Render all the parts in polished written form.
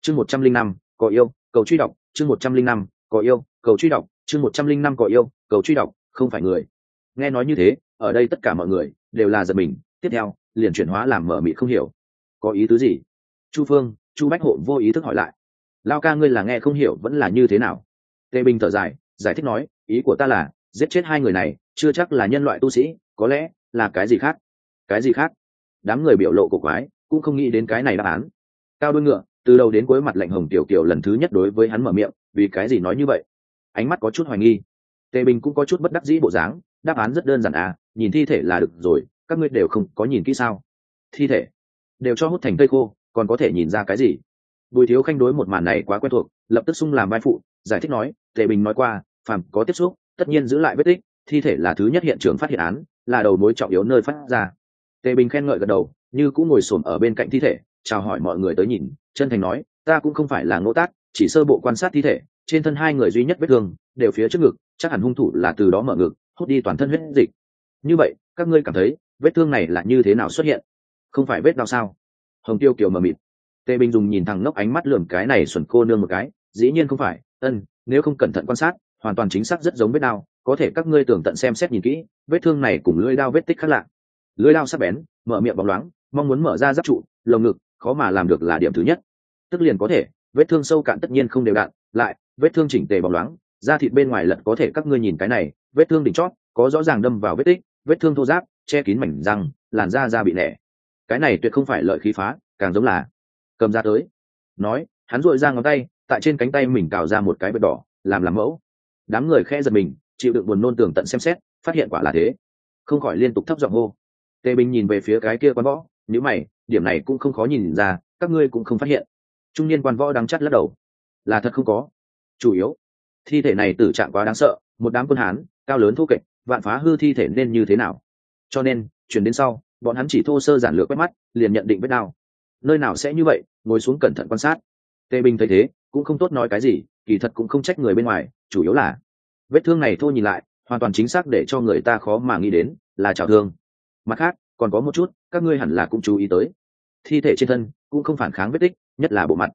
chương 105, có yêu cầu truy đọc, chương 105, có yêu cầu truy đọc, chương 105 có yêu cầu truy đọc, không phải người. Nghe nói như thế, ở đây tất cả mọi người đều là giật mình, tiếp theo liền chuyển hóa làm mở mịt không hiểu. Có ý tứ gì? Chu Phương, Chu Bách Hộ vô ý thức hỏi lại. Lao ca ngươi là nghe không hiểu vẫn là như thế nào? Tề Bình thở dài, giải thích nói, ý của ta là giết chết hai người này chưa chắc là nhân loại tu sĩ, có lẽ là cái gì khác. Cái gì khác? Đám người biểu lộ cổ quái, cũng không nghĩ đến cái này đáp án. Cao đuôi ngựa từ đầu đến cuối mặt lạnh hồng tiểu kiều lần thứ nhất đối với hắn mở miệng, vì cái gì nói như vậy? Ánh mắt có chút hoài nghi. Tề Bình cũng có chút bất đắc dĩ bộ dáng, đáp án rất đơn giản à, nhìn thi thể là được rồi, các ngươi đều không có nhìn kỹ sao? Thi thể đều cho hút thành cây khô, còn có thể nhìn ra cái gì? Bùi Thiếu Khanh đối một màn này quá quen thuộc, lập tức xung làm vai phụ, giải thích nói, Tề Bình nói qua, phàm có tiếp xúc, tất nhiên giữ lại vết tích, thi thể là thứ nhất hiện trường phát hiện án, là đầu mối trọng yếu nơi phát ra. Tề Bình khen ngợi gật đầu, như cũng ngồi xổm ở bên cạnh thi thể, chào hỏi mọi người tới nhìn, chân thành nói, ta cũng không phải là ngỗ tác, chỉ sơ bộ quan sát thi thể, trên thân hai người duy nhất vết thương đều phía trước ngực, chắc hẳn hung thủ là từ đó mở ngực, hút đi toàn thân huyết dịch. Như vậy, các ngươi cảm thấy vết thương này là như thế nào xuất hiện? Không phải vết đau sao? Hồng Tiêu Kiều mờ mịt. Tề Bình dùng nhìn thẳng ngốc ánh mắt lườm cái này xuẩn cô nương một cái, dĩ nhiên không phải, nếu không cẩn thận quan sát, hoàn toàn chính xác rất giống vết đao, có thể các ngươi tưởng tận xem xét nhìn kỹ, vết thương này cùng lưỡi đao vết tích khác lạ. Lưỡi đao sắc bén, mở miệng bóng loáng, mong muốn mở ra giáp trụ, lồng ngực, khó mà làm được là điểm thứ nhất. Tức liền có thể, vết thương sâu cạn tất nhiên không đều đặn, lại, vết thương chỉnh tề bóng loáng, da thịt bên ngoài lật có thể các ngươi nhìn cái này, vết thương đỉnh chót, có rõ ràng đâm vào vết tích, vết thương thô ráp, che kín mảnh răng, làn da bị nẻ. Cái này tuyệt không phải lợi khí phá, càng giống là cầm ra tới. Nói, hắn duỗi ra ngón tay, tại trên cánh tay mình cào ra một cái vết đỏ, làm mẫu. Đám người khẽ giật mình, chịu đựng buồn nôn tường tận xem xét, phát hiện quả là thế, không khỏi liên tục thấp giọng hô. Tề Bình nhìn về phía cái kia quan võ, nếu mày, điểm này cũng không khó nhìn ra, các ngươi cũng không phát hiện. Trung niên quan võ đắng chắt lắc đầu, là thật không có. Chủ yếu, thi thể này tử trạng quá đáng sợ, một đám quân hán, cao lớn thô kệch, vạn phá hư thi thể nên như thế nào? Cho nên, chuyển đến sau, bọn hắn chỉ thô sơ giản lược quét mắt, liền nhận định vết đao. Nơi nào sẽ như vậy? Ngồi xuống cẩn thận quan sát. Tề Bình thấy thế, cũng không tốt nói cái gì, kỳ thật cũng không trách người bên ngoài, chủ yếu là vết thương này thôi nhìn lại, hoàn toàn chính xác để cho người ta khó mà nghĩ đến là chảo thương. Mặt khác, còn có một chút, các ngươi hẳn là cũng chú ý tới, thi thể trên thân cũng không phản kháng vết tích, nhất là bộ mặt.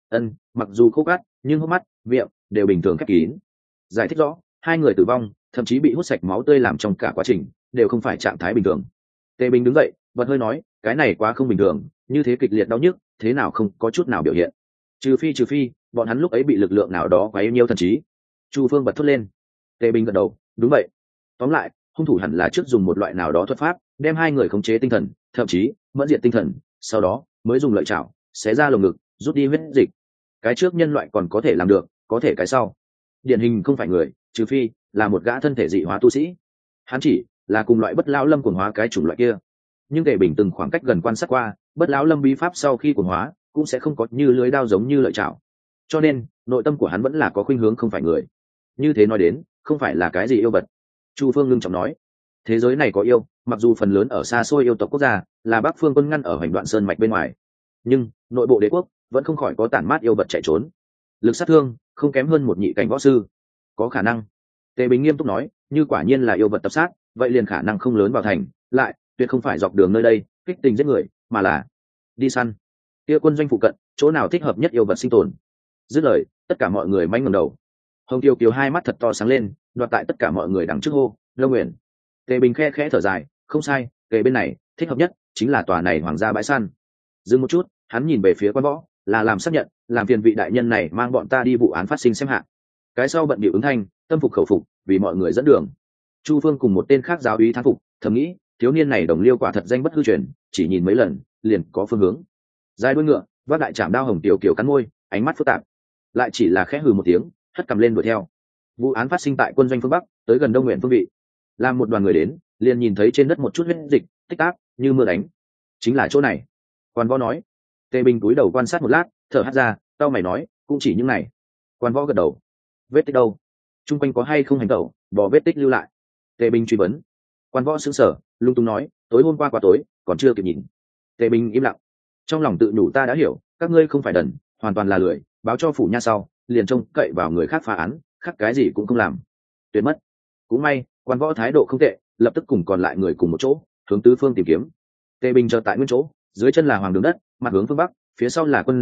Mặc dù khô cát, nhưng hốc mắt, miệng đều bình thường khép kín. Giải thích rõ, hai người tử vong, thậm chí bị hút sạch máu tươi làm trong cả quá trình đều không phải trạng thái bình thường. Tề Bình đứng dậy, bật hơi nói, cái này quá không bình thường, như thế kịch liệt đau nhức, thế nào không có chút nào biểu hiện. Trừ phi, bọn hắn lúc ấy bị lực lượng nào đó quá yêu nhiêu thần trí. Chu Phương bật thốt lên. Tề Bình gật đầu, đúng vậy. Tóm lại, hung thủ hẳn là trước dùng một loại nào đó thuật pháp, đem hai người khống chế tinh thần, thậm chí mẫn diệt tinh thần, sau đó mới dùng lợi chảo xé ra lồng ngực, rút đi huyết dịch. Cái trước nhân loại còn có thể làm được, có thể cái sau, điển hình không phải người, trừ phi là một gã thân thể dị hóa tu sĩ. Hắn chỉ là cùng loại bất lão lâm cuồng hóa cái chủng loại kia. Nhưng Tề Bình từng khoảng cách gần quan sát qua, bất lão lâm bí pháp sau khi cuồng hóa cũng sẽ không có như lưới đao giống như lợi chảo, cho nên nội tâm của hắn vẫn là có khuynh hướng không phải người. Như thế nói đến, không phải là cái gì yêu vật. Chu Phương ngưng trọng nói, thế giới này có yêu, mặc dù phần lớn ở xa xôi yêu tộc quốc gia, là Bắc Phương quân ngăn ở hành đoạn sơn mạch bên ngoài, nhưng nội bộ đế quốc vẫn không khỏi có tản mát yêu vật chạy trốn, lực sát thương không kém hơn một nhị cảnh võ sư. Có khả năng. Tề Bình nghiêm túc nói, như quả nhiên là yêu vật tập sát, vậy liền khả năng không lớn vào thành, lại tuyệt không phải dọc đường nơi đây kích tình giết người, mà là đi săn. Kia quân doanh phụ cận, chỗ nào thích hợp nhất yêu vật sinh tồn? Dứt lời, tất cả mọi người manh ngẩng đầu. Hồng Tiêu Kiều hai mắt thật to sáng lên, đoạt tại tất cả mọi người đằng trước hô, Lâu Nguyện. Tề Bình khe khẽ thở dài, không sai, kề bên này thích hợp nhất chính là tòa này hoàng gia bãi săn. Dừng một chút, hắn nhìn về phía quan võ, là làm xác nhận, làm phiền vị đại nhân này mang bọn ta đi vụ án phát sinh xem hạn. Cái sau bận bịu ứng thanh, tâm phục khẩu phục, vì mọi người dẫn đường. Chu Phương cùng một tên khác giáo úy thán phục, thầm nghĩ, thiếu niên này đồng liêu quả thật danh bất hư truyền, chỉ nhìn mấy lần liền có phương hướng. Dài đuôi ngựa, vác đại trảm đao. Hồng Tiểu Kiều cắn môi, ánh mắt phức tạp, lại chỉ là khẽ hừ một tiếng, hất cầm lên đuổi theo. Vụ án phát sinh tại quân doanh phương bắc, tới gần Đông Nguyện phương vị. Làm một đoàn người đến, liền nhìn thấy trên đất một chút huyết dịch tích tắc như mưa đánh. Chính là chỗ này. Quan võ nói. Tề Bình cúi đầu quan sát một lát, thở hắt ra, tao mày nói, cũng chỉ những này. Quan võ gật đầu. Vết tích đâu? Trung quanh có hay không hành tẩu, bỏ vết tích lưu lại? Tề Bình truy vấn. Quan võ sững sờ, lung tung nói, tối hôm qua quá tối, còn chưa kịp nhìn. Tề Bình im lặng, trong lòng tự nhủ, ta đã hiểu, các ngươi không phải đần, hoàn toàn là lười, báo cho phủ nha sau, liền trông cậy vào người khác phá án, khác cái gì cũng không làm, tuyệt mất. Cũng may, quan võ thái độ không tệ, lập tức cùng còn lại người cùng một chỗ, hướng tứ phương tìm kiếm. Tề Bình chờ tại nguyên chỗ, dưới chân là hoàng đường đất, mặt hướng phương bắc, phía sau là quân doanh,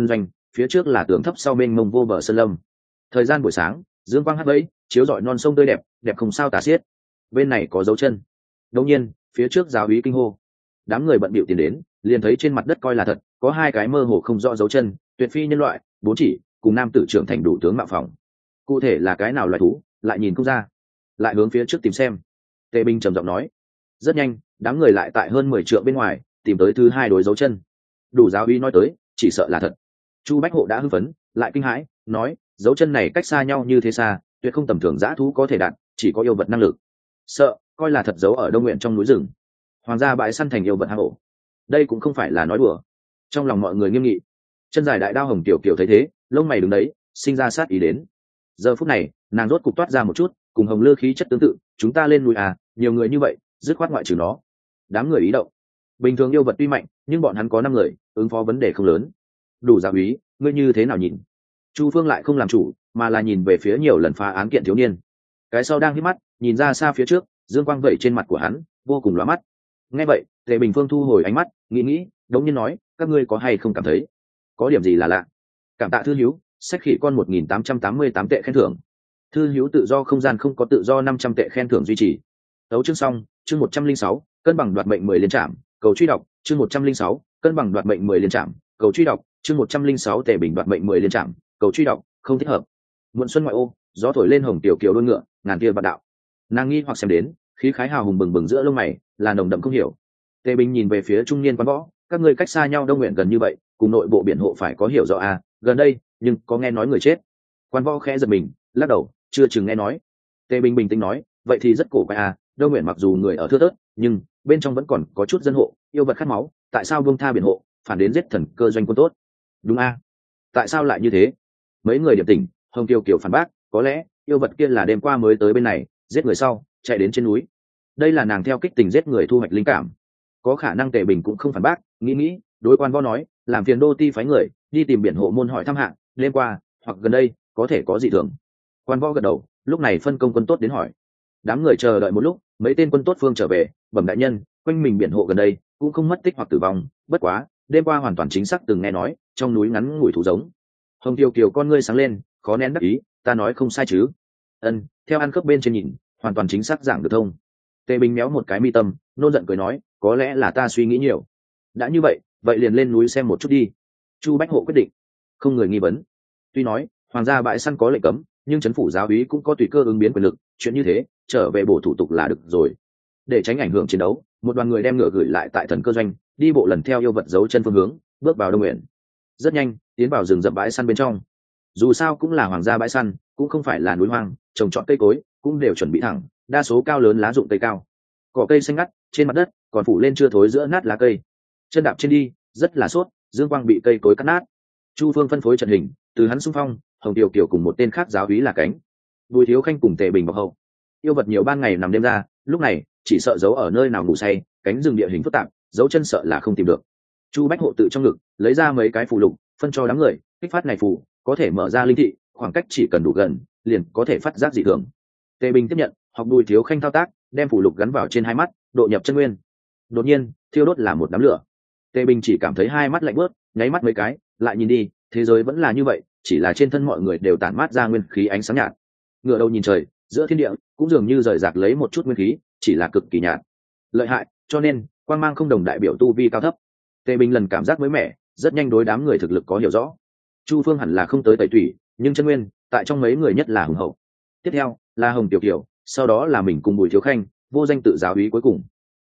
phía trước là tường thấp sau mênh mông vô bờ sơn lâm. Thời gian buổi sáng, dương quang hắt vẫy chiếu rọi non sông tươi đẹp, đẹp không sao tả xiết. Bên này có dấu chân. Đột nhiên, phía trước giáo úy kinh hô. Đám người bận bịu tiến đến, liền thấy trên mặt đất coi là thật, có hai cái mơ hồ không rõ dấu chân, tuyệt phi nhân loại, bốn chỉ, cùng nam tử trưởng thành đủ tướng mạo phỏng. Cụ thể là cái nào loài thú, lại nhìn không ra. Lại hướng phía trước tìm xem. Tề Bình trầm giọng nói. Rất nhanh, đám người lại tại hơn 10 trượng bên ngoài, tìm tới thứ hai đối dấu chân. Đủ giáo úy nói tới, chỉ sợ là thật. Chu Bách Hộ đã hưng phấn, lại kinh hãi, nói, dấu chân này cách xa nhau như thế xa, tuyệt không tầm thường dã thú có thể đạt, chỉ có yêu vật năng lực. Sợ, coi là thật giấu ở Đông Nguyện trong núi rừng. Hoàng gia bãi săn thành yêu vật hang ổ. Đây cũng không phải là nói đùa. Trong lòng mọi người nghiêm nghị. Chân dài đại đao Hồng Tiểu Kiều thấy thế, lông mày đứng đấy, sinh ra sát ý đến. Giờ phút này, nàng rốt cục toát ra một chút, cùng Hồng Lư khí chất tương tự, chúng ta lên núi à, nhiều người như vậy, dứt khoát ngoại trừ nó. Đám người ý động. Bình thường yêu vật tuy mạnh, nhưng bọn hắn có 5 người, ứng phó vấn đề không lớn. Đủ giáo úy, ngươi như thế nào nhìn? Chu Phương lại không làm chủ, mà là nhìn về phía nhiều lần phá án kiện thiếu niên. Cái sau đang hít mắt, nhìn ra xa phía trước, dương quang vẩy trên mặt của hắn, vô cùng lóa mắt. Nghe vậy, Tề Bình Phương thu hồi ánh mắt, nghĩ, đống nhiên nói, các ngươi có hay không cảm thấy có điểm gì là lạ? Cảm tạ thư hữu, sách khỉ con 1888 tệ khen thưởng. Thư hữu tự do không gian không có tự do 500 tệ khen thưởng duy trì. Đấu chương xong, chương 106, cân bằng đoạt mệnh 10 liên trạm, cầu truy đọc, chương 106, cân bằng đoạt mệnh 10 liên trạm, cầu truy đọc, chương 106 Tề Bình đoạt mệnh 10 liên trạm, cầu truy đọc, không thích hợp. Muộn xuân ngoại ô, gió thổi lên Hồng Tiểu Kiều đôi ngựa, ngàn kia vạn đạo. Nàng nghi hoặc xem đến, khí khái hào hùng bừng bừng giữa lông mày, là nồng đậm không hiểu. Tề Bình nhìn về phía trung niên quan võ, các ngươi cách xa nhau Đông Nguyện gần như vậy, cùng nội bộ biển hộ phải có hiểu rõ à, gần đây, nhưng có nghe nói người chết. Quan võ khẽ giật mình, lắc đầu, chưa chừng nghe nói. Tề Bình bình tĩnh nói, vậy thì rất cổ quái à, Đông Nguyện mặc dù người ở thưa thớt, nhưng bên trong vẫn còn có chút dân hộ, yêu vật khát máu, tại sao buông tha biển hộ, phản đến giết thần cơ doanh quân tốt? Đúng à? Tại sao lại như thế? Mấy người điểm tỉnh, Hồng Kiều Kiều phản bác, có lẽ yêu vật kia là đêm qua mới tới bên này, giết người sau chạy đến trên núi. Đây là nàng theo kích tình giết người thu hoạch linh cảm. Có khả năng Tề Bình cũng không phản bác, nghĩ, đối quan võ nói, làm phiền đô ti phái người đi tìm biển hộ môn hỏi thăm hạng, đêm qua hoặc gần đây có thể có dị thường. Quan võ gật đầu, lúc này phân công quân tốt đến hỏi. Đám người chờ đợi một lúc, mấy tên quân tốt phương trở về, bẩm đại nhân, quanh mình biển hộ gần đây cũng không mất tích hoặc tử vong, bất quá đêm qua hoàn toàn chính xác từng nghe nói trong núi ngắn ngủi thú giống. Hồng Kiều Kiều con ngươi sáng lên, khó nén đắc ý, ta nói không sai chứ? Ân, theo ăn khớp bên trên nhìn, hoàn toàn chính xác giảng được thông. Tề Bình méo một cái mi tâm, nôn giận cười nói, có lẽ là ta suy nghĩ nhiều. Đã như vậy, vậy liền lên núi xem một chút đi. Chu Bách Hộ quyết định, không người nghi vấn. Tuy nói hoàng gia bãi săn có lệnh cấm, nhưng trấn phủ giáo úy cũng có tùy cơ ứng biến quyền lực, chuyện như thế trở về bổ thủ tục là được rồi. Để tránh ảnh hưởng chiến đấu, một đoàn người đem ngựa gửi lại tại thần cơ doanh, đi bộ lần theo yêu vật dấu chân phương hướng, bước vào Đông Nguyện. Rất nhanh tiến vào rừng rậm bãi săn bên trong. Dù sao cũng là hoàng gia bãi săn, cũng không phải là núi hoang, trồng trọt cây cối cũng đều chuẩn bị thẳng, đa số cao lớn lá rụng cây cao, cỏ cây xanh ngắt, trên mặt đất còn phủ lên chưa thối giữa nát lá cây. Chân đạp trên đi rất là sốt, dương quang bị cây cối cắt nát. Chu Phương phân phối trận hình, từ hắn xung phong, Hồng Tiểu Kiều cùng một tên khác giáo úy là cánh, Bùi Thiếu Khanh cùng Tề Bình bọc hậu. Yêu vật nhiều ban ngày nằm đêm ra, lúc này chỉ sợ giấu ở nơi nào ngủ say, cánh rừng địa hình phức tạp, dấu chân sợ là không tìm được. Chu Bách Hộ tự trong ngực lấy ra mấy cái phù lục, phân cho đám người, kích phát này phù có thể mở ra linh thị, khoảng cách chỉ cần đủ gần liền có thể phát giác dị thường. Tề Bình tiếp nhận, học Bùi Thiếu Khanh thao tác, đem phù lục gắn vào trên hai mắt, độ nhập chân nguyên. Đột nhiên thiêu đốt là một đám lửa. Tề Bình chỉ cảm thấy hai mắt lạnh bớt, nháy mắt mấy cái, lại nhìn đi, thế giới vẫn là như vậy, chỉ là trên thân mọi người đều tản mát ra nguyên khí ánh sáng nhạt. Ngựa đầu nhìn trời, giữa thiên địa cũng dường như rời rạc lấy một chút nguyên khí, chỉ là cực kỳ nhạt. Lợi hại, cho nên quang mang không đồng đại biểu tu vi cao thấp. Tề Bình lần cảm giác mới mẻ, rất nhanh đối đám người thực lực có hiểu rõ. Chu Phương hẳn là không tới tẩy thủy, nhưng chân nguyên tại trong mấy người nhất là hùng hậu. Tiếp theo là Hồng Tiểu Kiều, sau đó là mình cùng Bùi Thiếu Khanh, vô danh tự giáo úy cuối cùng.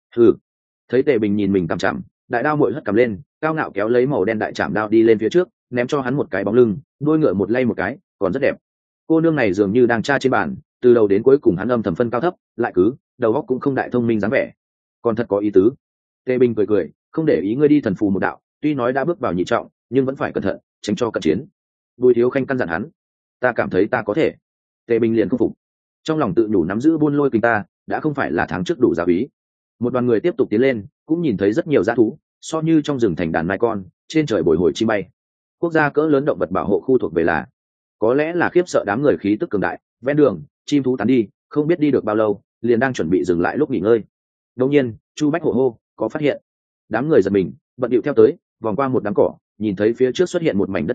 Thấy Tề Bình nhìn mình cằm chằm, đại đao mội hất cầm lên, cao ngạo kéo lấy màu đen đại trảm đao đi lên phía trước, ném cho hắn một cái bóng lưng, đuôi ngựa một lay một cái, còn rất đẹp. Cô nương này dường như đang tra trên bàn, từ đầu đến cuối cùng hắn âm thầm phân cao thấp, lại cứ đầu óc cũng không đại thông minh dáng vẻ, còn thật có ý tứ. Tề Bình cười, không để ý ngươi đi thần phù một đạo, tuy nói đã bước vào nhị trọng, nhưng vẫn phải cẩn thận, tránh cho cận chiến. Bùi Thiếu Khanh căn dặn hắn, ta cảm thấy ta có thể. Tề Bình liền không phục, trong lòng tự nhủ nắm giữ buôn lôi kinh ta, đã không phải là tháng trước đủ giáo úy. Một đoàn người tiếp tục tiến lên, cũng nhìn thấy rất nhiều dã thú, so như trong rừng thành đàn nai con, trên trời bồi hồi chim bay. Quốc gia cỡ lớn động vật bảo hộ khu thuộc về là, có lẽ là khiếp sợ đám người khí tức cường đại, ven đường chim thú tán đi, không biết đi được bao lâu, liền đang chuẩn bị dừng lại lúc nghỉ ngơi. Đột nhiên Chu Bách Hộ hô, có phát hiện. Đám người giật mình, bận điệu theo tới, vòng qua một đám cỏ, nhìn thấy phía trước xuất hiện một mảnh đất trống,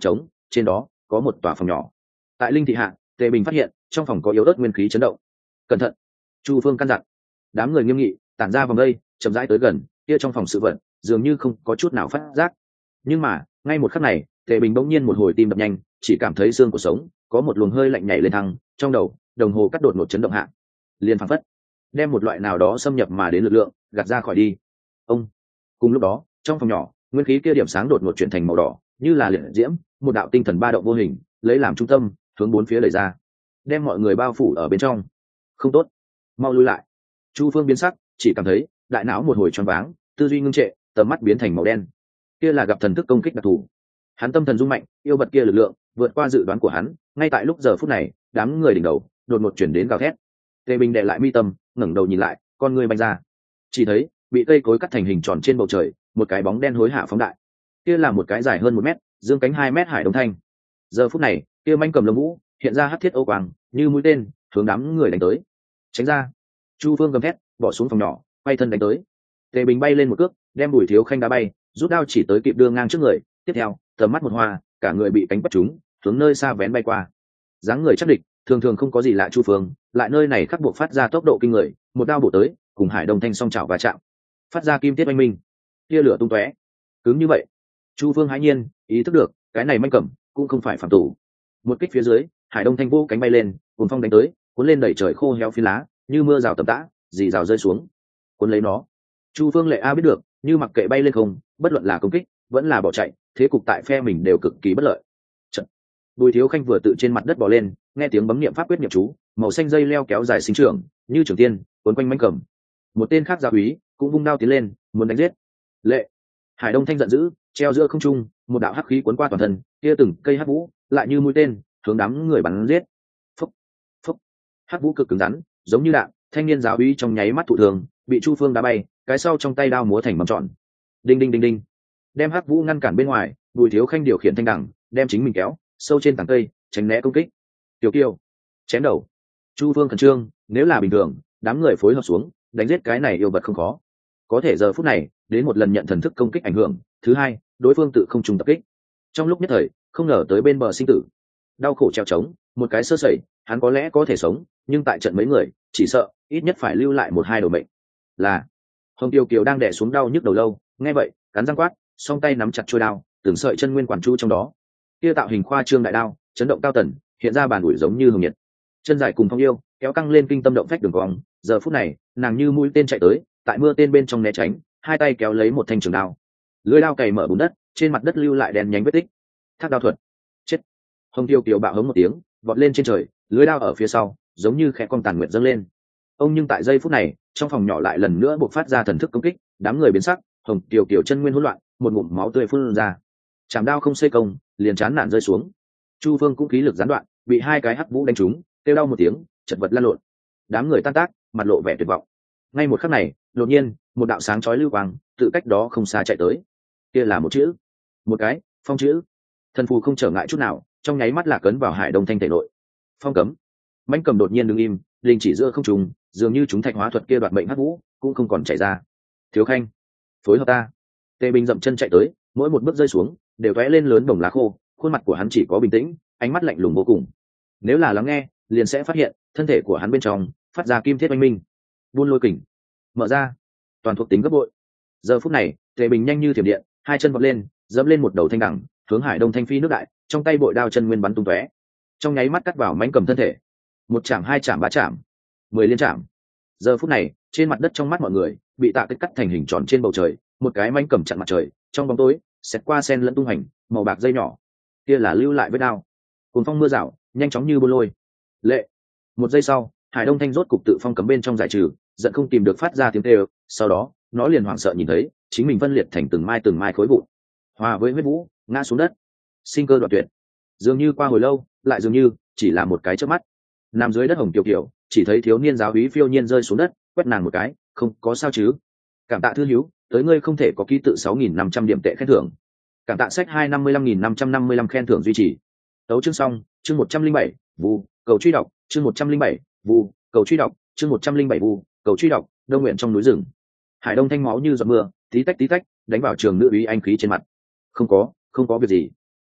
trên đó có một tòa phòng nhỏ. Tại linh thị hạ, Tề Bình phát hiện trong phòng có yếu ớt nguyên khí chấn động. Cẩn thận! Chu Phương căn dặn. Đám người nghiêm nghị tản ra vòng đây, chậm rãi tới gần. Kia trong phòng sự vật dường như không có chút nào phát giác. Nhưng mà ngay một khắc này, Tề Bình bỗng nhiên một hồi tim đập nhanh, chỉ cảm thấy xương của sống có một luồng hơi lạnh nhảy lên thăng trong đầu, đồng hồ cắt đột ngột chấn động hạ, liền phảng phất đem một loại nào đó xâm nhập mà đến lực lượng gạt ra khỏi đi. Ông cùng lúc đó, trong phòng nhỏ, nguyên khí kia điểm sáng đột ngột chuyển thành màu đỏ, như là liệt diễm, một đạo tinh thần ba động vô hình lấy làm trung tâm, hướng bốn phía đẩy ra, đem mọi người bao phủ ở bên trong. Không tốt, mau lui lại! Chu Phương biến sắc, chỉ cảm thấy đại não một hồi choáng váng, tư duy ngưng trệ, tầm mắt biến thành màu đen. Kia là gặp thần thức công kích đặc thù. Hắn tâm thần rung mạnh, yêu vật kia lực lượng vượt qua dự đoán của hắn. Ngay tại lúc giờ phút này, đám người đỉnh đầu đột ngột chuyển đến gào thét. Tề Bình đè lại mi tâm, ngẩng đầu nhìn lại, con người bành ra, chỉ thấy bị cây cối cắt thành hình tròn trên bầu trời, một cái bóng đen hối hả phóng đại. Kia là một cái dài hơn 1 mét, dương cánh 2 mét hải đông thanh. Giờ phút này, kia manh cầm lông vũ hiện ra hắc thiết âu quang, như mũi tên hướng đám người đánh tới. Tránh ra! Chu Phương gầm thét, bỏ xuống phòng nhỏ, quay thân đánh tới. Tề Bình bay lên một cước, đem Bùi Thiếu Khanh đá bay, rút đao chỉ tới kịp đưa ngang trước người. Tiếp theo, tầm mắt một hoa, cả người bị cánh bắt trúng, hướng nơi xa vén bay qua. Dáng người chắc địch, thường thường không có gì lạ. Chu Phương lại nơi này khắc buộc phát ra tốc độ kinh người, một đao bổ tới, cùng hải đông thanh song chảo va chạm, phát ra kim tiết oanh minh, tia lửa tung tóe. Cứng như vậy, Chu Phương hãi nhiên ý thức được cái này manh cẩm cũng không phải phạm tù. Một kích phía dưới, hải đông thanh vô cánh bay lên, cuốn phong đánh tới, cuốn lên đẩy trời khô héo phi lá, như mưa rào tầm tã, dì rào rơi xuống, cuốn lấy nó. Chu Phương lệ a biết được, như mặc kệ bay lên không, bất luận là công kích vẫn là bỏ chạy, thế cục tại phe mình đều cực kỳ bất lợi. Trận. Bùi Thiếu Khanh vừa tự trên mặt đất bò lên, nghe tiếng bấm niệm pháp quyết niệm chú, màu xanh dây leo kéo dài sinh trưởng, như trường tiên cuốn quanh manh cầm. Một tên khác gia úy cũng vung đao tiến lên, muốn đánh giết. Lệ! Hải đông thanh giận dữ, treo giữa không trung, một đạo hắc khí cuốn qua toàn thân, kia từng cây hắc vũ lại như mũi tên hướng đám người bắn giết. Phúc! Phúc! Hắc vũ cực cứng rắn, giống như đạn. Thanh niên giáo úy trong nháy mắt thụ thường, bị Chu Phương đá bay, cái sau trong tay đao múa thành mầm tròn. Đinh đinh đinh đinh, đem hắc vũ ngăn cản bên ngoài. Bùi Thiếu Khanh điều khiển thanh đẳng, đem chính mình kéo sâu trên tảng cây, tránh né công kích. Tiểu Kiều chém đầu. Chu Phương khẩn trương, nếu là bình thường, đám người phối hợp xuống đánh giết cái này yêu vật không khó. Có thể giờ phút này, đến một lần nhận thần thức công kích ảnh hưởng, thứ hai, đối phương tự không trùng tập kích. Trong lúc nhất thời, không ngờ tới bên bờ sinh tử, đau khổ treo trống, một cái sơ sẩy, hắn có lẽ có thể sống, nhưng tại trận mấy người, chỉ sợ ít nhất phải lưu lại 1-2 đầu mệnh. Là Hồng Tiêu Kiều đang đè xuống đau nhức đầu lâu, nghe vậy, cắn răng quát, song tay nắm chặt chuôi đao, từng sợi chân nguyên quản chu trong đó. Kia tạo hình khoa trương đại đao, chấn động cao tần, hiện ra bàn ủi giống như hồng nhiệt. Chân dài cùng phong yêu, kéo căng lên kinh tâm động phách đường cong. Giờ phút này, nàng như mũi tên chạy tới, tại mưa tên bên trong né tránh, hai tay kéo lấy một thanh trường đao. Lưỡi đao cày mở bùn đất, trên mặt đất lưu lại đèn nhánh vết tích. Thác đao thuật. Chết! Hồng Tiêu Kiều bạo hống một tiếng, vọt lên trên trời, lưỡi đao ở phía sau, giống như khẽ cong tàn nguyện dâng lên. Ông nhưng tại giây phút này, trong phòng nhỏ lại lần nữa bộc phát ra thần thức công kích, đám người biến sắc, Hồng Tiêu Kiều chân nguyên hỗn loạn, một ngụm máu tươi phun ra. Chảm đao không xây công, liền chán nản rơi xuống. Chu Phương cũng khí lực gián đoạn, bị hai cái hắc vũ đánh trúng, kêu đau một tiếng, chật vật lăn lộn. Đám người tan tác, mặt lộ vẻ tuyệt vọng. Ngay một khắc này, đột nhiên, một đạo sáng chói lưu quang tự cách đó không xa chạy tới. Kia là một chữ, một cái phong chữ. Thần phù không trở ngại chút nào, trong nháy mắt là cấn vào hải đông thanh thể nội. Phong cấm. Mãnh cầm đột nhiên đứng im, linh chỉ giữa không trùng, dường như chúng thạch hóa thuật kia đoạt mệnh hắc vũ cũng không còn chạy ra. Thiếu Khanh, phối hợp ta. Tề Bình dậm chân chạy tới, mỗi một bước rơi xuống đều tóe lên lớn bồng lá khô, khuôn mặt của hắn chỉ có bình tĩnh, ánh mắt lạnh lùng vô cùng. Nếu là lắng nghe, liền sẽ phát hiện thân thể của hắn bên trong phát ra kim thiết oanh minh. Buôn lôi kình mở ra, toàn thuộc tính gấp bội. Giờ phút này, Tề Bình nhanh như thiểm điện, hai chân vọt lên, dẫm lên một đầu thanh đẳng, hướng hải đông thanh phi nước đại, trong tay bội đao chân nguyên bắn tung tóe, trong nháy mắt cắt vào mãnh cầm thân thể. Một chạm, hai chạm, ba chạm, 10 liên chạm. Giờ phút này, trên mặt đất trong mắt mọi người bị tạ kích cắt thành hình tròn trên bầu trời, một cái mãnh cầm chặn mặt trời, trong bóng tối xẹt qua sen lẫn tung hành màu bạc dây nhỏ, kia là lưu lại vết đao. Cuồng phong mưa rào, nhanh chóng như buôn lôi. Lệ! Một giây sau, hải đông thanh rốt cục tự phong cấm bên trong giải trừ, giận không tìm được phát ra tiếng kêu. Sau đó, nó liền hoảng sợ nhìn thấy chính mình phân liệt thành từng mai khối vụn, hòa với huyết vũ ngã xuống đất, sinh cơ đoạn tuyệt. Dường như qua hồi lâu, lại dường như chỉ là một cái chớp mắt. Nằm dưới đất Hồng Kiều Kiều chỉ thấy thiếu niên giáo úy phiêu nhiên rơi xuống đất, quét nàng một cái, không có sao chứ? Cảm tạ thư hiếu, tới ngươi không thể có ký tự 6.500 điểm tệ khen thưởng. Cảm tạ sách 255.555 khen thưởng duy trì. Tấu chương xong, chương 107, vu cầu truy đọc, chương 107, vu cầu truy đọc, chương 107 vu cầu truy đọc. Đông nguyện trong núi rừng, hải đông thanh máu như giọt mưa, tí tách đánh vào trường nữ úy anh khí trên mặt. Không có việc gì.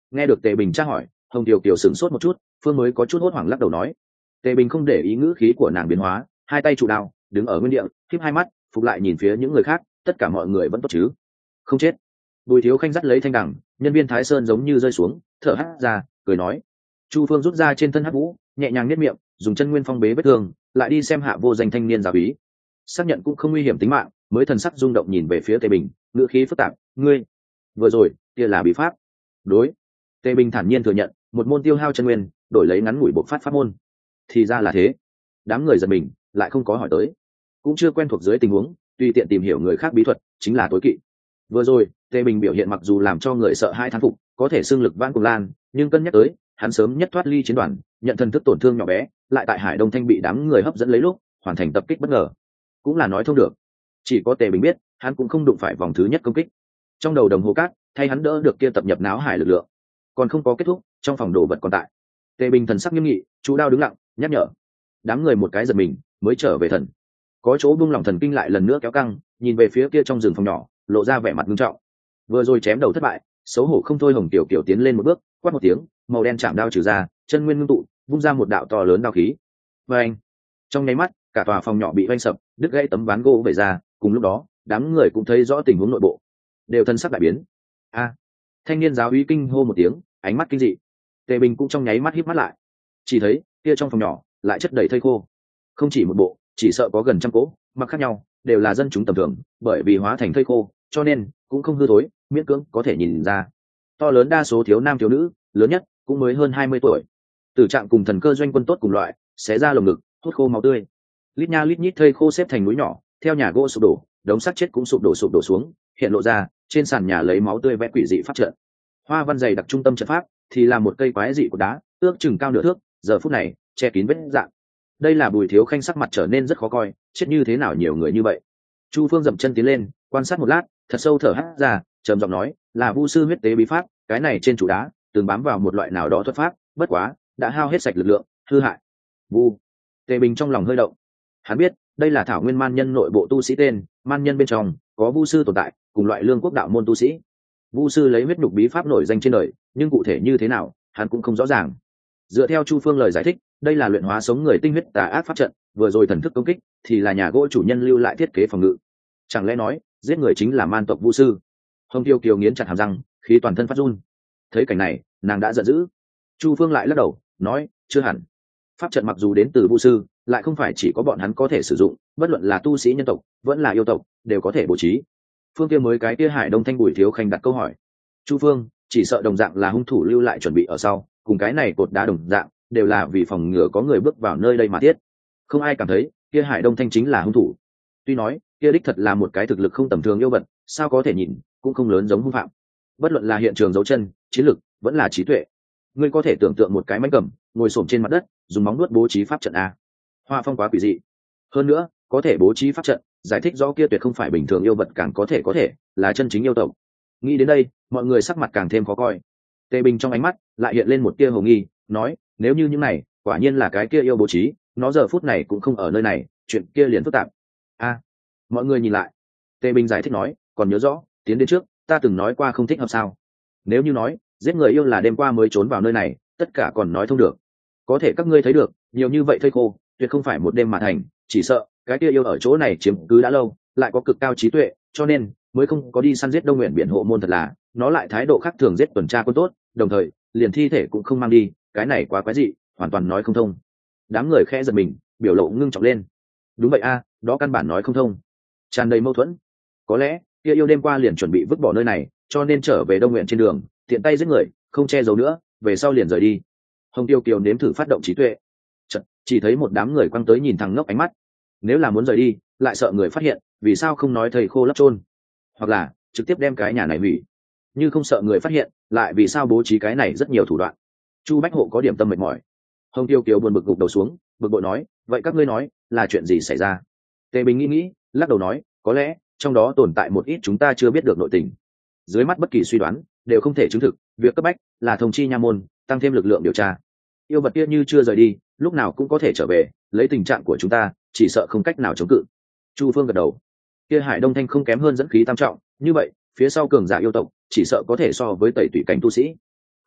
Nghe được Tề Bình tra hỏi, Hồng Tiểu Kiều sửng sốt một chút, phương mới có chút hốt hoảng lắc đầu nói. Tề Bình không để ý ngữ khí của nàng biến hóa, hai tay trụ đao, đứng ở nguyên địa, khép hai mắt, phục lại nhìn phía những người khác, tất cả mọi người vẫn tốt chứ? Không chết. Bùi Thiếu Khanh dắt lấy thanh đằng, nhân viên Thái Sơn giống như rơi xuống, thở hắt ra, cười nói. Chu Phương rút ra trên thân hắc vũ, nhẹ nhàng nhếch miệng, dùng chân nguyên phong bế vết thương, lại đi xem hạ vô danh thanh niên giáo úy. Xác nhận cũng không nguy hiểm tính mạng, mới thần sắc rung động nhìn về phía Tề Bình, ngữ khí phức tạp, ngươi vừa rồi kia là bí pháp. Đối. Tề Bình thản nhiên thừa nhận, một môn tiêu hao chân nguyên, đổi lấy ngắn ngủi bộc phát pháp môn. Thì ra là thế. Đám người giật mình, lại không có hỏi tới, cũng chưa quen thuộc dưới tình huống, tùy tiện tìm hiểu người khác bí thuật, chính là tối kỵ. Vừa rồi, Tề Bình biểu hiện mặc dù làm cho người sợ hai thán phục, có thể xưng lực vãn cùng lan, nhưng cân nhắc tới, hắn sớm nhất thoát ly chiến đoàn, nhận thần thức tổn thương nhỏ bé, lại tại Hải Đông Thanh bị đám người hấp dẫn lấy lúc, hoàn thành tập kích bất ngờ, cũng là nói thông được. Chỉ có Tề Bình biết, hắn cũng không đụng phải vòng thứ nhất công kích. Trong đầu đồng hồ cát, thay hắn đỡ được kia tập nhập náo hải lực lượng, còn không có kết thúc, trong phòng đồ vật còn tại. Tề Bình thần sắc nghiêm nghị, chú đao đứng lặng, nhắc nhở. Đám người một cái giật mình, mới trở về thần. Có chỗ buông lỏng thần kinh lại lần nữa kéo căng, nhìn về phía kia trong rừng phòng nhỏ, lộ ra vẻ mặt nghiêm trọng. Vừa rồi chém đầu thất bại, xấu hổ không thôi, Hồng Tiểu Kiều tiến lên một bước, quát một tiếng, màu đen chạm đao trừ ra, chân nguyên ngưng tụ, vung ra một đạo to lớn đao khí. Và anh, trong nháy mắt, cả tòa phòng nhỏ bị vanh sập, đứt gãy tấm ván gỗ về ra. Cùng lúc đó, đám người cũng thấy rõ tình huống nội bộ, đều thân sắc đại biến. A! Thanh niên giáo úy kinh hô một tiếng, ánh mắt kinh dị. Tề Bình cũng trong nháy mắt híp mắt lại, chỉ thấy kia trong phòng nhỏ lại chất đầy thây khô, không chỉ một bộ, chỉ sợ có gần trăm cỗ, mặc khác nhau, đều là dân chúng tầm thường, bởi vì hóa thành thây khô, cho nên cũng không hư thối, miễn cưỡng có thể nhìn ra. To lớn đa số thiếu nam thiếu nữ, lớn nhất cũng mới hơn 20 tuổi. Tử trạng cùng thần cơ doanh quân tốt cùng loại, xé ra lồng ngực, hút khô máu tươi. Lít nha lít nhít thây khô xếp thành núi nhỏ, theo nhà gỗ sụp đổ, đống xác chết cũng sụp đổ xuống, hiện lộ ra, trên sàn nhà lấy máu tươi vẽ quỷ dị pháp trận. Hoa văn dày đặc trung tâm trận pháp thì là một cây quái dị của đá, ước chừng cao nửa thước, giờ phút này che kín vết dạng. Đây là Bùi Thiếu Khanh sắc mặt trở nên rất khó coi, chết như thế nào nhiều người như vậy. Chu Phương dậm chân tiến lên, quan sát một lát, thật sâu thở hắt ra, trầm giọng nói, là vu sư huyết tế bí pháp, cái này trên trụ đá từng bám vào một loại nào đó thuật pháp, bất quá đã hao hết sạch lực lượng, hư hại. Vu. Tề Bình trong lòng hơi động. Hắn biết, đây là thảo nguyên man nhân nội bộ tu sĩ tên, man nhân bên trong có vu sư tồn tại, cùng loại lương quốc đạo môn tu sĩ. Vu sư lấy huyết nhục bí pháp nổi danh trên đời, nhưng cụ thể như thế nào, hắn cũng không rõ ràng. Dựa theo Chu Phương lời giải thích, đây là luyện hóa sống người tinh huyết tà ác pháp trận, vừa rồi thần thức công kích thì là nhà gỗ chủ nhân lưu lại thiết kế phòng ngự. Chẳng lẽ nói, giết người chính là man tộc vu sư? Hồng Tiêu Kiều nghiến chặt hàm răng, khí toàn thân phát run. Thấy cảnh này, nàng đã giận dữ. Chu Phương lại lắc đầu, nói, chưa hẳn. Pháp trận mặc dù đến từ vu sư, lại không phải chỉ có bọn hắn có thể sử dụng, bất luận là tu sĩ nhân tộc, vẫn là yêu tộc, đều có thể bố trí. Phương kia mới cái kia Hải Đông Thanh Bùi Thiếu Khanh đặt câu hỏi. Chu Phương chỉ sợ đồng dạng là hung thủ lưu lại chuẩn bị ở sau, cùng cái này cột đá đồng dạng, đều là vì phòng ngừa có người bước vào nơi đây mà thiết. Không ai cảm thấy kia Hải Đông Thanh chính là hung thủ. Tuy nói kia đích thật là một cái thực lực không tầm thường yêu vật, sao có thể nhìn cũng không lớn giống hung phạm. Bất luận là hiện trường dấu chân, chiến lực, vẫn là trí tuệ. Ngươi có thể tưởng tượng một cái mãnh cầm ngồi xổm trên mặt đất, dùng móng nuốt bố trí pháp trận a. Hoa phong quá quỷ dị. Hơn nữa, có thể bố trí pháp trận, giải thích rõ kia tuyệt không phải bình thường yêu vật, càng có thể là chân chính yêu tộc. Nghĩ đến đây, mọi người sắc mặt càng thêm khó coi. Tề Bình trong ánh mắt lại hiện lên một tia hồ nghi, nói, nếu như những này quả nhiên là cái kia yêu bố trí, nó giờ phút này cũng không ở nơi này, chuyện kia liền phức tạp. A, mọi người nhìn lại. Tề Bình giải thích nói, còn nhớ rõ, tiến đến trước, ta từng nói qua không thích hợp sao? Nếu như nói, giết người yêu là đêm qua mới trốn vào nơi này, tất cả còn nói thông được. Có thể các ngươi thấy được, nhiều như vậy thây khô, tuyệt không phải một đêm mà thành, chỉ sợ cái kia yêu ở chỗ này chiếm cứ đã lâu, lại có cực cao trí tuệ, cho nên mới không có đi săn giết Đông Nguyện biển hộ môn, thật là nó lại thái độ khác thường giết tuần tra quân tốt, đồng thời liền thi thể cũng không mang đi, cái này quá quái dị, hoàn toàn nói không thông. Đám người khẽ giật mình, biểu lộ ngưng trọng lên. Đúng vậy a, đó căn bản nói không thông, tràn đầy mâu thuẫn. Có lẽ kia yêu đêm qua liền chuẩn bị vứt bỏ nơi này, cho nên trở về Đông Nguyện trên đường tiện tay giết người, không che giấu nữa, về sau liền rời đi. Hồng Tiêu Kiều nếm thử phát động trí tuệ, chỉ thấy một đám người quăng tới nhìn thằng ngốc ánh mắt. Nếu là muốn rời đi, lại sợ người phát hiện, vì sao không nói thầy khô lấp chôn, hoặc là trực tiếp đem cái nhà này hủy? Như không sợ người phát hiện, lại vì sao bố trí cái này rất nhiều thủ đoạn? Chu Bách Hộ có điểm tâm mệt mỏi. Hồng Tiêu Kiều buồn bực gục đầu xuống, bực bội nói, vậy các ngươi nói là chuyện gì xảy ra? Tề Bình nghĩ, lắc đầu nói, có lẽ trong đó tồn tại một ít chúng ta chưa biết được nội tình. Dưới mắt bất kỳ suy đoán đều không thể chứng thực, việc cấp bách là thông chi nha môn, tăng thêm lực lượng điều tra. Yêu vật kia như chưa rời đi, lúc nào cũng có thể trở về, lấy tình trạng của chúng ta, chỉ sợ không cách nào chống cự. Chu Phương gật đầu. Kia Hải Đông Thanh không kém hơn dẫn khí tam trọng, như vậy phía sau cường giả yêu tộc chỉ sợ có thể so với tẩy tủy cảnh tu sĩ.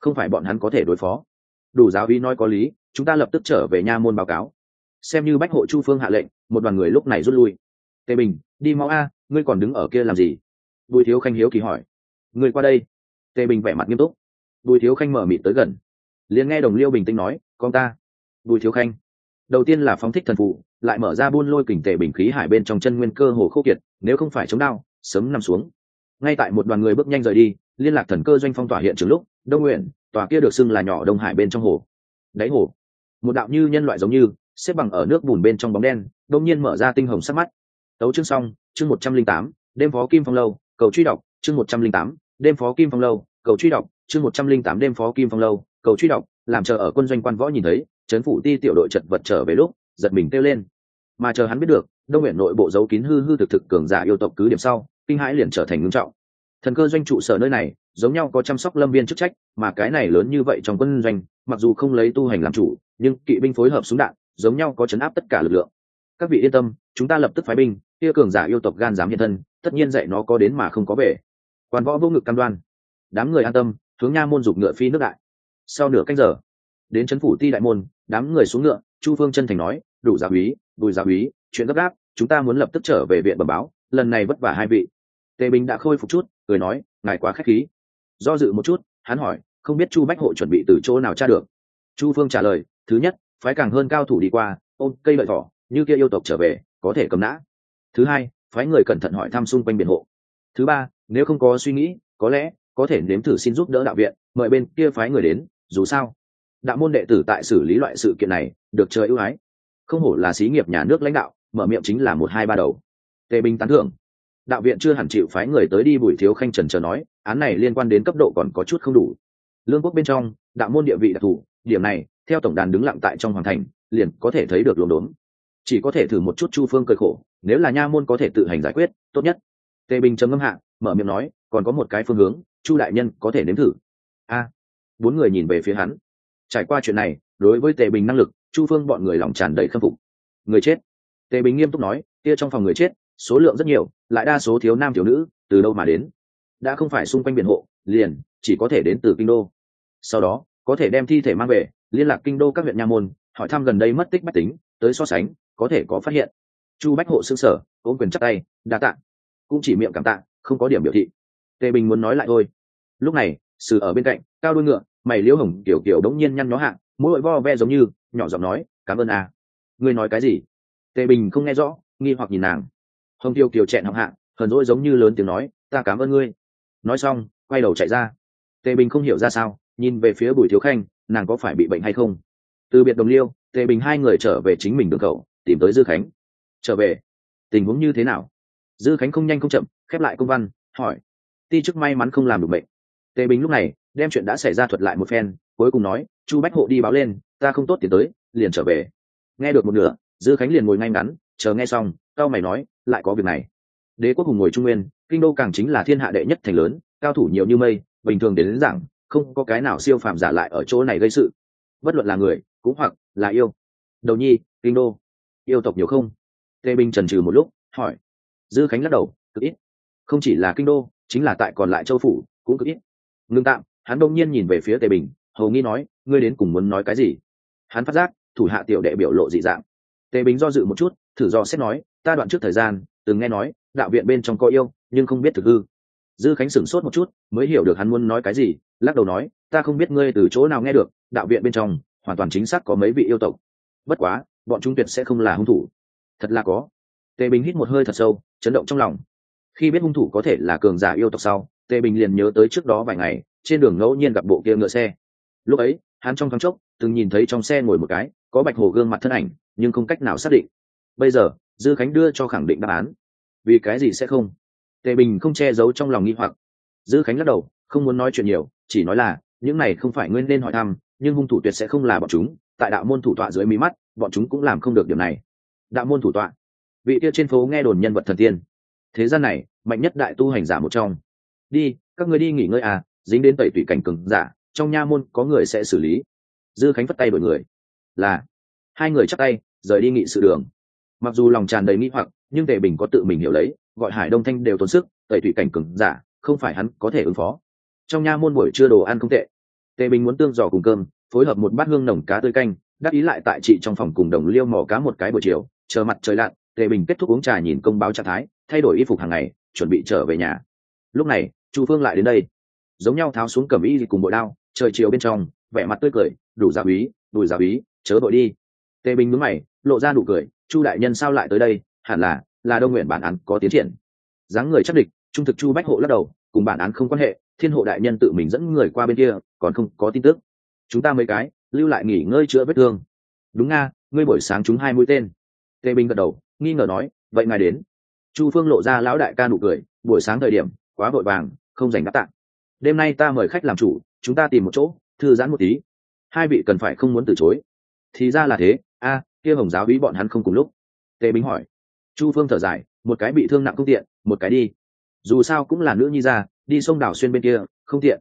không phải bọn hắn có thể đối phó. Đủ giáo úy nói có lý, chúng ta lập tức trở về nha môn báo cáo. Xem như bách hộ Chu Phương hạ lệnh, một đoàn người lúc này rút lui. Tề Bình, đi mau a, ngươi còn đứng ở kia làm gì? Bùi Thiếu Khanh hiếu kỳ hỏi. Người qua đây. Tề Bình vẻ mặt nghiêm túc. Bùi Thiếu Khanh mở mịt tới gần, liền nghe Đồng Liêu bình tĩnh nói, con ta. Bùi Thiếu Khanh đầu tiên là phóng thích thần phụ, lại mở ra buôn lôi kình tề bình khí hải bên trong chân nguyên cơ hồ khô kiệt, nếu không phải chống đao sớm nằm xuống. Ngay tại một đoàn người bước nhanh rời đi, liên lạc thần cơ doanh phong tỏa hiện trường lúc, Đông Nguyện tòa kia được xưng là nhỏ Đông Hải bên trong hồ. Đáy hồ, một đạo như nhân loại giống như xếp bằng ở nước bùn bên trong bóng đen, đột nhiên mở ra tinh hồng sắc mắt. Tấu chương xong, chương 108, đêm phó Kim Phong lâu, cầu truy đọc, chương 108, đêm phó Kim Phong lâu, cầu truy đọc, chương 108 đêm phó Kim Phong lâu, cầu truy đọc, làm chờ ở quân doanh quan võ nhìn thấy, trấn phủ ti tiểu đội chật vật trở về lúc, giật mình kêu lên. Mà chờ hắn biết được, Đông Nguyện nội bộ giấu kín hư hư thực thực cường giả yêu tộc cứ điểm sau, kinh hãi liền trở thành nghiêm trọng. Thần cơ doanh trụ sở nơi này, giống nhau có chăm sóc lâm viên chức trách, mà cái này lớn như vậy trong quân doanh, mặc dù không lấy tu hành làm chủ, nhưng kỵ binh phối hợp súng đạn, giống nhau có chấn áp tất cả lực lượng. Các vị yên tâm, chúng ta lập tức phái binh, kia cường giả yêu tộc gan dám hiện thân, tất nhiên dạy nó có đến mà không có về. Quan võ vô ngực cam đoan. Đám người an tâm, hướng nha môn dục ngựa phi nước đại. Sau nửa canh giờ, đến trấn phủ ti đại môn, đám người xuống ngựa, Chu Phương chân thành nói, đủ giáo úy, Bùi giáo úy, chuyện gấp gáp, chúng ta muốn lập tức trở về viện bẩm báo, lần này vất vả hai vị. Tề Bình đã khôi phục chút, cười nói, ngài quá khách khí. Do dự một chút, hắn hỏi, không biết Chu Bách Hộ chuẩn bị từ chỗ nào tra được. Chu Phương trả lời, thứ nhất, phái càng hơn cao thủ đi qua, ôm cây lợi thỏ, như kia yêu tộc trở về, có thể cầm nã. Thứ hai, phái người cẩn thận hỏi thăm xung quanh biển hộ. Thứ ba, nếu không có suy nghĩ, có lẽ có thể nếm thử xin giúp đỡ đạo viện, mời bên kia phái người đến, dù sao đạo môn đệ tử tại xử lý loại sự kiện này được trời ưu ái, không hổ là xí nghiệp nhà nước lãnh đạo, mở miệng chính là 1, 2, 3 đầu. Tề Bình tán thưởng. Đạo viện chưa hẳn chịu phái người tới đi. Bùi Thiếu Khanh trần chờ nói, án này liên quan đến cấp độ còn có chút không đủ. Lương quốc bên trong đạo môn địa vị đặc thù, điểm này theo tổng đàn đứng lặng tại trong hoàng thành liền có thể thấy được luống đốn. Chỉ có thể thử một chút. Chu Phương cười khổ, nếu là nha môn có thể tự hành giải quyết tốt nhất. Tề Bình trầm ngâm hạ, mở miệng nói, còn có một cái phương hướng, Chu đại nhân có thể nếm thử. A. Bốn người nhìn về phía hắn. Trải qua chuyện này, đối với Tề Bình năng lực, Chu Phương bọn người lòng tràn đầy khâm phục. Người chết. Tề Bình nghiêm túc nói, kia trong phòng người chết số lượng rất nhiều, lại đa số thiếu nam thiếu nữ, từ đâu mà đến? Đã không phải xung quanh biển hộ, liền chỉ có thể đến từ kinh đô. Sau đó có thể đem thi thể mang về, liên lạc kinh đô các huyện nha môn, hỏi thăm gần đây mất tích bách tính, tới so sánh có thể có phát hiện. Chu Bách Hộ sững sờ, ôm quyền chắp tay, đa tạ. Cũng chỉ miệng cảm tạ, không có điểm biểu thị. Tề Bình muốn nói lại thôi. Lúc này Sử ở bên cạnh, cao đuôi ngựa, mày liễu hồng kiểu kiểu đống nhiên nhăn nhó hạ, mũi vo ve giống như nhỏ giọng nói, cảm ơn à. Ngươi nói cái gì? Tề Bình không nghe rõ, nghi hoặc nhìn nàng. Hồng Kiều Kiều chẹn họng hạ, hờn dỗi giống như lớn tiếng nói, ta cảm ơn ngươi. Nói xong quay đầu chạy ra. Tề Bình không hiểu ra sao, nhìn về phía Bùi Thiếu Khanh, nàng có phải bị bệnh hay không? Từ biệt Đồng Liêu, Tề Bình hai người trở về chính mình đường khẩu, tìm tới Dư Khánh. Trở về, tình huống như thế nào? Dư Khánh không nhanh không chậm khép lại công văn, hỏi. Ti chức may mắn không làm được bệnh. Tề Bình lúc này đem chuyện đã xảy ra thuật lại một phen, cuối cùng nói, Chu Bách Hộ đi báo lên, ta không tốt tiến tới, liền trở về. Nghe được một nửa, Dư Khánh liền ngồi ngay ngắn, chờ nghe xong, cao mày nói, lại có việc này. Đế quốc hùng ngồi trung nguyên, kinh đô càng chính là thiên hạ đệ nhất thành lớn, cao thủ nhiều như mây, bình thường đến giảng không có cái nào siêu phàm giả lại ở chỗ này gây sự, bất luận là người cũng hoặc là yêu. Đầu nhi, kinh đô yêu tộc nhiều không? Tề Bình chần chừ một lúc, hỏi. Dư Khánh lắc đầu, cực ít. Không chỉ là kinh đô, chính là tại còn lại châu phủ cũng cực ít. Ngưng tạm, hắn đông nhiên nhìn về phía Tề Bình, hầu nghi nói, ngươi đến cùng muốn nói cái gì? Hắn phát giác thủ hạ tiểu đệ biểu lộ dị dạng. Tề Bình do dự một chút, thử do xét nói, ta đoạn trước thời gian từng nghe nói đạo viện bên trong có yêu, nhưng không biết thực hư. Dư Khánh sửng sốt một chút, mới hiểu được hắn muốn nói cái gì, lắc đầu nói, ta không biết ngươi từ chỗ nào nghe được, đạo viện bên trong hoàn toàn chính xác có mấy vị yêu tộc. Bất quá bọn chúng tuyệt sẽ không là hung thủ. Thật là có. Tề Bình hít một hơi thật sâu, chấn động trong lòng. Khi biết hung thủ có thể là cường giả yêu tộc sau, Tề Bình liền nhớ tới trước đó vài ngày trên đường ngẫu nhiên gặp bộ kia ngựa xe. Lúc ấy hắn trong thoáng chốc từng nhìn thấy trong xe ngồi một cái có bạch hồ gương mặt thân ảnh, nhưng không cách nào xác định. Bây giờ Dư Khánh đưa cho khẳng định đáp án. Vì cái gì sẽ không? Tề Bình không che giấu trong lòng nghi hoặc. Dư Khánh lắc đầu, không muốn nói chuyện nhiều, chỉ nói là những này không phải nguyên nên hỏi thăm, nhưng hung thủ tuyệt sẽ không là bọn chúng. Tại đạo môn thủ tọa dưới mí mắt, bọn chúng cũng làm không được điều này. Đạo môn thủ tọa, vị kia trên phố nghe đồn nhân vật thần tiên, thế gian này mạnh nhất đại tu hành giả một trong. Đi, các người đi nghỉ ngơi à, dính đến tẩy tủy cảnh cường giả, trong nha môn có người sẽ xử lý. Dư Khánh phất tay đổi người. Là. Hai người chắp tay rời đi nghị sự đường. Mặc dù lòng tràn đầy nghi hoặc, nhưng Tề Bình có tự mình hiểu lấy, gọi Hải Đông Thanh đều tốn sức, tẩy tủy cảnh cường giả không phải hắn có thể ứng phó. Trong nha môn buổi trưa đồ ăn không tệ. Tề Bình muốn tương giò cùng cơm, phối hợp một bát hương nồng cá tươi canh, đắc ý lại tại chị trong phòng cùng đồng liêu mò cá một cái buổi chiều, chờ mặt trời lặn, Tề Bình kết thúc uống trà nhìn công báo trạng thái, thay đổi y phục hàng ngày, chuẩn bị trở về nhà. Lúc này, Chu Phương lại đến đây, giống nhau tháo xuống cẩm y cùng bội đao, trời chiều bên trong, vẻ mặt tươi cười, đủ giáo úy, đùi giáo úy, chớ vội đi. Tề Bình nhướng mày, lộ ra nụ cười, Chu đại nhân sao lại tới đây, hẳn là Đông Nguyện bản án có tiến triển. Dáng người chắc địch, trung thực Chu Bách Hộ lắc đầu, cùng bản án không quan hệ, Thiên Hộ đại nhân tự mình dẫn người qua bên kia, còn không có tin tức. Chúng ta mấy cái lưu lại nghỉ ngơi chữa vết thương. Đúng nga, ngươi buổi sáng chúng 2 mũi tên. Tề Bình gật đầu, nghi ngờ nói, vậy ngài đến. Chu Phương lộ ra lão đại ca nụ cười, buổi sáng thời điểm quá vội vàng, không dành đáp tạng. Đêm nay ta mời khách làm chủ, chúng ta tìm một chỗ thư giãn một tí. Hai vị cần phải không muốn từ chối. Thì ra là thế, kia Hồng giáo úy bọn hắn không cùng lúc. Tề Bình hỏi. Chu Phương thở dài, một cái bị thương nặng không tiện, một cái đi. Dù sao cũng là nữ nhi ra, đi sông Đảo Xuyên bên kia không tiện.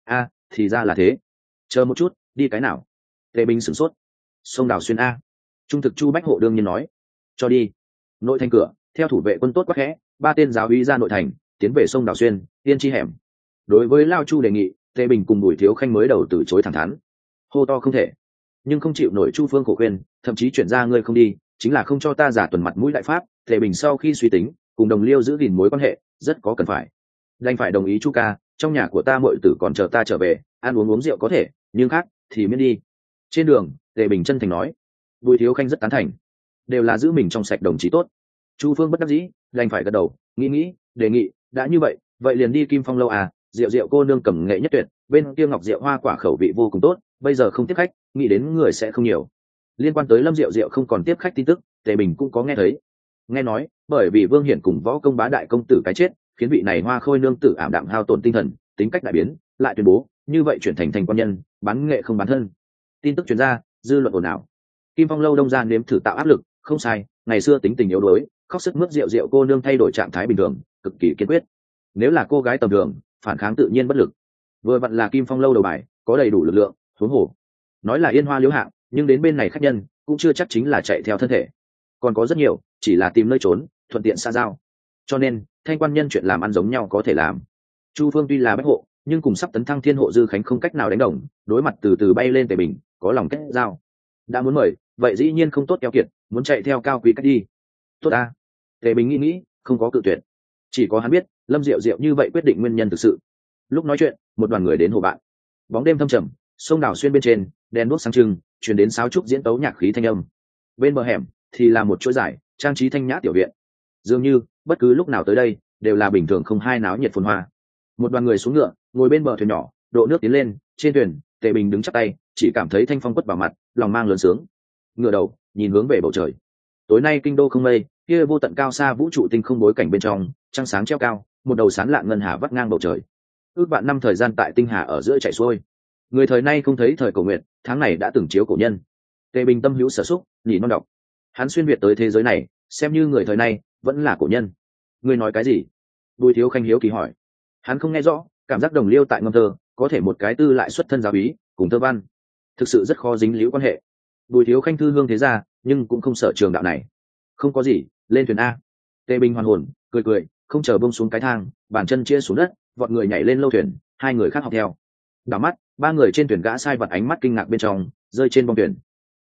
Thì ra là thế. Chờ một chút, đi cái nào? Tề Bình sửng sốt. Sông Đảo Xuyên a. Trung thực Chu Bách Hộ đương nhiên nói. Cho đi. Nội thành cửa, theo thủ vệ quân tốt quắc khẽ, 3 tên giáo úy ra nội thành, tiến về sông Đảo Xuyên, tiên chi hẻm. Đối với Lao Chu đề nghị, Tề Bình cùng Bùi Thiếu Khanh mới đầu từ chối thẳng thắn. Hô to không thể, nhưng không chịu nổi Chu Phương khổ khuyên, thậm chí chuyển ra ngươi không đi, chính là không cho ta giả tuần mặt mũi đại pháp. Tề Bình sau khi suy tính, cùng đồng liêu giữ gìn mối quan hệ, rất có cần phải. Đành phải đồng ý Chu ca, trong nhà của ta muội tử còn chờ ta trở về, ăn uống rượu có thể, nhưng khác thì miễn đi. Trên đường, Tề Bình chân thành nói. Bùi Thiếu Khanh rất tán thành, đều là giữ mình trong sạch đồng chí tốt. Chu Phương bất đắc dĩ, đành phải gật đầu, nghĩ, đề nghị, đã như vậy liền đi Kim Phong lâu à, rượu cô nương cầm nghệ nhất tuyệt, bên kia Ngọc Rượu Hoa quả khẩu vị vô cùng tốt, bây giờ không tiếp khách, nghĩ đến người sẽ không nhiều. Liên quan tới Lâm Diệu không còn tiếp khách tin tức, Tề Bình cũng có nghe thấy. Nghe nói, bởi vì Vương Hiển cùng Võ Công Bá đại công tử cái chết, khiến vị này Hoa Khôi nương tử ảm đạm hao tổn tinh thần, tính cách đại biến, lại tuyên bố, như vậy chuyển thành quan nhân, bán nghệ không bán thân. Tin tức truyền ra, dư luận ồn ào. Kim Phong lâu đông ra nếm thử tạo áp lực, không sai, ngày xưa tính tình yếu đuối, khóc sức mướt Diệu cô nương thay đổi trạng thái bình thường, cực kỳ kiên quyết. Nếu là cô gái tầm thường, phản kháng tự nhiên bất lực. Vừa vặn là Kim Phong lâu đầu bài, có đầy đủ lực lượng, huống hồ nói là Yên Hoa liễu hạng, nhưng đến bên này khách nhân cũng chưa chắc chính là chạy theo thân thể, còn có rất nhiều chỉ là tìm nơi trốn, thuận tiện xa giao. Cho nên thanh quan nhân chuyện làm ăn giống nhau có thể làm. Chu Phương tuy là bách hộ, nhưng cùng sắp tấn thăng Thiên Hộ Dư Khánh không cách nào đánh đồng, đối mặt từ từ bay lên Tề Bình, có lòng kết giao. Đã muốn mời, vậy dĩ nhiên không tốt keo kiệt, muốn chạy theo cao quý cách đi. Tốt a. Tề Bình nghĩ, không có cự tuyệt. Chỉ có hắn biết, Lâm Diệu như vậy quyết định nguyên nhân thực sự. Lúc nói chuyện, một đoàn người đến hồ bạn. Bóng đêm thâm trầm, sông Đảo Xuyên bên trên, đèn đuốc sáng trưng, truyền đến sáo trúc diễn tấu nhạc khí thanh âm. Bên bờ hẻm thì là một chuỗi dài, trang trí thanh nhã tiểu viện. Dường như bất cứ lúc nào tới đây, đều là bình thường không hai náo nhiệt phồn hoa. Một đoàn người xuống ngựa, ngồi bên bờ thuyền nhỏ, độ nước tiến lên, trên thuyền, Tề Bình đứng chắp tay, chỉ cảm thấy thanh phong quất vào mặt, lòng mang lớn sướng. Ngựa đầu, nhìn hướng về bầu trời. Tối nay kinh đô không mây, kia vô tận cao xa vũ trụ tinh không bối cảnh bên trong, trăng sáng treo cao, một đầu sán lạ ngân hà vắt ngang bầu trời. Ước vạn năm thời gian tại tinh hà ở giữa chảy xuôi. Người thời nay không thấy thời cổ nguyện, tháng này đã từng chiếu cổ nhân. Tề Bình tâm hữu sở xúc, nhỉ non đọc. Hắn xuyên việt tới thế giới này, xem như người thời nay vẫn là cổ nhân. Ngươi nói cái gì? Bùi Thiếu Khanh hiếu kỳ hỏi. Hắn không nghe rõ, cảm giác đồng liêu tại ngâm thơ, có thể một cái tư lại xuất thân giáo ý, cùng thơ văn, thực sự rất khó dính liễu quan hệ. Bùi Thiếu Khanh thư hương thế ra, nhưng cũng không sợ trường đạo này. Không có gì, lên thuyền a. Tề Bình hoàn hồn, cười, không chờ bông xuống cái thang, bàn chân chia xuống đất, vọt người nhảy lên lâu thuyền, hai người khác học theo. Đảo mắt, ba người trên thuyền gã sai vật ánh mắt kinh ngạc bên trong, rơi trên bong thuyền.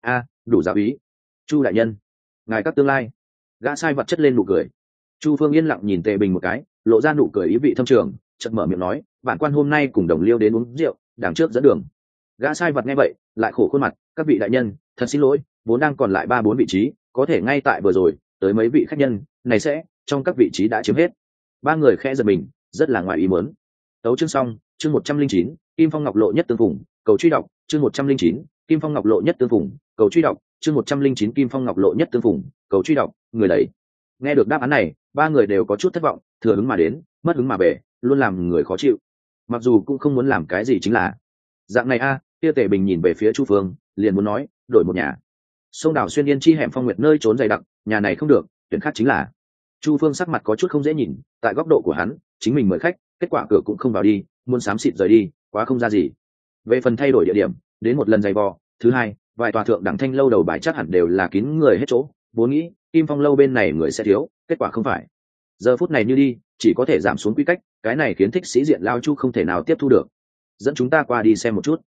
Đủ giáo ý. Chu đại nhân, ngài các tương lai. Gã sai vật chất lên nụ cười. Chu Phương yên lặng nhìn Tề Bình một cái, lộ ra nụ cười ý vị thâm trường, chợt mở miệng nói, bản quan hôm nay cùng đồng liêu đến uống rượu, đằng trước dẫn đường. Gã sai vật nghe vậy, lại khổ khuôn mặt, các vị đại nhân, thật xin lỗi, vốn đang còn lại 3-4 vị trí, có thể ngay tại vừa rồi, tới mấy vị khách nhân, này sẽ, trong các vị trí đã chiếm hết. Ba người khẽ giật mình, rất là ngoài ý muốn. Tấu chương xong, chương 109, Kim Phong Ngọc Lộ nhất tương phùng, cầu truy đọc, chương 109, Kim Phong Ngọc Lộ nhất tương phùng, cầu truy đọc, chương 109 Kim Phong Ngọc Lộ nhất tương phùng, cầu truy đọc, người đấy. Nghe được đáp án này, ba người đều có chút thất vọng, thừa hứng mà đến, mất hứng mà về, luôn làm người khó chịu. Mặc dù cũng không muốn làm cái gì chính là. Dạng này kia Tề Bình nhìn về phía Chu Phương, liền muốn nói, đổi một nhà. Sông Đảo Xuyên yên chi hẻm phong nguyệt nơi trốn dày đặc, nhà này không được, tuyển khác chính là. Chu Phương sắc mặt có chút không dễ nhìn, tại góc độ của hắn, chính mình mời khách, kết quả cửa cũng không vào đi, muốn xám xịt rời đi, quá không ra gì. Về phần thay đổi địa điểm, đến một lần giày vò, thứ hai, vài tòa thượng đẳng thanh lâu đầu bài chắc hẳn đều là kín người hết chỗ, vốn nghĩ Kim Phong lâu bên này người sẽ thiếu, kết quả không phải. Giờ phút này như đi, chỉ có thể giảm xuống quy cách, cái này khiến thích sĩ diện lao Chu không thể nào tiếp thu được. Dẫn chúng ta qua đi xem một chút.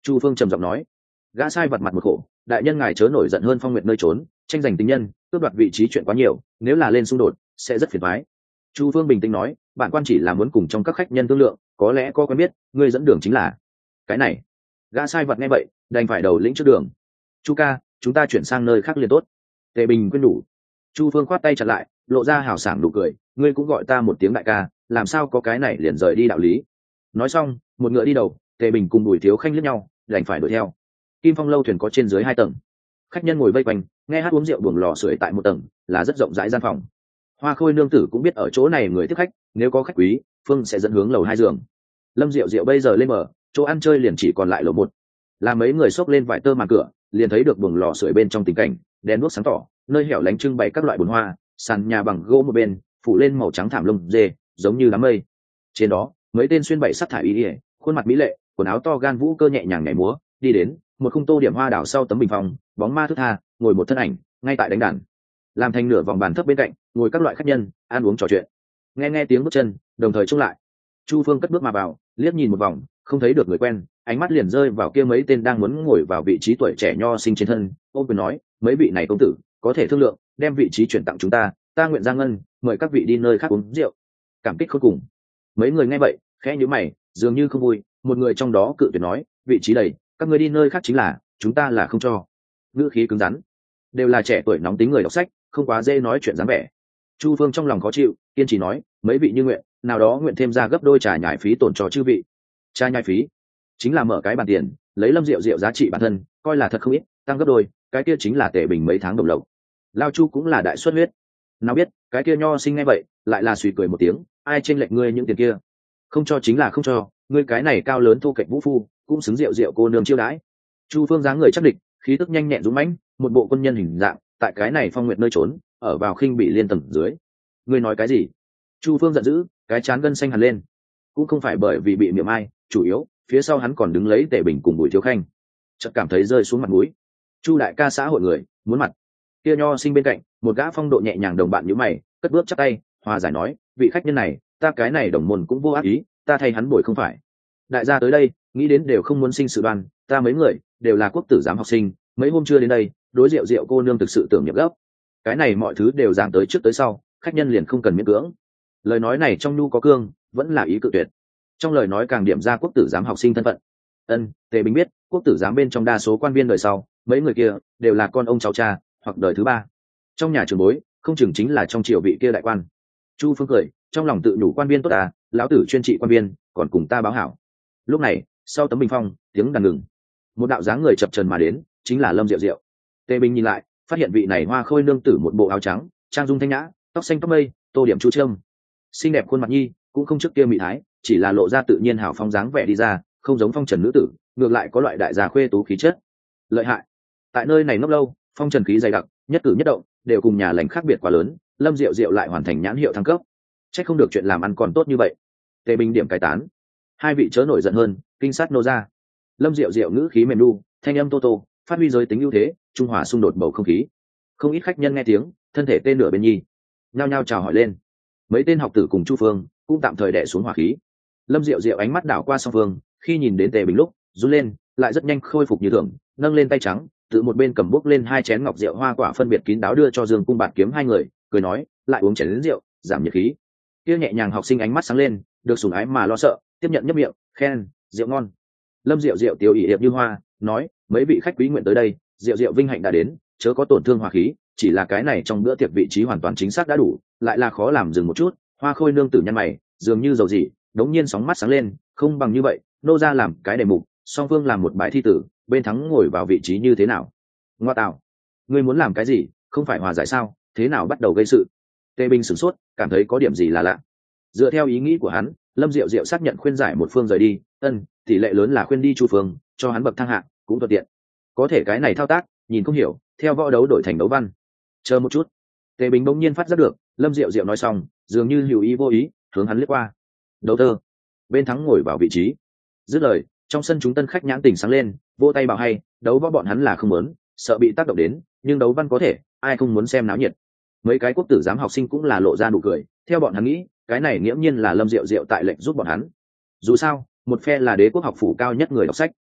Chu Phương trầm giọng nói. Gã sai vật mặt một khổ, đại nhân ngài chớ nổi giận hơn Phong Nguyệt nơi trốn, tranh giành tình nhân, cướp đoạt vị trí chuyện quá nhiều, nếu là lên xung đột sẽ rất phiền toái. Chu Phương bình tĩnh nói, bản quan chỉ là muốn cùng trong các khách nhân thương lượng, có lẽ có quen biết, ngươi dẫn đường chính là. Cái này, gã sai vật nghe vậy, đành phải đầu lĩnh trước đường. Chu ca, chúng ta chuyển sang nơi khác liền tốt. Tề Bình khuyên đủ. Chu Phương khoát tay chặn lại, lộ ra hào sảng nụ cười, ngươi cũng gọi ta một tiếng đại ca, làm sao có cái này liền rời đi đạo lý. Nói xong, một ngựa đi đầu, Tề Bình cùng Bùi Thiếu Khanh liếc nhau, đành phải đuổi theo. Kim Phong lâu thuyền có trên dưới 2 tầng, khách nhân ngồi vây quanh, nghe hát uống rượu buồng lò sưởi tại một tầng, là rất rộng rãi gian phòng. Hoa Khôi nương tử cũng biết ở chỗ này người tiếp khách, nếu có khách quý, Phương sẽ dẫn hướng lầu 2 giường. Lâm Diệu Diệu bây giờ lên mở, chỗ ăn chơi liền chỉ còn lại lầu 1. Là mấy người xốc lên vải tơ màn cửa, liền thấy được buồng lò sưởi bên trong tình cảnh, đèn đuốc sáng tỏ, nơi hẻo lánh trưng bày các loại bồn hoa, sàn nhà bằng gỗ một bên, phủ lên màu trắng thảm lông dê, giống như đám mây. Trên đó, mấy tên xuyên bảy sắc thải y, khuôn mặt mỹ lệ, quần áo to gan vũ cơ nhẹ nhàng nhảy múa, đi đến một khung tô điểm hoa đảo sau tấm bình phong, bóng ma thướt tha, ngồi một thân ảnh, ngay tại đánh đàn. Làm thành nửa vòng bàn thấp bên cạnh, ngồi các loại khách nhân, ăn uống trò chuyện. Nghe tiếng bước chân, đồng thời trông lại. Chu Phương cất bước mà vào, liếc nhìn một vòng, không thấy được người quen, ánh mắt liền rơi vào kia mấy tên đang muốn ngồi vào vị trí tuổi trẻ nho sinh trên thân, ôm quyền nói, mấy vị này công tử, có thể thương lượng, đem vị trí chuyển tặng chúng ta, ta nguyện ra ngân, mời các vị đi nơi khác uống rượu. Cảm kích khôn cùng. Mấy người nghe vậy, khẽ nhíu mày, dường như không vui, một người trong đó cự tuyệt nói, vị trí đầy, các ngươi đi nơi khác chính là, chúng ta là không cho. Ngữ khí cứng rắn, đều là trẻ tuổi nóng tính người đọc sách, không quá dễ nói chuyện dáng vẻ. Chu Phương trong lòng khó chịu, kiên trì nói, mấy vị như nguyện, nào đó nguyện thêm ra gấp đôi trà nhài phí tổn cho chư vị. Trà nhài phí chính là mở cái bàn tiền, lấy Lâm Diệu Diệu giá trị bản thân, coi là thật không ít, tăng gấp đôi, cái kia chính là Tề Bình mấy tháng đồng lộc. Lao Chu cũng là đại xuất huyết. Nào biết, cái kia nho sinh nghe vậy, lại là suy cười một tiếng, ai chênh lệch ngươi những tiền kia? Không cho chính là không cho, ngươi cái này cao lớn thu kệch vũ phu, cũng xứng Diệu Diệu cô nương chiêu đãi. Chu Phương dáng người chắc địch, khí tức nhanh nhẹn dũng mãnh, một bộ quân nhân hình dạng, tại cái này Phong Nguyệt nơi trốn, ở vào khinh bị liên tầng dưới. Ngươi nói cái gì? Chu Phương giận dữ, cái trán gân xanh hẳn lên. Cũng không phải bởi vì bị miệng ai, chủ yếu, phía sau hắn còn đứng lấy Tề Bình cùng Bùi Thiếu Khanh. Chợt cảm thấy rơi xuống mặt mũi. Chu đại ca xã hội người, muốn mặt. Kia nho sinh bên cạnh, một gã phong độ nhẹ nhàng đồng bạn nhíu mày, cất bước chắp tay, hòa giải nói, vị khách nhân này, ta cái này đồng môn cũng vô ác ý, ta thay hắn bồi không phải. Đại gia tới đây, nghĩ đến đều không muốn sinh sự đoan, ta mấy người đều là quốc tử giám học sinh, mấy hôm chưa đến đây, đối Diệu Diệu cô nương thực sự tưởng niệm gấp. Cái này mọi thứ đều giảng tới trước tới sau, khách nhân liền không cần miễn cưỡng. Lời nói này trong nhu có cương, vẫn là ý cự tuyệt. Trong lời nói càng điểm ra quốc tử giám học sinh thân phận. Tề Bình biết, quốc tử giám bên trong đa số quan viên đời sau, mấy người kia đều là con ông cháu cha, hoặc đời thứ ba. Trong nhà trường bối, không chừng chính là trong triều vị kia đại quan. Chu Phương cười, trong lòng tự nhủ quan viên tốt à, lão tử chuyên trị quan viên, còn cùng ta báo hảo. Lúc này, sau tấm bình phong, tiếng đàn ngừng. Một đạo dáng người chập chờn mà đến, chính là Lâm Diệu Diệu. Tề Bình nhìn lại, phát hiện vị này Hoa Khôi nương tử một bộ áo trắng, trang dung thanh nhã, tóc xanh tóc mây, tô điểm chu trâm, xinh đẹp khuôn mặt nhi, cũng không trước kia mỹ thái, chỉ là lộ ra tự nhiên hào phóng dáng vẻ đi ra, không giống phong trần nữ tử, ngược lại có loại đại gia khuê tú khí chất. Lợi hại. Tại nơi này ngốc lâu, phong trần khí dày đặc, nhất cử nhất động đều cùng nhà lành khác biệt quá lớn, Lâm Diệu Diệu lại hoàn thành nhãn hiệu thăng cấp. Chắc không được chuyện làm ăn còn tốt như vậy. Tề Bình điểm cải tán. Hai vị chớ nổi giận hơn, kinh sát nô ra. Lâm Diệu Diệu ngữ khí mềm nu, thanh âm tô tô, phát huy giới tính ưu thế, trung hòa xung đột bầu không khí. Không ít khách nhân nghe tiếng, thân thể tên nửa bên nhi, nhao nhao chào hỏi lên. Mấy tên học tử cùng Chu Phương cũng tạm thời đè xuống hỏa khí. Lâm Diệu Diệu ánh mắt đảo qua song phương, khi nhìn đến Tề Bình lúc run lên, lại rất nhanh khôi phục như thường, nâng lên tay trắng, tự một bên cầm bốc lên 2 chén ngọc rượu hoa quả phân biệt kín đáo đưa cho Dương Cung Bạt Kiếm hai người, cười nói, lại uống chén rượu, giảm nhiệt khí. Kia nhẹ nhàng học sinh ánh mắt sáng lên, được sủng ái mà lo sợ, tiếp nhận nhấp miệng, khen, rượu ngon. Lâm Diệu Diệu tiêu ỷ hiệp như hoa, nói, mấy vị khách quý nguyện tới đây, Diệu Diệu vinh hạnh đã đến, chớ có tổn thương hòa khí, chỉ là cái này trong bữa tiệc vị trí hoàn toàn chính xác đã đủ, lại là khó làm dừng một chút. Hoa Khôi nương tử nhăn mày, dường như dầu gì, đống nhiên sóng mắt sáng lên, không bằng như vậy, nô ra làm cái đề mục, song phương làm một bài thi tử, bên thắng ngồi vào vị trí như thế nào. Ngoa tạo, ngươi muốn làm cái gì, không phải hòa giải sao, thế nào bắt đầu gây sự? Tề Bình sửng sốt, cảm thấy có điểm gì là lạ. Dựa theo ý nghĩ của hắn, Lâm Diệu Diệu xác nhận khuyên giải một phương rời đi, tỷ lệ lớn là khuyên đi Chu Phương, cho hắn bậc thang hạng, cũng thuận tiện. Có thể cái này thao tác, nhìn không hiểu, theo võ đấu đổi thành đấu văn. Chờ một chút. Tề Bình bỗng nhiên phát giác được, Lâm Diệu Diệu nói xong, dường như hữu ý vô ý, hướng hắn liếc qua. Đấu tơ, bên thắng ngồi vào vị trí. Dứt lời, trong sân chúng tân khách nhãn tình sáng lên, vỗ tay bảo hay, đấu võ bọn hắn là không muốn, sợ bị tác động đến, nhưng đấu văn có thể, ai không muốn xem náo nhiệt. Mấy cái quốc tử giám học sinh cũng là lộ ra nụ cười, theo bọn hắn nghĩ, cái này nghiễm nhiên là Lâm Diệu Diệu tại lệnh giúp bọn hắn. Dù sao, một phe là đế quốc học phủ cao nhất người đọc sách,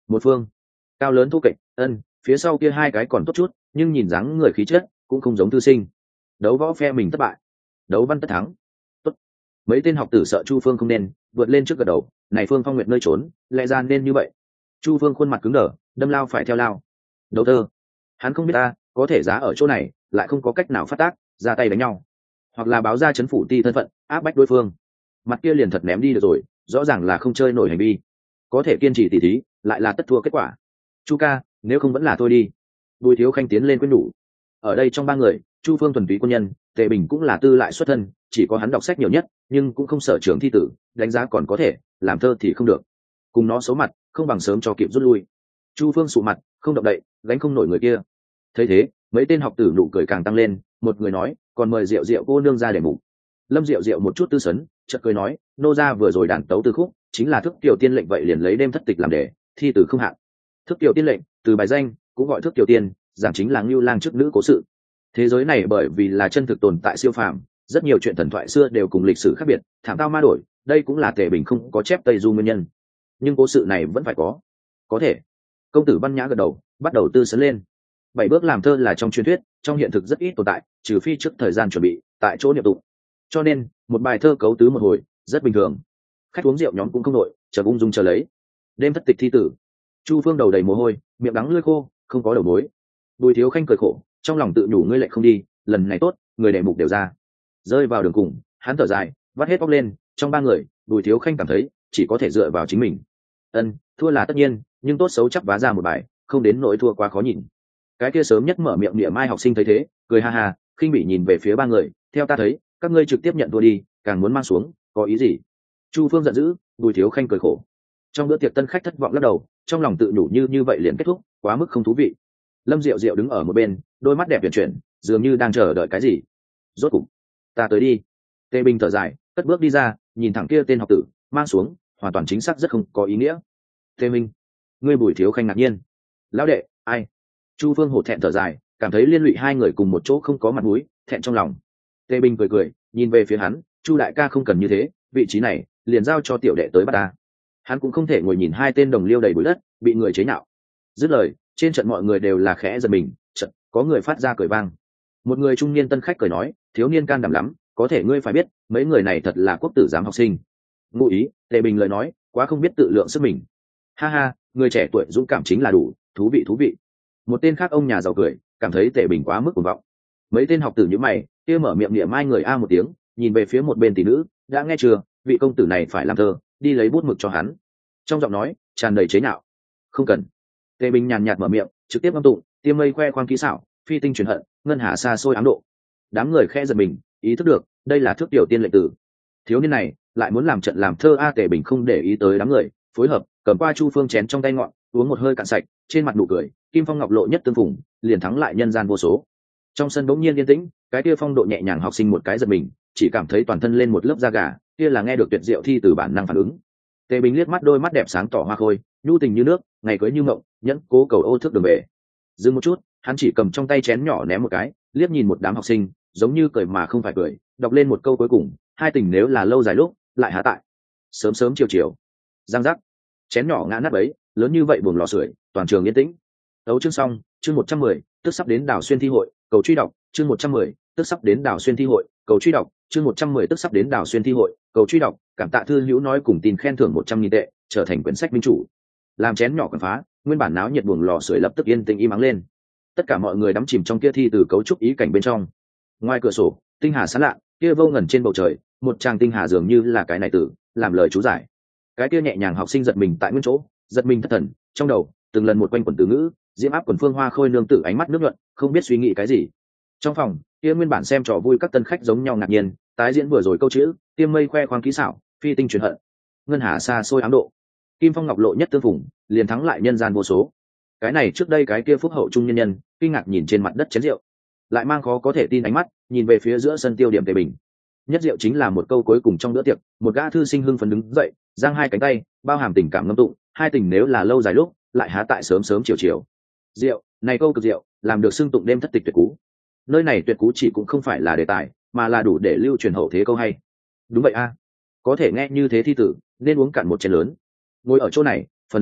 một phương cao lớn thô kệch, phía sau kia hai cái còn tốt chút nhưng nhìn dáng người khí chất cũng không giống thư sinh. Đấu võ phe mình thất bại, đấu văn tất thắng. Tốt. Mấy tên học tử sợ Chu Phương không nên vượt lên trước gật đầu, này Phương Phong Nguyệt nơi trốn lẽ ra nên như vậy. Chu Phương khuôn mặt cứng đờ, đâm lao phải theo lao. Đấu thơ, hắn không biết ta có thể giá ở chỗ này lại không có cách nào phát tác ra tay đánh nhau, hoặc là báo ra chấn phủ ti thân phận áp bách đối phương. Mặt kia liền thật ném đi được rồi, rõ ràng là không chơi nổi hành vi, có thể kiên trì tỉ thí lại là tất thua kết quả. Chu ca, nếu không vẫn là thôi đi. Bùi Thiếu Khanh tiến lên khuyên nhủ. Ở đây trong ba người, Chu Phương thuần túy quân nhân, Tề Bình cũng là tư lại xuất thân, chỉ có hắn đọc sách nhiều nhất nhưng cũng không sở trường thi tử, đánh giá còn có thể, làm thơ thì không được. Cùng nó xấu mặt không bằng sớm cho kịp rút lui. Chu Phương sụ mặt không động đậy, gánh không nổi người kia. Thấy thế, mấy tên học tử nụ cười càng tăng lên, một người nói, còn mời Diệu Diệu cô nương ra để mục. Lâm Diệu Diệu một chút tư sấn, chợt cười nói, nô gia vừa rồi đàn tấu từ khúc chính là thức tiểu tiên lệnh, vậy liền lấy đêm thất tịch làm đề, thi từ không hạn. Thức tiểu tiên lệnh từ bài danh cũng gọi thức tiểu tiên, giảng chính là Ngưu Lang chức nữ cố sự. Thế giới này bởi vì là chân thực tồn tại siêu phàm, rất nhiều chuyện thần thoại xưa đều cùng lịch sử khác biệt, thảm tao ma đổi, đây cũng là Tề Bình không có chép Tây Du nguyên nhân. Nhưng cố sự này vẫn phải có thể. Công tử Văn Nhã gật đầu, bắt đầu tư sấn lên. 7 bước làm thơ là trong truyền thuyết, trong hiện thực rất ít tồn tại, trừ phi trước thời gian chuẩn bị, tại chỗ niệm tụng. Cho nên, một bài thơ cấu tứ một hồi, rất bình thường. Khách uống rượu nhóm cũng không nội, chờ ung dung chờ lấy. Đêm thất tịch thi tử. Chu Phương đầu đầy mồ hôi, miệng đắng lưỡi khô, không có đầu mối. Bùi Thiếu Khanh cười khổ, trong lòng tự nhủ ngươi lại không đi, lần này tốt, người đệ mục đều ra. Rơi vào đường cùng, hắn thở dài, vắt hết óc lên, trong ba người, Bùi Thiếu Khanh cảm thấy chỉ có thể dựa vào chính mình. Thua là tất nhiên, nhưng tốt xấu chắc vá ra một bài, không đến nỗi thua quá khó nhìn. Cái kia sớm nhất mở miệng niệm mai học sinh thấy thế, cười ha ha, khinh bỉ nhìn về phía ba người, theo ta thấy, các ngươi trực tiếp nhận thua đi, càng muốn mang xuống, có ý gì? Chu Phương giận dữ, Bùi Thiếu Khanh cười khổ. Trong bữa tiệc tân khách thất vọng lắc đầu, trong lòng tự nhủ như vậy liền kết thúc, quá mức không thú vị. Lâm Diệu Diệu đứng ở một bên, đôi mắt đẹp chuyển chuyển, dường như đang chờ đợi cái gì. Rốt cục, ta tới đi. Tề Bình thở dài, cất bước đi ra, nhìn thẳng kia tên học tử, mang xuống, hoàn toàn chính xác rất không có ý nghĩa. Tề Minh, ngươi. Bùi Thiếu Khanh ngạc nhiên. Lão đệ, ai? Chu Phương hổ thẹn thở dài, cảm thấy liên lụy hai người cùng một chỗ không có mặt mũi, thẹn trong lòng. Tề Bình cười cười, nhìn về phía hắn, Chu đại ca không cần như thế, vị trí này liền giao cho tiểu đệ tới bắt ta. Hắn cũng không thể ngồi nhìn hai tên đồng liêu đầy bụi đất, bị người chế nhạo. Dứt lời, trên trận mọi người đều là khẽ giật mình, trận có người phát ra cười vang. Một người trung niên tân khách cười nói, thiếu niên can đảm lắm, có thể ngươi phải biết, mấy người này thật là quốc tử giám học sinh. Ngụ ý, Tề Bình lời nói, quá không biết tự lượng sức mình. Ha ha, người trẻ tuổi dũng cảm chính là đủ, thú vị. Một tên khác ông nhà giàu cười, cảm thấy Tề Bình quá mức cuồng vọng. Mấy tên học tử như mày, kia mở miệng niệm mai người a một tiếng, nhìn về phía một bên tỷ nữ, đã nghe chưa, vị công tử này phải làm thơ, đi lấy bút mực cho hắn. Trong giọng nói tràn đầy chế nhạo. Không cần. Tề Bình nhàn nhạt mở miệng, trực tiếp ngâm tụng, tiêm mây khoe khoang kỹ xảo, phi tinh truyền hận, ngân hà xa xôi ám độ. Đám người khẽ giật mình, ý thức được đây là thước tiểu tiên lệnh tử. Thiếu niên này lại muốn làm trận làm thơ a. Tề Bình không để ý tới đám người, phối hợp cầm qua Chu Phương chén trong tay ngọn, uống một hơi cạn sạch, trên mặt nụ cười, kim phong ngọc lộ nhất tương phùng, liền thắng lại nhân gian vô số. Trong sân bỗng nhiên yên tĩnh, cái kia phong độ nhẹ nhàng học sinh một cái giật mình, chỉ cảm thấy toàn thân lên một lớp da gà, kia là nghe được tuyệt diệu thi từ bản năng phản ứng. Tề Bình liếc mắt đôi mắt đẹp sáng tỏ hoa khôi, nhu tình như nước, ngày cưới như mộng, nhẫn cố cầu ô thước đường về. Dừng một chút, hắn chỉ cầm trong tay chén nhỏ ném một cái, liếc nhìn một đám học sinh, giống như cười mà không phải cười, đọc lên một câu cuối cùng, hai tình nếu là lâu dài lúc, lại há tại. Sớm sớm chiều chiều. Giang giác. Chén nhỏ ngã nát bấy, lớn như vậy buồng lò sưởi, toàn trường yên tĩnh. Tấu chương xong, chương 110, tức sắp đến đảo xuyên thi hội, cầu truy đọc, chương 110, tức sắp đến đảo xuyên thi hội, cầu truy đọc, chương 110 tức sắp đến đảo xuyên thi hội, cầu truy đọc, cảm tạ thư hữu nói cùng tin khen thưởng 100.000 tệ, trở thành quyển sách minh chủ. Làm chén nhỏ quần phá, nguyên bản náo nhiệt buồng lò sưởi lập tức yên tĩnh im ắng lên. Tất cả mọi người đắm chìm trong kia thi từ cấu trúc ý cảnh bên trong. Ngoài cửa sổ, tinh hà sáng lạ, kia vô ngần trên bầu trời, một tràng tinh hà dường như là cái này tử, làm lời chú giải. Cái kia nhẹ nhàng học sinh giật mình tại nguyên chỗ, giật mình thất thần, trong đầu từng lần một quanh quẩn từ ngữ, diễm áp quần phương hoa khôi nương tử ánh mắt nước nhuận, không biết suy nghĩ cái gì. Trong phòng kia nguyên bản xem trò vui các tân khách giống nhau ngạc nhiên, tái diễn vừa rồi câu chữ, tiêm mây khoe khoang kỹ xảo, phi tinh truyền hận, ngân hà xa xôi ám độ, kim phong ngọc lộ nhất tương phùng, liền thắng lại nhân gian vô số. Cái này trước đây cái kia phúc hậu trung nhân nhân kinh ngạc nhìn trên mặt đất chén rượu, lại mang khó có thể tin ánh mắt nhìn về phía giữa sân tiêu điểm Tề Bình. Nhất rượu chính là một câu cuối cùng trong bữa tiệc, một gã thư sinh hưng phấn đứng dậy, giang hai cánh tay, bao hàm tình cảm ngâm tụng, hai tình nếu là lâu dài lúc, lại há tại sớm sớm chiều chiều. Rượu, này câu cực rượu, làm được xưng tụng đêm thất tịch tuyệt cú. Nơi này tuyệt cú chỉ cũng không phải là đề tài, mà là đủ để lưu truyền hậu thế câu hay. Đúng vậy a, có thể nghe như thế thi tử, nên uống cạn một chén lớn. Ngồi ở chỗ này, phần lớn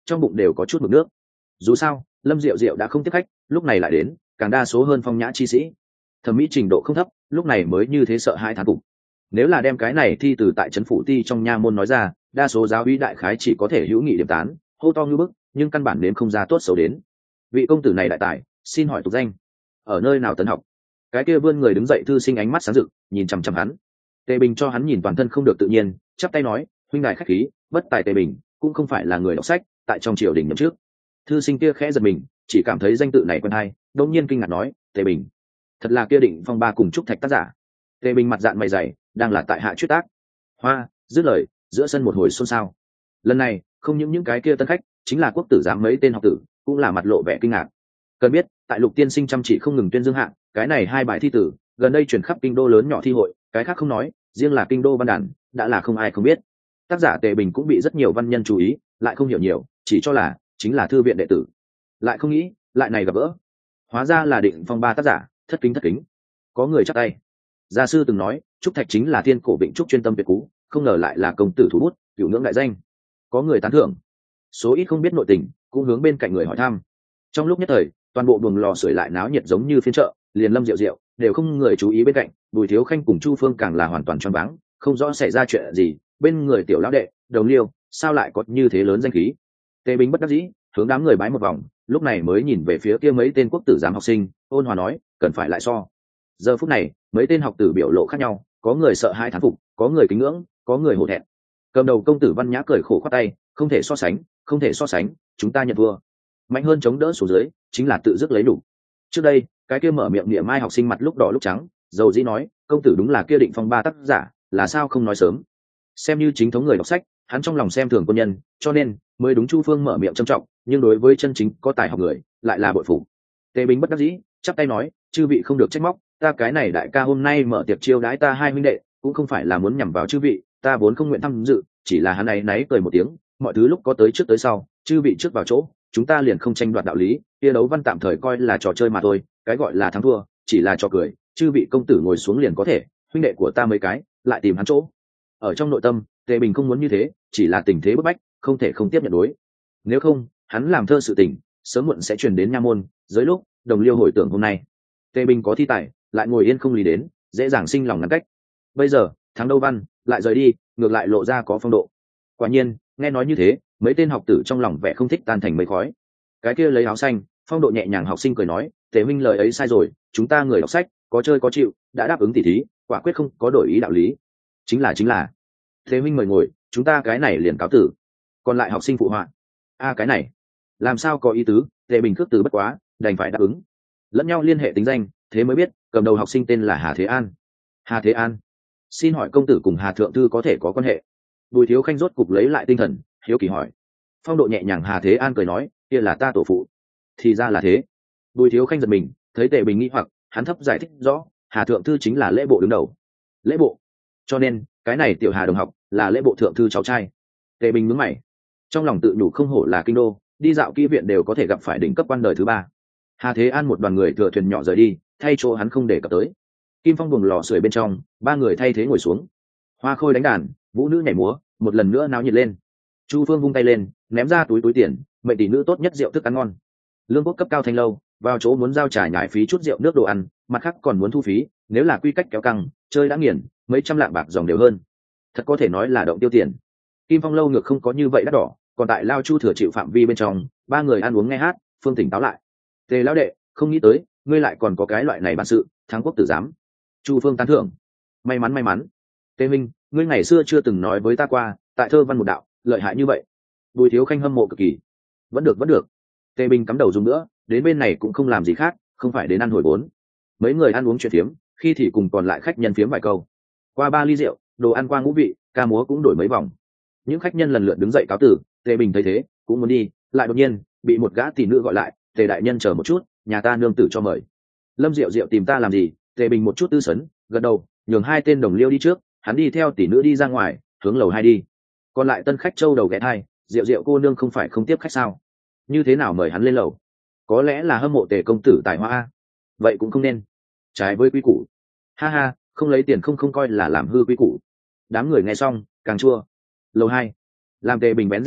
trong bụng đều có chút mực nước. Dù sao Lâm Diệu Diệu đã không tiếp khách, lúc này lại đến, càng đa số hơn phong nhã chi sĩ, thẩm mỹ trình độ không thấp, lúc này mới như thế sợ hai thán phục. Nếu là đem cái này thi từ tại trấn phủ ti trong nha môn nói ra, đa số giáo uy đại khái chỉ có thể hữu nghị điểm tán, hô to như bức, nhưng căn bản đến không ra tốt xấu đến. Vị công tử này đại tài, xin hỏi tục danh, ở nơi nào tấn học? Cái kia vươn người đứng dậy thư sinh ánh mắt sáng rực, nhìn chằm chằm hắn. Tề Bình cho hắn nhìn toàn thân không được tự nhiên, chắp tay nói, huynh đài khách khí, bất tài Tề Bình cũng không phải là người đọc sách, tại trong triều đình nhậm trước. Thư sinh kia khẽ giật mình, chỉ cảm thấy danh tự này quen hay, đột nhiên kinh ngạc nói, Tề Bình, thật là kia Định Phong Ba cùng Trúc Thạch tác giả. Tề Bình mặt dạn mày dày, đang là tại hạ chuyết tác. Hoa, dứt lời, giữa sân một hồi xôn xao. Lần này không những cái kia tân khách, chính là quốc tử giám mấy tên học tử cũng là mặt lộ vẻ kinh ngạc. Cần biết tại Lục tiên sinh chăm chỉ không ngừng tuyên dương hạng, cái này hai bài thi tử gần đây chuyển khắp kinh đô lớn nhỏ thi hội, cái khác không nói, riêng là kinh đô văn đàn đã là không ai không biết. Tác giả Tề Bình cũng bị rất nhiều văn nhân chú ý, lại không hiểu nhiều, chỉ cho là chính là thư viện đệ tử, lại không nghĩ lại này gặp gỡ, hóa ra là Định Phong Ba tác giả. Thất kính. Có người chắp tay. Gia sư từng nói Trúc Thạch chính là thiên cổ vịnh trúc chuyên tâm tuyệt cú, không ngờ lại là công tử thủ bút, cửu ngưỡng đại danh. Có người tán thưởng, số ít không biết nội tình cũng hướng bên cạnh người hỏi thăm. Trong lúc nhất thời toàn bộ buồng lò sưởi lại náo nhiệt giống như phiên chợ, liền Lâm Diệu Diệu đều không người chú ý bên cạnh, Bùi Thiếu Khanh cùng Chu Phương càng là hoàn toàn choáng váng, không rõ xảy ra chuyện gì. Bên người tiểu lão đệ Đồng Liêu sao lại có như thế lớn danh khí? Tề Bình bất đắc dĩ hướng đám người bái một vòng, lúc này mới nhìn về phía kia mấy tên quốc tử giám học sinh, ôn hòa nói, cần phải lại so. Giờ phút này mấy tên học tử biểu lộ khác nhau, có người sợ hãi thán phục, có người kính ngưỡng, có người hổ thẹn. Cầm đầu công tử Văn Nhã cười khổ khoát tay, không thể so sánh, chúng ta nhận thua. Mạnh hơn chống đỡ xuống dưới chính là tự dứt lấy đủ. Trước đây cái kia mở miệng niệm mai học sinh mặt lúc đỏ lúc trắng, dầu dĩ nói, công tử đúng là kia Định Phong Ba tác giả, là sao không nói sớm. Xem như chính thống người đọc sách, hắn trong lòng xem thường quân nhân, cho nên mới đúng Chu Phương mở miệng trân trọng, nhưng đối với chân chính có tài học người lại là bội phục. Tề Bình bất đắc dĩ chắp tay nói, chư vị không được trách móc, ta cái này đại ca hôm nay mở tiệc chiêu đãi ta hai huynh đệ, cũng không phải là muốn nhằm vào chư vị, ta vốn không nguyện tham dự, chỉ là hắn ấy náy cười một tiếng, mọi thứ lúc có tới trước tới sau, chư vị trước vào chỗ, chúng ta liền không tranh đoạt đạo lý, kia đấu văn tạm thời coi là trò chơi mà thôi, cái gọi là thắng thua chỉ là trò cười, chư vị công tử ngồi xuống liền có thể, huynh đệ của ta mấy cái lại tìm hắn chỗ. Ở trong nội tâm Tề Bình không muốn như thế, chỉ là tình thế bức bách, không thể không tiếp nhận đối. Nếu không hắn làm thơ sự tình sớm muộn sẽ truyền đến nha môn, dưới lúc Đồng Liêu hồi tưởng hôm nay Tề Bình có thi tài, lại ngồi yên không lý đến, dễ dàng sinh lòng ngăn cách. Bây giờ thắng đâu văn lại rời đi, ngược lại lộ ra có phong độ. Quả nhiên nghe nói như thế, mấy tên học tử trong lòng vẻ không thích tan thành mây khói. Cái kia lấy áo xanh phong độ nhẹ nhàng học sinh cười nói, Tề huynh lời ấy sai rồi, chúng ta người đọc sách có chơi có chịu, đã đáp ứng tỉ thí, quả quyết không có đổi ý đạo lý. Chính là Tề huynh mời ngồi, chúng ta cái này liền cáo tử. Còn lại học sinh phụ họa, cái này làm sao có ý tứ. Tề Bình khước từ bất quá, đành phải đáp ứng. Lẫn nhau liên hệ tính danh, thế mới biết cầm đầu học sinh tên là Hà Thế An. Hà Thế An, xin hỏi công tử cùng Hà thượng thư có thể có quan hệ? Bùi Thiếu Khanh rốt cục lấy lại tinh thần, hiếu kỳ hỏi. Phong độ nhẹ nhàng Hà Thế An cười nói, kia là ta tổ phụ. Thì ra là thế. Bùi Thiếu Khanh giật mình, thấy Tề Bình nghi hoặc, hắn thấp giải thích rõ, Hà thượng thư chính là lễ bộ đứng đầu. Lễ bộ? Cho nên cái này tiểu Hà đồng học là lễ bộ thượng thư cháu trai. Tề Bình nhướng mày, trong lòng tự nhủ không hổ là kinh đô, đi dạo kỹ viện đều có thể gặp phải đỉnh cấp quan đời thứ ba. Hà Thế An một đoàn người thừa thuyền nhỏ rời đi, thay chỗ hắn không để cập tới. Kim Phong buồng lò sưởi bên trong, ba người thay thế ngồi xuống. Hoa Khôi đánh đàn, vũ nữ nhảy múa, một lần nữa náo nhiệt lên. Chu Phương vung tay lên, ném ra túi tiền, mệnh tỷ nữ tốt nhất rượu thức ăn ngon. Lương quốc cấp cao thanh lâu, vào chỗ muốn giao trả nhải phí chút rượu nước đồ ăn, mặt khác còn muốn thu phí, nếu là quy cách kéo căng, chơi đã nghiền, mấy trăm lạng bạc dòng đều hơn. Thật có thể nói là động tiêu tiền. Kim Phong lâu ngược không có như vậy đắt đỏ, còn tại Lao Chu thừa chịu phạm vi bên trong, ba người ăn uống nghe hát, Phương tỉnh táo lại. Tề lão đệ, không nghĩ tới ngươi lại còn có cái loại này bản sự, thắng quốc tử giám. Chu Phương tán thưởng. May mắn. Tề minh, ngươi ngày xưa chưa từng nói với ta qua, tại thơ văn một đạo lợi hại như vậy. Bùi Thiếu Khanh hâm mộ cực kỳ. Vẫn được. Tề Bình cắm đầu dùng nữa, đến bên này cũng không làm gì khác, không phải đến ăn hồi vốn. Mấy người ăn uống chuyện phiếm, khi thì cùng còn lại khách nhân phiếm vài câu. Qua ba ly rượu, đồ ăn qua ngũ vị, ca múa cũng đổi mấy vòng. Những khách nhân lần lượt đứng dậy cáo tử. Tề Bình thấy thế cũng muốn đi, lại đột nhiên bị một gã tỷ nữ gọi lại, Tề đại nhân chờ một chút, nhà ta nương tử cho mời. Lâm Diệu Diệu tìm ta làm gì? Tề Bình một chút tư sấn, gật đầu, nhường hai tên đồng liêu đi trước, hắn đi theo tỷ nữ đi ra ngoài, hướng lầu 2 đi. Còn lại tân khách châu đầu ghé thai, Diệu Diệu cô nương không phải không tiếp khách sao? Như thế nào mời hắn lên lầu? Có lẽ là hâm mộ Tề công tử tài hoa a. Vậy cũng không nên, trái với quy củ. Ha, không lấy tiền không coi là làm hư quy củ. Đám người nghe xong càng chua. Lầu 2, làm Tề Bình bén rèm lên,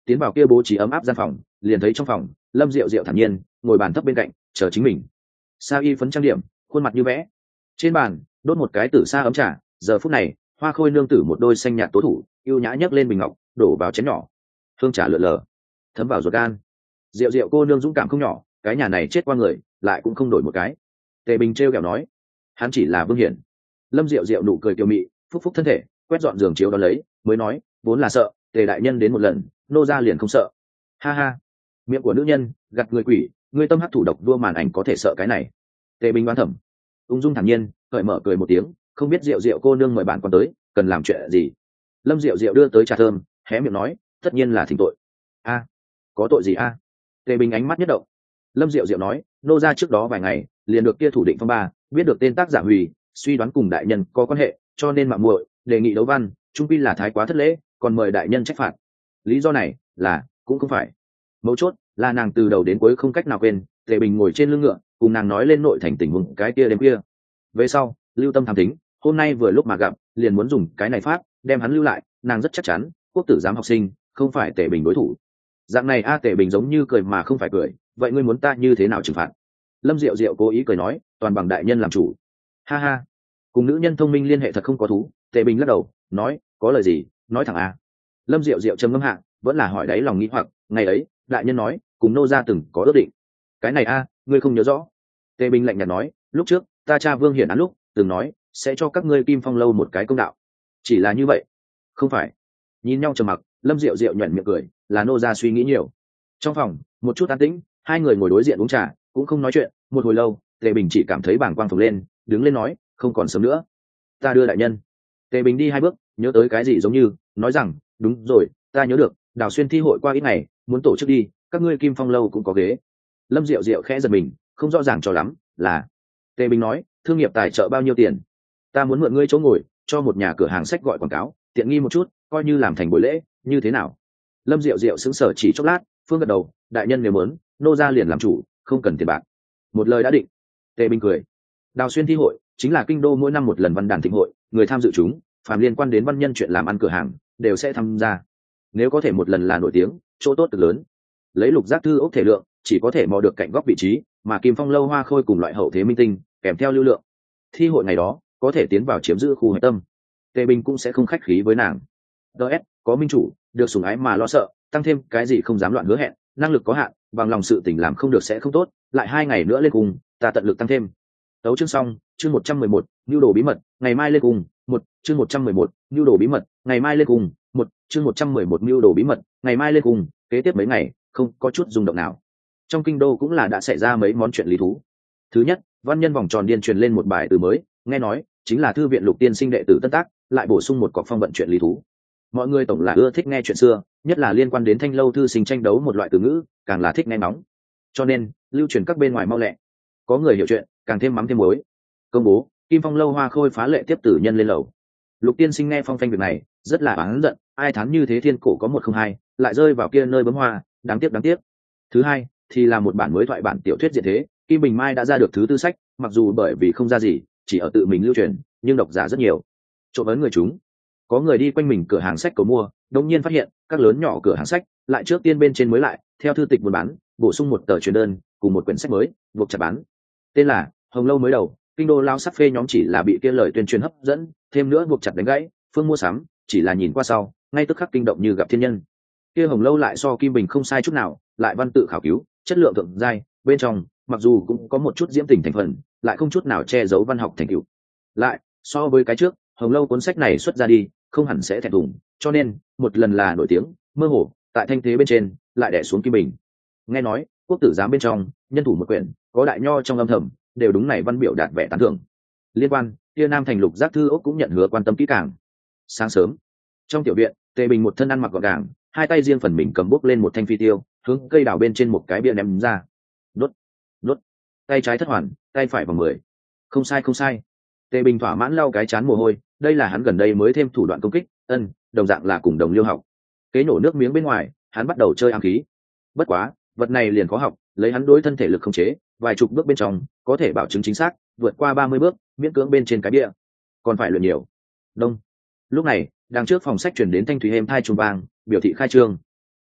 tiến vào kia bố trí ấm áp gian phòng, liền thấy trong phòng Lâm Diệu Diệu thản nhiên ngồi bàn thấp bên cạnh chờ chính mình. Sa y phấn trang điểm, khuôn mặt như vẽ, trên bàn đốt một cái tử sa ấm trà. Giờ phút này Hoa Khôi nương tử một đôi xanh nhạt tố thủ yêu nhã nhấc lên bình ngọc đổ vào chén nhỏ, hương trà lượn lờ thấm vào ruột gan. Diệu Diệu cô nương dũng cảm không nhỏ, cái nhà này chết qua người lại cũng không đổi một cái. Tề Bình trêu ghẹo nói, hắn chỉ là Vương Hiển. Lâm Diệu Diệu nụ cười kiều mị, phúc phúc thân thể quét dọn giường chiếu đó lấy, mới nói, vốn là sợ Tề đại nhân đến một lần, nô gia liền không sợ. Ha ha, miệng của nữ nhân gặt người quỷ, ngươi tâm hắc thủ độc đua màn ảnh có thể sợ cái này. Tề Bình đoán thầm, ung dung thản nhiên cởi mở cười một tiếng, không biết Diệu Diệu cô nương mời bản quan tới cần làm chuyện gì. Lâm Diệu Diệu đưa tới trà thơm, hé miệng nói, tất nhiên là thỉnh tội. A, có tội gì a? Tề Bình ánh mắt nhất động. Lâm Diệu Diệu nói, nô gia trước đó vài ngày liền được kia thủ định phong ba biết được tên tác giả Hủy, suy đoán cùng đại nhân có quan hệ, cho nên mạo muội đề nghị đấu văn, trung quy là thái quá thất lễ, còn mời đại nhân trách phạt. Lý do này là cũng không phải, mấu chốt là nàng từ đầu đến cuối không cách nào quên. Tề Bình ngồi trên lưng ngựa cùng nàng nói lên nội thành tình huống cái kia đêm kia. Về sau lưu tâm tham tính, hôm nay vừa lúc mà gặp liền muốn dùng cái này pháp đem hắn lưu lại. Nàng rất chắc chắn quốc tử giám học sinh không phải Tề Bình đối thủ. Dạng này a. Tề Bình giống như cười mà không phải cười, vậy ngươi muốn ta như thế nào trừng phạt? Lâm Diệu Diệu cố ý cười nói, toàn bằng đại nhân làm chủ. Ha ha, cùng nữ nhân thông minh liên hệ thật không có thú. Tề Bình lắc đầu nói, có lời gì nói thẳng a. Lâm Diệu Diệu trầm ngâm hạ, vẫn là hỏi đáy lòng nghĩ hoặc, ngày ấy đại nhân nói cùng nô gia từng có ước định. Cái này a, ngươi không nhớ rõ? Tề Bình lạnh nhạt nói, lúc trước ta cha Vương Hiển án lúc từng nói sẽ cho các ngươi Kim Phong lâu một cái công đạo. Chỉ là như vậy? Không phải. Nhìn nhau trầm mặc, Lâm Diệu Diệu nhoẻn miệng cười, là nô gia suy nghĩ nhiều. Trong phòng một chút an tĩnh, hai người ngồi đối diện uống trà cũng không nói chuyện. Một hồi lâu Tề Bình chỉ cảm thấy bảng quang phồng lên, đứng lên nói, không còn sớm nữa, ta đưa đại nhân. Tề Bình đi hai bước, nhớ tới cái gì giống như nói rằng, đúng rồi, ta nhớ được Đào Xuyên thi hội qua ít ngày muốn tổ chức đi, các ngươi Kim Phong lâu cũng có ghế. Lâm Diệu Diệu khẽ giật mình, không rõ ràng cho lắm, là? Tề Bình nói, thương nghiệp tài trợ bao nhiêu tiền? Ta muốn mượn ngươi chỗ ngồi cho một nhà cửa hàng sách gọi quảng cáo, tiện nghi một chút, coi như làm thành buổi lễ, như thế nào? Lâm Diệu Diệu sững sờ chỉ chốc lát, phương gật đầu, đại nhân nếu muốn, nô gia liền làm chủ, không cần tiền bạc. Một lời đã định. Tề Bình cười. Đào Xuyên thi hội chính là kinh đô mỗi năm một lần văn đàn thịnh hội, người tham dự chúng phàm liên quan đến văn nhân chuyện làm ăn cửa hàng đều sẽ tham gia. Nếu có thể một lần là nổi tiếng, chỗ tốt cực lớn. Lấy Lục Giác Thư ốc thể lượng chỉ có thể mò được cạnh góc vị trí, mà Kim Phong lâu Hoa Khôi cùng loại hậu thế minh tinh kèm theo lưu lượng, thi hội ngày đó có thể tiến vào chiếm giữ khu hạch tâm. Tề Bình cũng sẽ không khách khí với nàng. DS có minh chủ, được sủng ái mà lo sợ, tăng thêm cái gì không dám loạn hứa hẹn, năng lực có hạn, bằng lòng sự tình làm không được sẽ không tốt, lại 2 ngày nữa lên cùng, ta tận lực tăng thêm. Tấu chương xong, chương 111, nhu đồ bí mật, ngày mai lên cùng, chương 111, nhu đồ bí mật, ngày mai lên cùng, chương 111 nhu đồ bí mật, ngày mai lên cùng, kế tiếp mấy ngày, không có chút rung động nào. Trong kinh đô cũng là đã xảy ra mấy món chuyện lý thú. Thứ nhất, văn nhân vòng tròn điên truyền lên một bài từ mới, nghe nói chính là thư viện Lục tiên sinh đệ tử tân tác, lại bổ sung một cọc phong vận chuyện lý thú. Mọi người tổng là ưa thích nghe chuyện xưa, nhất là liên quan đến thanh lâu thư sinh tranh đấu một loại từ ngữ, càng là thích nghe nóng. Cho nên lưu truyền các bên ngoài mau lẹ. Có người hiểu chuyện, càng thêm mắm thêm muối. Công bố Kim Phong lâu Hoa Khôi phá lệ tiếp tử nhân lên lầu. Lục tiên sinh nghe phong phanh việc này rất là oán giận, ai thán như thế thiên cổ có 102, lại rơi vào kia nơi bấm hoa, đáng tiếc đáng tiếc. Thứ hai thì là một bản mới thoại bản tiểu thuyết diện thế, Kim Bình Mai đã ra được thứ tư sách, mặc dù bởi vì không ra gì, chỉ ở tự mình lưu truyền, nhưng độc giả rất nhiều. Trộm ấn người chúng, có người đi quanh mình cửa hàng sách cầu mua, đột nhiên phát hiện các lớn nhỏ cửa hàng sách lại trước tiên bên trên mới lại theo thư tịch buôn bán bổ sung một tờ truyền đơn cùng một quyển sách mới buộc chặt bán, tên là Hồng Lâu mới đầu. Kinh đô lao sắc phê nhóm chỉ là bị kia lời tuyên truyền hấp dẫn, thêm nữa buộc chặt đánh gãy phương mua sắm, chỉ là nhìn qua sau ngay tức khắc kinh động như gặp thiên nhân. Kia Hồng Lâu lại so Kim Bình không sai chút nào, lại văn tự khảo cứu, chất lượng thượng giai, bên trong mặc dù cũng có một chút diễm tình thành phần, lại không chút nào che giấu văn học thành tựu. Lại so với cái trước, Hồng Lâu cuốn sách này xuất ra đi không hẳn sẽ thẹn thùng, cho nên một lần là nổi tiếng mơ hồ, tại thanh thế bên trên lại đè xuống Kim Bình. Nghe nói quốc tử giám bên trong nhân thủ một quyển, có đại nho trong âm thầm đều đúng này văn biểu đạt vẻ tán thưởng. Liên quan kia Nam thành Lục Giác Thư ốc cũng nhận hứa quan tâm kỹ càng. Sáng sớm trong tiểu viện, Tề Bình một thân ăn mặc gọn gàng, hai tay riêng phần mình cầm bút lên một thanh phi tiêu, hướng cây đào bên trên một cái bia ném ra. Đốt đốt, tay trái thất hoàn, tay phải vào 10. Không sai không sai. Tề Bình thỏa mãn lau cái chán mồ hôi, đây là hắn gần đây mới thêm thủ đoạn công kích, đồng dạng là cùng đồng liêu học. Kế nổ nước miếng bên ngoài, hắn bắt đầu chơi ám khí. Bất quá vật này liền khó học, lấy hắn đối thân thể lực không chế, vài chục bước bên trong có thể bảo chứng chính xác, vượt qua 30 bước miễn cưỡng bên trên cái bia còn phải luyện nhiều. Đông. Lúc này đằng trước phòng sách chuyển đến thanh thúy êm thai chuông vang, biểu thị khai trương.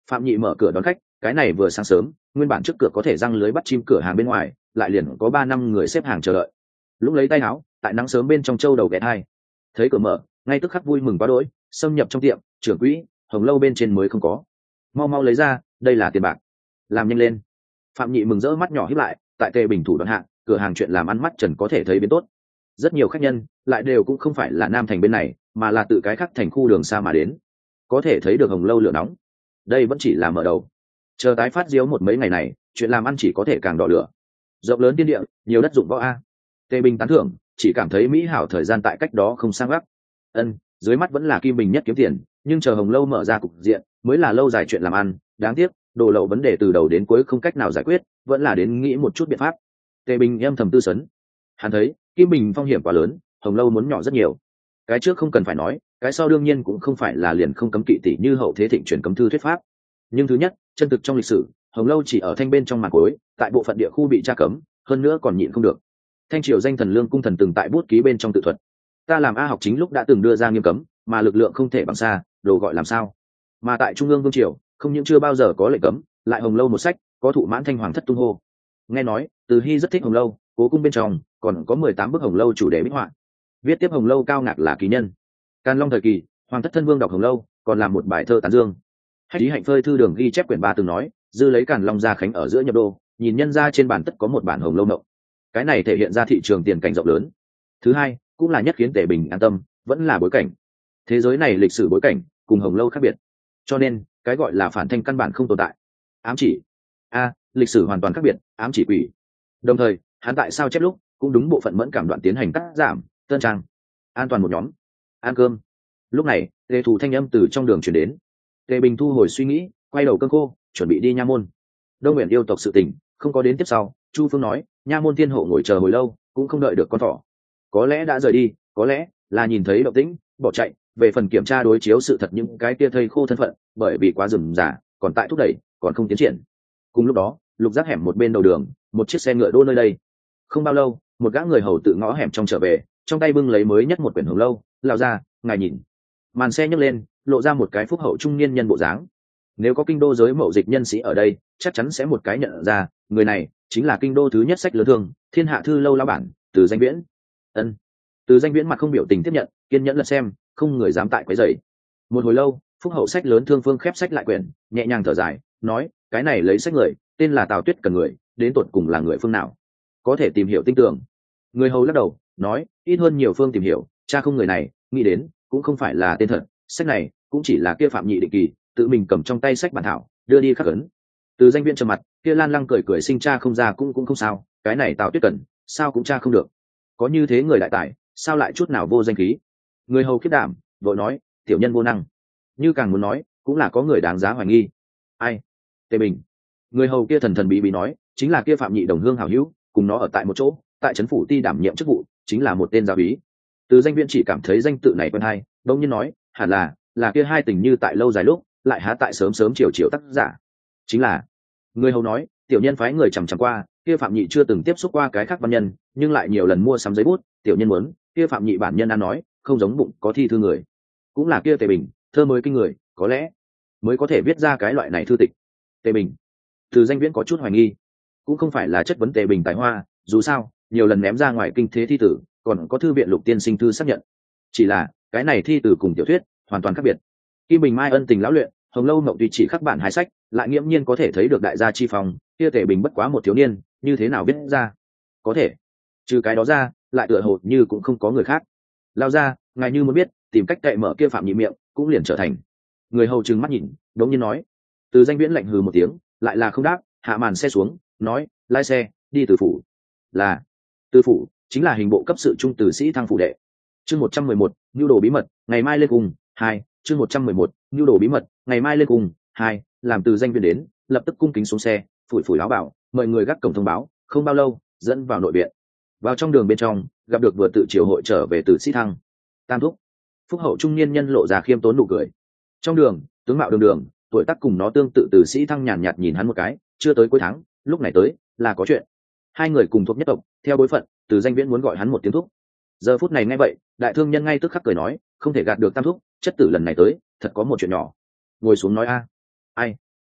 Phạm Nhị mở cửa đón khách, cái này vừa sáng sớm, nguyên bản trước cửa có thể răng lưới bắt chim cửa hàng bên ngoài, lại liền có 3-5 người xếp hàng chờ đợi. Lúc lấy tay áo, tại nắng sớm bên trong châu đầu ghé hai, thấy cửa mở, ngay tức khắc vui mừng quá đỗi, xâm nhập trong tiệm, trưởng quỹ, hồng lâu bên trên mới không có, mau mau lấy ra, đây là tiền bạc, làm nhanh lên. Phạm Nhị mừng rỡ mắt nhỏ híp lại, tại Tề Bình thủ đoạn hạ, cửa hàng chuyện làm ăn mắt trần có thể thấy biến tốt. Rất nhiều khách nhân lại đều cũng không phải là Nam Thành bên này, mà là tự cái khác thành khu đường xa mà đến, có thể thấy được hồng lâu lửa nóng. Đây vẫn chỉ là mở đầu, chờ tái phát diếu một mấy ngày này, chuyện làm ăn chỉ có thể càng đỏ lửa. Rộng lớn tiên địa, nhiều đất dụng võ a. Tề Bình tán thưởng, chỉ cảm thấy mỹ hảo thời gian tại cách đó không sang gấp. Dưới mắt vẫn là Kim Bình nhất kiếm tiền, nhưng chờ hồng lâu mở ra cục diện, mới là lâu dài chuyện làm ăn. Đáng tiếc, đồ lậu vấn đề từ đầu đến cuối không cách nào giải quyết, vẫn là đến nghĩ một chút biện pháp. Tề Bình âm thầm tư sấn, hắn thấy Kim Bình phong hiểm quá lớn, hồng lâu muốn nhỏ rất nhiều. Cái trước không cần phải nói, cái sau đương nhiên cũng không phải là liền không cấm kỵ tỷ như hậu thế thịnh truyền cấm thư thuyết pháp. Nhưng thứ nhất, chân thực trong lịch sử, hồng lâu chỉ ở thanh bên trong màn cối, tại bộ phận địa khu bị tra cấm, hơn nữa còn nhịn không được. Thanh triều danh thần Lương Cung Thần từng tại bút ký bên trong tự thuật, ta làm A học chính lúc đã từng đưa ra nghiêm cấm, mà lực lượng không thể bằng xa, đồ gọi làm sao. Mà tại trung ương vương triều, không những chưa bao giờ có lệnh cấm, lại hồng lâu một sách, có thụ mãn thanh hoàng thất tung hô. Nghe nói Từ Hy rất thích hồng lâu, cố cung bên trong còn có 18 bức hồng lâu chủ đề bích họa, viết tiếp hồng lâu cao ngạc là kỳ nhân. Càn Long thời kỳ, hoàng thất thân vương đọc hồng lâu, còn làm một bài thơ tán dương. Hách Lý Hạnh phơi thư đường ghi chép quyển 3 từng nói, dư lấy Càn Long ra khánh ở giữa nhập đô, nhìn nhân ra trên bàn tất có một bản hồng lâu mộng. Cái này thể hiện ra thị trường tiền cảnh rộng lớn. Thứ hai, cũng là nhất khiến Tề Bình an tâm, vẫn là bối cảnh. Thế giới này lịch sử bối cảnh cùng hồng lâu khác biệt, cho nên cái gọi là phản thanh căn bản không tồn tại. Ám chỉ lịch sử hoàn toàn khác biệt, ám chỉ quỷ. Đồng thời, hắn tại sao chép lúc cũng đúng bộ phận mẫn cảm đoạn tiến hành cắt giảm, tân trang, an toàn một nhóm. Ăn cơm. Lúc này, Tề Thủ thanh âm từ trong đường chuyển đến. Tề Bình thu hồi suy nghĩ, quay đầu cơm khô, chuẩn bị đi nha môn. Đông Nguyện yêu tộc sự tình không có đến tiếp sau. Chu Phương nói, nha môn thiên hộ ngồi chờ hồi lâu, cũng không đợi được con thỏ. Có lẽ đã rời đi, có lẽ là nhìn thấy động tĩnh bỏ chạy. Về phần kiểm tra đối chiếu sự thật những cái tia thây khô thân phận, bởi vì quá rườm rà, còn tại thúc đẩy, còn không tiến triển. Cùng lúc đó, Lục Giác hẻm một bên đầu đường, một chiếc xe ngựa đỗ nơi đây. Không bao lâu, một gã người hầu tự ngõ hẻm trong trở về, trong tay bưng lấy mới nhất một quyển hồng lâu. Lão ra, ngài nhìn. Màn xe nhấc lên, lộ ra một cái phúc hậu trung niên nhân bộ dáng. Nếu có kinh đô giới mậu dịch nhân sĩ ở đây, chắc chắn sẽ một cái nhận ra, người này chính là kinh đô thứ nhất sách lớn thương, Thiên Hạ Thư Lâu lão bản, Từ Danh Viễn. Từ Danh Viễn mặt không biểu tình tiếp nhận, kiên nhẫn lật xem, không người dám tại quấy rầy. Một hồi lâu, phúc hậu sách lớn thương phương khép sách lại quyển, nhẹ nhàng thở dài, nói, cái này lấy sách người, tên là Tào Tuyết cần người, đến tột cùng là người phương nào, có thể tìm hiểu tinh tường. Người hầu lắc đầu, nói, ít hơn nhiều phương tìm hiểu, cha không người này, nghĩ đến cũng không phải là tên thật, sách này cũng chỉ là kia Phạm Nhị định kỳ tự mình cầm trong tay sách bản thảo đưa đi khắc ấn. Từ Danh Viễn trầm mặt, kia Lan Lăng cười cười sinh cha không ra cũng không sao, cái này Tào Tuyết cần sao cũng cha không được, có như thế người đại tài, sao lại chút nào vô danh khí. Người hầu khiếp đảm, vội nói, tiểu nhân vô năng. Như càng muốn nói, cũng là có người đáng giá hoài nghi. Ai? Tề Bình. Người hầu kia thần thần bí bí nói, chính là kia Phạm Nhị đồng hương hảo hữu, cùng nó ở tại một chỗ, tại trấn phủ ti đảm nhiệm chức vụ, chính là một tên giáo úy. Từ Danh Viễn chỉ cảm thấy danh tự này quen hay, đông nhiên nói, hẳn là kia hai tình như tại lâu dài lúc, lại há tại sớm sớm chiều chiều tác giả. Chính là. Người hầu nói, tiểu nhân phái người chằm chằm qua, kia Phạm Nhị chưa từng tiếp xúc qua cái khác văn nhân, nhưng lại nhiều lần mua sắm giấy bút, tiểu nhân muốn, kia Phạm Nhị bản nhân ăn nói, không giống bụng có thi thư người. Cũng là kia Tề Bình, thơ mới kinh người, có lẽ mới có thể viết ra cái loại này thư tịch. Tề Bình. Từ Danh Viễn có chút hoài nghi, cũng không phải là chất vấn Tề Bình tài hoa, dù sao nhiều lần ném ra ngoài kinh thế thi tử, còn có thư viện Lục tiên sinh thư xác nhận, chỉ là cái này thi tử cùng tiểu thuyết hoàn toàn khác biệt. Kim Bình Mai ân tình lão luyện, Hồng Lâu Mộng tuy chỉ khắc bản hai sách, lại nghiễm nhiên có thể thấy được đại gia chi phòng, kia Tề Bình bất quá một thiếu niên, như thế nào biết ra? Có thể, trừ cái đó ra, lại tựa hồ như cũng không có người khác. Lao ra, ngài như muốn biết, tìm cách cậy mở kia Phạm Nhị miệng, cũng liền trở thành. Người hầu trừng mắt nhìn, đống nhiên nói. Từ Danh Viễn lạnh hừ một tiếng, lại là không đáp, hạ màn xe xuống, nói, lái xe đi từ phủ. Là. Từ phủ chính là hình bộ cấp sự trung từ sĩ thăng phủ đệ. Chương 111, nhu đồ bí mật, ngày mai lên cùng. 2, chương 111, nhu đồ bí mật, ngày mai lên cùng. 2, làm Từ Danh Viễn đến, lập tức cung kính xuống xe, phủi phủi áo bảo, mời người gác cổng thông báo, không bao lâu, dẫn vào nội viện. Vào trong đường bên trong, gặp được vừa tự triều hội trở về từ sĩ thăng. Tam thúc. Phúc hậu trung niên nhân lộ ra khiêm tốn nụ cười. Trong đường, tướng mạo đường đường, tuổi tác cùng nó tương tự từ sĩ thăng nhàn nhạt nhìn hắn một cái, chưa tới cuối tháng, lúc này tới là có chuyện. Hai người cùng thuộc nhất tộc, theo bối phận, Từ Danh Viễn muốn gọi hắn một tiếng thúc. Giờ phút này nghe vậy, đại thương nhân ngay tức khắc cười nói, không thể gạt được tam thúc, chất tử lần này tới, thật có một chuyện nhỏ. Ngồi xuống nói a. Ai?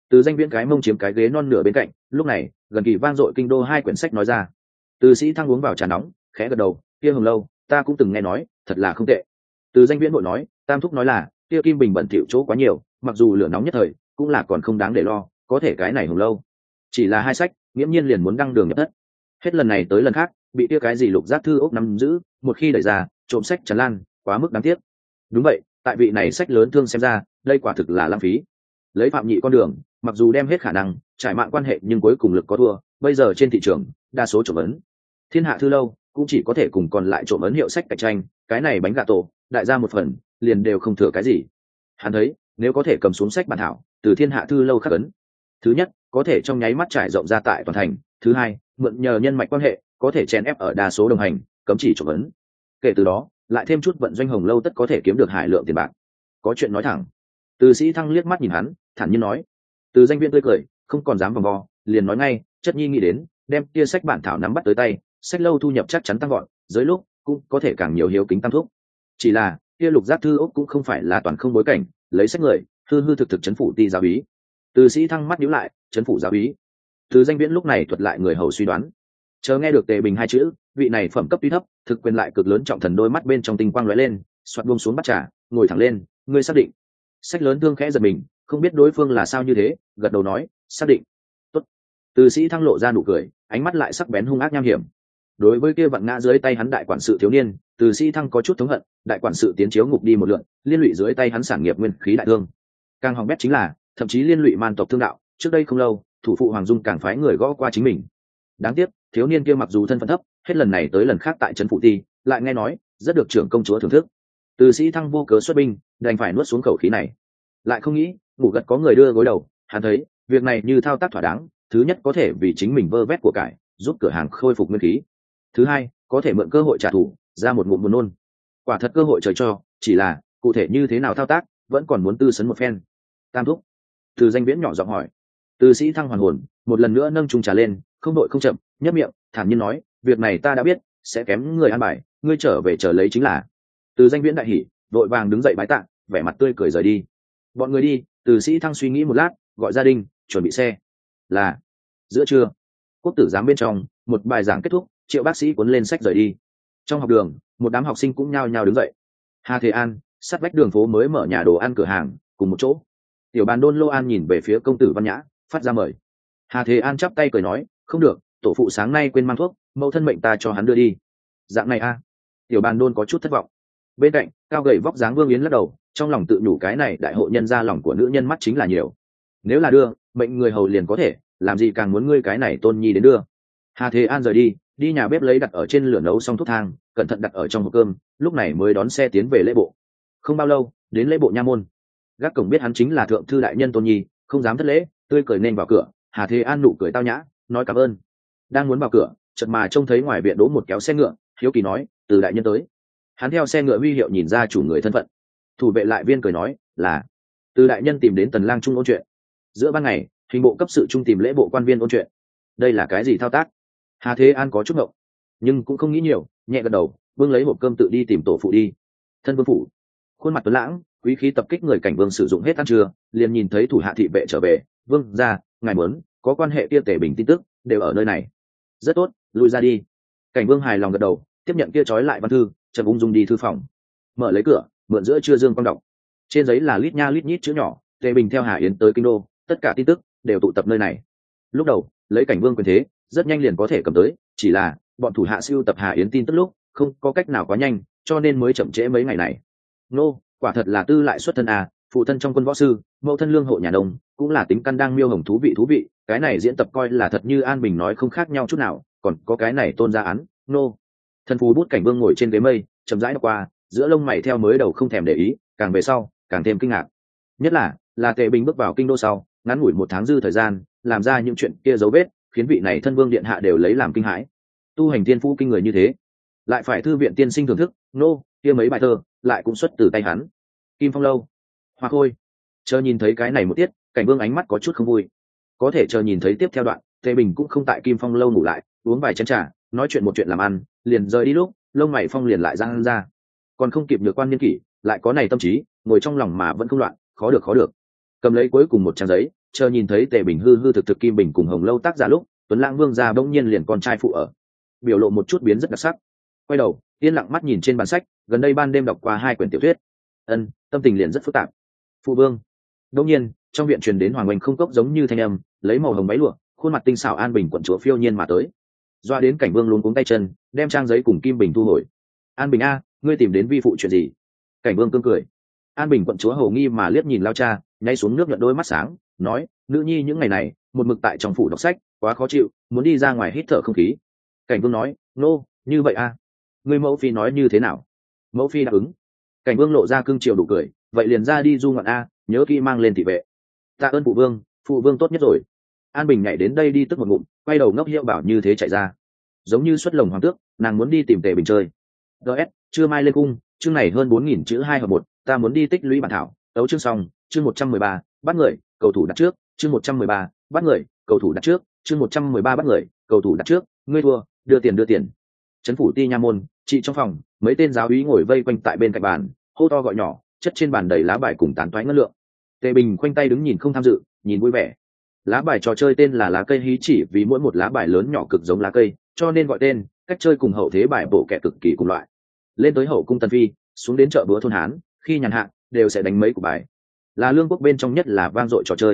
Từ Danh Viễn cái mông chiếm cái ghế non nửa bên cạnh, lúc này gần kỳ vang dội kinh đô hai quyển sách nói ra. Từ Sĩ Thăng uống vào trà nóng, khẽ gật đầu, kia Hồng Lâu ta cũng từng nghe nói, thật là không tệ. Từ Danh Viễn vội nói, Tam thúc nói là kia Kim Bình bẩn thỉu chỗ quá nhiều, mặc dù lửa nóng nhất thời cũng là còn không đáng để lo, có thể cái này Hồng Lâu chỉ là hai sách nghiễm nhiên liền muốn đăng đường nhập thất. Hết lần này tới lần khác bị kia cái gì Lục Giác Thư ốc nắm giữ, một khi đẩy ra trộm sách tràn lan, quá mức đáng tiếc. Đúng vậy, tại vị này sách lớn thương xem ra đây quả thực là lãng phí. Lấy Phạm Nhị con đường, mặc dù đem hết khả năng trải mạng quan hệ nhưng cuối cùng lực có thua, bây giờ trên thị trường đa số trộm ấn Thiên Hạ Thư Lâu cũng chỉ có thể cùng còn lại trộm ấn hiệu sách cạnh tranh, cái này bánh gà tổ đại gia một phần liền đều không thừa cái gì. Hắn thấy nếu có thể cầm xuống sách bản thảo từ Thiên Hạ Thư Lâu khắc ấn, thứ nhất có thể trong nháy mắt trải rộng ra tại toàn thành, thứ hai mượn nhờ nhân mạch quan hệ có thể chèn ép ở đa số đồng hành cấm chỉ trộm ấn, kể từ đó lại thêm chút vận doanh Hồng Lâu tất có thể kiếm được hải lượng tiền bạc. Có chuyện nói thẳng. Từ Sĩ Thăng liếc mắt nhìn hắn, thản nhiên nói. Từ Danh Viễn tươi cười, không còn dám vòng vo, liền nói ngay, chất nhi nghĩ đến đem kia sách bản thảo nắm bắt tới tay, sách lâu thu nhập chắc chắn tăng gọn, dưới lúc cũng có thể càng nhiều hiếu kính tam thúc. Chỉ là kia Lục Giác Thư ốc cũng không phải là toàn không bối cảnh, lấy sách người hư hư thực chấn phủ ti giáo úy. Từ Sĩ Thăng mắt nhíu lại, chấn phủ giáo úy. Từ Danh Viễn lúc này thuật lại người hầu suy đoán. Chờ nghe được Tề Bình hai chữ, vị này phẩm cấp tuy thấp, thực quyền lại cực lớn trọng thần đôi mắt bên trong tinh quang lóe lên, xoạt buông xuống bắt trà, ngồi thẳng lên, ngươi xác định. Sách lớn thương khẽ giật mình, không biết đối phương là sao như thế, gật đầu nói, xác định. Tốt. Từ Sĩ Thăng lộ ra nụ cười, ánh mắt lại sắc bén hung ác nham hiểm. Đối với kia vặn ngã dưới tay hắn đại quản sự thiếu niên, Từ Sĩ Thăng có chút thống hận, đại quản sự tiến chiếu ngục đi một lượt, liên lụy dưới tay hắn sản nghiệp nguyên khí đại thương. Càng hỏng bét chính là, thậm chí liên lụy man tộc thương đạo, trước đây không lâu, thủ phụ Hoàng Dung càng phái người gõ qua chính mình. Đáng tiếc, thiếu niên kia mặc dù thân phận thấp, hết lần này tới lần khác tại trấn phụ ti, lại nghe nói rất được trưởng công chúa thưởng thức. Từ Sĩ Thăng vô cớ xuất binh, đành phải nuốt xuống khẩu khí này. Lại không nghĩ, ngủ gật có người đưa gối đầu, hắn thấy việc này như thao tác thỏa đáng, thứ nhất có thể vì chính mình vơ vét của cải, giúp cửa hàng khôi phục nguyên khí. Thứ hai, có thể mượn cơ hội trả thù, ra một ngụm buồn nôn. Quả thật cơ hội trời cho, chỉ là cụ thể như thế nào thao tác, vẫn còn muốn tư sấn một phen. Tam thúc. Từ Danh Viễn nhỏ giọng hỏi. Từ Sĩ Thăng hoàn hồn, một lần nữa nâng chung trà lên, không đội không chậm, nhấp miệng, thản nhiên nói, việc này ta đã biết, sẽ kém người an bài, ngươi trở về chờ lấy chính là. Từ Danh Viễn đại hỉ, vội vàng đứng dậy bái tạ, vẻ mặt tươi cười rời đi. Bọn người đi, Từ Sĩ Thăng suy nghĩ một lát, gọi gia đình chuẩn bị xe. Là giữa trưa, quốc tử giám bên trong, một bài giảng kết thúc, Triệu bác sĩ cuốn lên sách rời đi. Trong học đường, một đám học sinh cũng nhao nhao đứng dậy. Hà Thế An sát vách đường phố mới mở nhà đồ ăn cửa hàng cùng một chỗ. Tiểu Bàn Đôn Lô An nhìn về phía công tử Văn Nhã, phát ra mời. Hà Thế An chắp tay cười nói, không được, tổ phụ sáng nay quên mang thuốc, mẫu thân mệnh ta cho hắn đưa đi. Dạng này a. Tiểu Bàn Đôn có chút thất vọng. Bên cạnh, cao gầy vóc dáng Vương Yến lắc đầu, trong lòng tự nhủ cái này đại hộ nhân ra lòng của nữ nhân mắt chính là nhiều. Nếu là đưa, mệnh người hầu liền có thể, làm gì càng muốn ngươi cái này tôn nhi đến đưa. Hà Thế An rời đi, đi nhà bếp lấy đặt ở trên lửa nấu xong thuốc thang, cẩn thận đặt ở trong hộp cơm, lúc này mới đón xe tiến về lễ bộ. Không bao lâu, đến lễ bộ nha môn. Gác cổng biết hắn chính là thượng thư đại nhân tôn nhi, không dám thất lễ, tươi cười nên vào cửa. Hà Thế An nụ cười tao nhã, nói cảm ơn. Đang muốn vào cửa, chợt mà trông thấy ngoài viện đỗ một kéo xe ngựa, hiếu kỳ nói, từ đại nhân tới. Hắn theo xe ngựa huy hiệu nhìn ra chủ người thân phận. Thủ vệ lại viên cười nói, là từ đại nhân tìm đến Tần Lang Trung ôn chuyện. Giữa ban ngày, hình bộ cấp sự trung tìm lễ bộ quan viên ôn chuyện. Đây là cái gì thao tác? Hà Thế An có chút ngộng, nhưng cũng không nghĩ nhiều, nhẹ gật đầu, vương lấy hộp cơm tự đi tìm tổ phụ đi. Thân vương phủ, khuôn mặt tuấn lãng, quý khí tập kích người cảnh vương sử dụng hết ăn trưa, liền nhìn thấy thủ hạ thị vệ trở về. Vương gia, ngài muốn có quan hệ kia Tề Bình tin tức đều ở nơi này. Rất tốt, lui ra đi. Cảnh vương hài lòng gật đầu, tiếp nhận kia trói lại văn thư, chậm ung dung đi thư phòng, mở lấy cửa, mượn giữa trưa dương quang đọc. Trên giấy là lít nha lít nhít chữ nhỏ, Tề Bình theo Hà Yến tới kinh đô, tất cả tin tức đều tụ tập nơi này. Lúc đầu lấy cảnh vương quyền thế, rất nhanh liền có thể cầm tới, chỉ là bọn thủ hạ siêu tập Hà Yến tin tức lúc không có cách nào quá nhanh, cho nên mới chậm trễ mấy ngày này. Nô, quả thật là tư lại xuất thân à, phụ thân trong quân võ sư, mẫu thân lương hộ nhà nông, cũng là tính căn đang miêu hồng thú vị, cái này diễn tập coi là thật như An Bình nói không khác nhau chút nào, còn có cái này tôn ra án. Nô. Thân phú bút cảnh vương ngồi trên ghế mây, chậm rãi đọc qua, giữa lông mày theo mới đầu không thèm để ý, càng về sau càng thêm kinh ngạc. Nhất là Tề Bình bước vào kinh đô sau, ngắn ngủi 1 tháng dư thời gian, làm ra những chuyện kia dấu vết, khiến vị này thân vương điện hạ đều lấy làm kinh hãi. Tu hành thiên phú kinh người như thế, lại phải thư viện tiên sinh thưởng thức, nô, kia mấy bài thơ lại cũng xuất từ tay hắn. Kim Phong lâu, Hoa Khôi. Chờ nhìn thấy cái này một tiết, cảnh vương ánh mắt có chút không vui. Có thể chờ nhìn thấy tiếp theo đoạn, Tề Bình cũng không tại Kim Phong lâu ngủ lại, uống vài chén trà, nói chuyện một chuyện làm ăn, liền rời đi lúc, lông mày phong liền lại giang ra. Còn không kịp được quan niên kỷ, lại có này tâm trí, ngồi trong lòng mà vẫn không loạn, khó được. Cầm lấy cuối cùng một trang giấy, chờ nhìn thấy Tề Bình hư hư thực thực Kim Bình cùng Hồng Lâu tác giả lúc, Tuấn Lãng Vương gia bỗng nhiên liền con trai phụ ở, biểu lộ một chút biến rất đặc sắc. Quay đầu, yên lặng mắt nhìn trên bàn sách, gần đây ban đêm đọc qua 2 quyển tiểu thuyết. Tâm tình liền rất phức tạp. Phụ vương. Đột nhiên, trong viện truyền đến Hoàng Oanh không cốc giống như thanh âm, lấy màu hồng váy lụa, khuôn mặt tinh xảo An Bình quận chúa phiêu nhiên mà tới. Doa đến Cảnh Vương luống cuống tay chân, đem trang giấy cùng Kim Bình thu hồi. An Bình a, ngươi tìm đến vi phụ chuyện gì? Cảnh Vương cương cười. An Bình quận chúa hầu nghi mà liếc nhìn lao cha, nháy xuống nước nhuận đôi mắt sáng, nói, nữ nhi những ngày này một mực tại trong phủ đọc sách, quá khó chịu, muốn đi ra ngoài hít thở không khí. Cảnh Vương nói, nô, như vậy a? Ngươi mẫu phi nói như thế nào? Mẫu phi đáp ứng. Cảnh Vương lộ ra cương triều đủ cười, vậy liền ra đi du ngoạn a, nhớ kỹ mang lên thị vệ. Tạ ơn phụ vương tốt nhất rồi. An Bình nhảy đến đây đi tức một ngụm, quay đầu ngốc hiệu bảo như thế chạy ra, giống như xuất lồng hoàng tước, nàng muốn đi tìm Tề Bình chơi. DS, chưa mai lên cung, chương này hơn 4000 chữ 2 hợp 1, ta muốn đi tích lũy bản thảo, tấu chương xong, chương 113, bắt người, cầu thủ đặt trước, chương 113, bắt người, cầu thủ đặt trước, chương 113 bắt người, cầu thủ đặt trước, ngươi thua, đưa tiền. Trấn phủ ti nha môn, chị trong phòng, mấy tên giáo úy ngồi vây quanh tại bên cạnh bàn, hô to gọi nhỏ, chất trên bàn đầy lá bài cùng tán toái ngân lượng. Tề Bình khoanh tay đứng nhìn không tham dự, nhìn vui vẻ. Lá bài trò chơi tên là lá cây hí, chỉ vì mỗi một lá bài lớn nhỏ cực giống lá cây, cho nên gọi tên. Cách chơi cùng hậu thế bài bộ kẻ cực kỳ cùng loại. Lên tới hậu cung tân phi, xuống đến chợ búa thôn hán, khi nhàn hạ đều sẽ đánh mấy cục bài. Là lương quốc bên trong nhất là vang dội trò chơi.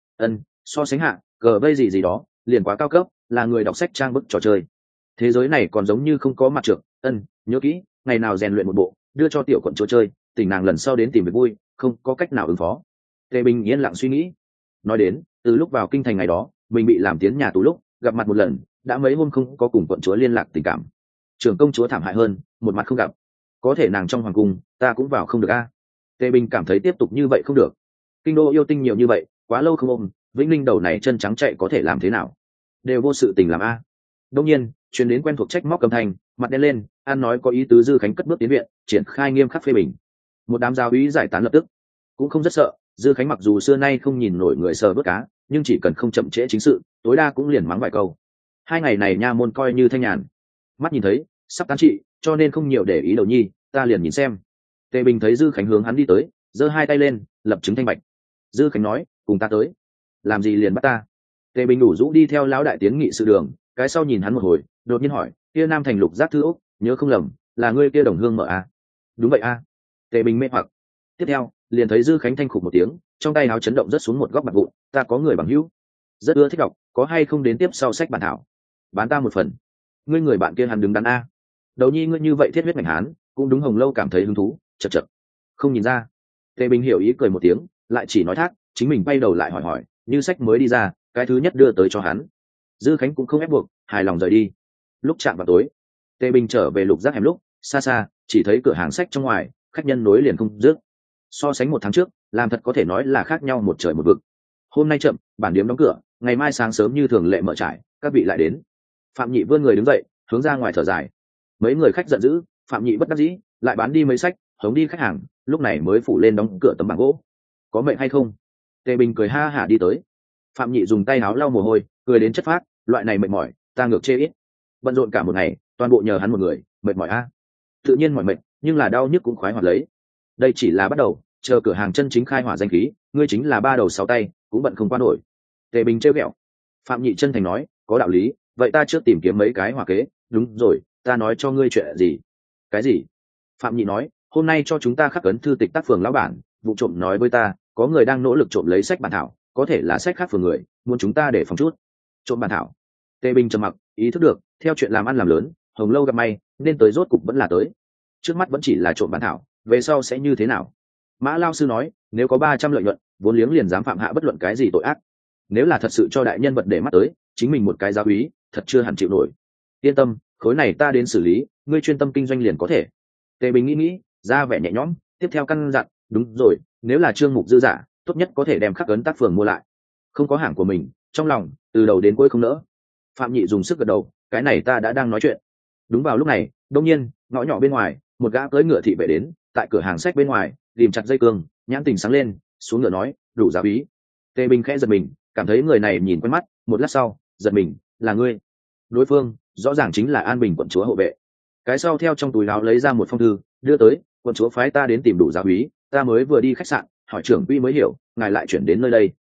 So sánh hạ, cờ vây gì đó, liền quá cao cấp, là người đọc sách trang bức trò chơi. Thế giới này còn giống như không có mặt trược. Nhớ kỹ, ngày nào rèn luyện một bộ, đưa cho tiểu quận chúa chơi, tỉnh nàng lần sau đến tìm việc vui, không có cách nào ứng phó. Tề Bình yên lặng suy nghĩ. Nói đến, từ lúc vào kinh thành ngày đó, mình bị làm tiến nhà tù lúc gặp mặt một lần, đã mấy hôm không có cùng quận chúa liên lạc tình cảm. Trưởng công chúa thảm hại hơn, một mặt không gặp. Có thể nàng trong hoàng cung, ta cũng vào không được a. Tề Bình cảm thấy tiếp tục như vậy không được. Kinh đô yêu tinh nhiều như vậy, quá lâu không ôm, Vĩnh Linh đầu này chân trắng chạy có thể làm thế nào? Đều vô sự tình làm a. Đông nhiên, truyền đến quen thuộc trách móc âm thanh, mặt đen lên, an nói có ý tứ Dư Khánh cất bước tiến viện, triển khai nghiêm khắc phê bình. Một đám giáo úy giải tán lập tức, cũng không rất sợ. Dư Khánh mặc dù xưa nay không nhìn nổi người sờ vớt cá, nhưng chỉ cần không chậm trễ chính sự, tối đa cũng liền mắng vài câu. 2 ngày này nha môn coi như thanh nhàn. Mắt nhìn thấy sắp tán trị, cho nên không nhiều để ý đầu nhi, ta liền nhìn xem. Tề Bình thấy Dư Khánh hướng hắn đi tới, giơ 2 tay lên, lập chứng thanh bạch. Dư Khánh nói, cùng ta tới. Làm gì liền bắt ta? Tề Bình đủ rũ đi theo lão đại tiến nghị sự đường, cái sau nhìn hắn một hồi, đột nhiên hỏi, kia Nam Thành Lục Giác Thư Úc, nhớ không lầm, là ngươi kia đồng hương mở a? Đúng vậy a. Tề Bình mê hoặc. Tiếp theo, liền thấy Dư Khánh thanh khục một tiếng, trong tay áo chấn động rất xuống một góc mặt vụn, ta có người bằng hữu, rất ưa thích đọc, có hay không đến tiếp sau sách bản thảo, bán ta một phần. Ngươi người bạn kia hắn đứng đắn a. Đầu nhi ngươi như vậy thiết huyết ngành hán, cũng đúng. Hồng Lâu cảm thấy hứng thú, chật. Không nhìn ra. Tề Bình hiểu ý cười một tiếng, lại chỉ nói thác, chính mình bay đầu lại hỏi, như sách mới đi ra, cái thứ nhất đưa tới cho hắn. Dư Khánh cũng không ép buộc, hài lòng rời đi. Lúc chạm vào tối, Tề Bình trở về Lục Giác hẻm lúc, xa xa chỉ thấy cửa hàng sách trong ngoài, khách nhân nối liền không dứt. So sánh 1 tháng trước, làm thật có thể nói là khác nhau một trời một vực. Hôm nay chậm, bản điếm đóng cửa, ngày mai sáng sớm như thường lệ mở trải, các vị lại đến. Phạm Nhị vươn người đứng dậy, hướng ra ngoài thở dài. Mấy người khách giận dữ, Phạm Nhị bất đắc dĩ, lại bán đi mấy sách, hống đi khách hàng, lúc này mới phủ lên đóng cửa tấm bảng gỗ. Có mệnh hay không? Tề Bình cười ha hả đi tới. Phạm Nhị dùng tay áo lau mồ hôi, cười đến chất phác, loại này mệt mỏi, ta ngược chê ít. Bận rộn cả một ngày, toàn bộ nhờ hắn một người, mệt mỏi a. Tự nhiên mỏi mệt, nhưng là đau nhức cũng khoái hoạt lấy. Đây chỉ là bắt đầu, chờ cửa hàng chân chính khai hỏa danh khí, ngươi chính là 3 đầu 6 tay, cũng bận không qua nổi. Tề Bình trêu ghẹo. Phạm Nhị chân thành nói, có đạo lý, vậy ta trước tìm kiếm mấy cái hỏa kế. Đúng rồi, ta nói cho ngươi chuyện gì? Cái gì? Phạm Nhị nói, hôm nay cho chúng ta khắc ấn thư tịch tác phường lão bản, vụ trộm nói với ta, có người đang nỗ lực trộm lấy sách bản thảo, có thể là sách khác phường người, muốn chúng ta để phòng chút. Trộm bản thảo. Tề Bình trầm mặc, ý thức được, theo chuyện làm ăn làm lớn, Hồng Lâu gặp may, nên tới rốt cục vẫn là tới. Trước mắt vẫn chỉ là trộm bản thảo, về sau sẽ như thế nào? Mã Lao sư nói, nếu có 300 lợi nhuận, vốn liếng liền dám phạm hạ bất luận cái gì tội ác. Nếu là thật sự cho đại nhân vật để mắt tới, chính mình một cái giáo úy, thật chưa hẳn chịu nổi. Yên tâm, khối này ta đến xử lý, ngươi chuyên tâm kinh doanh liền có thể. Tề Bình nghĩ, ra vẻ nhẹ nhõm, tiếp theo căn dặn, đúng rồi, nếu là Trương Mục dư giả, tốt nhất có thể đem khắc ấn tác phường mua lại. Không có hàng của mình, trong lòng từ đầu đến cuối không nỡ. Phạm Nhị dùng sức gật đầu, cái này ta đã đang nói chuyện. Đúng vào lúc này, đột nhiên, ngõ nhỏ bên ngoài, một gã cưỡi ngựa thị vệ đến, tại cửa hàng sách bên ngoài, ghim chặt dây cương, nhãn tình sáng lên, xuống ngựa nói, đủ giáo úy. Tề Bình khẽ giật mình, cảm thấy người này nhìn quen mắt, một lát sau, giật mình, là ngươi. Đối phương rõ ràng chính là An Bình quận chúa hộ vệ. Cái sau theo trong túi áo lấy ra một phong thư, đưa tới, quận chúa phái ta đến tìm đủ giáo úy, ta mới vừa đi khách sạn, hỏi trưởng quy mới hiểu, ngài lại chuyển đến nơi đây.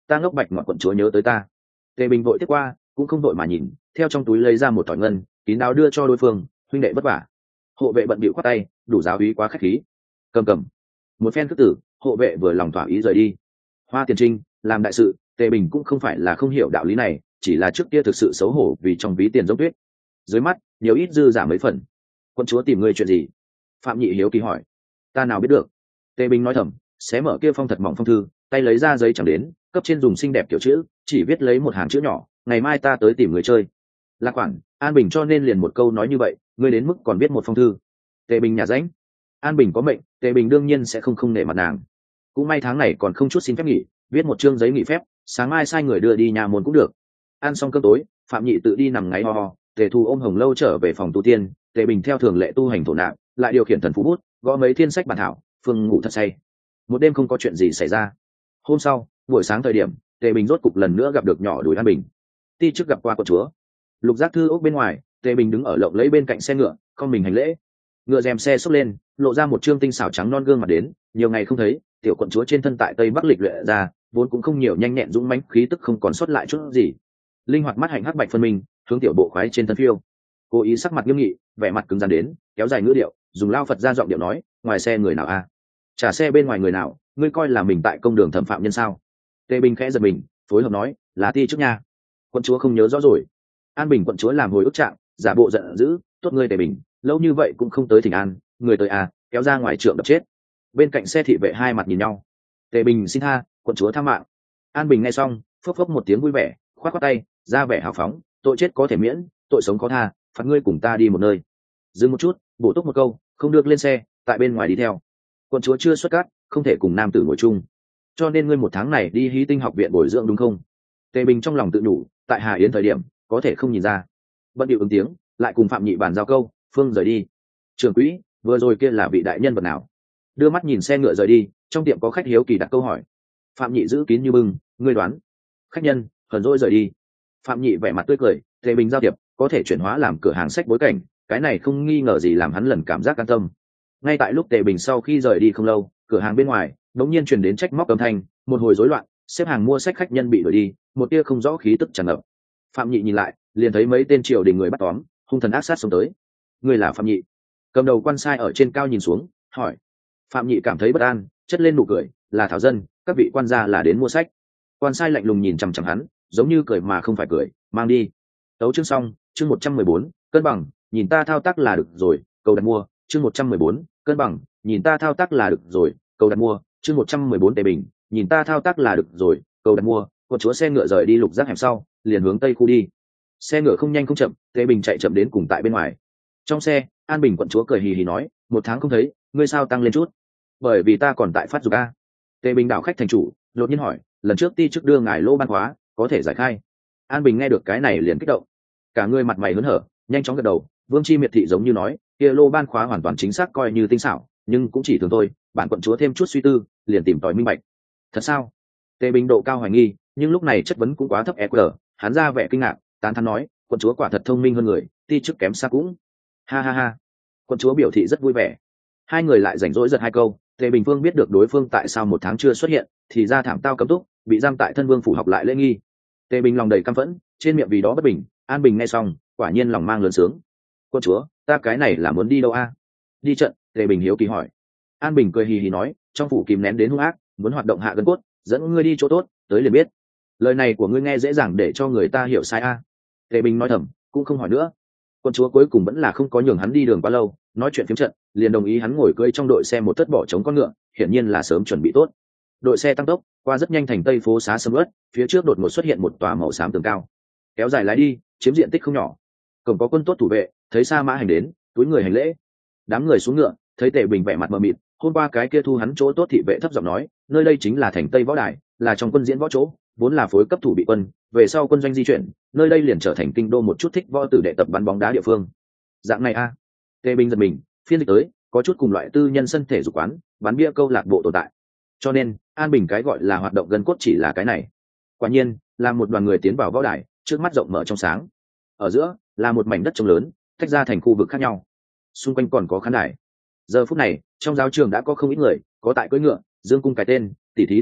ta ngốc bạch ngọt quận chúa nhớ tới ta. Tề Bình vội tiếp qua, cũng không vội mà nhìn, theo trong túi lấy ra một thỏi ngân, kín đáo đưa cho đối phương, huynh đệ vất vả. Hộ vệ bận bịu khoát tay, đủ giáo úy quá khách khí. Cầm. Một phen thức tử, hộ vệ vừa lòng thỏa ý rời đi. Hoa Tiền Trinh làm đại sự, Tề Bình cũng không phải là không hiểu đạo lý này, chỉ là trước kia thực sự xấu hổ vì trong ví tiền giống tuyết. Dưới mắt nhiều ít dư giả mấy phần. Quân chúa tìm ngươi chuyện gì? Phạm Nhị hiếu kỳ hỏi. Ta nào biết được. Tề Bình nói thầm, xé mở kia phong thật mỏng phong thư, tay lấy ra giấy chẳng đến, cấp trên dùng xinh đẹp kiểu chữ, chỉ viết lấy một hàng chữ nhỏ, ngày mai ta tới tìm người chơi. Lạc Quản, An Bình cho nên liền một câu nói như vậy, ngươi đến mức còn viết một phong thư. Tề Bình nhà ránh. An Bình có mệnh, Tề Bình đương nhiên sẽ không nể mặt nàng. Cũng may tháng này còn không chút xin phép nghỉ, viết một chương giấy nghỉ phép, sáng mai sai người đưa đi nhà môn cũng được. Ăn xong cơm tối, Phạm Nhị tự đi nằm ngáy ho ho, Tề Thu ôm Hồng Lâu trở về phòng tu tiên, Tề Bình theo thường lệ tu hành thổ nạp, lại điều khiển thần phú bút, gõ mấy thiên sách bản thảo, phương ngủ thật say. Một đêm không có chuyện gì xảy ra. Hôm sau, buổi sáng thời điểm, Tề Bình rốt cục lần nữa gặp được nhỏ đùi An Bình. Ti trước gặp qua quận chúa. Lục Giác Thư ốc bên ngoài, Tề Bình đứng ở lộng lấy bên cạnh xe ngựa, con mình hành lễ. Ngựa rèm xe xốc lên, lộ ra một trương tinh xảo trắng non gương mặt đến, nhiều ngày không thấy, tiểu quận chúa trên thân tại Tây Bắc lịch luyện ra, vốn cũng không nhiều, nhanh nhẹn dũng mãnh, khí tức không còn sót lại chút gì. Linh hoạt mắt hạnh hắc bạch phân minh, hướng tiểu bộ khoái trên thân phiêu. Cố ý sắc mặt nghiêm nghị, vẻ mặt cứng rắn đến, kéo dài ngữ điệu, dùng lao Phật ra giọng điệu nói, ngoài xe người nào a? Trả xe bên ngoài người nào, ngươi coi là mình tại công đường thẩm phạm nhân sao? Tề Bình khẽ giật mình, phối hợp nói, là Ti trước nha. Quận chúa không nhớ rõ rồi. An Bình quận chúa làm hồi ức trạng, giả bộ giận dữ, tốt ngươi Tề Bình, lâu như vậy cũng không tới thỉnh an, người tới à, kéo ra ngoài trượng đập chết. Bên cạnh xe thị vệ hai mặt nhìn nhau. Tề Bình xin tha, quận chúa tha mạng. An Bình nghe xong, phốc phốc một tiếng vui vẻ, khoát khoát tay, ra vẻ hào phóng, tội chết có thể miễn, tội sống có tha, phạt ngươi cùng ta đi một nơi. Dừng một chút, bổ túc một câu, không được lên xe, tại bên ngoài đi theo. Quận chúa chưa xuất cát, không thể cùng nam tử ngồi chung, cho nên ngươi một tháng này đi Hí Tinh học viện bồi dưỡng đúng không? Tề Bình trong lòng tự nhủ, tại Hà Yến thời điểm có thể không nhìn ra. Bận điệu ứng tiếng, lại cùng Phạm Nhị bàn giao câu, phương rời đi. Trưởng quỹ, vừa rồi kia là vị đại nhân vật nào? Đưa mắt nhìn xe ngựa rời đi, trong tiệm có khách hiếu kỳ đặt câu hỏi. Phạm Nhị giữ kín như bưng, ngươi đoán. Khách nhân hờn dỗi rời đi. Phạm Nhị vẻ mặt tươi cười, Tề Bình giao thiệp có thể chuyển hóa làm cửa hàng sách bối cảnh, cái này không nghi ngờ gì làm hắn lần cảm giác an tâm. Ngay tại lúc Tề Bình sau khi rời đi không lâu, cửa hàng bên ngoài đống nhiên truyền đến trách móc âm thanh, một hồi rối loạn, xếp hàng mua sách khách nhân bị đuổi đi, một tia không rõ khí tức tràn ngập. Phạm Nhị nhìn lại, liền thấy mấy tên triều đình người bắt tóm, hung thần ác sát xông tới. Người là Phạm Nhị? Cầm đầu quan sai ở trên cao nhìn xuống, hỏi. Phạm Nhị cảm thấy bất an, chất lên nụ cười, là Thảo dân, các vị quan gia là đến mua sách. Quan sai lạnh lùng nhìn chằm chằm hắn, giống như cười mà không phải cười, mang đi. Tấu chương xong, chương 114, cân bằng, nhìn ta thao tác là được rồi, cầu đặt mua, chương 114, cân bằng, nhìn ta thao tác là được rồi, cầu đặt mua, chương 114 Tề Bình, nhìn ta thao tác là được rồi, cầu đặt mua. Quận chúa xe ngựa rời đi Lục Giác hẻm sau, liền hướng tây khu đi. Xe ngựa không nhanh không chậm, Tề Bình chạy chậm đến cùng tại bên ngoài. Trong xe, An Bình quận chúa cười hì hì nói, một tháng không thấy, ngươi sao tăng lên chút? Bởi vì ta còn tại phát dục a. Tề Bình đạo khách thành chủ, đột nhiên hỏi, lần trước Ti trước đưa ngài lô ban khóa, có thể giải khai? An Bình nghe được cái này liền kích động, cả người mặt mày hớn hở, nhanh chóng gật đầu. Vương Chi miệt thị giống như nói, kia lô ban khóa hoàn toàn chính xác coi như tinh xảo, nhưng cũng chỉ thường thôi. Bản quận chúa thêm chút suy tư, liền tìm tòi minh bạch. Thật sao? Tề Bình độ cao hoài nghi, nhưng lúc này chất vấn cũng quá thấp EQ, hắn ra vẻ kinh ngạc, tán thán nói, quận chúa quả thật thông minh hơn người, Ti trước kém xa cũng. Ha ha ha. Quận chúa biểu thị rất vui vẻ. Hai người lại rảnh rỗi giật hai câu. Tề Bình Phương biết được đối phương tại sao một tháng chưa xuất hiện, thì ra thảm tao cấm túc, bị giam tại thân vương phủ học lại lễ nghi. Tề Bình lòng đầy căm phẫn, trên miệng vì đó bất bình. An Bình nghe xong, quả nhiên lòng mang lớn sướng. Quận chúa, ta cái này là muốn đi đâu a? Đi trận. Tề Bình hiếu kỳ hỏi. An Bình cười hì hì nói, trong phủ kìm nén đến hung ác, muốn hoạt động hạ gân cốt, dẫn ngươi đi chỗ tốt, tới liền biết. Lời này của ngươi nghe dễ dàng để cho người ta hiểu sai a. Tề Bình nói thầm, cũng không hỏi nữa. Quận chúa cuối cùng vẫn là không có nhường hắn đi đường quá lâu, nói chuyện phiếm trận, liền đồng ý hắn ngồi cưỡi trong đội xe một thất bỏ chống con ngựa, hiển nhiên là sớm chuẩn bị tốt. Đội xe tăng tốc, qua rất nhanh thành tây phố xá sầm uất, phía trước đột ngột xuất hiện một tòa màu xám tường cao, kéo dài lái đi, chiếm diện tích không nhỏ. Cổng có quân tốt thủ vệ, thấy Sa Mã hành đến, túi người hành lễ. Đám người xuống ngựa, thấy Tề Bình vẻ mặt mờ mịt, hôm qua cái kia thu hắn chỗ tốt thị vệ thấp giọng nói, nơi đây chính là thành Tây Võ Đài, là trong quân diễn võ chỗ, vốn là phối cấp thủ bị quân, về sau quân doanh di chuyển, nơi đây liền trở thành kinh đô một chút thích võ tử đệ tập bắn bóng đá địa phương. Dạng này a. Tề Bình giật mình, phiên dịch tới, có chút cùng loại tư nhân sân thể dục quán, bán bia câu lạc bộ tồn tại. Cho nên, An Bình cái gọi là hoạt động gân cốt chỉ là cái này. Quả nhiên, là một đoàn người tiến vào võ đài, trước mắt rộng mở trong sáng. Ở giữa là một mảnh đất trống lớn, tách ra thành khu vực khác nhau. Xung quanh còn có khán đài. Giờ phút này, trong giáo trường đã có không ít người, có tại cưỡi ngựa, dương cung cái tên, tỉ thí tiến thuật,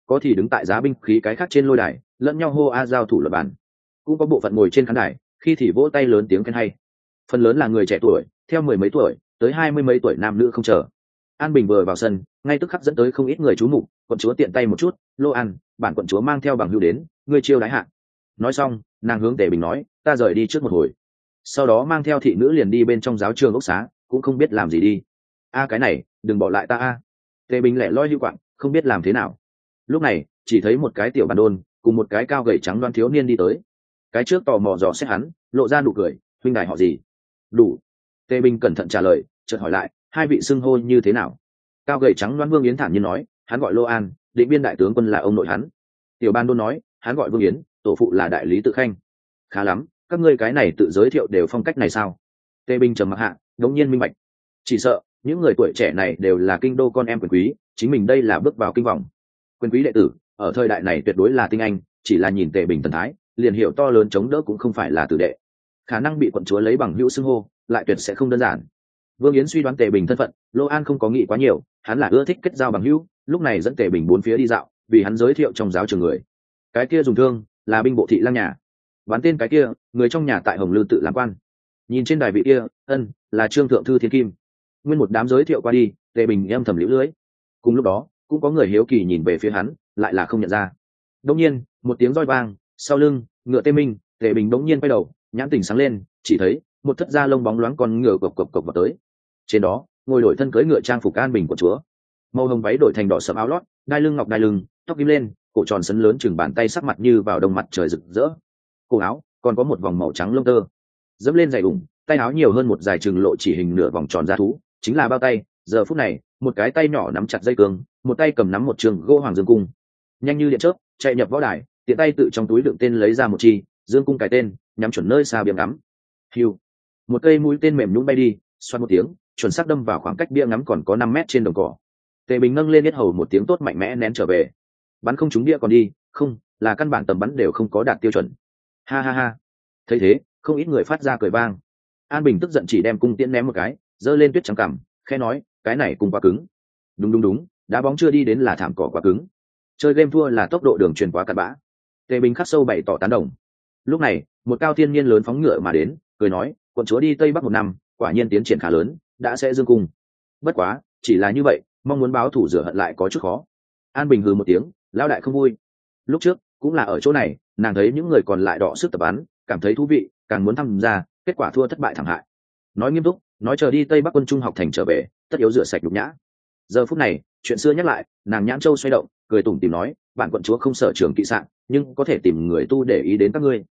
có thì đứng tại giá binh khí cái khác trên lôi đài lẫn nhau hô a giao thủ luật bản, cũng có bộ phận ngồi trên khán đài khi thì vỗ tay lớn tiếng khen hay. Phần lớn là người trẻ tuổi, theo 10 mấy tuổi tới 20 mấy tuổi nam nữ không chờ. An Bình vừa vào sân ngay tức khắc dẫn tới không ít người chú mục. Quận chúa tiện tay một chút, Lô An, bản quận chúa mang theo bằng hữu đến, ngươi chiêu đái hạ. Nói xong nàng hướng Tề Bình nói, ta rời đi trước một hồi. Sau đó mang theo thị nữ liền đi bên trong giáo trường ốc xá, cũng không biết làm gì đi. Cái này đừng bỏ lại ta a. Tề Bình lẻ loi hưu quạng, không biết làm thế nào. Lúc này chỉ thấy một cái tiểu bàn đôn cùng một cái cao gầy trắng đoan thiếu niên đi tới. Cái trước tò mò dò xét hắn, lộ ra nụ cười, huynh đài họ gì? Đủ. Tề Bình cẩn thận trả lời, chợt hỏi lại, hai vị xưng hô như thế nào? Cao gầy trắng đoan Vương Yến thản nhiên nói, hắn gọi Lô An, định biên đại tướng quân là ông nội hắn. Tiểu ban đôn nói, hắn gọi Vương Yến, tổ phụ là đại lý Tự Khanh. Khá lắm, các ngươi cái này tự giới thiệu đều phong cách này sao? Tề Bình trầm mặc hạ, đống nhiên minh bạch. Chỉ sợ những người tuổi trẻ này đều là kinh đô con em quyền quý, chính mình đây là bước vào kinh vòng. Quyền quý đệ tử ở thời đại này tuyệt đối là tinh anh, chỉ là nhìn Tề Bình thần thái liền hiểu to lớn chống đỡ cũng không phải là tử đệ, khả năng bị quận chúa lấy bằng hữu xưng hô lại tuyệt sẽ không đơn giản. Vương Yến suy đoán Tề Bình thân phận, Lô An không có nghĩ quá nhiều, hắn là ưa thích kết giao bằng hữu, lúc này dẫn Tề Bình bốn phía đi dạo, vì hắn giới thiệu trong giáo trường người. Cái kia dùng thương là binh bộ thị lang nhà, bán tên cái kia người trong nhà tại Hồng Lư tự làm quan. Nhìn trên đài vị kia, là Trương thượng thư Thiên Kim. Nguyên một đám giới thiệu qua đi, Tề Bình âm thầm liễu lưới. Cùng lúc đó cũng có người hiếu kỳ nhìn về phía hắn, lại là không nhận ra. Đột nhiên một tiếng roi vang, sau lưng ngựa tê minh, Tề Bình đột nhiên quay đầu, nhãn tỉnh sáng lên, chỉ thấy một thất da lông bóng loáng con ngựa cộc cộc cộc vào tới. Trên đó ngồi đổi thân cưỡi ngựa trang phục An Bình của chúa, màu hồng váy đổi thành đỏ sẫm áo lót, đai lưng ngọc đai lưng, tóc kim lên, cổ tròn sấn lớn chừng bàn tay, sắc mặt như vào đông mặt trời rực rỡ. Cổ áo còn có một vòng màu trắng lông tơ, dẫm lên giày ủng, tay áo nhiều hơn một dài chừng lộ chỉ hình nửa vòng tròn da thú, chính là bao tay. Giờ phút này một cái tay nhỏ nắm chặt dây cương, một tay cầm nắm một trường gỗ hoàng dương cung, nhanh như điện chớp chạy nhập võ đài, tiện tay tự trong túi đựng tên lấy ra một chi dương cung, cái tên nhắm chuẩn nơi xa bia ngắm. Hiu, một cây mũi tên mềm nhũn bay đi, xoát một tiếng chuẩn xác đâm vào khoảng cách bia ngắm còn có 5 mét trên đồng cỏ. Tề Bình nâng lên yết hầu một tiếng tốt mạnh mẽ nén trở về, bắn không trúng bia còn đi, không là căn bản tầm bắn đều không có đạt tiêu chuẩn. Ha ha ha. Thấy thế không ít người phát ra cười vang. An Bình tức giận chỉ đem cung tiễn ném một cái, giơ lên tuyết trắng cằm, khẽ nói, cái này cung quá cứng. Đúng, đá bóng chưa đi đến là thảm cỏ quá cứng, chơi game thua là tốc độ đường truyền quá cặn bã. Tề Bình khắc sâu bày tỏ tán đồng. Lúc này một cao thiên niên lớn phóng ngựa mà đến, cười nói, quận chúa đi Tây Bắc 1 năm, quả nhiên tiến triển khá lớn, đã sẽ dương cung. Bất quá chỉ là như vậy, mong muốn báo thủ rửa hận lại có chút khó. An Bình hừ một tiếng, lão đại không vui. Lúc trước cũng là ở chỗ này, nàng thấy những người còn lại đọ sức tập bắn, cảm thấy thú vị, càng muốn tham gia, kết quả thua thất bại thảm hại. Nói nghiêm túc, nói chờ đi Tây Bắc quân trung học thành trở về, tất yếu rửa sạch nhục nhã. Giờ phút này chuyện xưa nhắc lại, nàng nhãn châu xoay động, cười tủm tỉm nói, bản quận chúa không sở trường kỵ sạn, nhưng có thể tìm người tu để ý đến các ngươi.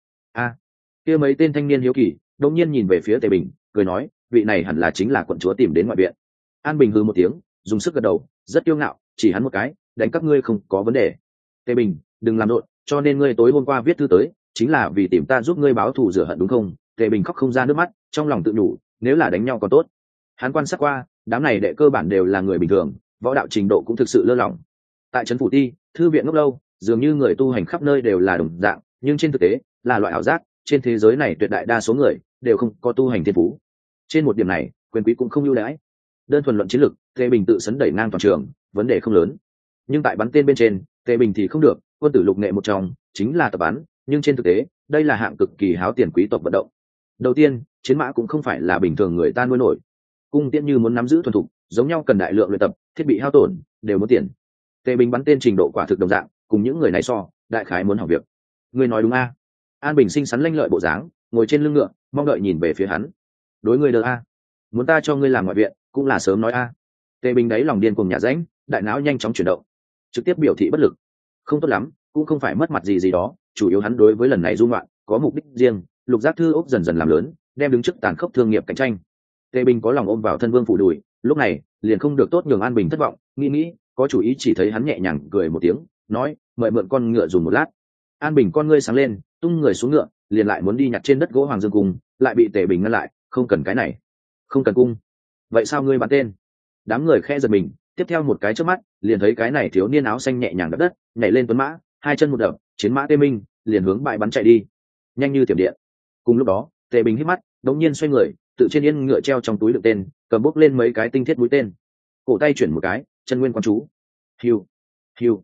Kia mấy tên thanh niên hiếu kỳ đột nhiên nhìn về phía Tề Bình, cười nói, vị này hẳn là chính là quận chúa tìm đến ngoại viện. An Bình hừ một tiếng, dùng sức gật đầu, rất kiêu ngạo, chỉ hắn một cái, đánh các ngươi không có vấn đề. Tề Bình, đừng làm rộn, cho nên ngươi tối hôm qua viết thư tới chính là vì tìm ta giúp ngươi báo thù rửa hận đúng không? Tề Bình khóc không ra nước mắt, trong lòng tự nhủ, nếu là đánh nhau còn tốt. Hắn quan sát qua, đám này đệ cơ bản đều là người bình thường, võ đạo trình độ cũng thực sự lơ lỏng. Tại trấn phủ ti, thư viện ngốc lâu, dường như người tu hành khắp nơi đều là đồng dạng, nhưng trên thực tế là loại ảo giác, trên thế giới này tuyệt đại đa số người đều không có tu hành thiên phú. Trên một điểm này quyền quý cũng không ưu đãi. Đơn thuần luận chiến lược, Tề Bình tự sấn đẩy ngang toàn trường, vấn đề không lớn. Nhưng tại bắn tên bên trên, Tề Bình thì không được, quân tử lục nghệ một trong chính là tập bắn, nhưng trên thực tế đây là hạng cực kỳ háo tiền quý tộc vận động. Đầu tiên, chiến mã cũng không phải là bình thường người ta nuôi nổi, cung tiễn như muốn nắm giữ thuần thục, giống nhau cần đại lượng luyện tập, thiết bị hao tổn đều muốn tiền. Tề Bình bắn tên trình độ quả thực đồng dạng, cùng những người này so, đại khái muốn hỏng việc. Ngươi nói đúng a? An Bình xinh xắn lanh lợi bộ dáng, ngồi trên lưng ngựa, mong đợi nhìn về phía hắn. Đối ngươi đỡ a, muốn ta cho ngươi làm ngoại viện, cũng là sớm nói a. Tề Bình đáy lòng điên cuồng nhả rãnh, đại não nhanh chóng chuyển động, trực tiếp biểu thị bất lực. Không tốt lắm, cũng không phải mất mặt gì đó, chủ yếu hắn đối với lần này du ngoạn có mục đích riêng, lục giác thư ốc dần dần làm lớn, đem đứng trước tàn khốc thương nghiệp cạnh tranh. Tề Bình có lòng ôm vào thân vương phủ đùi, lúc này liền không được tốt nhường An Bình thất vọng, nghĩ có chủ ý, chỉ thấy hắn nhẹ nhàng cười một tiếng, nói, mời mượn con ngựa dùng một lát. An Bình con ngươi sáng lên, tung người xuống ngựa, liền lại muốn đi nhặt trên đất gỗ hoàng dương cung, lại bị Tề Bình ngăn lại, không cần cái này, không cần cung. Vậy sao ngươi bắn tên? Đám người khe giật mình, tiếp theo một cái chớp mắt, liền thấy cái này thiếu niên áo xanh nhẹ nhàng đập đất, nhảy lên tuấn mã, hai chân một đập, chiến mã tê minh, liền hướng bãi bắn chạy đi, nhanh như tiềm điện. Cùng lúc đó, Tề Bình hít mắt, đống nhiên xoay người, tự trên yên ngựa treo trong túi đựng tên, cầm bốc lên mấy cái tinh thiết mũi tên, cổ tay chuyển một cái, chân nguyên quan chú, hiu hiu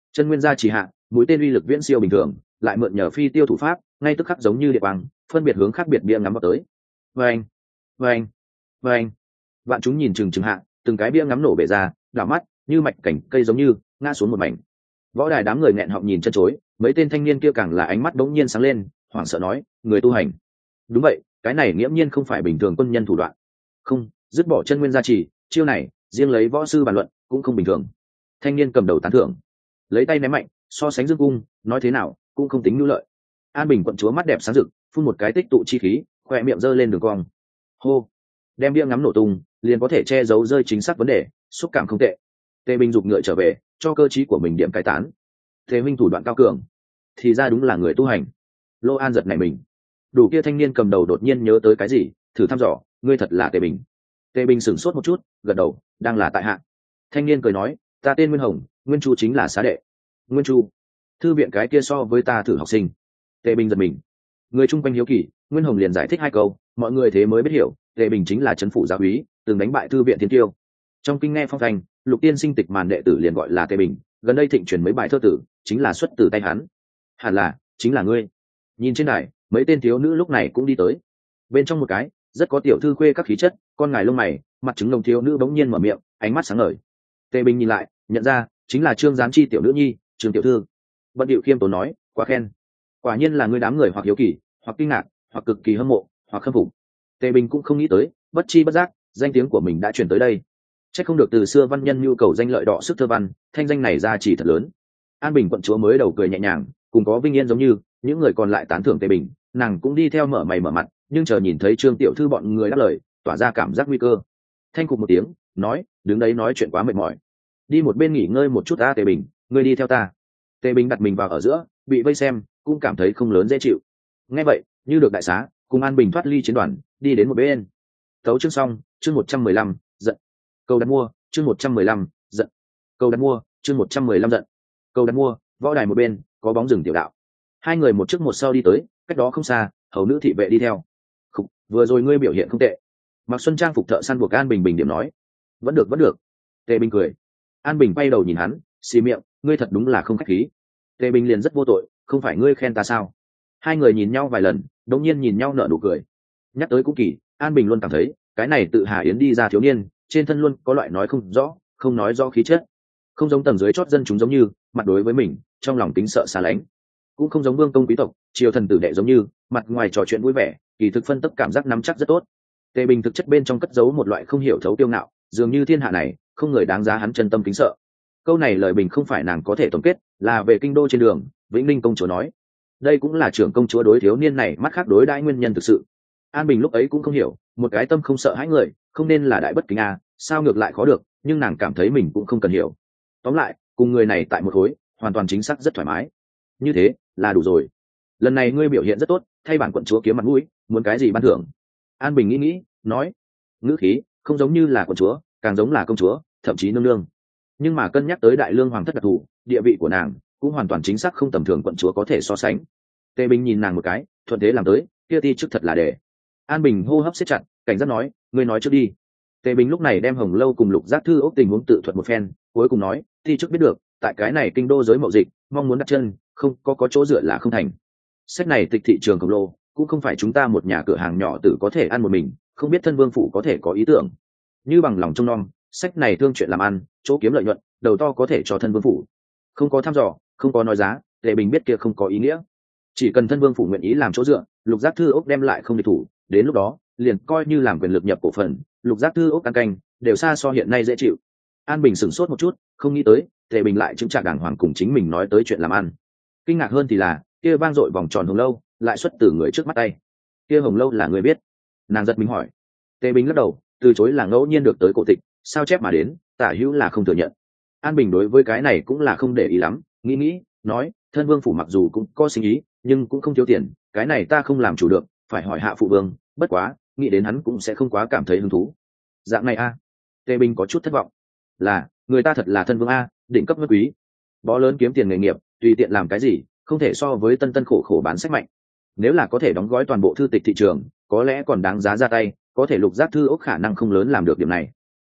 Chân nguyên gia trì hạ, mũi tên uy lực viễn siêu bình thường, lại mượn nhờ phi tiêu thủ pháp, ngay tức khắc giống như địa băng, phân biệt hướng khác biệt bia ngắm vào tới. Vâng, vâng, vâng. Vạn chúng nhìn chừng chừng hạ, từng cái bia ngắm nổ bể ra, đảo mắt như mạch cảnh cây giống như ngã xuống một mảnh. Võ đài đám người nghẹn họng nhìn chân chối, mấy tên thanh niên kia càng là ánh mắt đống nhiên sáng lên, hoảng sợ nói, người tu hành. Đúng vậy, cái này nghiễm nhiên không phải bình thường quân nhân thủ đoạn. Không, dứt bỏ chân nguyên gia trì, chiêu này riêng lấy võ sư bàn luận cũng không bình thường. Thanh niên cầm đầu tán thưởng, lấy tay ném mạnh, so sánh dương cung, nói thế nào cũng không tính nhu lợi. An Bình quận chúa mắt đẹp sáng rực, phun một cái tích tụ chi khí, khoe miệng giơ lên đường cong. Hô, đem bia ngắm nổ tung, liền có thể che giấu rơi chính xác vấn đề, xúc cảm không tệ. Tề Bình giục ngựa trở về, cho cơ trí của mình điểm cải tán. Tề huynh thủ đoạn cao cường, thì ra đúng là người tu hành. Lô An giật nảy mình, đủ kia thanh niên cầm đầu đột nhiên nhớ tới cái gì, thử thăm dò, ngươi thật là Tề Bình. Tề Bình sửng sốt một chút, gật đầu, đang là tại hạ. Thanh niên cười nói, ta tên Nguyên Hồng, Nguyên Chu chính là xá đệ. Nguyên Chu, thư viện cái kia so với ta thử học sinh. Tề Bình giật mình, người chung quanh hiếu kỳ, Nguyên Hồng liền giải thích hai câu, mọi người thế mới biết hiểu, Tề Bình chính là trấn phủ gia úy, từng đánh bại thư viện thiên tiêu. Trong kinh nghe phong thành, Lục Tiên sinh tịch màn đệ tử liền gọi là Tề Bình, gần đây thịnh truyền mấy bài thơ tử, chính là xuất từ tay hắn. Hẳn là, chính là ngươi. Nhìn trên đài, mấy tên thiếu nữ lúc này cũng đi tới. Bên trong một cái, rất có tiểu thư khuê các khí chất, con ngài lông mày, mặt trứng đồng thiếu nữ bỗng nhiên mở miệng, ánh mắt sáng ngời. Tề Bình nhìn lại, nhận ra, chính là Trương Gián Chi tiểu nữ nhi, Trương tiểu thư. Bận điệu khiêm tốn nói, quá khen. Quả nhiên là ngươi, đám người hoặc hiếu kỳ, hoặc kinh ngạc, hoặc cực kỳ hâm mộ, hoặc khâm phục. Tề Bình cũng không nghĩ tới, bất chi bất giác, danh tiếng của mình đã truyền tới đây. Chắc không được từ xưa văn nhân nhu cầu danh lợi đọ sức thơ văn, thanh danh này ra chỉ thật lớn. An Bình quận chúa mới đầu cười nhẹ nhàng, cùng có vinh yên giống như những người còn lại tán thưởng Tề Bình, nàng cũng đi theo mở mày mở mặt, nhưng chờ nhìn thấy Trương tiểu thư bọn người đáp lời, tỏa ra cảm giác nguy cơ. Thanh cục một tiếng, nói, đứng đấy nói chuyện quá mệt mỏi, đi một bên nghỉ ngơi một chút. Tề Bình, ngươi đi theo ta. Tề Bình đặt mình vào ở giữa, bị vây xem, cũng cảm thấy không lớn dễ chịu. Nghe vậy, như được đại xá, cùng An Bình thoát ly chiến đoàn, đi đến một bên. Tấu chương xong, chương 115, giận. Câu đặt mua, chương 115, giận. Câu đặt mua, chương 115 giận. Câu đặt mua, võ đài một bên, có bóng rừng tiểu đạo. Hai người một trước một sau đi tới, cách đó không xa, hầu nữ thị vệ đi theo. Khúc, vừa rồi ngươi biểu hiện không tệ. Mặc Xuân Trang phục thợ săn buộc An Bình bình điểm nói. Vẫn được, vẫn được. Tề Bình cười. An Bình quay đầu nhìn hắn, xì miệng, ngươi thật đúng là không khách khí. Tề Bình liền rất vô tội, không phải ngươi khen ta sao? Hai người nhìn nhau vài lần, đột nhiên nhìn nhau nở nụ cười. Nhắc tới cũng kỳ, An Bình luôn cảm thấy, cái này tự Hà Yến đi ra thiếu niên, trên thân luôn có loại nói không rõ, không nói rõ khí chất. Không giống tầng dưới chót dân chúng giống như, mặt đối với mình, trong lòng kính sợ xa lánh. Cũng không giống vương công quý tộc, triều thần tử đệ giống như, mặt ngoài trò chuyện vui vẻ, kỳ thực phân tích cảm giác nắm chắc rất tốt. Tề Bình thực chất bên trong cất giấu một loại không hiểu thấu tiêu ngạo, dường như thiên hạ này không người đáng giá hắn chân tâm kính sợ. Câu này lời bình không phải nàng có thể tổng kết, là về kinh đô trên đường, Vĩnh Linh công chúa nói. Đây cũng là trưởng công chúa đối thiếu niên này mắt khác đối đãi nguyên nhân thực sự. An Bình lúc ấy cũng không hiểu, một cái tâm không sợ hãi người, không nên là đại bất kính à, sao ngược lại khó được, nhưng nàng cảm thấy mình cũng không cần hiểu. Tóm lại, cùng người này tại một khối, hoàn toàn chính xác rất thoải mái. Như thế là đủ rồi. Lần này ngươi biểu hiện rất tốt, thay bản quận chúa kiếm mặt mũi, muốn cái gì ban thưởng? An Bình nghĩ, nói, ngữ khí không giống như là quận chúa, càng giống là công chúa, thậm chí nương nương. Nhưng mà cân nhắc tới đại lương hoàng thất đặc thù, địa vị của nàng cũng hoàn toàn chính xác không tầm thường quận chúa có thể so sánh. Tề Bình nhìn nàng một cái, thuận thế làm tới, kia ti chức thật là để. An Bình hô hấp siết chặt, cảnh giác nói, ngươi nói trước đi. Tề Bình lúc này đem Hồng Lâu cùng Lục Giác Thư ốc tình huống tự thuật một phen, cuối cùng nói, ti chức biết được, tại cái này kinh đô giới mậu dịch, mong muốn đặt chân, không có chỗ dựa là không thành. Sách này tịch thị trường khổng lồ, cũng không phải chúng ta một nhà cửa hàng nhỏ tử có thể ăn một mình, không biết thân vương phủ có thể có ý tưởng. Như bằng lòng trông nom, sách này thương chuyện làm ăn, chỗ kiếm lợi nhuận, đầu to có thể cho thân vương phủ. Không có thăm dò, không có nói giá, Tề Bình biết kia không có ý nghĩa. Chỉ cần thân vương phủ nguyện ý làm chỗ dựa, Lục Giác Thư ốc đem lại không địch thủ, đến lúc đó, liền coi như làm quyền lực nhập cổ phần, Lục Giác Thư ốc căn canh, đều xa so hiện nay dễ chịu. An Bình sửng sốt một chút, không nghĩ tới, Tề Bình lại chứng trả đàng hoàng cùng chính mình nói tới chuyện làm ăn. Kinh ngạc hơn thì là, kia vang dội vòng tròn Hồng Lâu, lại xuất từ người trước mắt tay. Kia Hồng Lâu là người biết? Nàng giật mình hỏi. Tề Bình lắc đầu, từ chối là ngẫu nhiên được tới cổ tịch, sao chép mà đến, tả hữu là không thừa nhận. An Bình đối với cái này cũng là không để ý lắm, nghĩ, nói, thân vương phủ mặc dù cũng có sinh ý, nhưng cũng không thiếu tiền, cái này ta không làm chủ được, phải hỏi hạ phụ vương, bất quá, nghĩ đến hắn cũng sẽ không quá cảm thấy hứng thú. Dạng này a? Tề Bình có chút thất vọng. Là, người ta thật là thân vương a, định cấp vân quý, bó lớn kiếm tiền nghề nghiệp, tùy tiện làm cái gì, không thể so với tân khổ khổ bán sách mạnh. Nếu là có thể đóng gói toàn bộ thư tịch thị trường, có lẽ còn đáng giá ra tay, có thể Lục Giác Thư ốc khả năng không lớn làm được điểm này.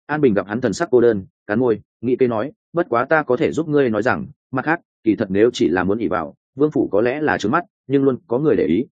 An Bình gặp hắn thần sắc cô đơn, cắn môi nghĩ cây nói, bất quá ta có thể giúp ngươi nói rằng, mặt khác kỳ thật nếu chỉ là muốn ỉ vào vương phủ có lẽ là trướng mắt, nhưng luôn có người để ý.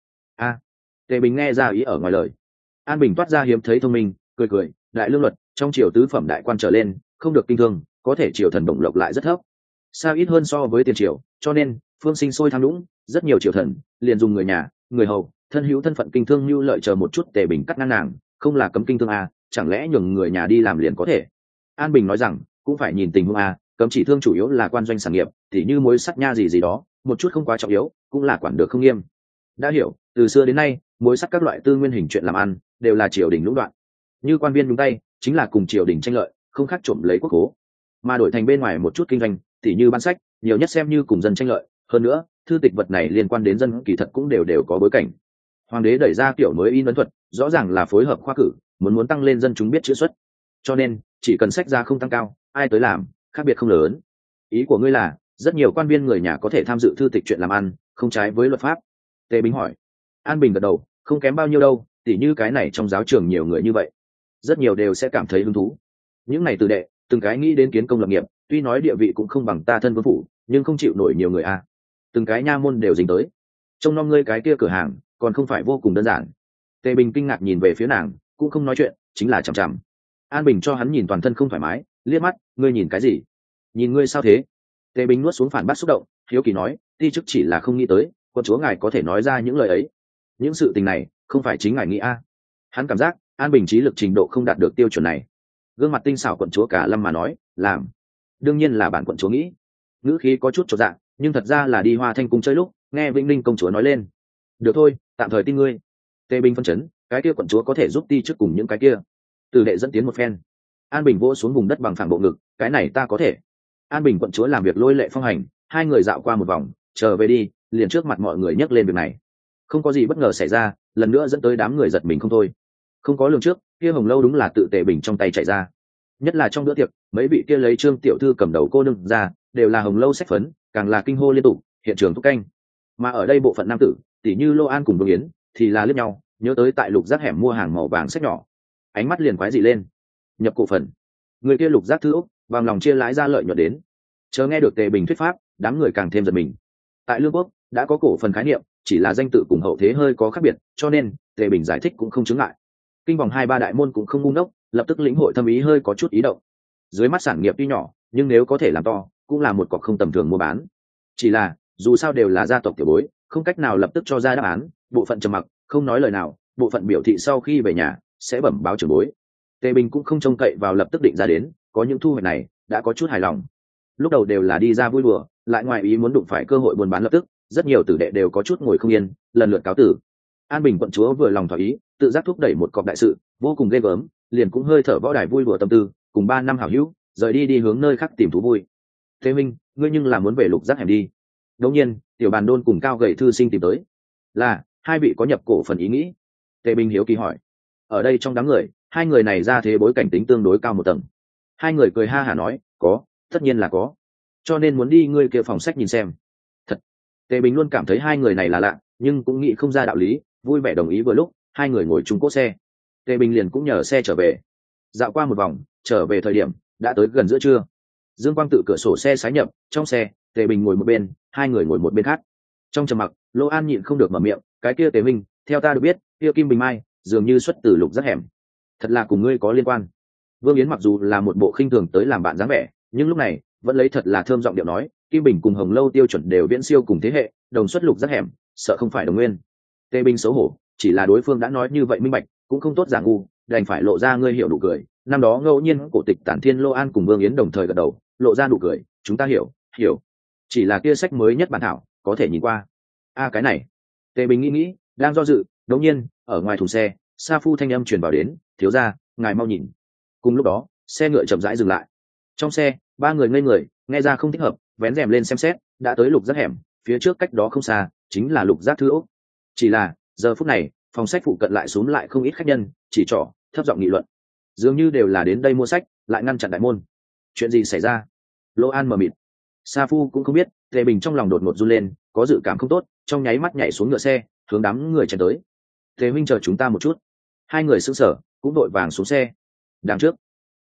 Tề Bình nghe ra ý ở ngoài lời. An Bình toát ra hiếm thấy thông minh, cười cười, đại lương luật trong triều tứ phẩm đại quan trở lên không được kinh thương, có thể triều thần đồng lộc lại rất thấp, sao ít hơn so với tiền triều, cho nên phương sinh sôi tham lũng, rất nhiều triều thần liền dùng người nhà, người hầu, thân hữu thân phận kinh thương như lợi chờ một chút. Tề Bình cắt ngang nàng, không là cấm kinh thương à, chẳng lẽ nhường người nhà đi làm liền có thể? An Bình nói rằng cũng phải nhìn tình huống à, cấm chỉ thương chủ yếu là quan doanh sản nghiệp, thì như muối sắt nha gì gì đó, một chút không quá trọng yếu, cũng là quản được không nghiêm. Đã hiểu, từ xưa đến nay muối sắt các loại tư nguyên hình chuyện làm ăn đều là triều đình lũng đoạn, như quan viên nhúng tay chính là cùng triều đình tranh lợi, không khác trộm lấy quốc khố, mà đổi thành bên ngoài một chút kinh doanh, tỉ như ban sách, nhiều nhất xem như cùng dân tranh lợi. Hơn nữa thư tịch vật này liên quan đến dân, kỳ thật cũng đều có bối cảnh. Hoàng đế đẩy ra kiểu mới in ấn thuật, rõ ràng là phối hợp khoa cử, muốn tăng lên dân chúng biết chữ xuất, cho nên chỉ cần sách ra không tăng cao, ai tới làm khác biệt không lớn. Ý của ngươi là rất nhiều quan viên người nhà có thể tham dự thư tịch chuyện làm ăn, không trái với luật pháp? Tề Bình hỏi. An Bình gật đầu, không kém bao nhiêu đâu, tỉ như cái này trong giáo trường nhiều người như vậy, rất nhiều đều sẽ cảm thấy hứng thú. Những này từ đệ từng cái nghĩ đến kiến công lập nghiệp, tuy nói địa vị cũng không bằng ta thân vương phủ, nhưng không chịu nổi nhiều người a. Từng cái nha môn đều dính tới, trông nom ngươi cái kia cửa hàng còn không phải vô cùng đơn giản. Tề Bình kinh ngạc nhìn về phía nàng, cũng không nói chuyện, chính là chằm chằm. An Bình cho hắn nhìn toàn thân không thoải mái, liếc mắt, ngươi nhìn cái gì? Nhìn ngươi sao thế? Tề Bình nuốt xuống phản bác xúc động, hiếu kỳ nói, ti chức chỉ là không nghĩ tới con chúa ngài có thể nói ra những lời ấy, những sự tình này không phải chính ngài nghĩ a. Hắn cảm giác An Bình trí lực trình độ không đạt được tiêu chuẩn này. Gương mặt tinh xảo quận chúa cả lâm mà nói, làm đương nhiên là bản quận chúa nghĩ. Ngữ khí có chút chột dạ, nhưng thật ra là đi Hoa Thanh cung chơi lúc nghe Vĩnh Ninh công chúa nói lên. Được thôi, tạm thời tin ngươi. Tề Bình phân chấn, cái kia quận chúa có thể giúp ti trước cùng những cái kia từ đệ dẫn tiến một phen. An Bình vỗ xuống vùng đất bằng phẳng bộ ngực, cái này ta có thể. An Bình quận chúa làm việc lôi lệ phong hành, hai người dạo qua một vòng trở về đi, liền trước mặt mọi người nhắc lên việc này. Không có gì bất ngờ xảy ra, lần nữa dẫn tới đám người giật mình không thôi. Không có lường trước, kia Hồng Lâu đúng là tự Tề Bình trong tay chạy ra. Nhất là trong bữa tiệc, mấy vị kia lấy Trương tiểu thư cầm đầu cô nương ra, đều là Hồng Lâu sách phấn, càng là kinh hô liên tục, hiện trường thúc canh. Mà ở đây bộ phận nam tử, tỷ như Lô An cùng Vương Yến, thì là liếc nhau, nhớ tới tại Lục Giác hẻm mua hàng màu vàng sách nhỏ, ánh mắt liền quái dị lên. Nhập cổ phần, người kia Lục Giác thư úc, bằng lòng chia lãi ra lợi nhuận đến. Chờ nghe được Tề Bình thuyết pháp, đám người càng thêm giật mình. Tại Lương Quốc đã có cổ phần khái niệm, chỉ là danh tự cùng hậu thế hơi có khác biệt, cho nên Tề Bình giải thích cũng không chứng ngại. Kinh vòng 2-3 đại môn cũng không ngu ngốc, lập tức lĩnh hội thâm ý hơi có chút ý động. Dưới mắt sản nghiệp tuy nhỏ, nhưng nếu có thể làm to, cũng là một cọc không tầm thường mua bán. Chỉ là dù sao đều là gia tộc tiểu bối, không cách nào lập tức cho ra đáp án, bộ phận trầm mặc không nói lời nào, bộ phận biểu thị sau khi về nhà sẽ bẩm báo trưởng bối. Tề Bình cũng không trông cậy vào lập tức định ra đến, có những thu hoạch này đã có chút hài lòng. Lúc đầu đều là đi ra vui đùa, lại ngoài ý muốn đụng phải cơ hội buôn bán lập tức, rất nhiều tử đệ đều có chút ngồi không yên, lần lượt cáo tử. An Bình quận chúa vừa lòng thỏa ý, tự giác thúc đẩy một cọc đại sự vô cùng ghê gớm, liền cũng hơi thở võ đài vui đùa tâm tư, cùng 3 năm hảo hữu rời đi hướng nơi khác tìm thú vui. Thế Minh, ngươi nhưng là muốn về Lục Giác hẻm đi? Đương nhiên, tiểu bàn đôn cùng cao gầy thư sinh tìm tới, là hai vị có nhập cổ phần ý nghĩ. Tề Bình hiếu kỳ hỏi. Ở đây trong đám người, hai người này ra thế bối cảnh tính tương đối cao một tầng. Hai người cười ha hả nói, có, tất nhiên là có, cho nên muốn đi ngươi kia phòng sách nhìn xem. Thật. Tề Bình luôn cảm thấy hai người này là lạ, nhưng cũng nghĩ không ra đạo lý, vui vẻ đồng ý. Vừa lúc hai người ngồi chung cỗ xe, Tề Bình liền cũng nhờ xe trở về. Dạo qua một vòng, trở về thời điểm đã tới gần giữa trưa. Dương quang tự cửa sổ xe sái nhập, trong xe Tề Bình ngồi một bên, hai người ngồi một bên khác. Trong trầm mặc, Lô An nhịn không được mở miệng, cái kia Tề Minh, theo ta được biết, kia Kim Bình Mai dường như xuất từ Lục Giác hẻm, thật là cùng ngươi có liên quan? Vương Yến mặc dù là một bộ khinh thường tới làm bạn dáng vẻ, nhưng lúc này vẫn lấy thật là thơm giọng điệu nói, Kim Bình cùng Hồng Lâu tiêu chuẩn đều viễn siêu cùng thế hệ, đồng xuất Lục Giác hẻm, sợ không phải đồng nguyên. Tề Bình xấu hổ, chỉ là đối phương đã nói như vậy minh bạch, cũng không tốt giả ngu, đành phải lộ ra ngươi hiểu nụ cười. Năm đó ngẫu nhiên cổ tịch Tản Thiên Lô An cùng Vương Yến đồng thời gật đầu, lộ ra nụ cười, chúng ta hiểu, hiểu. Chỉ là kia sách mới nhất bản thảo, có thể nhìn qua. Cái này. Tề Bình nghĩ, đang do dự, đột nhiên, ở ngoài thùng xe, Sa Phu thanh âm truyền vào đến, thiếu gia, ngài mau nhìn. Cùng lúc đó, xe ngựa chậm rãi dừng lại. Trong xe, ba người ngây người, nghe ra không thích hợp, vén rèm lên xem xét, đã tới Lục Giác hẻm, phía trước cách đó không xa, chính là Lục Giác thư ốc. Chỉ là, giờ phút này, phòng sách phụ cận lại xuống lại không ít khách nhân, chỉ trỏ, thấp giọng nghị luận. Dường như đều là đến đây mua sách, lại ngăn chặn đại môn. Chuyện gì xảy ra? Lô An mờ mịt. Sa Phu cũng không biết, Tề Bình trong lòng đột ngột run lên, có dự cảm không tốt, trong nháy mắt nhảy xuống ngựa xe, hướng đám người chen tới. Tề huynh chờ chúng ta một chút. Hai người sững sờ, cũng đội vàng xuống xe. Đằng trước,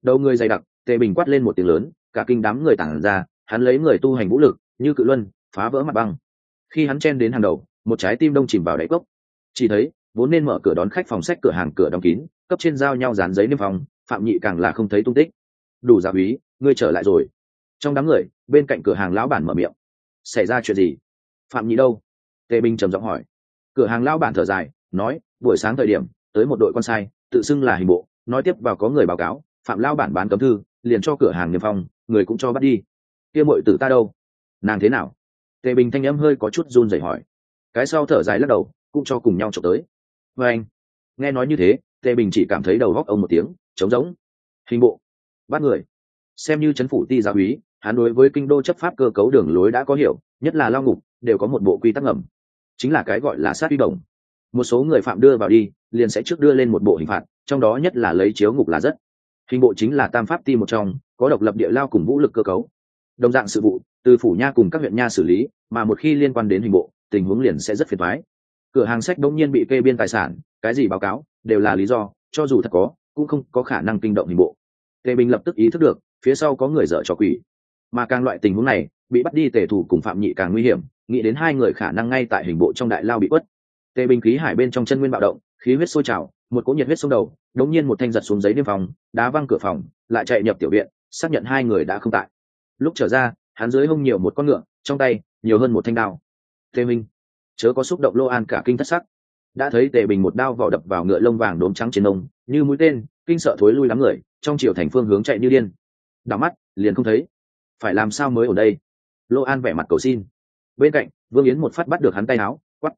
đầu người dày đặc, Tề Bình quát lên một tiếng lớn, cả kinh đám người tản ra, hắn lấy người tu hành vũ lực như cự luân phá vỡ mặt băng. Khi hắn chen đến hàng đầu, một trái tim đông chìm vào đáy cốc. Chỉ thấy vốn nên mở cửa đón khách phòng sách cửa hàng cửa đóng kín, cấp trên giao nhau dán giấy niêm phong, Phạm Nhị càng là không thấy tung tích. Đủ giáo úy, ngươi trở lại rồi. Trong đám người bên cạnh cửa hàng lão bản mở miệng. Xảy ra chuyện gì? Phạm Nhị đâu? Tề Bình trầm giọng hỏi. Cửa hàng lão bản thở dài nói, buổi sáng thời điểm tới một đội con sai tự xưng là hình bộ, nói tiếp vào có người báo cáo Phạm lão bản bán cấm thư, liền cho cửa hàng niêm phong, người cũng cho bắt đi. Kia muội tử ta đâu? Nàng thế nào? Tề Bình thanh âm hơi có chút run rẩy hỏi. Cái sau thở dài lắc đầu, cũng cho cùng nhau chụp tới. Và anh nghe nói như thế, Tề Bình chỉ cảm thấy đầu góc ông một tiếng trống rỗng. Hình bộ bắt người. Xem như trấn phủ ti giáo úy, hắn đối với kinh đô chấp pháp cơ cấu đường lối đã có hiểu, nhất là lao ngục đều có một bộ quy tắc ngầm, chính là cái gọi là sát uy đồng. Một số người phạm đưa vào đi liền sẽ trước đưa lên một bộ hình phạt, trong đó nhất là lấy chiếu ngục là rất. Hình bộ chính là tam pháp ti một trong, có độc lập địa lao cùng vũ lực cơ cấu. Đồng dạng sự vụ từ phủ nha cùng các huyện nha xử lý, mà một khi liên quan đến hình bộ, tình huống liền sẽ rất phiền toái. Cửa hàng sách đống nhiên bị kê biên tài sản, cái gì báo cáo đều là lý do, cho dù thật có cũng không có khả năng kinh động hình bộ. Tề Bình lập tức ý thức được phía sau có người dở trò quỷ, mà càng loại tình huống này bị bắt đi Tề Thủ cùng Phạm Nhị càng nguy hiểm, nghĩ đến hai người khả năng ngay tại hình bộ trong đại lao bị quất. Tề Bình khí hải bên trong chân nguyên bạo động, khí huyết sôi trào, một cỗ nhiệt huyết xông đầu, đống nhiên một thanh giật xuống giấy niêm phòng, đá văng cửa phòng, lại chạy nhập tiểu viện, xác nhận hai người đã không tại. Lúc trở ra, hắn dưới hông nhiều một con ngựa, trong tay nhiều hơn một thanh đao. Tề Minh, chớ có xúc động. Lô An cả kinh thất sắc, đã thấy Tề Bình một đao vỏ đập vào ngựa lông vàng đốm trắng trên nông, như mũi tên, kinh sợ thối lui lắm người, trong chiều thành phương hướng chạy như điên. Đảo mắt liền không thấy, phải làm sao mới ở đây? Lô An vẻ mặt cầu xin. Bên cạnh Vương Yến một phát bắt được hắn tay áo, quát,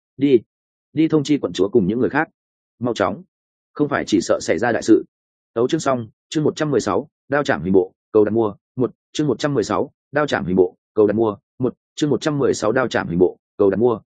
đi thông chi quận chúa cùng những người khác, mau chóng, không phải chỉ sợ xảy ra đại sự. Tấu chương xong, chương 116, đao chạm hình bộ, cầu đặt mua, chương 116, đao chạm hình bộ, cầu đặt mua, chương 116 đao chạm hình bộ, cầu đặt mua,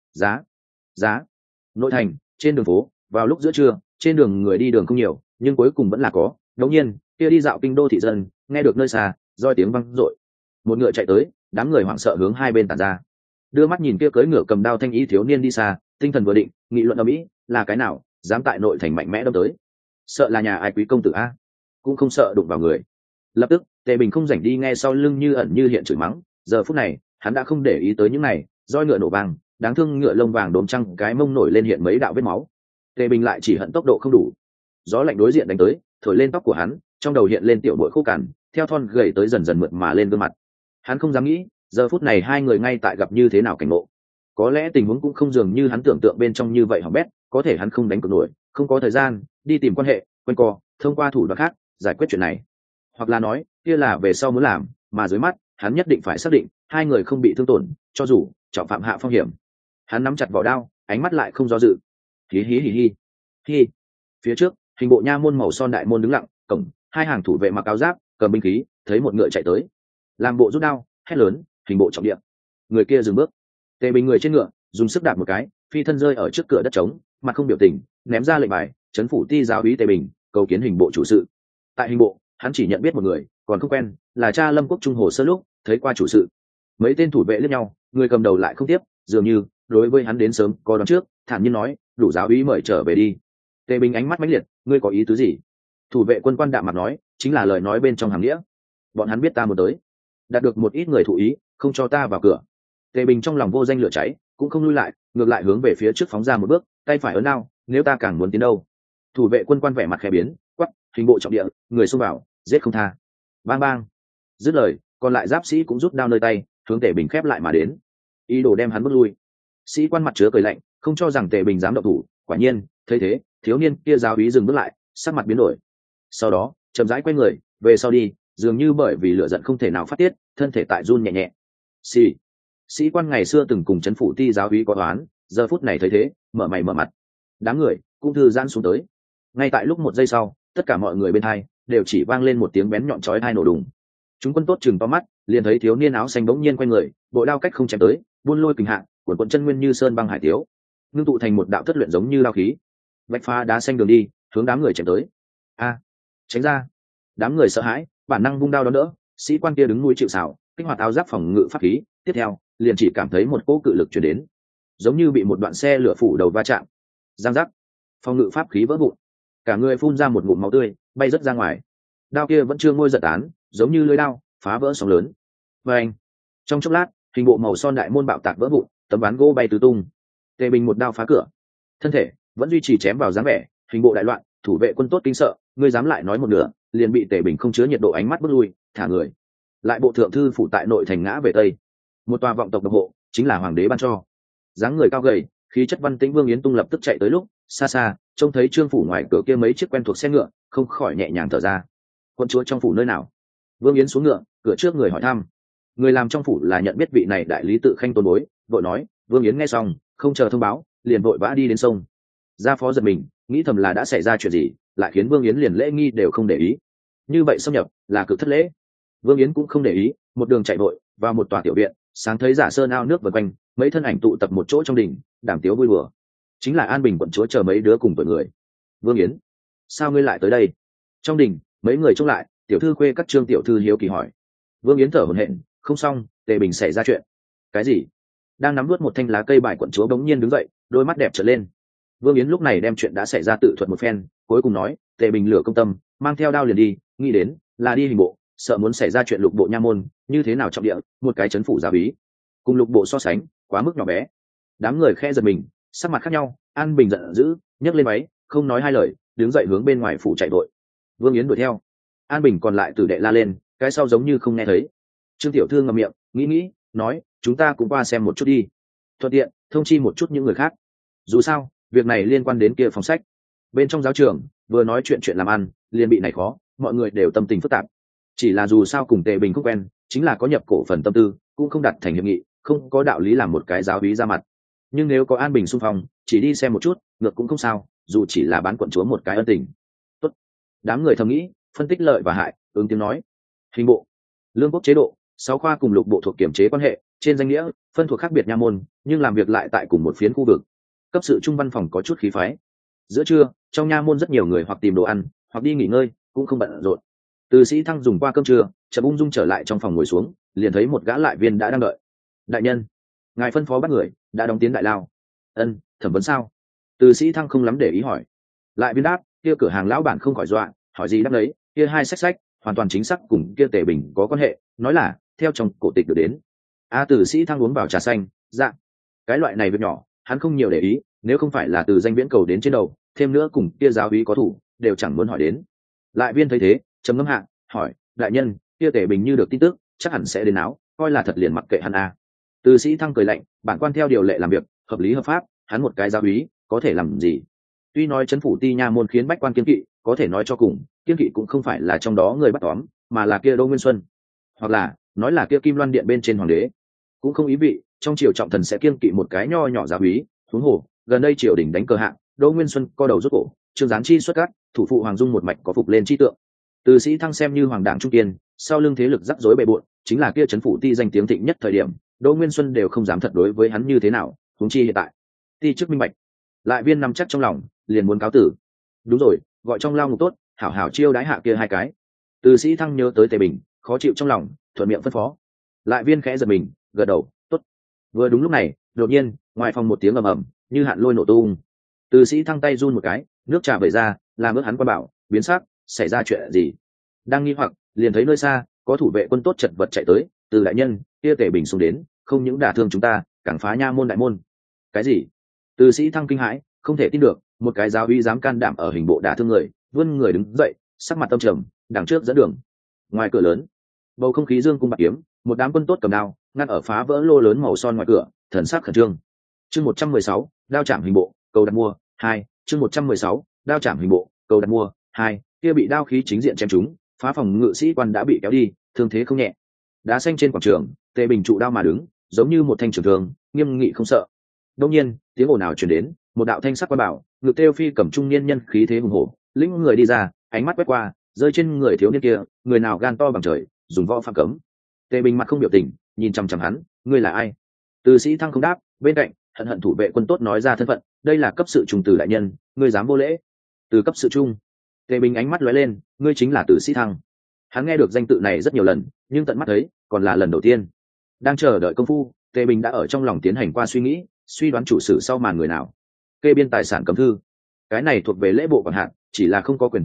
giá. Nội thành, trên đường phố, vào lúc giữa trưa, trên đường người đi đường không nhiều, nhưng cuối cùng vẫn là có. Đột nhiên, kia đi dạo kinh đô thị dân, nghe được nơi xa, roi tiếng vang dội. Một ngựa chạy tới, đám người hoảng sợ hướng hai bên tản ra. Đưa mắt nhìn kia cưỡi ngựa cầm đao thanh ý thiếu niên đi xa, tinh thần vừa định, nghị luận ầm ĩ, là cái nào dám tại nội thành mạnh mẽ đâm tới? Sợ là nhà ai quý công tử a? Cũng không sợ đụng vào người. Lập tức, Tề Bình không rảnh đi nghe sau lưng như ẩn như hiện chửi mắng, giờ phút này, hắn đã không để ý tới những này, roi ngựa nổ vang, đáng thương ngựa lông vàng đốm trăng cái mông nổi lên hiện mấy đạo vết máu. Tề Bình lại chỉ hận tốc độ không đủ. Gió lạnh đối diện đánh tới, thổi lên tóc của hắn, trong đầu hiện lên tiểu bội khô cằn, theo thon gầy tới dần dần mượt mà lên gương mặt. Hắn không dám nghĩ, giờ phút này hai người ngay tại gặp như thế nào cảnh ngộ. Có lẽ tình huống cũng không dường như hắn tưởng tượng bên trong như vậy hỏng bét, có thể hắn không đánh cược nổi, không có thời gian đi tìm quan hệ quanh co, thông qua thủ đoạn khác giải quyết chuyện này, hoặc là nói kia là về sau muốn làm, mà dưới mắt hắn nhất định phải xác định hai người không bị thương tổn, cho dù trọng phạm hạ phong hiểm. Hắn nắm chặt vỏ đao, ánh mắt lại không do dự. Hí. Phía trước hình bộ nha môn màu son đại môn đứng lặng, cổng hai hàng thủ vệ mặc áo giáp cầm binh khí thấy một ngựa chạy tới, làm bộ rút đao hét lớn, hình bộ trọng địa. Người kia dừng bước. Tề Bình người trên ngựa dùng sức đạp một cái, phi thân rơi ở trước cửa đất trống, mặt không biểu tình, ném ra lệnh bài, trấn phủ ti giáo úy Tề Bình cầu kiến hình bộ chủ sự. Tại hình bộ, hắn chỉ nhận biết một người, còn không quen, là cha Lâm Quốc Trung hồ sơ lúc thấy qua chủ sự. Mấy tên thủ vệ liếc nhau, người cầm đầu lại không tiếp, dường như đối với hắn đến sớm có đón trước, thản nhiên nói, đủ giáo úy mời trở về đi. Tề Bình ánh mắt mãnh liệt, ngươi có ý tứ gì? Thủ vệ quân quan đạm mặt nói, chính là lời nói bên trong hàng nghĩa. Bọn hắn biết ta muốn tới, đạt được một ít người thụ ý, không cho ta vào cửa. Tề Bình trong lòng vô danh lửa cháy, cũng không lui lại, ngược lại hướng về phía trước phóng ra một bước, tay phải ấn đao, nếu ta càng muốn tiến đâu. Thủ vệ quân quan vẻ mặt khẽ biến, quắc, hình bộ trọng địa, người xông vào, giết không tha. Bang bang. Dứt lời, còn lại giáp sĩ cũng rút đao nơi tay, hướng Tề Bình khép lại mà đến, ý đồ đem hắn bước lui. Sĩ quan mặt chứa cười lạnh, không cho rằng Tề Bình dám động thủ. Quả nhiên, thấy thế, thiếu niên kia giáo úy dừng bước lại, sắc mặt biến đổi. Sau đó, chậm rãi quay người, về sau đi, dường như bởi vì lửa giận không thể nào phát tiết, thân thể tại run nhẹ nhẹ. Sĩ quan ngày xưa từng cùng trấn phủ ti giáo úy có oán, giờ phút này thấy thế, mở mày mở mặt. Đám người cũng thư giãn xuống tới. Ngay tại lúc một giây sau, tất cả mọi người bên hai đều chỉ vang lên một tiếng bén nhọn chói tai nổ đùng. Chúng quân tốt chừng to mắt, liền thấy thiếu niên áo xanh bỗng nhiên quay người, bội đao cách không chém tới, buôn lôi kình hạ, cuộn cuộn chân nguyên như sơn băng hải tiếu, ngưng tụ thành một đạo thất luyện giống như đao khí, vạch phá đá xanh đường đi, hướng đám người chém tới. Tránh ra! Đám người sợ hãi, bản năng vung đao đón đỡ. Sĩ quan kia đứng núi chịu sào, kích hoạt áo giáp phòng ngự pháp khí, tiếp theo liền chỉ cảm thấy một cỗ cự lực truyền đến, giống như bị một đoạn xe lửa phủ đầu va chạm. Giang giác, phòng ngự pháp khí vỡ vụn, cả người phun ra một ngụm máu tươi, bay rớt ra ngoài. đao kia vẫn chưa ngôi giật tán, giống như lưỡi đao phá vỡ sóng lớn. Và anh, trong chốc lát, hình bộ màu son đại môn bạo tạc vỡ vụn, tấm ván gỗ bay tứ tung. Tề Bình một đao phá cửa, thân thể vẫn duy trì chém vào dáng vẻ, hình bộ đại loạn, thủ vệ quân tốt kinh sợ, ngươi dám lại nói một nửa, liền bị Tề Bình không chứa nhiệt độ ánh mắt bước lui, thả người. Lại bộ thượng thư phủ tại nội thành ngã về tây. Một tòa vọng tộc độc hộ, chính là hoàng đế ban cho. Dáng người cao gầy, khí chất văn tĩnh Vương Yến tung lập tức chạy tới lúc, xa xa, trông thấy trương phủ ngoài cửa kia mấy chiếc quen thuộc xe ngựa, không khỏi nhẹ nhàng thở ra. Quân chúa trong phủ nơi nào? Vương Yến xuống ngựa, cửa trước người hỏi thăm. Người làm trong phủ là nhận biết vị này đại lý tự khanh tôn bối, vội nói. Vương Yến nghe xong, không chờ thông báo, liền vội vã đi đến sông. Gia phó giật mình, nghĩ thầm là đã xảy ra chuyện gì, lại khiến Vương Yến liền lễ nghi đều không để ý. Như vậy xâm nhập là cực thất lễ. Vương Yến cũng không để ý, một đường chạy vội vào một tòa tiểu viện, sáng thấy giả sơn ao nước vần quanh, mấy thân ảnh tụ tập một chỗ trong đình, đàm tiếu vui đùa. Chính là An Bình quận chúa chờ mấy đứa cùng tuổi người. Vương Yến, sao ngươi lại tới đây? Trong đình, mấy người trông lại, tiểu thư khuê các trương tiểu thư hiếu kỳ hỏi. Vương Yến thở hổn hển, không xong, Tề Bình xảy ra chuyện. Cái gì? Đang nắm vớt một thanh lá cây bài quận chúa bỗng nhiên đứng dậy, đôi mắt đẹp trở lên. Vương Yến lúc này đem chuyện đã xảy ra tự thuật một phen, cuối cùng nói, Tề Bình lửa công tâm, mang theo đao liền đi, nghĩ đến là đi hình bộ, sợ muốn xảy ra chuyện lục bộ nha môn, như thế nào trọng địa, một cái chấn phủ giáo úy, cùng lục bộ so sánh, quá mức nhỏ bé. Đám người khe giật mình, sắc mặt khác nhau. An Bình giận dữ, nhấc lên váy, không nói hai lời, đứng dậy hướng bên ngoài phủ chạy vội. Vương Yến đuổi theo. An Bình còn lại tử đệ la lên, cái sau giống như không nghe thấy. Trương tiểu thư ngậm miệng, nghĩ, nói, chúng ta cũng qua xem một chút đi, thuận tiện thông chi một chút những người khác. Dù sao việc này liên quan đến kia phòng sách. Bên trong giáo trường vừa nói chuyện làm ăn, liền bị này khó, mọi người đều tâm tình phức tạp. Chỉ là dù sao cùng Tề Bình không quen, chính là có nhập cổ phần tâm tư, cũng không đặt thành hiệp nghị, không có đạo lý làm một cái giáo úy ra mặt. Nhưng nếu có An Bình xung phong, chỉ đi xem một chút, ngược cũng không sao, dù chỉ là bán quận chúa một cái ân tình. Tốt. Đám người thầm nghĩ, phân tích lợi và hại, ứng tiếng nói. Hình bộ, lương quốc chế độ, 6 khoa cùng lục bộ thuộc kiểm chế quan hệ, trên danh nghĩa phân thuộc khác biệt nha môn, nhưng làm việc lại tại cùng một phiến khu vực. Cấp sự trung văn phòng có chút khí phái. Giữa trưa, trong nha môn rất nhiều người hoặc tìm đồ ăn, hoặc đi nghỉ ngơi, cũng không bận rộn. Từ Sĩ Thăng dùng qua cơm trưa, chợt ung dung trở lại trong phòng ngồi xuống, liền thấy một gã lại viên đã đang đợi. Đại nhân, ngài phân phó bắt người đã đóng tiến đại lao. Ân, thẩm vấn sao? Từ Sĩ Thăng không lắm để ý hỏi. Lại viên đáp, kia cửa hàng lão bản không khỏi dọa, hỏi gì đáp lấy, kia hai sách hoàn toàn chính xác cùng kia Tề Bình có quan hệ, nói là theo trong cổ tịch được đến. Từ Sĩ Thăng uống vào trà xanh, dạ. Cái loại này việc nhỏ, hắn không nhiều để ý, nếu không phải là từ danh viễn cầu đến trên đầu, thêm nữa cùng kia giáo úy có thủ, đều chẳng muốn hỏi đến. Lại viên thấy thế, trầm ngâm hạ, hỏi, đại nhân, kia Tề Bình như được tin tức, chắc hẳn sẽ đến áo, coi là thật liền mặc kệ hắn a. Từ Sĩ Thăng cười lạnh, bản quan theo điều lệ làm việc, hợp lý hợp pháp, hắn một cái giáo úy có thể làm gì? Tuy nói trấn phủ ti nha môn khiến bách quan kiên kỵ, có thể nói cho cùng, kiên kỵ cũng không phải là trong đó người bắt tóm, mà là kia Đỗ Nguyên Xuân, hoặc là nói là kia Kim Loan điện bên trên hoàng đế. Cũng không ý vị trong triều trọng thần sẽ kiên kỵ một cái nho nhỏ giáo úy. Huống hồ gần đây triều đình đánh cờ hạng, Đỗ Nguyên Xuân co đầu rút cổ, Trương Gián chi xuất cát, thủ phụ Hoàng Dung một mạch có phục lên chi tượng. Từ Sĩ Thăng xem như hoàng đảng trung kiên, sau lưng thế lực rắc rối bề bộn, chính là kia trấn phủ ti danh tiếng thịnh nhất thời điểm, Đỗ Nguyên Xuân đều không dám thật đối với hắn như thế nào, huống chi hiện tại. Ti chức minh bạch. Lại viên nằm chắc trong lòng, liền muốn cáo tử. Đúng rồi, gọi trong lao ngục tốt, hảo hảo chiêu đái hạ kia hai cái. Từ Sĩ Thăng nhớ tới Tề Bình, khó chịu trong lòng, thuận miệng phân phó. Lại viên khẽ giật mình, gật đầu, tốt. Vừa đúng lúc này, đột nhiên ngoài phòng một tiếng ầm ầm, như hạn lôi nổ tung. Từ Sĩ Thăng tay run một cái, nước trà vẩy ra, làm ướt hắn quan bảo, biến sắc, xảy ra chuyện gì? Đang nghi hoặc, liền thấy nơi xa có thủ vệ quân tốt chật vật chạy tới. Từ đại nhân, kia Tề Bình xuống đến, không những đả thương chúng ta, càng phá nha môn đại môn. Cái gì? Từ Sĩ Thăng kinh hãi, không thể tin được, một cái giáo uy dám can đảm ở hình bộ đả thương người, vươn người đứng dậy, sắc mặt tâm trầm, đằng trước dẫn đường. Ngoài cửa lớn, bầu không khí dương cung bạc kiếm, một đám quân tốt cầm đao ngăn ở phá vỡ lô lớn màu son ngoài cửa, thần sắc khẩn trương. Chương 116, đao chạm hình bộ, cầu đặt mua 2. Chương 116, đao chạm hình bộ, cầu đặt mua 2. Kia bị đao khí chính diện chém trúng, phá phòng ngự sĩ quan đã bị kéo đi, thương thế không nhẹ. Đá xanh trên quảng trường, Tề Bình trụ đao mà đứng, giống như một thanh trường thương, nghiêm nghị không sợ. Đột nhiên, tiếng ồn ào truyền đến, một đạo thanh sắc quan bảo, ngự Têu Phi cầm trung niên nhân khí thế hùng hổ, lĩnh người đi ra, ánh mắt quét qua, rơi trên người thiếu niên kia, người nào gan to bằng trời, dùng võ phạm cấm. Tề Bình mặt không biểu tình, nhìn chằm chằm hắn, ngươi là ai? Từ Sĩ Thăng không đáp, bên cạnh hận hận thủ vệ quân tốt nói ra thân phận, đây là cấp sự trung từ đại nhân, ngươi dám vô lễ? Từ cấp sự trung. Tề Bình ánh mắt lóe lên, ngươi chính là Từ Sĩ Thăng. Hắn nghe được danh tự này rất nhiều lần, nhưng tận mắt thấy còn là lần đầu tiên. Đang chờ đợi công phu, Tề Bình đã ở trong lòng tiến hành qua suy nghĩ, suy đoán chủ sử sau màn người nào. Kê biên tài sản cấm thư, cái này thuộc về lễ bộ quản hạt, chỉ là không có quyền chấp pháp,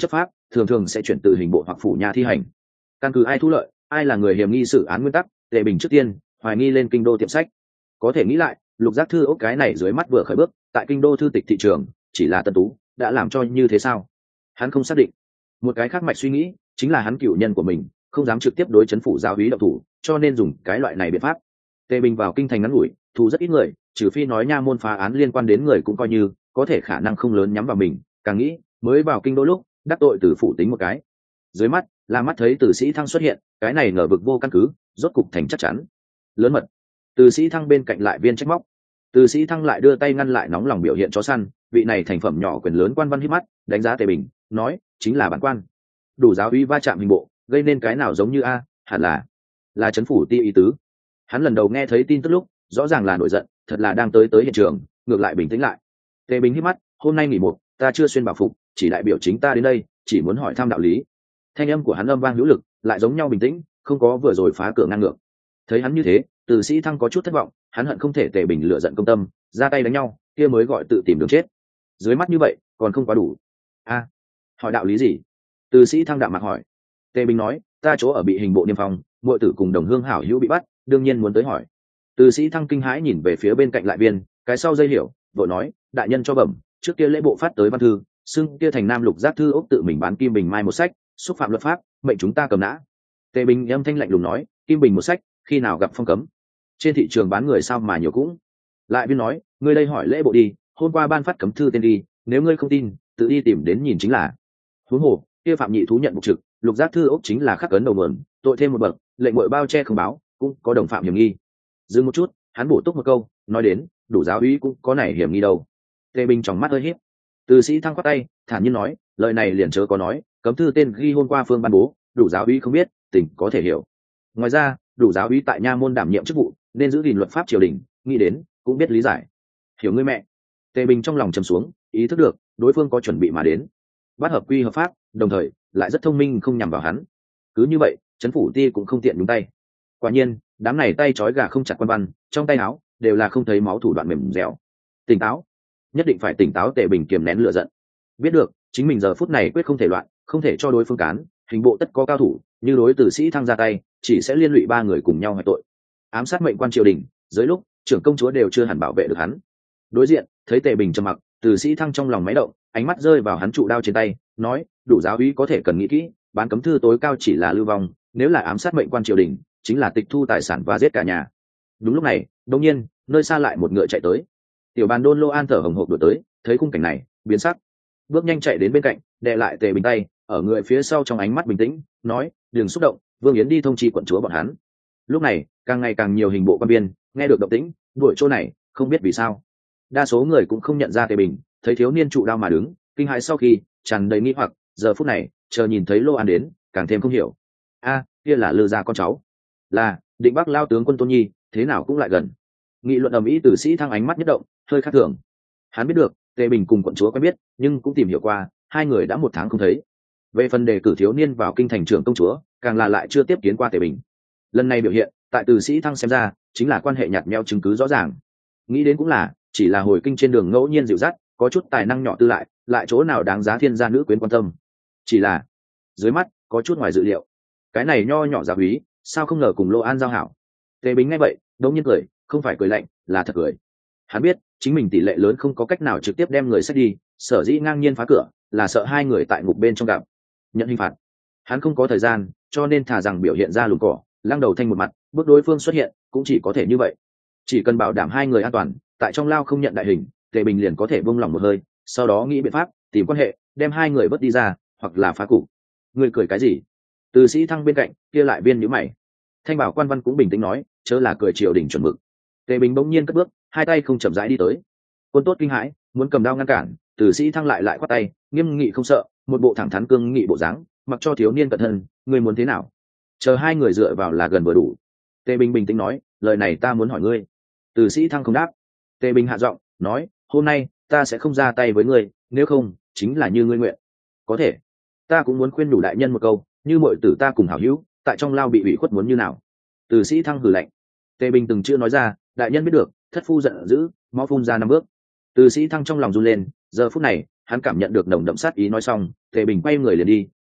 thường thường sẽ chuyển từ hình bộ hoặc phủ nha thi hành. Căn cứ ai thu lợi, ai là người hiểm nghi xử án nguyên tắc, Tề Bình trước tiên hoài nghi lên kinh đô tiệm sách. Có thể nghĩ lại, Lục Giác Thư ốc cái này dưới mắt vừa khởi bước tại kinh đô thư tịch thị trường, chỉ là Tân Tú đã làm cho như thế sao? Hắn không xác định. Một cái khác mạch suy nghĩ chính là hắn cựu nhân của mình không dám trực tiếp đối chấn phủ giáo úy động thủ, cho nên dùng cái loại này biện pháp. Tề Bình vào kinh thành ngắn ngủi, thù rất ít người, trừ phi nói nha môn phá án liên quan đến người cũng coi như có thể khả năng không lớn nhắm vào mình. Càng nghĩ mới vào kinh đô lúc đắc tội từ phủ tính một cái, dưới mắt là mắt thấy Từ Sĩ Thăng xuất hiện, cái này ngờ vực vô căn cứ rốt cục thành chắc chắn. Lớn mật. Từ Sĩ Thăng bên cạnh lại viên trách móc. Từ Sĩ Thăng lại đưa tay ngăn lại nóng lòng biểu hiện chó săn, vị này thành phẩm nhỏ quyền lớn quan văn hít mắt đánh giá Tề Bình, nói chính là bản quan đủ giáo uy va chạm hình bộ, gây nên cái nào giống như a, hẳn là chấn phủ ti ý tứ. Hắn lần đầu nghe thấy tin tức lúc rõ ràng là nổi giận, thật là đang tới hiện trường ngược lại bình tĩnh lại. Tề Bình hít mắt, hôm nay nghỉ một, ta chưa xuyên bảo phục, chỉ đại biểu chính ta đến đây, chỉ muốn hỏi thăm đạo lý. Thanh âm của hắn âm vang hữu lực, lại giống nhau bình tĩnh, không có vừa rồi phá cửa ngang ngược. Thấy hắn như thế, Từ Sĩ Thăng có chút thất vọng, hắn hận không thể Tề Bình lựa giận công tâm, ra tay đánh nhau, kia mới gọi tự tìm đường chết. Dưới mắt như vậy, còn không quá đủ. A, hỏi đạo lý gì? Từ Sĩ Thăng đạm mạc hỏi. Tề Bình nói, ta chỗ ở bị hình bộ niêm phong, muội tử cùng đồng hương hảo hữu bị bắt, đương nhiên muốn tới hỏi. Từ Sĩ Thăng kinh hãi nhìn về phía bên cạnh lại viên, cái sau dây hiểu, vội nói, đại nhân cho bẩm, trước kia lễ bộ phát tới văn thư, xưng kia thành Nam Lục Giác Thư ốc tự mình bán Kim Bình Mai một sách, xúc phạm luật pháp, mệnh chúng ta cầm nã. Tề Bình âm thanh lạnh lùng nói, Kim Bình một sách, khi nào gặp phong cấm? Trên thị trường bán người sao mà nhiều cũng. Lại viên nói, ngươi đây hỏi lễ bộ đi, hôm qua ban phát cấm thư tên đi, nếu ngươi không tin, tự đi tìm đến nhìn chính là. Huống hồ, kia phạm nhị thú nhận mục trực, Lục Giác Thư ốc chính là khắc ấn đầu nguồn, tội thêm một bậc, lệnh ngội bao che không báo, cũng có đồng phạm hiểm nghi. Dừng một chút, hắn bổ túc một câu, nói đến, đủ giáo úy cũng có này hiểm nghi đâu. Tề Bình trong mắt hơi híp. Từ Sĩ Thăng quát tay, thản nhiên nói, lời này liền chớ có nói, cấm thư tên ghi hôm qua phương ban bố, đủ giáo úy không biết, tỉnh có thể hiểu. Ngoài ra, đủ giáo úy tại nha môn đảm nhiệm chức vụ, nên giữ gìn luật pháp triều đình, nghĩ đến cũng biết lý giải. Hiểu ngươi mẹ. Tề Bình trong lòng trầm xuống, ý thức được đối phương có chuẩn bị mà đến, bắt hợp quy hợp pháp, đồng thời lại rất thông minh không nhằm vào hắn. Cứ như vậy, trấn phủ ti cũng không tiện nhúng tay. Quả nhiên, đám này tay trói gà không chặt quan văn, trong tay áo đều là không thấy máu thủ đoạn mềm dẻo. Tỉnh táo, nhất định phải tỉnh táo. Tề Bình kiềm nén lửa giận, biết được chính mình giờ phút này quyết không thể loạn, không thể cho đối phương cán, hình bộ tất có cao thủ, như đối Từ Sĩ Thăng ra tay, chỉ sẽ liên lụy ba người cùng nhau hoại tội, ám sát mệnh quan triều đình. Dưới lúc trưởng công chúa đều chưa hẳn bảo vệ được hắn. Đối diện thấy Tề Bình trầm mặc, Từ Sĩ Thăng trong lòng máy động, ánh mắt rơi vào hắn trụ đao trên tay, nói, đủ giáo úy có thể cần nghĩ kỹ, bán cấm thư tối cao chỉ là lưu vong, nếu là ám sát mệnh quan triều đình, chính là tịch thu tài sản và giết cả nhà. Đúng lúc này, đột nhiên nơi xa lại một ngựa chạy tới. Tiểu Bàn Đôn Lô An thở hồng hộc đuổi tới, thấy khung cảnh này biến sắc, bước nhanh chạy đến bên cạnh, đè lại Tề Bình tay, ở người phía sau trong ánh mắt bình tĩnh nói, đừng xúc động, Vương Yến đi thông chi quận chúa bọn hắn. Lúc này càng ngày càng nhiều hình bộ quan biên nghe được động tĩnh, đuổi chỗ này, không biết vì sao đa số người cũng không nhận ra Tề Bình, thấy thiếu niên trụ đao mà đứng, kinh hãi sau khi tràn đầy nghi hoặc, giờ phút này chờ nhìn thấy Lô An đến, càng thêm không hiểu. A, kia là Lư gia con cháu, là Định Bắc lao tướng quân Tôn Nhi, thế nào cũng lại gần. Nghị luận ầm ĩ. Từ Sĩ Thăng ánh mắt nhất động, hơi khác thường. Hắn biết được Tề Bình cùng quận chúa quen biết, nhưng cũng tìm hiểu qua, hai người đã 1 tháng không thấy. Về phần đề cử thiếu niên vào kinh thành trưởng công chúa, càng là lại chưa tiếp kiến qua Tề Bình. Lần này biểu hiện tại Từ Sĩ Thăng xem ra chính là quan hệ nhạt nhẽo chứng cứ rõ ràng. Nghĩ đến cũng là chỉ là hồi kinh trên đường ngẫu nhiên dịu dắt, có chút tài năng nhỏ tư lại chỗ nào đáng giá thiên gia nữ quyến quan tâm. Chỉ là dưới mắt có chút ngoài dự liệu, cái này nho nhỏ giáo úy sao không ngờ cùng Lô An giao hảo. Tề Bình nghe vậy đống nhiên cười, không phải cười lạnh, là thật cười. Hắn biết chính mình tỷ lệ lớn không có cách nào trực tiếp đem người xét đi, sở dĩ ngang nhiên phá cửa là sợ hai người tại ngục bên trong gặp nhận hình phạt. Hắn không có thời gian, cho nên thà rằng biểu hiện ra lùn cỏ, lăng đầu thanh một mặt, bước đối phương xuất hiện cũng chỉ có thể như vậy. Chỉ cần bảo đảm hai người an toàn, tại trong lao không nhận đại hình, Tề Bình liền có thể buông lòng một hơi, sau đó nghĩ biện pháp tìm quan hệ đem hai người bớt đi ra, hoặc là phá cục. Người cười cái gì? Từ Sĩ Thăng bên cạnh kia lại viên nhíu mày. Thanh bảo quan văn cũng bình tĩnh nói, chớ là cười triều đình chuẩn mực. Tề Bình bỗng nhiên cất bước, hai tay không chậm rãi đi tới. Quân tốt kinh hãi, muốn cầm đao ngăn cản, Từ Sĩ Thăng lại quát tay, nghiêm nghị không sợ, một bộ thẳng thắn cương nghị bộ dáng, mặc cho thiếu niên cẩn thân, ngươi muốn thế nào? Chờ hai người dựa vào là gần vừa đủ. Tề Bình bình tĩnh nói, lời này ta muốn hỏi ngươi. Từ Sĩ Thăng không đáp. Tề Bình hạ giọng nói, hôm nay ta sẽ không ra tay với ngươi, nếu không chính là như ngươi nguyện. Có thể, ta cũng muốn khuyên đủ đại nhân một câu, như mọi tử ta cùng hảo hữu tại trong lao bị ủy khuất muốn như nào. Từ Sĩ Thăng hừ lạnh. Tề Bình từng chưa nói ra, đại nhân biết được, thất phu giận dữ, mau phun ra 5 bước. Từ Sĩ Thăng trong lòng run lên, giờ phút này hắn cảm nhận được nồng đậm sát ý. Nói xong, Tề Bình quay người liền đi,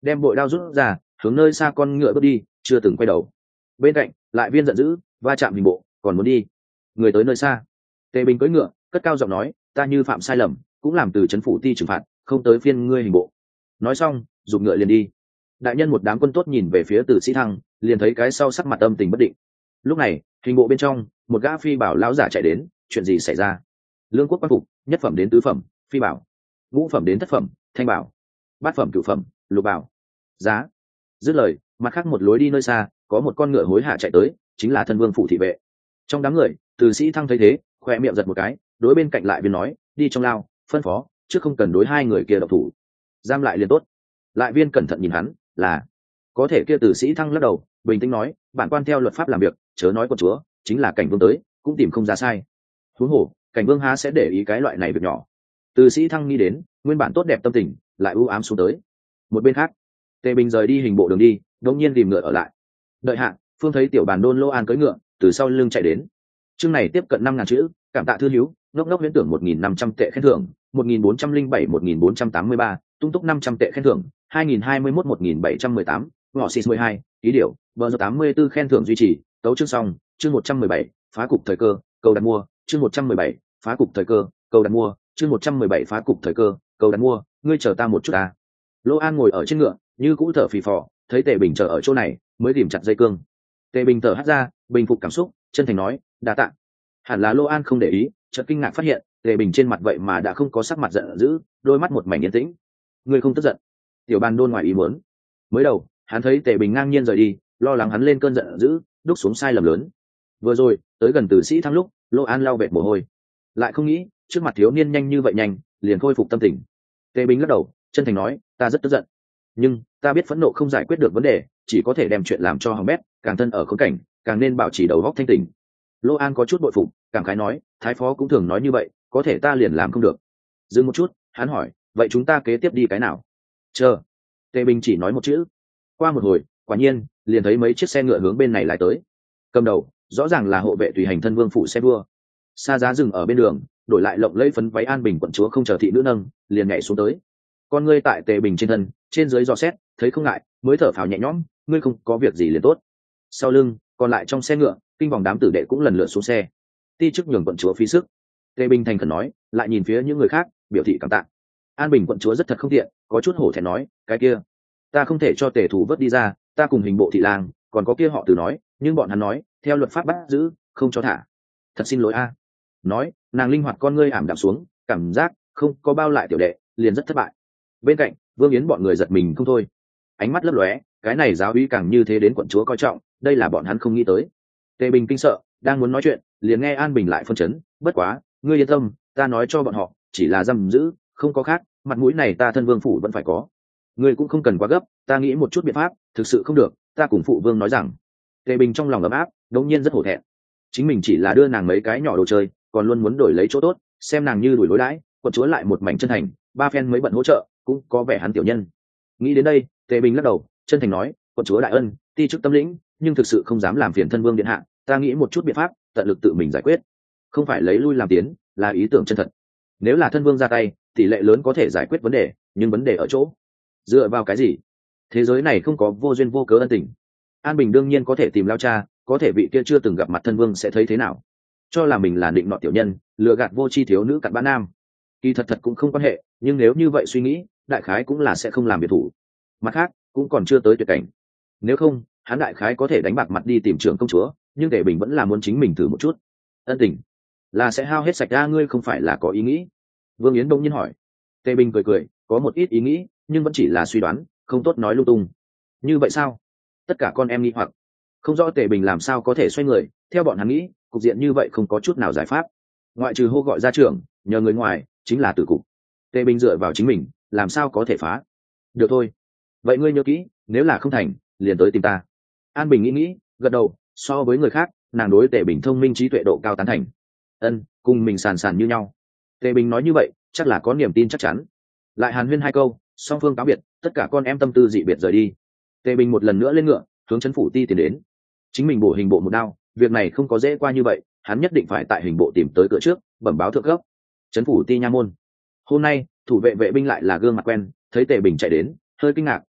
đem bội đao rút ra, hướng nơi xa con ngựa bước đi, chưa từng quay đầu. Bên cạnh lại viên giận dữ, va chạm hình bộ, còn muốn đi. Người tới nơi xa, Tề Bình cưỡi ngựa, cất cao giọng nói, ta như phạm sai lầm, cũng làm từ trấn phủ ti trừng phạt, không tới phiên ngươi hình bộ. Nói xong, giục ngựa liền đi. Đại nhân một đám quân tốt nhìn về phía Từ Sĩ Thăng, liền thấy cái sau sắc mặt âm tình bất định. Lúc này, hình bộ bên trong, một gã phi bảo lão giả chạy đến, chuyện gì xảy ra? Lương quốc quan phục, nhất phẩm đến tứ phẩm, phi bảo, ngũ phẩm đến thất phẩm, thanh bảo, bát phẩm cửu phẩm, lục bảo. Giá. Dứt lời, mặt khác một lối đi nơi xa, có một con ngựa hối hả chạy tới, chính là thân vương phủ thị vệ. Trong đám người, Từ Sĩ Thăng thấy thế, khoe miệng giật một cái, đối bên cạnh lại viên nói, đi trong lao, phân phó, chứ không cần đối hai người kia độc thủ, giam lại liền tốt. Lại viên cẩn thận nhìn hắn, là có thể kia Từ Sĩ Thăng lắc đầu, bình tĩnh nói, bản quan theo luật pháp làm việc, chớ nói con chúa, chính là cảnh vương tới, cũng tìm không ra sai. Huống hồ, cảnh vương há sẽ để ý cái loại này việc nhỏ. Từ Sĩ Thăng nghĩ đến, nguyên bản tốt đẹp tâm tình lại u ám xuống tới. Một bên khác, Tề Bình rời đi hình bộ đường đi, đột nhiên tìm ngựa ở lại. Đợi hạ, phương thấy tiểu bàn đôn Lô An cưỡi ngựa từ sau lưng chạy đến. Chương này tiếp cận 5.000 chữ, cảm tạ thư hữu, ngốc ngốc huyễn tưởng 1.500 tệ khen thưởng, 1.407 1.483, tung túc 500 tệ khen thưởng, 2021 1.718, ngọ xịt 12, ký điểu, bờ 84 khen thưởng duy trì, tấu chương xong, chương 117, phá cục thời cơ, cầu đặt mua, chương 117, phá cục thời cơ, cầu đặt mua, chương 117 phá cục thời cơ, cầu đặt mua, ngươi chờ ta một chút ta. Lô An ngồi ở trên ngựa, như cũ thở phì phò, thấy Tề Bình chờ ở chỗ này, mới tìm chặt dây cương. Tề Bình thở hắt ra, bình phục cảm xúc, chân thành nói, đa tạ. Hẳn là Lô An không để ý, chợt kinh ngạc phát hiện, Tề Bình trên mặt vậy mà đã không có sắc mặt giận dữ, đôi mắt một mảnh yên tĩnh. Ngươi không tức giận? Tiểu Bàn đôn ngoài ý muốn. Mới đầu, hắn thấy Tề Bình ngang nhiên rời đi, lo lắng hắn lên cơn giận dữ, đúc xuống sai lầm lớn. Vừa rồi, tới gần Từ Sĩ Thăng lúc, Lô An lau vệt mồ hôi, lại không nghĩ, trước mặt thiếu niên nhanh như vậy nhanh, liền khôi phục tâm tình. Tề Bình lắc đầu, chân thành nói, ta rất tức giận, nhưng ta biết phẫn nộ không giải quyết được vấn đề, chỉ có thể đem chuyện làm cho hỏng bét, càng thân ở khốn cảnh, càng nên bảo trì đầu óc thanh tỉnh. Lô An có chút bội phục, cảm khái nói, thái phó cũng thường nói như vậy, có thể ta liền làm không được. Dừng một chút, hắn hỏi, vậy chúng ta kế tiếp đi cái nào? Chờ. Tề Bình chỉ nói một chữ. Qua một hồi, quả nhiên, liền thấy mấy chiếc xe ngựa hướng bên này lái tới. Cầm đầu, rõ ràng là hộ vệ tùy hành thân vương phủ xe đua. Xa giá dừng ở bên đường, đổi lại lộng lẫy phấn váy An Bình quận chúa không chờ thị nữ nâng, liền nhảy xuống tới. Con ngươi tại Tề Bình trên thân, trên dưới dò xét, thấy không ngại, mới thở phào nhẹ nhõm, ngươi không có việc gì liền tốt. Sau lưng, còn lại trong xe ngựa, kinh vòng đám tử đệ cũng lần lượt xuống xe. Ti chức nhường quận chúa phí sức. Tề Bình thành khẩn nói, lại nhìn phía những người khác, biểu thị cảm tạ. An Bình quận chúa rất thật không tiện, có chút hổ thẹn nói, cái kia, ta không thể cho Tề thủ vớt đi ra, ta cùng hình bộ thị lang, còn có kia họ Từ nói, nhưng bọn hắn nói, theo luật pháp bắt giữ, không cho thả. Thật xin lỗi a. Nói, nàng linh hoạt con ngươi ảm đạm xuống, cảm giác không có bao lại tiểu đệ, liền rất thất bại. Bên cạnh, Vương Yến bọn người giật mình không thôi, ánh mắt lấp lóe, cái này giáo úy càng như thế đến quận chúa coi trọng, đây là bọn hắn không nghĩ tới. Tề Bình kinh sợ, đang muốn nói chuyện, liền nghe An Bình lại phân chấn, bất quá, ngươi yên tâm, ta nói cho bọn họ, chỉ là giam giữ, không có khác, mặt mũi này ta thân vương phủ vẫn phải có. Ngươi cũng không cần quá gấp, ta nghĩ một chút biện pháp, thực sự không được, ta cùng phụ vương nói rằng. Tề Bình trong lòng ấm áp, đột nhiên rất hổ thẹn. Chính mình chỉ là đưa nàng mấy cái nhỏ đồ chơi, còn luôn muốn đổi lấy chỗ tốt, xem nàng như đuổi lối đãi, quận chúa lại một mảnh chân thành, ba phen mới bận hỗ trợ, cũng có vẻ hắn tiểu nhân. Nghĩ đến đây, Tề Bình lắc đầu, chân thành nói, quận chúa đại ân, ti chức tâm lĩnh, nhưng thực sự không dám làm phiền thân vương điện hạ, ta nghĩ một chút biện pháp, tận lực tự mình giải quyết, không phải lấy lui làm tiến, là ý tưởng chân thật. Nếu là thân vương ra tay, tỷ lệ lớn có thể giải quyết vấn đề, nhưng vấn đề ở chỗ, dựa vào cái gì? Thế giới này không có vô duyên vô cớ ân tình. An Bình đương nhiên có thể tìm lao cha, có thể vị kia chưa từng gặp mặt thân vương sẽ thấy thế nào? Cho là mình là định nọ tiểu nhân, lừa gạt vô tri thiếu nữ cặn bã nam. Kỳ thật cũng không quan hệ, nhưng nếu như vậy suy nghĩ, đại khái cũng là sẽ không làm biệt thủ. Mặt khác, cũng còn chưa tới tuyệt cảnh. Nếu không, hắn đại khái có thể đánh bạc mặt đi tìm trưởng công chúa, nhưng Tề Bình vẫn là muốn chính mình thử một chút. Ân tình là sẽ hao hết sạch ra, ngươi không phải là có ý nghĩ? Vương Yến đông nhiên hỏi. Tề Bình cười cười, có một ít ý nghĩ, nhưng vẫn chỉ là suy đoán, không tốt nói lung tung. Như vậy sao? Tất cả con em nghi hoặc, không rõ Tề Bình làm sao có thể xoay người. Theo bọn hắn nghĩ, cục diện như vậy không có chút nào giải pháp, ngoại trừ hô gọi ra trưởng, nhờ người ngoài, chính là tử cục. Tề Bình dựa vào chính mình, làm sao có thể phá? Được thôi, vậy ngươi nhớ kỹ, nếu là không thành, liền tới tìm ta. An Bình nghĩ, gật đầu. So với người khác, nàng đối Tề Bình thông minh trí tuệ độ cao tán thành. Ân, cùng mình sàn sàn như nhau. Tề Bình nói như vậy, chắc là có niềm tin chắc chắn. Lại hàn huyên hai câu, song phương cáo biệt, tất cả con em tâm tư dị biệt rời đi. Tề Bình một lần nữa lên ngựa, hướng trấn phủ ti tiến đến. Chính mình bổ hình bộ một đao, việc này không có dễ qua như vậy, hắn nhất định phải tại hình bộ tìm tới cửa trước, bẩm báo thượng cấp. Trấn phủ ti nha môn. Hôm nay, thủ vệ vệ binh lại là gương mặt quen, thấy Tề Bình chạy đến, hơi kinh ngạc,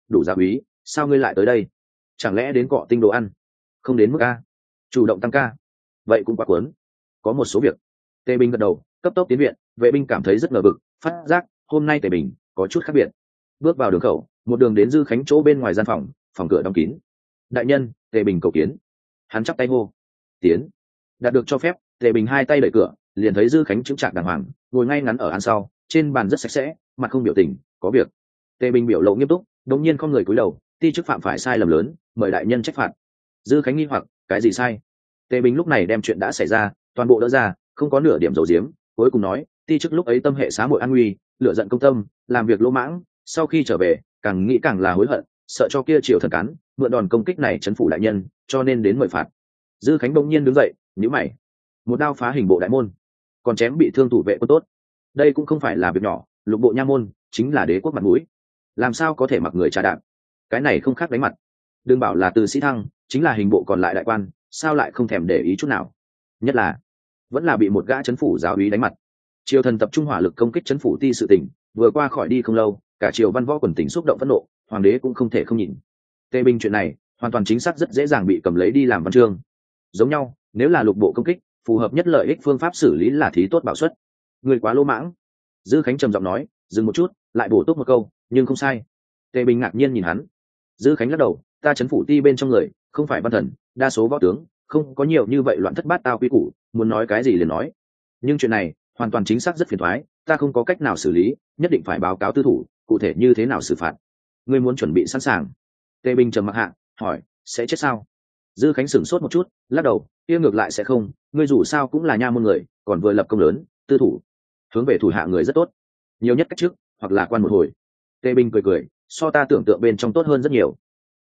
đủ giáo úy, sao ngươi lại tới đây? Chẳng lẽ đến cọ tinh đồ ăn? Không đến mức a? Chủ động tăng ca, vậy cũng quá cuốn. Có một số việc. Tề Bình gật đầu, cấp tốc tiến viện. Vệ binh cảm thấy rất ngờ vực, phát giác hôm nay Tề Bình có chút khác biệt. Bước vào đường khẩu, một đường đến Dư Khánh chỗ bên ngoài gian phòng, phòng cửa đóng kín. Đại nhân, Tề Bình cầu kiến. Hắn chắp tay hô. Tiến. Đạt được cho phép, Tề Bình hai tay đẩy cửa, liền thấy Dư Khánh chững chạc đàng hoàng, ngồi ngay ngắn ở án sau, trên bàn rất sạch sẽ, mặt không biểu tình, có việc. Tề Bình biểu lộ nghiêm túc, đột nhiên không người cúi đầu, ti chức phạm phải sai lầm lớn, mời đại nhân trách phạt. Dư Khánh nghi hoặc, cái gì sai? Tề Bình lúc này đem chuyện đã xảy ra toàn bộ đỡ ra, không có nửa điểm dầu diếm, cuối cùng nói, ti chức lúc ấy tâm hệ xá muội an nguy, lựa giận công tâm, làm việc lỗ mãng, sau khi trở về, càng nghĩ càng là hối hận, sợ cho kia triều thần cán, mượn đòn công kích này trấn phủ đại nhân, cho nên đến mời phạt. Dư Khánh bỗng nhiên đứng dậy, nhíu mày, một đao phá hình bộ đại môn, còn chém bị thương thủ vệ quân tốt, đây cũng không phải là việc nhỏ, lục bộ nha môn chính là đế quốc mặt mũi, làm sao có thể mặc người trà đạp, cái này không khác đánh mặt. Đừng bảo là từ sĩ thăng, chính là hình bộ còn lại đại quan, sao lại không thèm để ý chút nào, nhất là vẫn là bị một gã chấn phủ giáo úy đánh mặt. Triều thần tập trung hỏa lực công kích chấn phủ ti sự tỉnh, vừa qua khỏi đi không lâu, cả triều văn võ quần tỉnh xúc động phẫn nộ, hoàng đế cũng không thể không nhìn. Tề Bình chuyện này hoàn toàn chính xác rất dễ dàng bị cầm lấy đi làm văn chương. Giống nhau, nếu là lục bộ công kích, phù hợp nhất lợi ích phương pháp xử lý là thí tốt bảo suất. Người quá lỗ mãng. Dư Khánh trầm giọng nói, dừng một chút, lại bổ túc một câu, nhưng không sai. Tề Bình ngạc nhiên nhìn hắn. Dư Khánh lắc đầu, ta chấn phủ ti bên trong người, không phải văn thần, đa số võ tướng, không có nhiều như vậy loạn thất bát tao quy củ, muốn nói cái gì liền nói. Nhưng chuyện này hoàn toàn chính xác rất phiền toái, ta không có cách nào xử lý, nhất định phải báo cáo tư thủ, cụ thể như thế nào xử phạt. Ngươi muốn chuẩn bị sẵn sàng. Tề Bình trầm mặc hạ, hỏi, sẽ chết sao? Dư Khánh sửng sốt một chút, lắc đầu, kia ngược lại sẽ không, ngươi dù sao cũng là nha môn người, còn vừa lập công lớn, tư thủ, hướng về thủ hạ người rất tốt, nhiều nhất cách trước, hoặc là quan một hồi. Tề Bình cười cười, so ta tưởng tượng bên trong tốt hơn rất nhiều.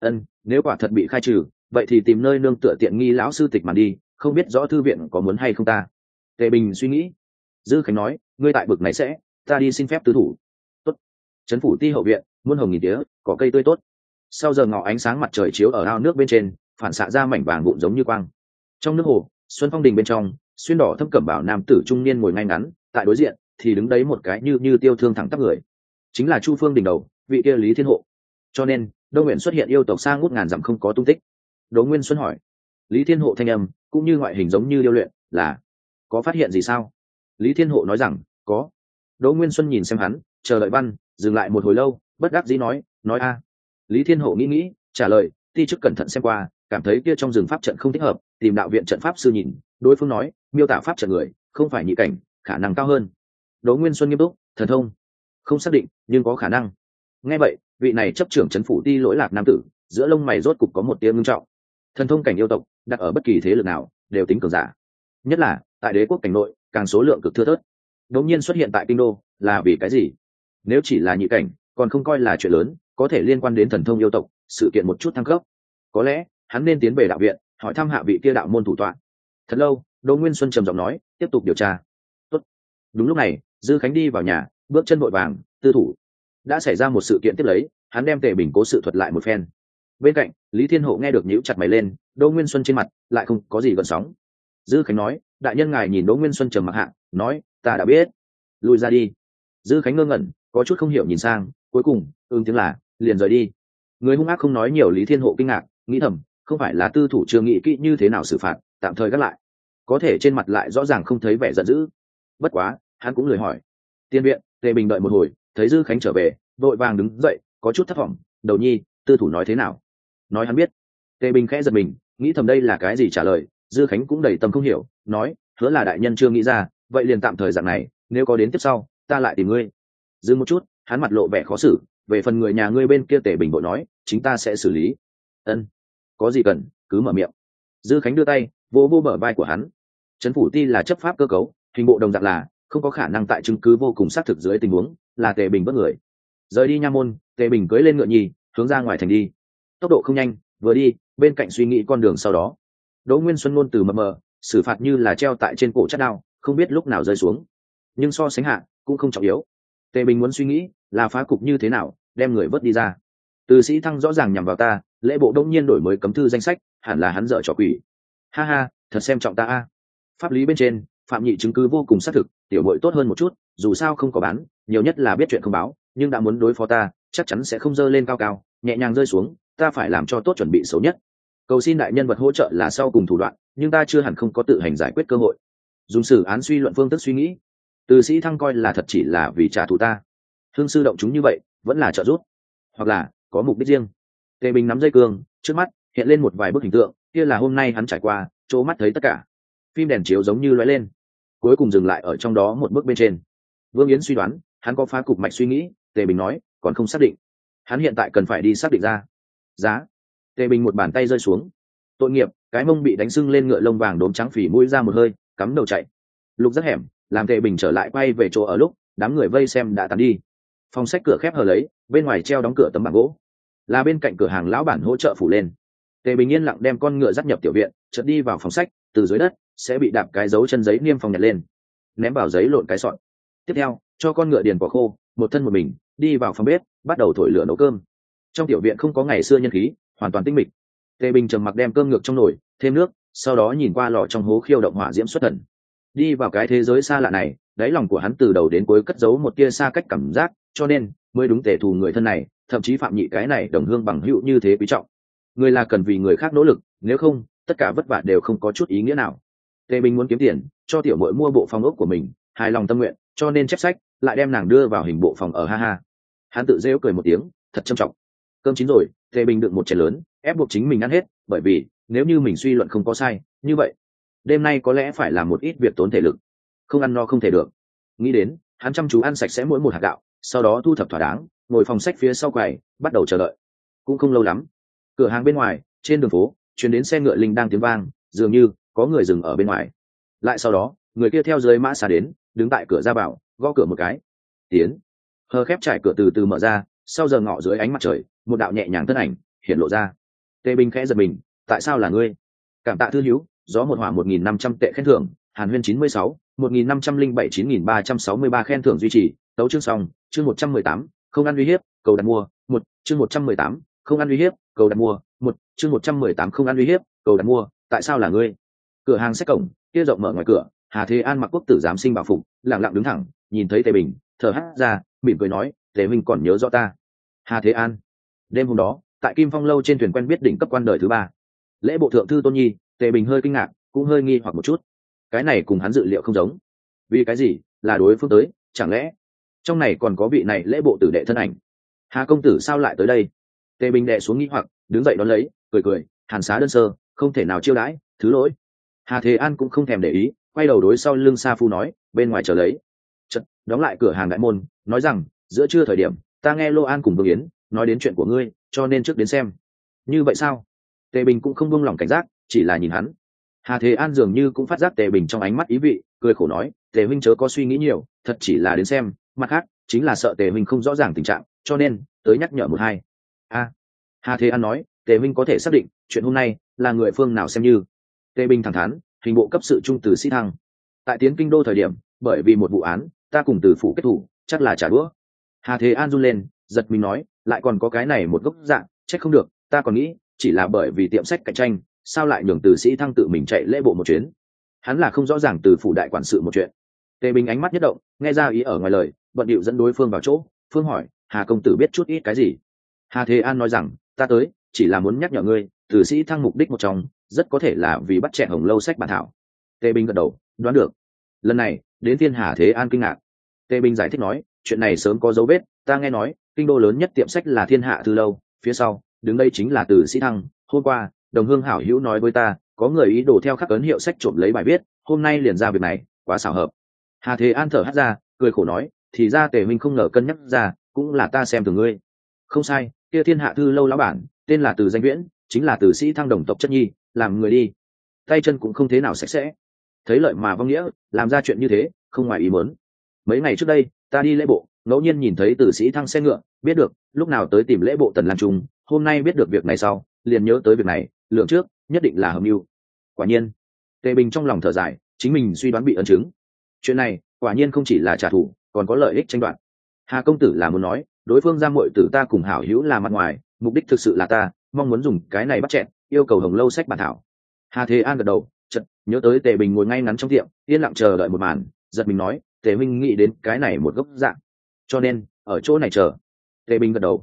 Nếu quả thật bị khai trừ, vậy thì tìm nơi nương tựa tiện nghi lão sư tịch mà đi, không biết rõ thư viện có muốn hay không ta. Tề Bình suy nghĩ. Dư Khánh nói, ngươi tại bực này sẽ, ta đi xin phép tứ thủ. Tốt. Trấn phủ ti hậu viện, muôn hồng nghìn tía, có cây tươi tốt. Sau giờ ngọ ánh sáng mặt trời chiếu ở ao nước bên trên, phản xạ ra mảnh vàng vụn giống như quang. Trong nước hồ, Xuân Phong đình bên trong, xuyên đỏ thâm cẩm bảo nam tử trung niên ngồi ngay ngắn, tại đối diện thì đứng đấy một cái như tiêu thương thẳng tắp người, chính là Chu Phương đỉnh đầu, vị kia Lý Thiên Hộ. Cho nên, Đông Nguyện xuất hiện yêu tộc xa ngút ngàn dặm không có tung tích. Đỗ Nguyên Xuân hỏi. Lý Thiên Hộ thanh âm cũng như ngoại hình giống như điêu luyện, là có phát hiện gì sao? Lý Thiên Hộ nói rằng có. Đỗ Nguyên Xuân nhìn xem hắn, chờ đợi văn, dừng lại một hồi lâu, bất đắc dĩ nói a. Lý Thiên Hộ nghĩ, trả lời, ti chức cẩn thận xem qua, cảm thấy kia trong rừng pháp trận không thích hợp, tìm đạo viện trận pháp sư nhìn, đối phương nói, miêu tả pháp trận người, không phải nhị cảnh, khả năng cao hơn. Đỗ Nguyên Xuân nghiêm túc, thần thông không xác định, nhưng có khả năng. Nghe vậy, vị này chấp trưởng trấn phủ ti lỗi lạc nam tử, giữa lông mày rốt cục có một tia ngưng trọng. Thần thông cảnh yêu tộc, đặt ở bất kỳ thế lực nào, đều tính cường giả. Nhất là tại đế quốc cảnh nội, càng số lượng cực thưa thớt. Đột nhiên xuất hiện tại kinh đô, là vì cái gì? Nếu chỉ là nhị cảnh, còn không coi là chuyện lớn, có thể liên quan đến thần thông yêu tộc, sự kiện một chút thăng cấp. Có lẽ hắn nên tiến về đạo viện, hỏi thăm hạ vị kia đạo môn thủ tọa. Thật lâu, Đỗ Nguyên Xuân trầm giọng nói, tiếp tục điều tra. Tốt. Đúng lúc này, Dư Khánh đi vào nhà, bước chân vội vàng, tư thủ. Đã xảy ra một sự kiện tiếp lấy, hắn đem Tề Bình cố sự thuật lại một phen. Bên cạnh, Lý Thiên Hộ nghe được nhíu chặt mày lên, Đỗ Nguyên Xuân trên mặt lại không có gì gợn sóng. Dư Khánh nói, đại nhân ngài nhìn Đỗ Nguyên Xuân trầm mặc hạ, nói, ta đã biết, lui ra đi. Dư Khánh ngơ ngẩn, có chút không hiểu nhìn sang, cuối cùng tiếng là liền rời đi. Người hung ác không nói nhiều. Lý Thiên Hộ kinh ngạc, nghĩ thầm, không phải là tư thủ chưa nghĩ kỹ như thế nào xử phạt, tạm thời gác lại. Có thể trên mặt lại rõ ràng không thấy vẻ giận dữ. Bất quá, hắn cũng lười hỏi. Tiên viện, Tề Bình đợi một hồi, thấy Dư Khánh trở về, vội vàng đứng dậy, có chút thất vọng. Đầu nhi, tư thủ nói thế nào? Nói hắn biết. Tề Bình khẽ giật mình, nghĩ thầm đây là cái gì trả lời. Dư Khánh cũng đầy tâm không hiểu, nói, hứa là đại nhân chưa nghĩ ra, vậy liền tạm thời dạng này, nếu có đến tiếp sau, ta lại tìm ngươi. Dừng một chút, hắn mặt lộ vẻ khó xử, về phần người nhà ngươi bên kia. Tề Bình vội nói, chính ta sẽ xử lý. Có gì cần, cứ mở miệng. Dư Khánh đưa tay vỗ vô bờ vai của hắn. Trấn phủ ti là chấp pháp cơ cấu, hình bộ đồng dạng là không có khả năng tại chứng cứ vô cùng xác thực dưới tình huống là Tề Bình bất người. Rời đi nha môn, Tề Bình cưỡi lên ngựa nhì, hướng ra ngoài thành đi. Tốc độ không nhanh, vừa đi bên cạnh suy nghĩ con đường sau đó. Đỗ Nguyên Xuân ngôn từ mờ mờ, xử phạt như là treo tại trên cổ chất đao, không biết lúc nào rơi xuống. Nhưng so sánh hạ cũng không trọng yếu. Tề Bình muốn suy nghĩ là phá cục như thế nào, đem người vớt đi ra. Từ sĩ thăng rõ ràng nhằm vào ta, lễ bộ đông nhiên đổi mới cấm thư danh sách, hẳn là hắn dở trò quỷ. Ha ha, thật xem trọng ta a. Pháp lý bên trên, phạm nhị chứng cứ vô cùng xác thực, tiểu muội tốt hơn một chút, dù sao không có bán, nhiều nhất là biết chuyện không báo, nhưng đã muốn đối phó ta, chắc chắn sẽ không dơ lên cao cao, nhẹ nhàng rơi xuống, ta phải làm cho tốt chuẩn bị xấu nhất. Cầu xin đại nhân vật hỗ trợ là sau cùng thủ đoạn, nhưng ta chưa hẳn không có tự hành giải quyết cơ hội. Dùng xử án suy luận phương thức suy nghĩ, từ sĩ thăng coi là thật chỉ là vì trả thù ta. Hương sư động chúng như vậy vẫn là trợ giúp, hoặc là có mục đích riêng. Tề Bình nắm dây cương, trước mắt hiện lên một vài bức hình tượng, kia là hôm nay hắn trải qua, chỗ mắt thấy tất cả. Phim đèn chiếu giống như lóe lên, cuối cùng dừng lại ở trong đó một bước bên trên. Vương Yến suy đoán hắn có phá cục mạch suy nghĩ. Tề Bình nói còn không xác định, hắn hiện tại cần phải đi xác định ra giá. Tề Bình một bàn tay rơi xuống, tội nghiệp, cái mông bị đánh sưng lên, ngựa lông vàng đốm trắng phì mũi ra một hơi, cắm đầu chạy. Lục rất hẻm làm Tề Bình trở lại quay về chỗ ở lúc đám người vây xem đã tàn đi. Phòng sách cửa khép hờ lấy, bên ngoài treo đóng cửa tấm bảng gỗ, là bên cạnh cửa hàng lão bản hỗ trợ phủ lên. Tề Bình yên lặng đem con ngựa dắt nhập tiểu viện, chợt đi vào phòng sách, từ dưới đất sẽ bị đạp cái dấu chân giấy niêm phong nhặt lên, ném vào giấy lộn cái sọn. Tiếp theo cho con ngựa điền cỏ khô, một thân một mình đi vào phòng bếp, bắt đầu thổi lửa nấu cơm. Trong tiểu viện không có ngày xưa nhân khí, hoàn toàn tĩnh mịch. Tề Bình trầm mặc đem cơm ngược trong nồi thêm nước, sau đó nhìn qua lò trong hố khiêu động hỏa diễm xuất thần. Đi vào cái thế giới xa lạ này, đáy lòng của hắn từ đầu đến cuối cất giấu một tia xa cách cảm giác, cho nên mới đúng Tề thù người thân này, thậm chí Phạm Nhị cái này đồng hương bằng hữu như thế quý trọng. Người là cần vì người khác nỗ lực, nếu không tất cả vất vả đều không có chút ý nghĩa nào. Tề Bình muốn kiếm tiền cho tiểu muội mua bộ phòng ốc của mình, hài lòng tâm nguyện, cho nên chép sách lại đem nàng đưa vào hình bộ phòng ở, ha ha. Hắn tự rêu cười một tiếng, thật trân trọng. Cơm chín rồi, Tề Bình đựng một chén lớn, ép buộc chính mình ăn hết, bởi vì nếu như mình suy luận không có sai, như vậy đêm nay có lẽ phải làm một ít việc tốn thể lực, không ăn no không thể được. Nghĩ đến, hắn chăm chú ăn sạch sẽ mỗi một hạt gạo, sau đó thu thập thỏa đáng, ngồi phòng sách phía sau quầy, bắt đầu chờ đợi. Cũng không lâu lắm, cửa hàng bên ngoài trên đường phố truyền đến xe ngựa linh đang tiếng vang, dường như có người dừng ở bên ngoài. Lại sau đó người kia theo dưới mã xa đến, đứng tại cửa ra vào, gõ cửa một cái. Tiến. Hờ khép trải cửa từ từ mở ra, sau giờ ngọ dưới ánh mặt trời, một đạo nhẹ nhàng thân ảnh hiện lộ ra. Tề Bình khẽ giật mình, tại sao là ngươi? Cảm tạ thư hữu, gió một hỏa 1.500 tệ khen thưởng, Hàn Huyên 96, 1.507 9.363 khen thưởng duy trì. Tấu chương xong, chương 118, không ăn uy hiếp, cầu đặt mua, một chương 118, không ăn uy hiếp, cầu đặt mua, một chương 118 không ăn uy hiếp, cầu đặt mua. Tại sao là ngươi? Cửa hàng sách cổng kia rộng mở, ngoài cửa Hà Thế An mặc quốc tử giám sinh bảo phục, lặng lặng đứng thẳng, nhìn thấy Tề Bình, thở hắt ra, mỉm cười nói, Tề Minh còn nhớ rõ ta. Hà Thế An. Đêm hôm đó tại Kim Phong lâu trên thuyền quen biết đỉnh cấp quan đời thứ ba, lễ bộ thượng thư Tôn Nhi. Tề Bình hơi kinh ngạc, cũng hơi nghi hoặc một chút, cái này cùng hắn dự liệu không giống. Vì cái gì? Là đối phương tới, chẳng lẽ trong này còn có vị này lễ bộ tử đệ thân ảnh? Hà công tử sao lại tới đây? Tề Bình đè xuống nghi hoặc, đứng dậy đón lấy, cười cười, Hàn xá đơn sơ, không thể nào chiêu đãi, thứ lỗi. Hà Thế An cũng không thèm để ý, quay đầu đối sau lưng Sa Phu nói, bên ngoài chờ lấy. Chật đóng lại cửa hàng đại môn, nói rằng, giữa trưa thời điểm ta nghe Lô An cùng Vương Yến nói đến chuyện của ngươi, cho nên trước đến xem. Như vậy sao? Tề Bình cũng không buông lỏng cảnh giác, chỉ là nhìn hắn. Hà Thế An dường như cũng phát giác Tề Bình trong ánh mắt ý vị, cười khổ nói, Tề huynh chớ có suy nghĩ nhiều, thật chỉ là đến xem, mặt khác chính là sợ Tề huynh không rõ ràng tình trạng, cho nên tới nhắc nhở một hai. Hà Thế An nói, Tề huynh có thể xác định chuyện hôm nay là người phương nào xem như? Tề Bình thẳng thắn, hình bộ cấp sự trung từ Sĩ Thăng. Tại tiến kinh đô thời điểm, bởi vì một vụ án, ta cùng từ phủ kết thủ, chắc là trả đũa. Hà Thế An run lên, giật mình nói, lại còn có cái này một gốc dạng, trách không được, ta còn nghĩ chỉ là bởi vì tiệm sách cạnh tranh, sao lại nhường từ Sĩ Thăng tự mình chạy lễ bộ một chuyến. Hắn là không rõ ràng từ phủ đại quản sự một chuyện. Tề Bình ánh mắt nhất động, nghe ra ý ở ngoài lời, bận điệu dẫn đối phương vào chỗ. Phương hỏi, Hà công tử biết chút ít cái gì? Hà Thế An nói rằng, ta tới chỉ là muốn nhắc nhở ngươi, từ Sĩ Thăng mục đích một trong rất có thể là vì bắt trẻ Hồng Lâu sách bản thảo. Tề Bình gật đầu, đoán được. Lần này đến phiên Hà Thế An kinh ngạc. Tề Bình giải thích nói, chuyện này sớm có dấu vết, ta nghe nói kinh đô lớn nhất tiệm sách là Thiên Hạ Thư Lâu, phía sau đứng đây chính là từ Sĩ Thăng. Hôm qua đồng hương hảo hữu nói với ta, có người ý đồ theo khắc ấn hiệu sách trộm lấy bài viết, hôm nay liền ra việc này, quá xảo hợp. Hà Thế An thở hắt ra, cười khổ nói, thì ra Tề Minh không ngờ cân nhắc ra, cũng là ta xem thường ngươi. Không sai, kia Thiên Hạ Thư Lâu lão bản tên là Từ Danh Viễn, chính là Từ Sĩ Thăng đồng tộc chất nhi, làm người đi tay chân cũng không thế nào sạch sẽ, thấy lợi mà vong nghĩa, làm ra chuyện như thế không ngoài ý muốn. Mấy ngày trước đây ta đi lễ bộ, ngẫu nhiên nhìn thấy Từ Sĩ Thăng xe ngựa, biết được lúc nào tới tìm lễ bộ Tần Lan Trung, hôm nay biết được việc này sau liền nhớ tới việc này, lượng trước nhất định là hợp mưu. Quả nhiên. Tề Bình trong lòng thở dài, chính mình suy đoán bị ấn chứng. Chuyện này quả nhiên không chỉ là trả thù, còn có lợi ích tranh đoạt. Hà công tử là muốn nói đối phương ra muội tử ta cùng hảo hữu là mặt ngoài, mục đích thực sự là ta mong muốn dùng cái này bắt chẹn, yêu cầu Hồng Lâu sách bản thảo. Hà Thế An gật đầu, chợt nhớ tới Tề Bình ngồi ngay ngắn trong tiệm, yên lặng chờ đợi một màn, giật mình nói, Tề Minh nghĩ đến cái này một gốc dạng, cho nên ở chỗ này chờ. Tề Bình gật đầu.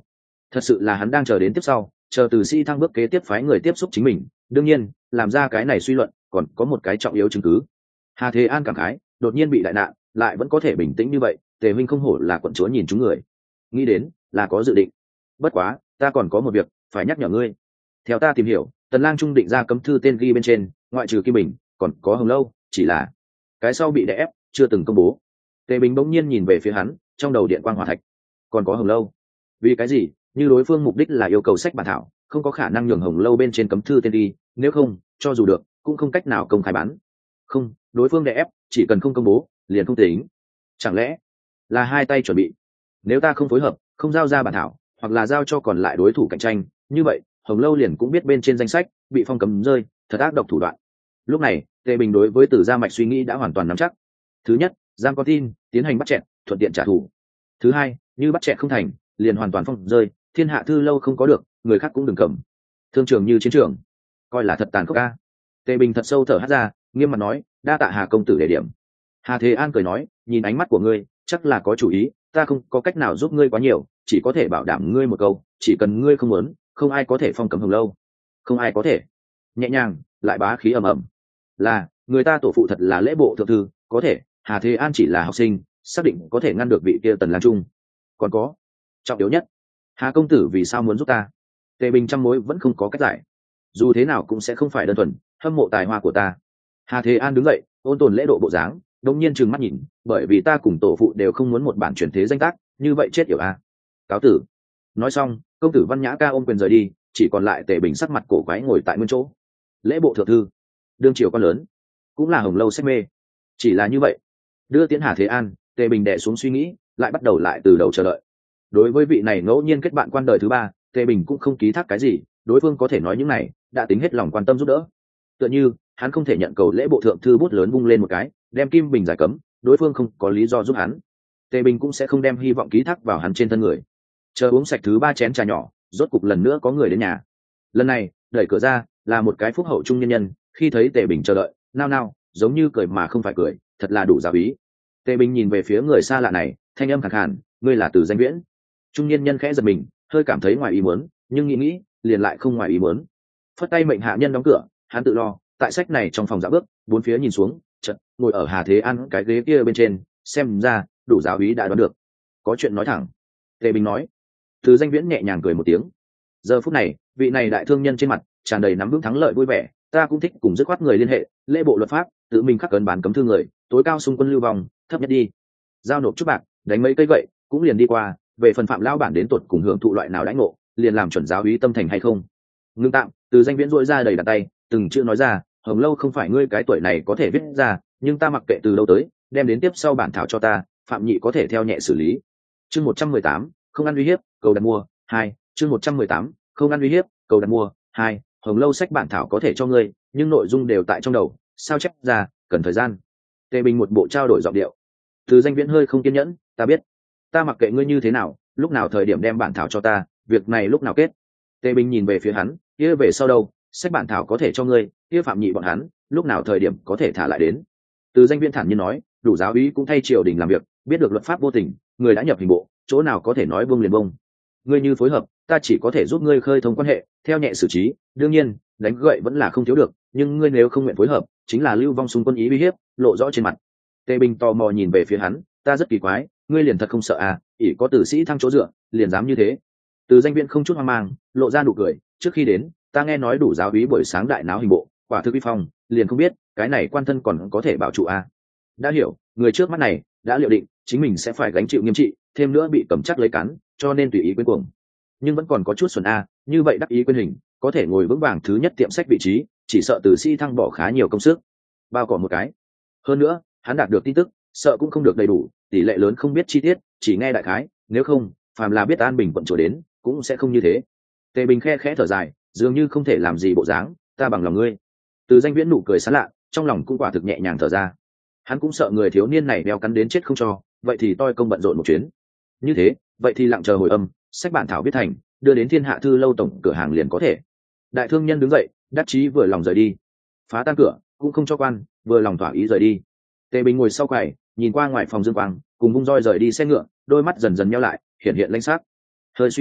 Thật sự là hắn đang chờ đến tiếp sau, chờ từ sĩ thăng bước kế tiếp phái người tiếp xúc chính mình. Đương nhiên, làm ra cái này suy luận còn có một cái trọng yếu chứng cứ. Hà Thế An cảm khái, đột nhiên bị đại nạn lại vẫn có thể bình tĩnh như vậy, Tề Minh không hổ là quận chúa nhìn chúng người. Nghĩ đến là có dự định. Bất quá ta còn có một việc phải nhắc nhở ngươi. Theo ta tìm hiểu, Tần Lang Trung định ra cấm thư tên ghi bên trên, ngoại trừ Kim Bình còn có Hồng Lâu, chỉ là cái sau bị đè ép chưa từng công bố. Tề Bình bỗng nhiên nhìn về phía hắn, trong đầu điện quang hỏa thạch. Còn có Hồng Lâu? Vì cái gì? Như đối phương mục đích là yêu cầu sách bản thảo, không có khả năng nhường Hồng Lâu bên trên cấm thư tên ghi, nếu không, cho dù được, cũng không cách nào công khai bán. Không, đối phương đè ép, chỉ cần không công bố, liền không tính. Chẳng lẽ là hai tay chuẩn bị? Nếu ta không phối hợp, không giao ra bản thảo, hoặc là giao cho còn lại đối thủ cạnh tranh, như vậy Hồng Lâu liền cũng biết bên trên danh sách bị phong cấm rơi, thật ác độc thủ đoạn. Lúc này Tề Bình đối với Tử Gia Mạch suy nghĩ đã hoàn toàn nắm chắc. Thứ nhất, giam con tin, tiến hành bắt chẹn, thuận tiện trả thù. Thứ hai, như bắt chẹn không thành, liền hoàn toàn phong rơi, thiên hạ thư lâu không có được, người khác cũng đừng cầm. Thương trường như chiến trường, coi là thật tàn khốc ca. Tề Bình thật sâu thở hắt ra, nghiêm mặt nói, đa tạ Hà công tử đề điểm. Hà Thế An cười nói, nhìn ánh mắt của ngươi, chắc là có chủ ý, ta không có cách nào giúp ngươi quá nhiều, chỉ có thể bảo đảm ngươi một câu, chỉ cần ngươi không muốn, không ai có thể phong cấm Hồng Lâu. Không ai có thể. Nhẹ nhàng, lại bá khí ầm ầm. Là, người ta tổ phụ thật là lễ bộ thượng thư, có thể, Hà Thế An chỉ là học sinh, xác định có thể ngăn được vị kia Tần Lang Trung. Còn có, trọng yếu nhất, Hà công tử vì sao muốn giúp ta? Tề Bình trăm mối vẫn không có cách giải. Dù thế nào cũng sẽ không phải đơn thuần hâm mộ tài hoa của ta. Hà Thế An đứng dậy, ôn tồn lễ độ bộ dáng, đống nhiên trừng mắt nhìn, bởi vì ta cùng tổ phụ đều không muốn một bản chuyển thế danh tác, như vậy chết yểu a. Cáo tử. Nói xong, công tử Văn Nhã Ca ôm quyền rời đi, chỉ còn lại Tề Bình sắc mặt cổ quái ngồi tại nguyên chỗ. Lễ bộ thượng thư, đương triều quan lớn, cũng là Hồng Lâu sách mê. Chỉ là như vậy. Đưa tiến Hà Thế An, Tề Bình đè xuống suy nghĩ, lại bắt đầu lại từ đầu chờ đợi. Đối với vị này ngẫu nhiên kết bạn quan đời thứ ba, Tề Bình cũng không ký thác cái gì, đối phương có thể nói những này, đã tính hết lòng quan tâm giúp đỡ. Tựa như hắn không thể nhận cầu lễ bộ thượng thư bút lớn vung lên một cái, đem Kim Bình giải cấm, đối phương không có lý do giúp hắn. Tề Bình cũng sẽ không đem hy vọng ký thác vào hắn trên thân người. Chờ uống sạch thứ ba chén trà nhỏ, rốt cục lần nữa có người đến nhà. Lần này đẩy cửa ra là một cái phúc hậu trung nhân nhân, khi thấy Tề Bình chờ đợi, nao nao, giống như cười mà không phải cười, thật là đủ giáo ý. Tề Bình nhìn về phía người xa lạ này, thanh âm khàn khàn, ngươi là Từ Danh Viễn? Trung niên nhân khẽ giật mình, hơi cảm thấy ngoài ý muốn, nhưng nghĩ liền lại không ngoài ý muốn. Phất tay mệnh hạ nhân đóng cửa, hắn tự lo, tại sách này trong phòng dạo bước, bốn phía nhìn xuống, chợt ngồi ở Hà Thế An cái ghế kia bên trên, xem ra đủ giáo ý đã đoán được. Có chuyện nói thẳng. Tề Bình nói. Từ Danh Viễn nhẹ nhàng cười một tiếng. Giờ phút này, vị này đại thương nhân trên mặt tràn đầy nắm vững thắng lợi vui vẻ, ta cũng thích cùng dứt khoát người liên hệ, lễ bộ luật pháp, tự mình khắc cấn bán cấm thư người, tối cao xung quân lưu vong, thấp nhất đi. Giao nộp chút bạc, đánh mấy cây gậy, cũng liền đi qua, về phần phạm lao bản đến tuột cùng hưởng thụ loại nào đãi ngộ, liền làm chuẩn giáo ý tâm thành hay không. Ngưng tạm, Từ Danh Viễn rỗi ra đầy đặt tay, từng chữ nói ra, Hồng Lâu không phải ngươi cái tuổi này có thể viết ra, nhưng ta mặc kệ từ lâu tới, đem đến tiếp sau bản thảo cho ta, phạm nhị có thể theo nhẹ xử lý. Chương 118, không ăn uy hiếp, cầu đặt mua. 2, chương 118, không ăn uy hiếp, cầu đặt mua. 2, Hồng Lâu sách bản thảo có thể cho ngươi, nhưng nội dung đều tại trong đầu, sao chép ra, cần thời gian. Tề Bình một bộ trao đổi giọng điệu. Từ Danh Viễn hơi không kiên nhẫn, ta biết, ta mặc kệ ngươi như thế nào, lúc nào thời điểm đem bản thảo cho ta, việc này lúc nào kết. Tề Bình nhìn về phía hắn, kia về sau đâu, sách bản thảo có thể cho ngươi, kia phạm nhị bọn hắn, lúc nào thời điểm có thể thả lại đến. Từ Danh Viễn thản nhiên nói, đủ giáo úy cũng thay triều đình làm việc, biết được luật pháp vô tình, người đã nhập hình bộ, chỗ nào có thể nói buông liền bông. Ngươi như phối hợp, ta chỉ có thể giúp ngươi khơi thông quan hệ, theo nhẹ xử trí, đương nhiên, đánh gậy vẫn là không thiếu được, nhưng ngươi nếu không nguyện phối hợp, chính là lưu vong xung quân ý uy hiếp, lộ rõ trên mặt. Tề Bình tò mò nhìn về phía hắn, ta rất kỳ quái, ngươi liền thật không sợ à, ỷ có tử sĩ thăng chỗ dựa, liền dám như thế. Từ Danh Viễn không chút hoang mang, lộ ra nụ cười, trước khi đến, ta nghe nói đủ giáo úy buổi sáng đại náo hình bộ, quả thực uy phong, liền không biết, cái này quan thân còn có thể bảo trụ à. Đã hiểu, người trước mắt này đã liệu định chính mình sẽ phải gánh chịu nghiêm trị, thêm nữa bị cầm chắc lấy cắn, cho nên tùy ý quên cuồng. Nhưng vẫn còn có chút xuẩn a, như vậy đắc ý quên hình, có thể ngồi vững vàng thứ nhất tiệm sách vị trí, chỉ sợ từ sĩ thăng bỏ khá nhiều công sức. Bao cỏ một cái. Hơn nữa, hắn đạt được tin tức, sợ cũng không được đầy đủ, tỷ lệ lớn không biết chi tiết, chỉ nghe đại khái, nếu không, phàm là biết An Bình quận chúa đến, cũng sẽ không như thế. Tề Bình khe khẽ thở dài, dường như không thể làm gì bộ dáng, ta bằng lòng ngươi. Từ Danh Viễn nụ cười sán lạ, trong lòng cũng quả thực nhẹ nhàng thở ra. Hắn cũng sợ người thiếu niên này đeo cắn đến chết không cho, vậy thì toi công bận rộn một chuyến. Như thế, vậy thì lặng chờ hồi âm, sách bản thảo viết thành, đưa đến Thiên Hạ Thư Lâu tổng cửa hàng liền có thể. Đại thương nhân đứng dậy, đắc chí vừa lòng rời đi. Phá tan cửa, cũng không cho quan, vừa lòng thỏa ý rời đi. Tề Bình ngồi sau quầy, nhìn qua ngoài phòng Dương Quang, cùng vung roi rời đi xe ngựa, đôi mắt dần dần nheo lại, hiện hiện lãnh sắc. Hơi suy tư,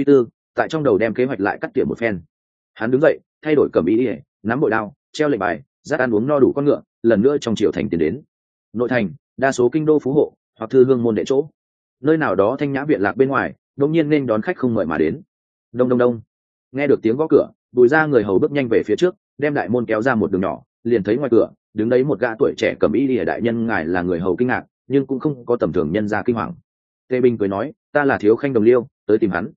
tại trong đầu đem kế hoạch lại cắt tỉa một phen. Hắn đứng dậy thay đổi cẩm y, nắm bội đao, treo lệnh bài, dắt ăn uống no đủ con ngựa, lần nữa trong triều thành tiến đến. Nội thành, đa số kinh đô phú hộ hoặc thư hương môn đệ chỗ, nơi nào đó thanh nhã viện lạc bên ngoài đột nhiên nên đón khách không mời mà đến. Đông đông đông, nghe được tiếng gõ cửa, Bùi ra người hầu bước nhanh về phía trước, đem đại môn kéo ra một đường nhỏ, liền thấy ngoài cửa đứng đấy một gã tuổi trẻ cẩm y lìa đại nhân. Ngài là người hầu kinh ngạc, nhưng cũng không có tầm thường nhân gia kinh hoàng. Tề Bình cười nói, ta là Thiếu Khanh Đồng Liêu, tới tìm hắn.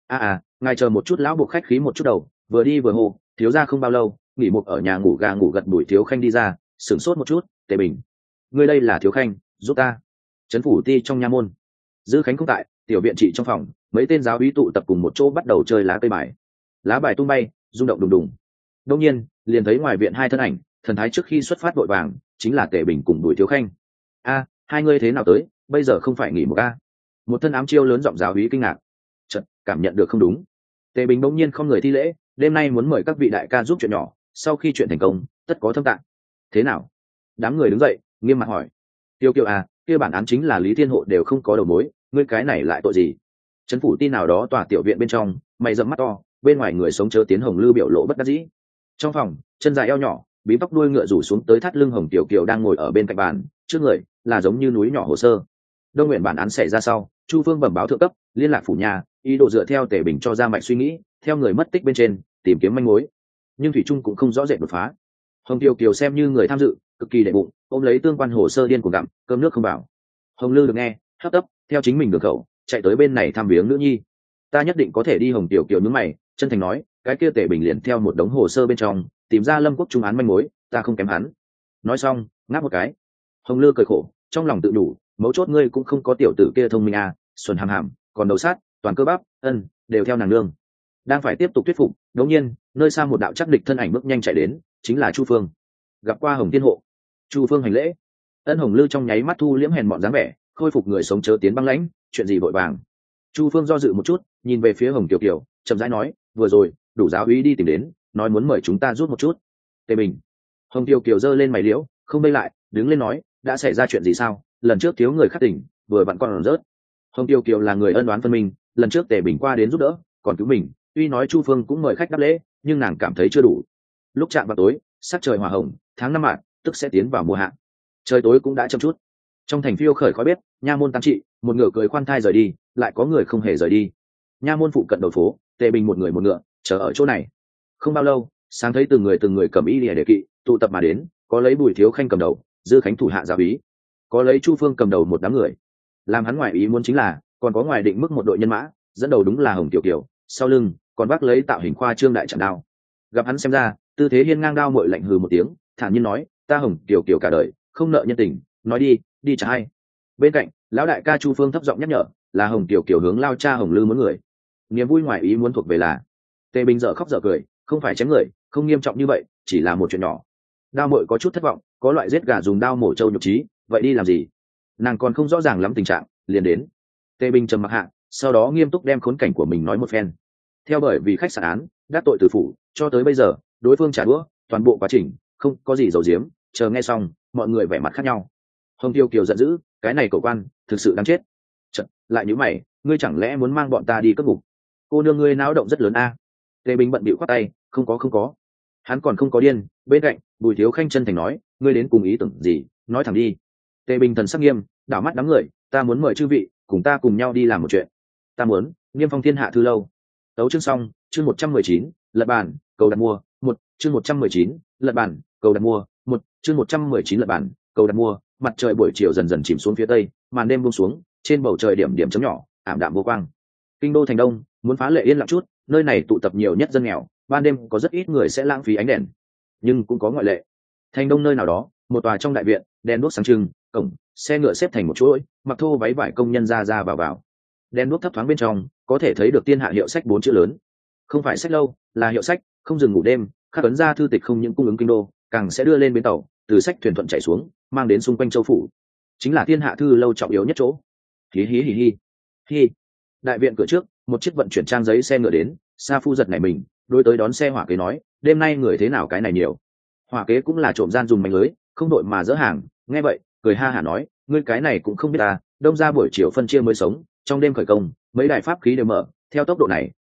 Ngài chờ một chút. Lão buộc khách khí một chút đầu, vừa đi vừa hô, thiếu gia không bao lâu nghỉ một ở nhà ngủ gà ngủ gật. Bùi Thiếu Khanh đi ra, sửng sốt một chút. Tề Bình, ngươi đây là Thiếu Khanh, giúp ta. Trấn phủ ti trong nha môn, Dư Khánh không tại, tiểu viện trị trong phòng, mấy tên giáo úy tụ tập cùng một chỗ bắt đầu chơi lá cây bài. Lá bài tung bay, rung động đùng đùng. Đông nhiên liền thấy ngoài viện hai thân ảnh, thần thái trước khi xuất phát vội vàng, chính là Tề Bình cùng Bùi Thiếu Khanh. Hai ngươi thế nào tới, bây giờ không phải nghỉ một ca? Một thân ám chiêu lớn giọng giáo úy kinh ngạc, chợt cảm nhận được không đúng. Tề Bình bỗng nhiên không người thi lễ, đêm nay muốn mời các vị đại ca giúp chuyện nhỏ, sau khi chuyện thành công tất có thâm tạng. Thế nào? Đám người đứng dậy nghiêm mặt hỏi. Tiêu Kiều kia bản án chính là Lý Thiên Hộ đều không có đầu mối, ngươi cái này lại tội gì? Trấn phủ ti nào đó tòa tiểu viện bên trong, mày rậm mắt to, bên ngoài người sống chớ tiến Hồng Lư biểu lộ bất đắc dĩ. Trong phòng, chân dài eo nhỏ, bím tóc đuôi ngựa rủ xuống tới thắt lưng Hồng Tiểu Kiều đang ngồi ở bên cạnh bàn, trước người là giống như núi nhỏ hồ sơ. Đông nguyện bản án xảy ra sau, Chu Phương bẩm báo thượng cấp, liên lạc phủ nhà, ý đồ dựa theo Tề Bình cho ra mạch suy nghĩ, theo người mất tích bên trên tìm kiếm manh mối, nhưng thủy trung cũng không rõ rệt đột phá. Hồng Tiểu Kiều xem như người tham dự, cực kỳ đệ bụng, ôm lấy tương quan hồ sơ điên cuồng gặm, cơm nước không bảo. Hồng Lư được nghe, hấp tấp theo chính mình đường khẩu chạy tới bên này thăm viếng nữ nhi. Ta nhất định có thể đi. Hồng Tiểu Kiều nhướng mày, chân thành nói, cái kia Tề Bình liền theo một đống hồ sơ bên trong tìm ra Lâm Quốc trung án manh mối, ta không kém hắn. Nói xong ngáp một cái. Hồng Lư cười khổ, trong lòng tự đủ, mấu chốt ngươi cũng không có tiểu tử kia thông minh xuân hàm hàm, còn đầu sát toàn cơ bắp, đều theo nàng nương. Đang phải tiếp tục thuyết phục, đột nhiên nơi xa một đạo chắc địch thân ảnh bước nhanh chạy đến, chính là Chu Phương. Gặp qua Hồng Thiên Hộ. Chu Phương hành lễ. Hồng Lư trong nháy mắt thu liễm hèn mọn dáng vẻ, khôi phục người sống chớ tiến băng lãnh, chuyện gì vội vàng. Chu Phương do dự một chút, nhìn về phía Hồng Tiểu Kiều, chậm rãi nói, vừa rồi đủ giáo úy đi tìm đến, nói muốn mời chúng ta rút một chút. Tề Bình. Hồng Tiểu Kiều giơ lên mày liễu, không bây lại, đứng lên nói, đã xảy ra chuyện gì sao? Lần trước thiếu người khắc tỉnh, vừa vặn con rớt. Hồng Tiểu Kiều là người ân oán phân minh, lần trước Tề Bình qua đến giúp đỡ, còn cứu mình, tuy nói Chu Phương cũng mời khách đáp lễ, nhưng nàng cảm thấy chưa đủ. Lúc chạm vào tối, sắc trời hỏa hồng, tháng năm mạt, tức sẽ tiến vào mùa hạ. Trời tối cũng đã chậm chút. Trong thành phiêu khởi khói bếp, nha môn tăng trị, một ngựa cười khoan thai rời đi, lại có người không hề rời đi. Nha môn phụ cận đầu phố, Tề Bình một người một ngựa chờ ở chỗ này. Không bao lâu, sáng thấy từng người cầm y lìa đề kỵ tụ tập mà đến, có lấy Bùi Thiếu Khanh cầm đầu, Dư Khánh thủ hạ giáo úy, có lấy Chu Phương cầm đầu một đám người. Làm hắn ngoại ý muốn chính là còn có ngoài định mức một đội nhân mã, dẫn đầu đúng là Hồng Tiểu Kiều, sau lưng còn vác lấy tạo hình khoa trương đại trận đao. Gặp hắn xem ra tư thế hiên ngang, đao mội lạnh hừ một tiếng, thản nhiên nói, ta Hồng Tiểu Kiều cả đời không nợ nhân tình, nói đi trả hay. Bên cạnh lão đại ca Chu Phương thấp giọng nhắc nhở, là Hồng Tiểu Kiều hướng lao cha Hồng Lư muốn người. Niềm vui ngoài ý muốn thuộc về là Tề Bình dở khóc dở cười, không phải chém người, không nghiêm trọng như vậy, chỉ là một chuyện nhỏ. Đao mội có chút thất vọng, có loại giết gà dùng đao mổ trâu nhục trí, vậy đi làm gì? Nàng còn không rõ ràng lắm tình trạng, liền đến. Tề Bình trầm mặc hạ, sau đó nghiêm túc đem khốn cảnh của mình nói một phen. Theo bởi vì khách sạn án đắc tội từ phủ cho tới bây giờ, đối phương trả đũa, toàn bộ quá trình không có gì giấu giếm. Chờ nghe xong, mọi người vẻ mặt khác nhau. Hồng Tiêu Kiều giận dữ, cái này cậu quan thực sự đáng chết. Chật, lại nhíu mày, ngươi chẳng lẽ muốn mang bọn ta đi cất ngục? Cô nương ngươi náo động rất lớn Tề Bình bận bịu khoát tay, không có. Hắn còn không có điên. Bên cạnh Bùi Thiếu Khanh chân thành nói, ngươi đến cùng ý tưởng gì, nói thẳng đi. Tề Bình thần sắc nghiêm, đảo mắt đám người, ta muốn mời chư vị cùng ta cùng nhau đi làm một chuyện. Ta muốn niêm phong thiên hạ thư lâu. Tấu chương xong, chương 119, lật bàn cầu đặt mua chương 119, lật bàn cầu đặt mua chương 119 lật bàn cầu đặt mua. Mặt trời buổi chiều dần dần chìm xuống phía tây, màn đêm buông xuống, trên bầu trời điểm điểm chấm nhỏ ảm đạm vô quang. Kinh đô thành đông muốn phá lệ yên lặng chút, nơi này tụ tập nhiều nhất dân nghèo, ban đêm có rất ít người sẽ lãng phí ánh đèn, nhưng cũng có ngoại lệ. Thành đông nơi nào đó, một tòa trong đại viện, đèn đuốc sáng trưng, cổng xe ngựa xếp thành một chuỗi, mặc thô váy vải công nhân ra vào. Đèn đuốc thấp thoáng bên trong, có thể thấy được Thiên Hạ hiệu sách 4 chữ lớn. Không phải sách lâu, là hiệu sách, không dừng ngủ đêm, khắc ấn ra thư tịch không những cung ứng kinh đô, càng sẽ đưa lên bến tàu, từ sách thuyền thuận chạy xuống, mang đến xung quanh châu phủ. Chính là Thiên Hạ thư lâu trọng yếu nhất chỗ. Hi. Đại viện cửa trước, một chiếc vận chuyển trang giấy xe ngựa đến, Sa Phu giật nảy mình, đối tới đón xe hỏa kế nói, đêm nay người thế nào cái này nhiều. Hỏa kế cũng là trộm gian dùng mánh lưới, không đội mà dỡ hàng, nghe vậy cười ha hả nói, ngươi cái này cũng không biết đông ra buổi chiều phân chia mới sống, trong đêm khởi công mấy đại pháp khí đều mở, theo tốc độ này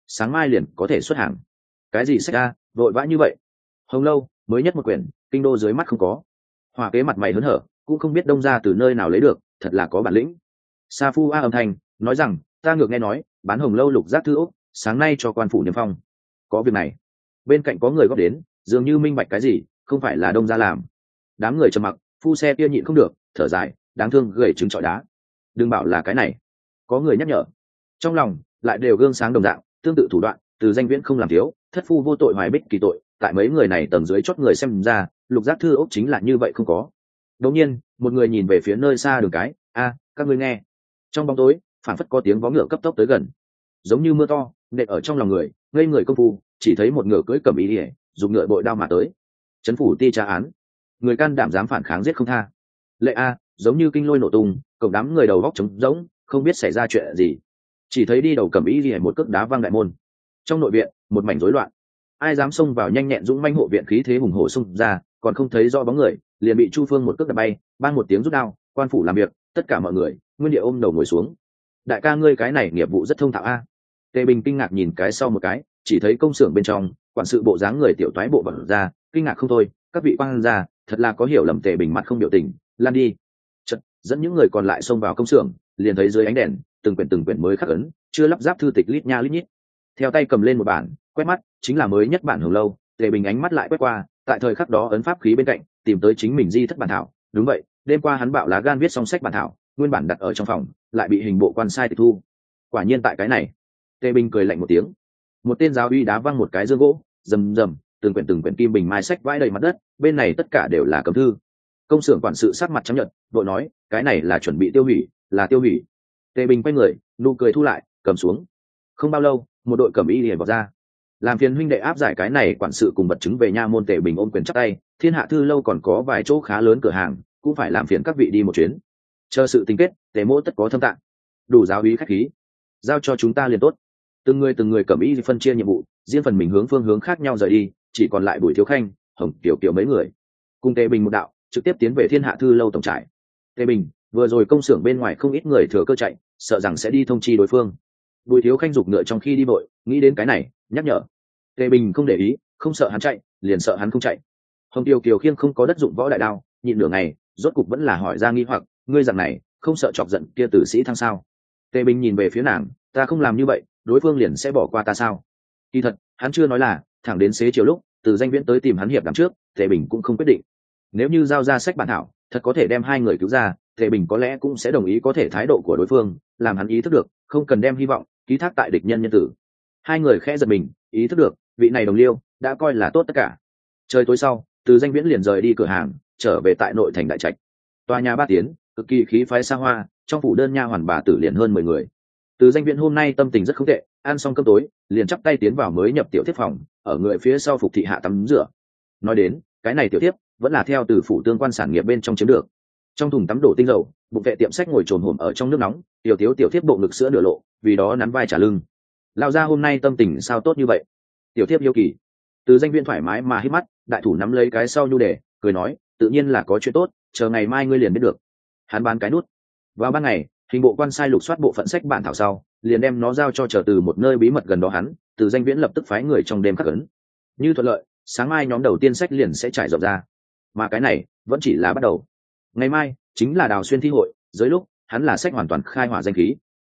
sáng mai liền có thể xuất hàng. Cái gì sách a, vội vã như vậy? Hồng lâu mới nhất một quyển, kinh đô dưới mắt không có. Hỏa kế mặt mày hớn hở, cũng không biết đông ra từ nơi nào lấy được, thật là có bản lĩnh. Sa Phu A âm thanh nói rằng, ta ngược nghe nói bán hồng lâu lục giác thư úc, sáng nay cho quan phủ niêm phong. Có việc này. Bên cạnh có người góp đến, dường như minh bạch cái gì, không phải là đông ra làm. Đám người trầm mặc, phu xe kia nhịn không được, thở dài, đáng thương gầy trứng trọi đá. Đừng bảo là cái này. Có người nhắc nhở. Trong lòng lại đều gương sáng đồng dạng, tương tự thủ đoạn, từ danh viễn không làm thiếu, thất phu vô tội hoài bích kỳ tội, tại mấy người này tầng dưới chót người xem ra, lục giác thư ốc chính là như vậy không có. Đột nhiên, một người nhìn về phía nơi xa đường cái, các ngươi nghe. Trong bóng tối, phản phất có tiếng vó ngựa cấp tốc tới gần, giống như mưa to, nện ở trong lòng người, ngây người công phu, chỉ thấy một ngựa cưỡi cầm ý ỉa, dùng ngựa bội đao mà tới. Trấn phủ ti tra án, người can đảm dám phản kháng giết không tha. Lệ a, giống như kinh lôi nổ tung, cộng đám người đầu góc trống rỗng, không biết xảy ra chuyện gì. Chỉ thấy đi đầu cầm ý ỉa một cước đá văng đại môn. Trong nội viện, một mảnh rối loạn. Ai dám xông vào nhanh nhẹn dũng manh hộ viện khí thế hùng hổ xông ra, còn không thấy rõ bóng người, liền bị Chu Phương một cước đập bay, ban một tiếng rút đao, quan phủ làm việc, tất cả mọi người nguyên địa ôm đầu ngồi xuống. Đại ca ngươi cái này nghiệp vụ rất thông thạo a. Tề Bình kinh ngạc nhìn cái sau một cái, chỉ thấy công xưởng bên trong, quản sự bộ dáng người tiểu toái bộ bận ra, kinh ngạc không thôi, các vị quan gia, thật là có hiểu lầm. Tề Bình mặt không biểu tình, lan đi. Chợt, dẫn những người còn lại xông vào công xưởng, liền thấy dưới ánh đèn, từng quyển mới khắc ấn, chưa lắp ráp thư tịch lít nha lít nhít. Theo tay cầm lên một bản, quét mắt, chính là mới nhất bản Hồng lâu. Tề Bình ánh mắt lại quét qua, tại thời khắc đó ấn pháp khí bên cạnh, tìm tới chính mình di thất bản thảo. Đúng vậy, đêm qua hắn bạo lá gan viết xong sách bản thảo, nguyên bản đặt ở trong phòng, lại bị hình bộ quan sai tịch thu. Quả nhiên tại cái này. Tề Bình cười lạnh một tiếng, một tên giáo uy đá văng một cái dương gỗ, rầm rầm, từng quyển kim bình mai sách vãi đầy mặt đất, bên này tất cả đều là cấm thư. Công xưởng quản sự sắc mặt trắng nhợt, vội nói, cái này là chuẩn bị tiêu hủy, là tiêu hủy. Tề Bình quay người, nụ cười thu lại, cầm xuống. Không bao lâu, một đội cẩm y liền vào ra, làm phiền huynh đệ áp giải cái này quản sự cùng vật chứng về nha môn. Tề Bình ôm quyền chắp tay, thiên hạ thư lâu còn có vài chỗ khá lớn cửa hàng, cũng phải làm phiền các vị đi một chuyến. Chờ sự tình kết, Tề mỗ tất có thâm tạng. Đủ giáo úy khách khí, giao cho chúng ta liền tốt. Từng người cẩm y phân chia nhiệm vụ, riêng phần mình hướng phương hướng khác nhau rời đi, chỉ còn lại Bùi Thiếu Khanh, Hồng Tiểu Kiều mấy người cùng Tề Bình một đạo trực tiếp tiến về thiên hạ thư lâu tổng trại. Tề Bình vừa rồi công xưởng bên ngoài không ít người thừa cơ chạy, sợ rằng sẽ đi thông chi đối phương. Bùi Thiếu Khanh giục ngựa trong khi đi vội, nghĩ đến cái này, nhắc nhở. Tề Bình không để ý, không sợ hắn chạy, liền sợ hắn không chạy. Hồng Tiểu Kiều khiêng không có đất dụng võ đại đao, nhịn nửa ngày, rốt cục vẫn là hỏi ra nghi hoặc, ngươi rằng này không sợ chọc giận kia tử sĩ thăng sao? Tề Bình nhìn về phía nàng, ta không làm như vậy, đối phương liền sẽ bỏ qua ta sao? Kỳ thật, hắn chưa nói là, thẳng đến xế chiều lúc, từ danh viễn tới tìm hắn hiệp đằng trước, Tề Bình cũng không quyết định. Nếu như giao ra sách bản thảo, thật có thể đem hai người cứu ra, Tề Bình có lẽ cũng sẽ đồng ý, có thể thái độ của đối phương, làm hắn ý thức được, không cần đem hy vọng ký thác tại địch nhân nhân tử. Hai người khẽ giật mình, ý thức được, vị này đồng liêu đã coi là tốt tất cả. Trời tối sau, từ danh viễn liền rời đi cửa hàng, trở về tại nội thành đại trạch. Tòa nhà ba tiến, cực kỳ khí phái xa hoa, trong phủ đơn nha hoàn bà tử liền hơn 10 người. Từ danh viễn hôm nay tâm tình rất không tệ, ăn xong cơm tối, liền chắp tay tiến vào mới nhập tiểu thiếp phòng, ở người phía sau phục thị hạ tắm rửa. Nói đến, cái này tiểu thiếp vẫn là theo từ phủ tương quan sản nghiệp bên trong chiếm được. Trong thùng tắm đổ tinh dầu, bụng vệ tiệm sách ngồi trồn hổm ở trong nước nóng, tiểu thiếp bộ ngực sữa nửa lộ, vì đó nắn vai trả lưng. Lão gia hôm nay tâm tình sao tốt như vậy? Tiểu thiếp hiếu kỳ. Từ danh viễn thoải mái mà hít mắt, đại thủ nắm lấy cái sau nhu đề, cười nói, tự nhiên là có chuyện tốt, chờ ngày mai ngươi liền biết được. Hắn bán cái nút. Vào ban ngày, hình bộ quan sai lục soát bộ phận sách bản thảo sau, liền đem nó giao cho chờ từ một nơi bí mật gần đó hắn. Từ danh viễn lập tức phái người trong đêm khắc ấn. Như thuận lợi, sáng mai nhóm đầu tiên sách liền sẽ trải rộng ra. Mà cái này vẫn chỉ là bắt đầu. Ngày mai chính là đào xuyên thi hội, dưới lúc hắn là sách hoàn toàn khai hỏa danh khí.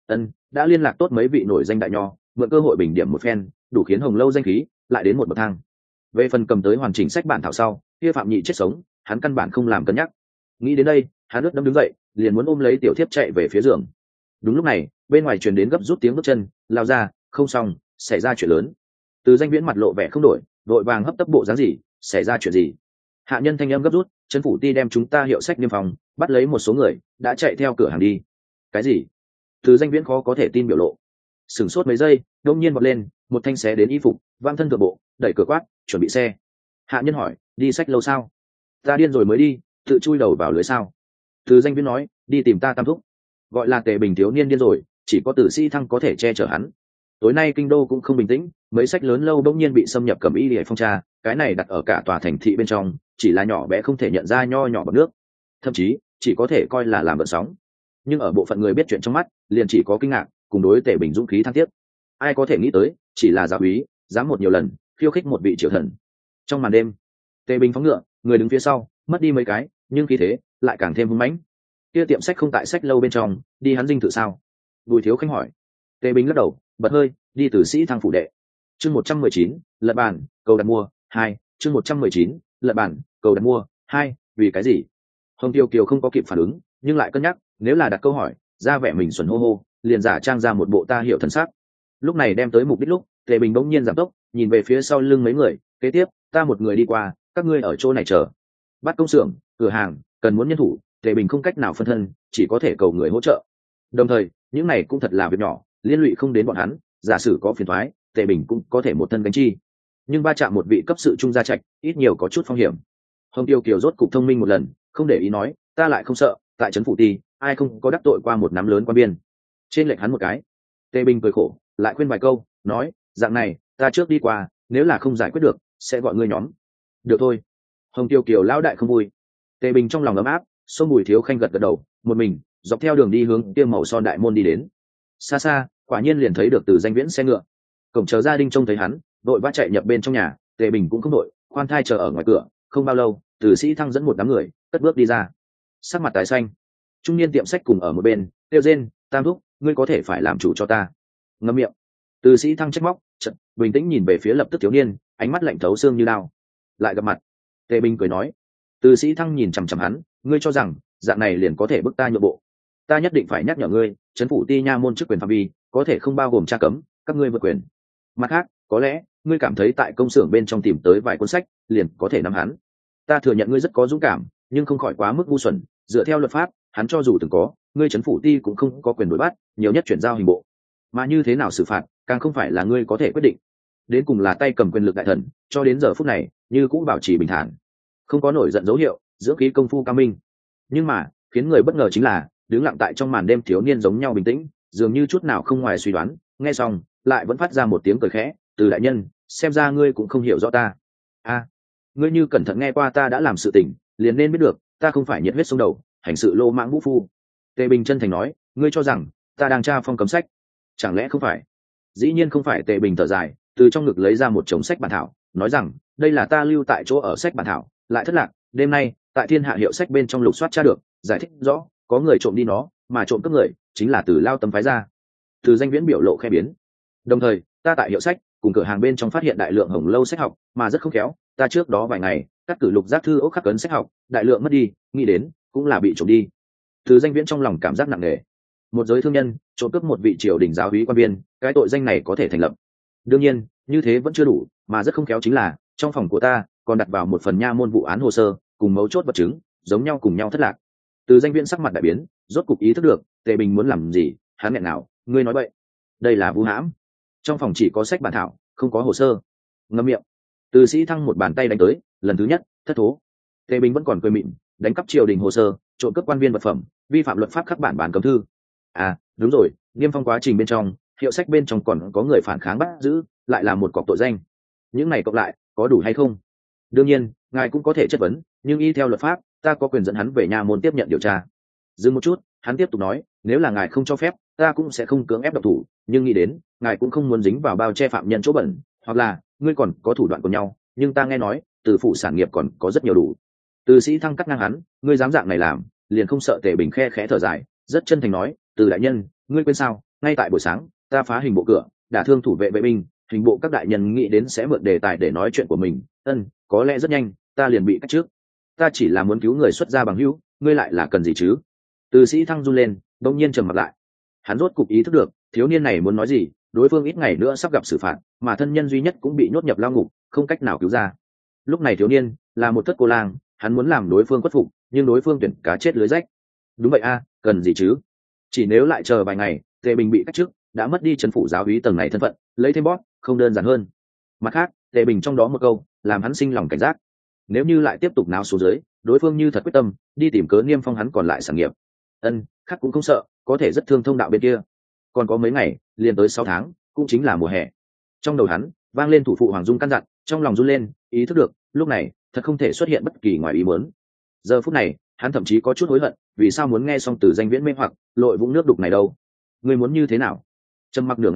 Đã liên lạc tốt mấy vị nổi danh đại nho, mượn cơ hội bình điểm một phen, đủ khiến Hồng lâu danh khí lại đến một bậc thang. Về phần cầm tới hoàn chỉnh sách bản thảo sau, kia Phạm Nhị chết sống, hắn căn bản không làm cân nhắc. Nghĩ đến đây, hắn ướt đẫm đứng dậy, liền muốn ôm lấy tiểu thiếp chạy về phía giường. Đúng lúc này, bên ngoài truyền đến gấp rút tiếng bước chân, lao ra, không xong, xảy ra chuyện lớn. Từ danh viễn mặt lộ vẻ không đổi, vội vàng hấp tấp bộ dáng gì, xảy ra chuyện gì? Hạ nhân thanh âm gấp rút, trấn phủ ti đem chúng ta hiệu sách niêm phòng, bắt lấy một số người, đã chạy theo cửa hàng đi. Cái gì? Từ danh viễn khó có thể tin biểu lộ. Sửng sốt mấy giây, đông nhiên vọt lên, một thanh xé đến y phục, vang thân thượng bộ, đẩy cửa quát, chuẩn bị xe. Hạ nhân hỏi, đi sách lâu sao? Ta điên rồi mới đi, tự chui đầu vào lưới sao? Từ danh viễn nói, đi tìm ta tam thúc. Gọi là Tề Bình thiếu niên điên rồi, chỉ có Tử Sĩ Thăng có thể che chở hắn. Tối nay kinh đô cũng không bình tĩnh, mấy sách lớn lâu bỗng nhiên bị xâm nhập cầm y để phong tra, cái này đặt ở cả tòa thành thị bên trong, chỉ là nhỏ bé không thể nhận ra nho nhỏ bằng nước, thậm chí chỉ có thể coi là làm gợn sóng. Nhưng ở bộ phận người biết chuyện trong mắt, liền chỉ có kinh ngạc, cùng đối Tề Bình dũng khí thăng tiếc. ai có thể nghĩ tới chỉ là giáo úy dám một nhiều lần khiêu khích một vị triều thần. Trong màn đêm, Tề Bình phóng ngựa, người đứng phía sau mất đi mấy cái, nhưng khí thế lại càng thêm hung mãnh. Kia tiệm sách không tại sách lâu bên trong, đi hắn dinh thự sao? Bùi Thiếu Khanh hỏi. Tề Bình lắc đầu, bật hơi, đi từ sĩ thăng phủ đệ. Chương 119, lật bàn, cầu đặt mua, 2, chương 119, lật bàn, cầu đặt mua, 2, vì cái gì? Hồng Tiêu Kiều không có kịp phản ứng, nhưng lại cân nhắc, nếu là đặt câu hỏi, ra vẻ mình xuẩn hô hô, liền giả trang ra một bộ ta hiểu thần sắc. Lúc này đem tới mục đích lúc, Tề Bình bỗng nhiên giảm tốc, nhìn về phía sau lưng mấy người, kế tiếp, ta một người đi qua, các ngươi ở chỗ này chờ. Bắt công xưởng, cửa hàng, cần muốn nhân thủ, Tề Bình không cách nào phân thân, chỉ có thể cầu người hỗ trợ. Đồng thời, những này cũng thật là việc nhỏ, liên lụy không đến bọn hắn, giả sử có phiền toái, Tề Bình cũng có thể một thân gánh chi. Nhưng va chạm một vị cấp sự trung gia trạch, ít nhiều có chút phong hiểm. Hồng Tiêu Kiều rốt cục thông minh một lần, không để ý nói, ta lại không sợ, tại trấn phủ ti, ai không có đắc tội qua một nắm lớn quan biên. Trên lệnh hắn một cái. Tề Bình cười khổ, lại khuyên vài câu, nói, dạng này, ta trước đi qua, nếu là không giải quyết được, sẽ gọi ngươi nhóm. Được thôi. Hồng Tiêu Kiều lão đại không vui. Tề Bình trong lòng ấm áp, xông Bùi Thiếu Khanh gật gật đầu, một mình dọc theo đường đi hướng kia màu son đại môn đi đến. Xa xa, quả nhiên liền thấy được Từ Danh Viễn xe ngựa. Cổng chờ gia đình trông thấy hắn, đội vã chạy nhập bên trong nhà. Tề Bình cũng không đội, khoan thai chờ ở ngoài cửa. Không bao lâu, Từ Sĩ Thăng dẫn một đám người cất bước đi ra. Sắc mặt tái xanh, trung niên tiệm sách cùng ở một bên, kêu rên, Tam thúc, ngươi có thể phải làm chủ cho ta. Ngậm miệng. Từ Sĩ Thăng trách móc, chợt bình tĩnh nhìn về phía lập tức thiếu niên, ánh mắt lạnh thấu xương như đao. Lại gặp mặt. Tề Bình cười nói. Từ Sĩ Thăng nhìn chằm chằm hắn, ngươi cho rằng dạng này liền có thể bức ta nhượng bộ? Ta nhất định phải nhắc nhở ngươi, trấn phủ ti nha môn chức quyền phạm vi có thể không bao gồm tra cấm các ngươi vượt quyền. Mặt khác, có lẽ ngươi cảm thấy tại công xưởng bên trong tìm tới vài cuốn sách liền có thể nắm hắn. Ta thừa nhận ngươi rất có dũng cảm, nhưng không khỏi quá mức ngu xuẩn. Dựa theo luật pháp, hắn cho dù từng có, ngươi trấn phủ ti cũng không có quyền đuổi bắt, nhiều nhất chuyển giao hình bộ. Mà như thế nào xử phạt, càng không phải là ngươi có thể quyết định. Đến cùng là tay cầm quyền lực đại thần, cho đến giờ phút này, như cũng bảo trì bình thản, không có nổi giận dấu hiệu, dưỡng khí công phu cao minh. Nhưng mà khiến người bất ngờ chính là đứng lặng tại trong màn đêm thiếu niên giống nhau bình tĩnh, dường như chút nào không ngoài suy đoán. Nghe xong lại vẫn phát ra một tiếng cười khẽ, Từ đại nhân, xem ra ngươi cũng không hiểu rõ ta. Ngươi như cẩn thận nghe qua ta đã làm sự tình, liền nên biết được ta không phải nhiệt huyết sông đầu, hành sự lô mãng vũ phu. Tề Bình chân thành nói, ngươi cho rằng ta đang tra phong cấm sách? Chẳng lẽ không phải? Dĩ nhiên không phải. Tề Bình thở dài, từ trong ngực lấy ra một chồng sách bản thảo, nói rằng đây là ta lưu tại chỗ ở sách bản thảo, lại thất lạc, đêm nay tại thiên hạ hiệu sách bên trong lục soát tra được, giải thích rõ có người trộm đi nó, mà trộm cướp người chính là Từ Lao Tâm phái ra. Từ Danh Viễn biểu lộ khe biến. Đồng thời ta tại hiệu sách cùng cửa hàng bên trong phát hiện đại lượng hồng lâu sách học, mà rất không khéo, ta trước đó vài ngày cắt cử lục giác thư ốc khắc cấn sách học, đại lượng mất đi, nghĩ đến cũng là bị trộm đi. Từ Danh Viễn trong lòng cảm giác nặng nề. Một giới thương nhân trộm cướp một vị triều đình giáo úy quan viên, cái tội danh này có thể thành lập. Đương nhiên như thế vẫn chưa đủ, mà rất không khéo chính là trong phòng của ta còn đặt vào một phần nha môn vụ án hồ sơ cùng mấu chốt vật chứng giống nhau cùng nhau thất lạc. Từ Danh Viễn sắc mặt đại biến, rốt cục ý thức được Tề Bình muốn làm gì. Hắn nghẹn nào, ngươi nói vậy, đây là vu hãm. Trong phòng chỉ có sách bản thảo, không có hồ sơ. Ngậm miệng. Từ Sĩ Thăng một bàn tay đánh tới, lần thứ nhất thất thố. Tề Bình vẫn còn cười mịn, đánh cắp triều đình hồ sơ, trộm cướp quan viên vật phẩm, vi phạm luật pháp khắc bản bản cấm thư. Đúng rồi, niêm phong quá trình bên trong, hiệu sách bên trong còn có người phản kháng bắt giữ, lại là một cọc tội danh. Những này cộng lại có đủ hay không? Đương nhiên ngài cũng có thể chất vấn, nhưng y theo luật pháp ta có quyền dẫn hắn về nha môn tiếp nhận điều tra. Dừng một chút, hắn tiếp tục nói, nếu là ngài không cho phép, ta cũng sẽ không cưỡng ép độc thủ, nhưng nghĩ đến ngài cũng không muốn dính vào bao che phạm nhân chỗ bẩn, hoặc là ngươi còn có thủ đoạn của nhau, nhưng ta nghe nói từ phụ sản nghiệp còn có rất nhiều đủ. Từ Sĩ Thăng cắt ngang hắn, ngươi dám dạng này làm, liền không sợ? Tề Bình khe khẽ thở dài, rất chân thành nói, Từ đại nhân, ngươi quên sao, ngay tại buổi sáng ta phá hình bộ cửa, đả thương thủ vệ vệ binh, hình bộ các đại nhân nghĩ đến sẽ mượn đề tài để nói chuyện của mình. Có lẽ rất nhanh ta liền bị cách trước. Ta chỉ là muốn cứu người xuất gia bằng hữu, ngươi lại là cần gì chứ? Từ Sĩ Thăng run lên, đông nhiên trầm mặt lại. Hắn rốt cục ý thức được thiếu niên này muốn nói gì. Đối phương ít ngày nữa sắp gặp xử phạt, mà thân nhân duy nhất cũng bị nhốt nhập lao ngục, không cách nào cứu ra. Lúc này thiếu niên là một thất cô lang, hắn muốn làm đối phương khuất phục, nhưng đối phương tuyển cá chết lưới rách. Đúng vậy cần gì chứ? Chỉ nếu lại chờ vài ngày, Tề Bình bị cách chức, đã mất đi trấn phủ giáo úy tầng này thân phận, lấy thêm bót không đơn giản hơn. Mặt khác, Tề Bình trong đó một câu làm hắn sinh lòng cảnh giác. Nếu như lại tiếp tục náo xuống dưới, đối phương như thật quyết tâm đi tìm cớ niêm phong hắn còn lại sản nghiệp, khác cũng không sợ, có thể rất thương thông đạo bên kia. Còn có mấy ngày liền tới 6 tháng, cũng chính là mùa hè. Trong đầu hắn vang lên thủ phụ Hoàng Dung căn dặn, trong lòng run lên, ý thức được lúc này thật không thể xuất hiện bất kỳ ngoài ý muốn. Giờ phút này hắn thậm chí có chút hối hận, vì sao muốn nghe xong Từ Danh Viễn mê hoặc lội vũng nước đục này đâu. Ngươi muốn như thế nào? Trầm mặc nửa ngày,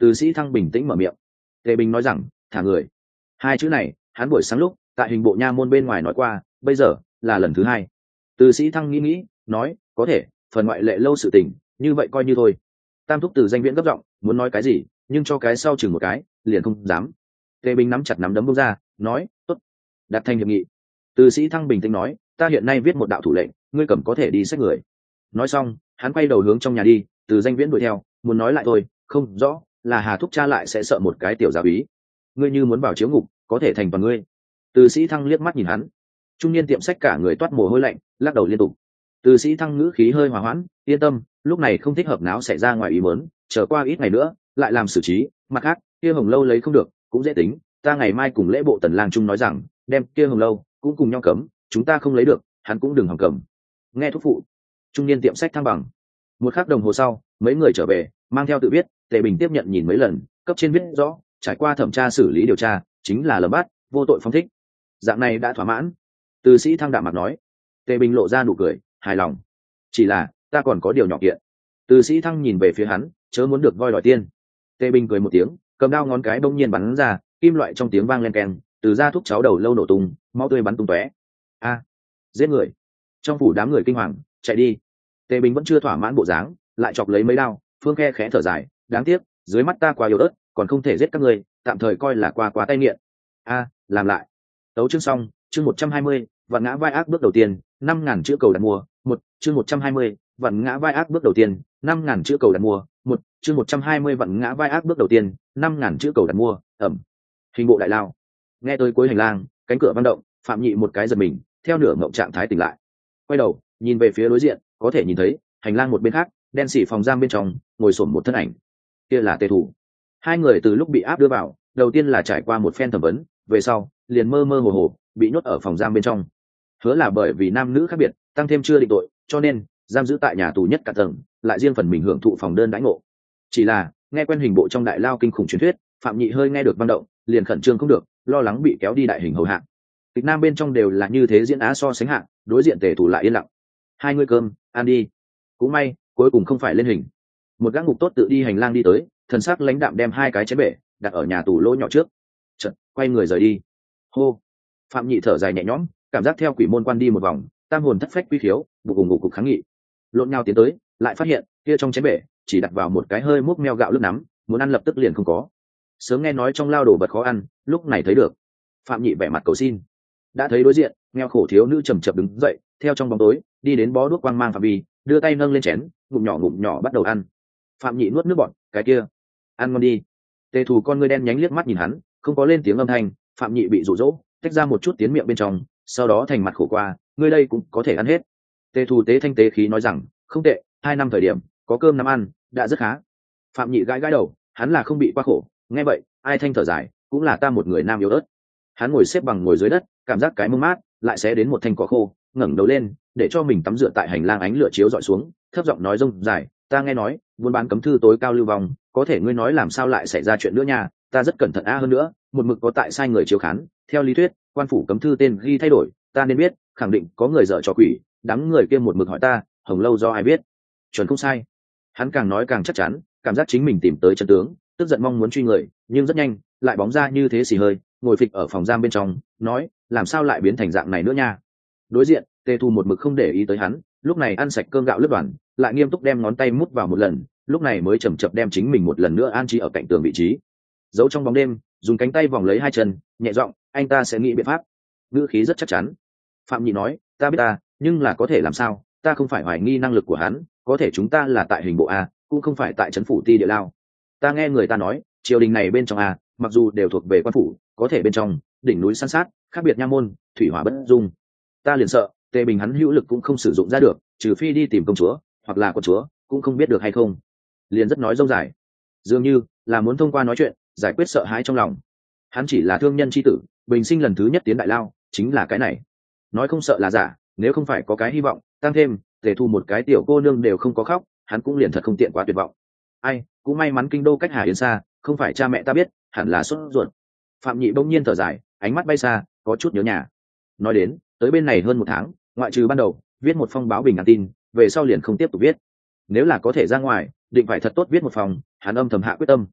Từ Sĩ Thăng bình tĩnh mở miệng. Tề Bình nói rằng thả người. Hai chữ này hắn buổi sáng lúc tại hình bộ nha môn bên ngoài nói qua, bây giờ là lần thứ hai. Từ Sĩ Thăng nghĩ nói có thể phần ngoại lệ lâu sự tình, như vậy coi như thôi. Tam thúc Từ Danh Viễn gấp giọng muốn nói cái gì, nhưng cho cái sau chừng một cái liền không dám. Tề Bình nắm chặt nắm đấm bông ra nói tốt, đặt thành hiệp nghị. Từ Sĩ Thăng bình tĩnh nói ta hiện nay viết một đạo thủ lệnh, ngươi cầm có thể đi xách người. Nói xong hắn quay đầu hướng trong nhà đi. Từ Danh Viễn đuổi theo muốn nói lại thôi, không rõ là Hà thúc cha lại sẽ sợ một cái tiểu giáo úy, ngươi như muốn vào chiếu ngục có thể thành toàn ngươi. Từ Sĩ Thăng liếc mắt nhìn hắn. Trung niên tiệm sách cả người toát mồ hôi lạnh, lắc đầu liên tục. Từ Sĩ Thăng ngữ khí hơi hòa hoãn, yên tâm, lúc này không thích hợp náo xảy ra ngoài ý muốn, chờ qua ít ngày nữa lại làm xử trí. Mặt khác kia Hồng Lâu lấy không được cũng dễ tính, ta ngày mai cùng lễ bộ Tần Lang Trung nói rằng đem kia Hồng Lâu cũng cùng nhau cấm, chúng ta không lấy được hắn cũng đừng hòng cầm. Nghe thúc phụ. Trung niên tiệm sách thăng bằng. Một khắc đồng hồ sau mấy người trở về mang theo tự viết. Tề Bình tiếp nhận nhìn mấy lần, cấp trên viết rõ trải qua thẩm tra xử lý điều tra chính là lầm bắt, vô tội phóng thích, dạng này đã thỏa mãn. Từ Sĩ Thăng đạm mặt nói. Tề Bình lộ ra nụ cười hài lòng. Chỉ là ta còn có điều nhỏ kiện. Từ Sĩ Thăng nhìn về phía hắn, chớ muốn được voi đòi tiên. Tề Bình cười một tiếng, cầm đao ngón cái bỗng nhiên bắn ra, kim loại trong tiếng vang len keng, từ ra thúc cháu đầu lâu nổ tung, máu tươi bắn tung tóe. A, giết người. Trong phủ đám người kinh hoàng chạy đi. Tề Bình vẫn chưa thỏa mãn bộ dáng, lại chọc lấy mấy đao. Phương Khe khẽ thở dài, đáng tiếc dưới mắt ta quá yếu ớt, còn không thể giết các ngươi, tạm thời coi là qua tay nghiện. A, làm lại. Tấu chương xong. Chương 120, vạn ngã vai ác bước đầu tiên, 5.000 chữ cầu đặt mua. Chương 120, vạn ngã vai ác bước đầu tiên, 5.000 chữ cầu đặt mua. Chương 120 vạn ngã vai ác bước đầu tiên, 5.000 chữ cầu đặt mua. Ẩm. Hình bộ đại lao. Nghe tới cuối hành lang, cánh cửa vang động, Phạm Nhị một cái giật mình, theo nửa ngộng trạng thái tỉnh lại. Quay đầu, nhìn về phía đối diện, có thể nhìn thấy hành lang một bên khác, đen xỉ phòng giam bên trong, ngồi xổm một thân ảnh. Kia là Tề Thủ. Hai người từ lúc bị áp đưa vào, đầu tiên là trải qua một phen thẩm vấn, về sau liền mơ mơ hồ hồ bị nhốt ở phòng giam bên trong. Hứa là bởi vì nam nữ khác biệt, tăng thêm chưa định tội, cho nên giam giữ tại nhà tù nhất cả tầng, lại riêng phần mình hưởng thụ phòng đơn đãi ngộ. Chỉ là nghe quen hình bộ trong đại lao kinh khủng truyền thuyết, Phạm Nhị hơi nghe được văn động, liền khẩn trương không được, lo lắng bị kéo đi đại hình hầu hạ. Kịch nam bên trong đều là như thế diễn á so sánh hạng, đối diện Tề Thủ lại yên lặng. Hai người cơm ăn đi. Cũng may cuối cùng không phải lên hình. Một gã ngục tốt tự đi hành lang đi tới, thần sắc lãnh đạm đem hai cái chén bể đặt ở nhà tù lỗ nhỏ trước, chợt quay người rời đi. Hô. Phạm Nhị thở dài nhẹ nhõm, cảm giác theo quỷ môn quan đi một vòng, tam hồn thất phách quy khiếu, bụng cùng ngủ cục kháng nghị. Lộn nhau tiến tới, lại phát hiện kia trong chén bể chỉ đặt vào một cái hơi múc meo gạo lứt nắm, muốn ăn lập tức liền không có. Sớm nghe nói trong lao đồ vật khó ăn, lúc này thấy được. Phạm Nhị vẻ mặt cầu xin. Đã thấy đối diện nghèo khổ thiếu nữ chầm chập đứng dậy, theo trong bóng tối đi đến bó đuốc quang mang phạm vi, đưa tay nâng lên chén, ngụm nhỏ bắt đầu ăn. Phạm Nhị nuốt nước bọt, cái kia ăn ngon đi. Tề Thủ con ngươi đen nhánh liếc mắt nhìn hắn, không có lên tiếng âm thanh. Phạm Nhị bị rụ rỗ, tách ra một chút tiến miệng bên trong, sau đó thành mặt khổ qua, ngươi đây cũng có thể ăn hết. Tề Thủ tế thanh tế khí nói rằng, không tệ, 2 năm thời điểm có cơm nắm ăn đã rất khá. Phạm Nhị gãi gãi đầu, hắn là không bị qua khổ. Nghe vậy ai thanh thở dài, cũng là ta một người nam yếu ớt. Hắn ngồi xếp bằng ngồi dưới đất, cảm giác cái mông mát, lại sẽ đến một thanh cỏ khô, ngẩng đầu lên để cho mình tắm rửa tại hành lang ánh lửa chiếu dọi xuống, thấp giọng nói rông dài, ta nghe nói buôn bán cấm thư tối cao lưu vong, có thể ngươi nói làm sao lại xảy ra chuyện nữa nha, ta rất cẩn thận hơn nữa, một mực có tại sai người chiếu khán, theo lý thuyết quan phủ cấm thư tên ghi thay đổi, ta nên biết, khẳng định có người dở trò quỷ, đám người kia một mực hỏi ta, Hồng Lâu do ai biết, chuẩn không sai. Hắn càng nói càng chắc chắn, cảm giác chính mình tìm tới chân tướng, tức giận mong muốn truy người, nhưng rất nhanh lại bóng ra như thế xì hơi, ngồi phịch ở phòng giam bên trong, nói làm sao lại biến thành dạng này nữa nha. Đối diện Tề Thu một mực không để ý tới hắn, lúc này ăn sạch cơm gạo lướt đoàn, lại nghiêm túc đem ngón tay mút vào một lần, lúc này mới chậm chậm đem chính mình một lần nữa an trí ở cạnh tường vị trí, giấu trong bóng đêm, dùng cánh tay vòng lấy hai chân, nhẹ giọng, anh ta sẽ nghĩ biện pháp. Ngữ khí rất chắc chắn. Phạm Nhị nói, ta biết ta, nhưng là có thể làm sao, ta không phải hoài nghi năng lực của hắn, có thể chúng ta là tại hình bộ a, cũng không phải tại trấn phủ ti địa lao. Ta nghe người ta nói, triều đình này bên trong a, mặc dù đều thuộc về quan phủ, có thể bên trong đỉnh núi san sát, khác biệt nha môn, thủy hỏa bất dung. Ta liền sợ Tề Bình hắn hữu lực cũng không sử dụng ra được, trừ phi đi tìm công chúa hoặc là con chúa, cũng không biết được hay không. Liền rất nói rông dài, dường như là muốn thông qua nói chuyện giải quyết sợ hãi trong lòng. Hắn chỉ là thương nhân chi tử, bình sinh lần thứ nhất tiến đại lao, chính là cái này. Nói không sợ là giả, nếu không phải có cái hy vọng, tăng thêm Tề Thu một cái tiểu cô nương đều không có khóc, hắn cũng liền thật không tiện quá tuyệt vọng. Ai, cũng may mắn kinh đô cách Hà Yến xa, không phải cha mẹ ta biết, hẳn là sốt ruột. Phạm Nhị bỗng nhiên thở dài, ánh mắt bay xa, có chút nhớ nhà. Nói đến tới bên này hơn 1 tháng, ngoại trừ ban đầu viết một phong báo bình an tin, về sau liền không tiếp tục viết. Nếu là có thể ra ngoài, định phải thật tốt viết một phòng, hắn âm thầm hạ quyết tâm.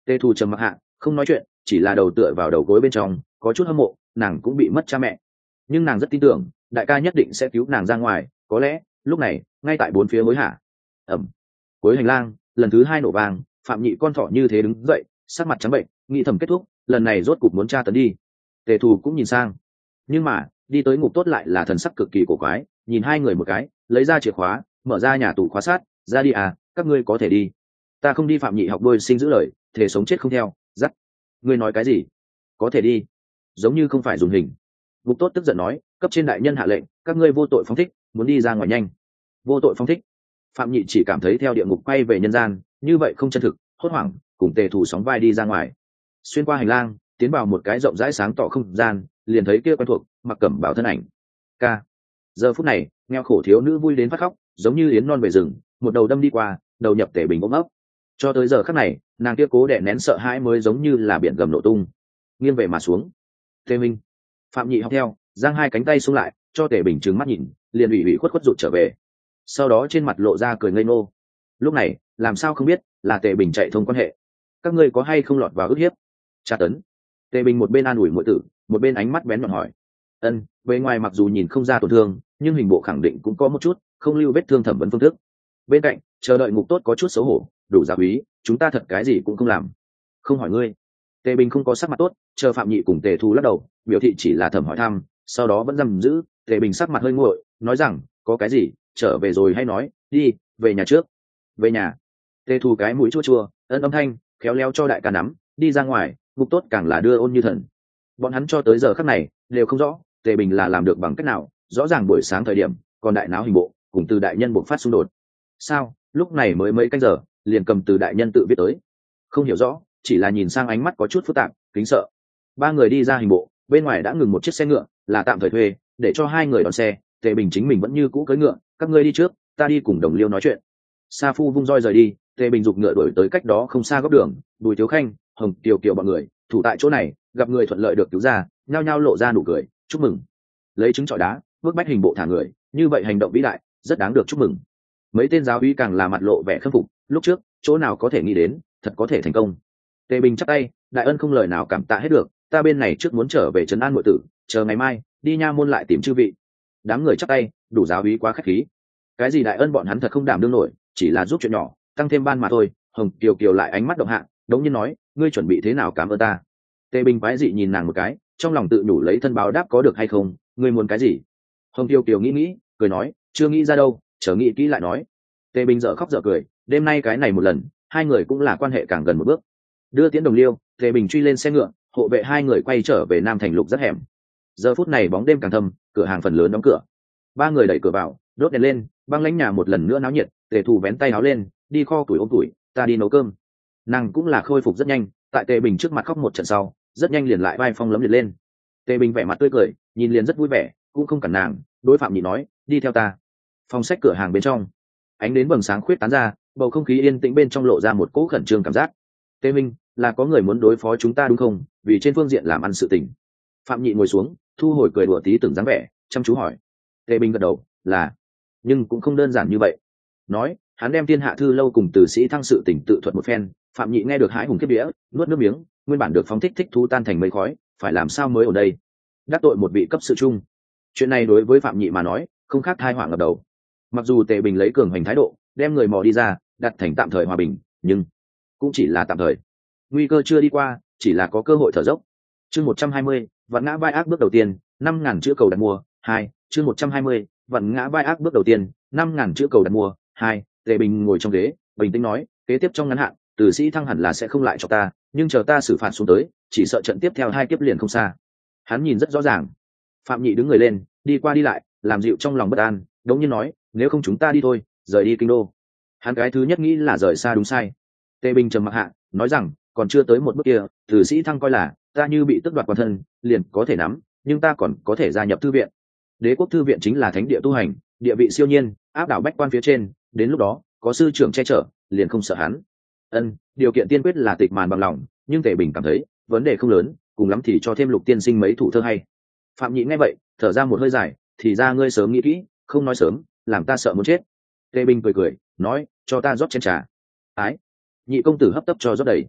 Tề Thù trầm mặc hạ không nói chuyện, chỉ là đầu tựa vào đầu gối bên trong, có chút hâm mộ nàng cũng bị mất cha mẹ, nhưng nàng rất tin tưởng đại ca nhất định sẽ cứu nàng ra ngoài. Có lẽ lúc này ngay tại bốn phía hối hả. Ẩm. Cuối hành lang lần thứ hai nổ vang, Phạm Nhị con thỏ như thế đứng dậy, sắc mặt trắng bệnh, nghĩ thầm kết thúc, lần này rốt cục muốn tra tấn đi. Tề Thù cũng nhìn sang, nhưng mà đi tới Ngục Tốt lại là thần sắc cực kỳ cổ quái, nhìn hai người một cái, lấy ra chìa khóa, mở ra nhà tù khóa sát, ra đi à, các ngươi có thể đi. Ta không đi. Phạm Nhị học đôi sinh giữ lời, thể sống chết không theo. Dắt. Ngươi nói cái gì? Có thể đi? Giống như không phải dùng hình. Ngục Tốt tức giận nói, cấp trên đại nhân hạ lệnh, các ngươi vô tội phóng thích, muốn đi ra ngoài nhanh. Vô tội phóng thích. Phạm Nhị chỉ cảm thấy theo địa ngục quay về nhân gian, như vậy không chân thực, hốt hoảng cùng Tề Thù sóng vai đi ra ngoài, xuyên qua hành lang, tiến vào một cái rộng rãi sáng tỏ không gian, liền thấy kia quen thuộc mặc cẩm bào thân ảnh. Ca. Giờ phút này nghèo khổ thiếu nữ vui đến phát khóc, giống như yến non về rừng, một đầu đâm đi qua, đầu nhập Tề Bình ôm ấp. Cho tới giờ khắc này nàng kia cố đè nén sợ hãi mới giống như là biển gầm nổ tung, nghiêng về mà xuống. Tề Minh. Phạm Nhị học theo, giang hai cánh tay xung lại, cho Tề Bình trừng mắt nhìn, liền ủy khuất rụt trở về, sau đó trên mặt lộ ra cười ngây ngô. Lúc này làm sao không biết là Tề Bình chạy thông quan hệ. Các ngươi có hay không lọt vào ức hiếp, tra tấn? Tề Bình một bên an ủi muội tử, một bên ánh mắt bén nhọn hỏi. Ân, bề ngoài mặc dù nhìn không ra tổn thương, nhưng hình bộ khẳng định cũng có một chút không lưu vết thương thẩm vấn phương thức. Bên cạnh chờ đợi Ngục Tốt có chút xấu hổ, đủ giáo úy, chúng ta thật cái gì cũng không làm. Không hỏi ngươi. Tề Bình không có sắc mặt tốt, chờ Phạm Nhị cùng Tề Thu lắc đầu, biểu thị chỉ là thẩm hỏi thăm, sau đó vẫn giam giữ. Tề Bình sắc mặt hơi nguội, nói rằng có cái gì trở về rồi hay nói, đi về nhà trước. Về nhà. Tề Thu cái mũi chua chua, ân âm thanh khéo léo cho đại ca nắm đi ra ngoài. Ngục Tốt càng là đưa ôn như thần. Bọn hắn cho tới giờ khắc này đều không rõ Tề Bình là làm được bằng cách nào. Rõ ràng buổi sáng thời điểm còn đại náo hình bộ cùng Từ đại nhân buộc phát xung đột, sao lúc này mới mấy canh giờ liền cầm Từ đại nhân tự viết tới? Không hiểu rõ, chỉ là nhìn sang ánh mắt có chút phức tạp, kính sợ. Ba người đi ra hình bộ, bên ngoài đã ngừng một chiếc xe ngựa, là tạm thời thuê để cho hai người đón xe. Tề Bình chính mình vẫn như cũ cưỡi ngựa, các ngươi đi trước, ta đi cùng Đồng Liêu nói chuyện. Sa Phu vung roi rời đi, Tề Bình giục ngựa đuổi tới cách đó không xa góc đường. Bùi Thiếu Khanh, Hồng Kiều Kiều bọn người thủ tại chỗ này, gặp người thuận lợi được cứu ra, nhao nhao lộ ra nụ cười chúc mừng. Lấy trứng trọi đá, bước bách hình bộ thả người, như vậy hành động vĩ đại, rất đáng được chúc mừng. Mấy tên giáo úy càng là mặt lộ vẻ khâm phục, lúc trước chỗ nào có thể nghĩ đến thật có thể thành công. Tề Bình chắp tay, đại ân không lời nào cảm tạ hết được, ta bên này trước muốn trở về trấn an muội tử, chờ ngày mai đi nha môn lại tìm chư vị. Đám người chắp tay, đủ giáo úy quá khách khí. Cái gì đại ân bọn hắn thật không đảm đương nổi, chỉ là giúp chuyện nhỏ, tăng thêm ban mà thôi. Hồng Kiều Kiều lại ánh mắt động hạ, đống nhiên nói, ngươi chuẩn bị thế nào cảm ơn ta? Tề Bình quái dị nhìn nàng một cái, trong lòng tự nhủ lấy thân báo đáp có được hay không, ngươi muốn cái gì? Hồng Kiều Kiều nghĩ, cười nói, chưa nghĩ ra đâu, chờ nghĩ kỹ lại nói. Tề Bình dở khóc dở cười, đêm nay cái này một lần, hai người cũng là quan hệ càng gần một bước. Đưa Tiễn Đồng Liêu, Tề Bình truy lên xe ngựa, hộ vệ hai người quay trở về Nam Thành Lục rất hẻm. Giờ phút này bóng đêm càng thâm, cửa hàng phần lớn đóng cửa. Ba người đẩy cửa vào, đốt đèn lên, băng lãnh nhà một lần nữa náo nhiệt. Tề Thù vén tay áo lên, đi kho tuổi ôm tuổi, ta đi nấu cơm. Nàng cũng là khôi phục rất nhanh, tại Tề Bình trước mặt khóc một trận sau, rất nhanh liền lại vai phong lấm liệt lên. Tề Bình vẻ mặt tươi cười, nhìn liền rất vui vẻ, cũng không cản nàng. Đối Phạm Nhị nói, đi theo ta. Phòng sách cửa hàng bên trong, ánh đến bừng sáng khuyết tán ra, bầu không khí yên tĩnh bên trong lộ ra một cỗ khẩn trương cảm giác. Tề Minh, là có người muốn đối phó chúng ta đúng không? Vì trên phương diện làm ăn sự tình. Phạm Nhị ngồi xuống, thu hồi cười đùa tí từng dáng vẻ, chăm chú hỏi. Tề Bình gật đầu, là, nhưng cũng không đơn giản như vậy. Nói, hắn đem Thiên Hạ Thư lâu cùng Từ Sĩ Thăng sự tình tự thuật một phen. Phạm Nhị nghe được hãi hùng kiếp vía, nuốt nước miếng, nguyên bản được phóng thích thích thú tan thành mây khói, phải làm sao mới ở đây? Đắc tội một vị cấp sự trung, chuyện này đối với Phạm Nhị mà nói, không khác thai họa ngập đầu. Mặc dù Tề Bình lấy cường hành thái độ, đem người mò đi ra, đặt thành tạm thời hòa bình, nhưng cũng chỉ là tạm thời. Nguy cơ chưa đi qua, chỉ là có cơ hội thở dốc. Chương 120, vạn ngã vai ác bước đầu tiên, 5.000 chữ cầu đặt mua. 2, chương 120, vạn ngã vai ác bước đầu tiên, 5.000 chữ cầu đặt mua. 2, Tề Bình ngồi trong ghế, bình tĩnh nói, kế tiếp trong ngắn hạn, Từ Sĩ Thăng hẳn là sẽ không lại cho ta, nhưng chờ ta xử phạt xuống tới, chỉ sợ trận tiếp theo 2 kiếp liền không xa. Hắn nhìn rất rõ ràng. Phạm Nhị đứng người lên, đi qua đi lại, làm dịu trong lòng bất an, đống nhiên nói, nếu không chúng ta đi thôi, rời đi kinh đô. Hắn cái thứ nhất nghĩ là rời xa đúng sai. Tề Bình trầm mặc hạ, nói rằng, còn chưa tới một bước kia, Từ Sĩ Thăng coi là ta như bị tước đoạt quan thân, liền có thể nắm, nhưng ta còn có thể gia nhập thư viện. Đế quốc thư viện chính là thánh địa tu hành, địa vị siêu nhiên, áp đảo bách quan phía trên, đến lúc đó có sư trưởng che chở, liền không sợ hắn. Điều kiện tiên quyết là tịch màn bằng lòng, nhưng Tề Bình cảm thấy vấn đề không lớn, cùng lắm thì cho thêm Lục tiên sinh mấy thủ thơ hay. Phạm Nhị nghe vậy, thở ra một hơi dài, thì ra ngươi sớm nghĩ kỹ, không nói sớm, làm ta sợ muốn chết. Tề Bình cười cười, nói, cho ta rót chén trà. Ái. Nhị công tử hấp tấp cho rót đầy.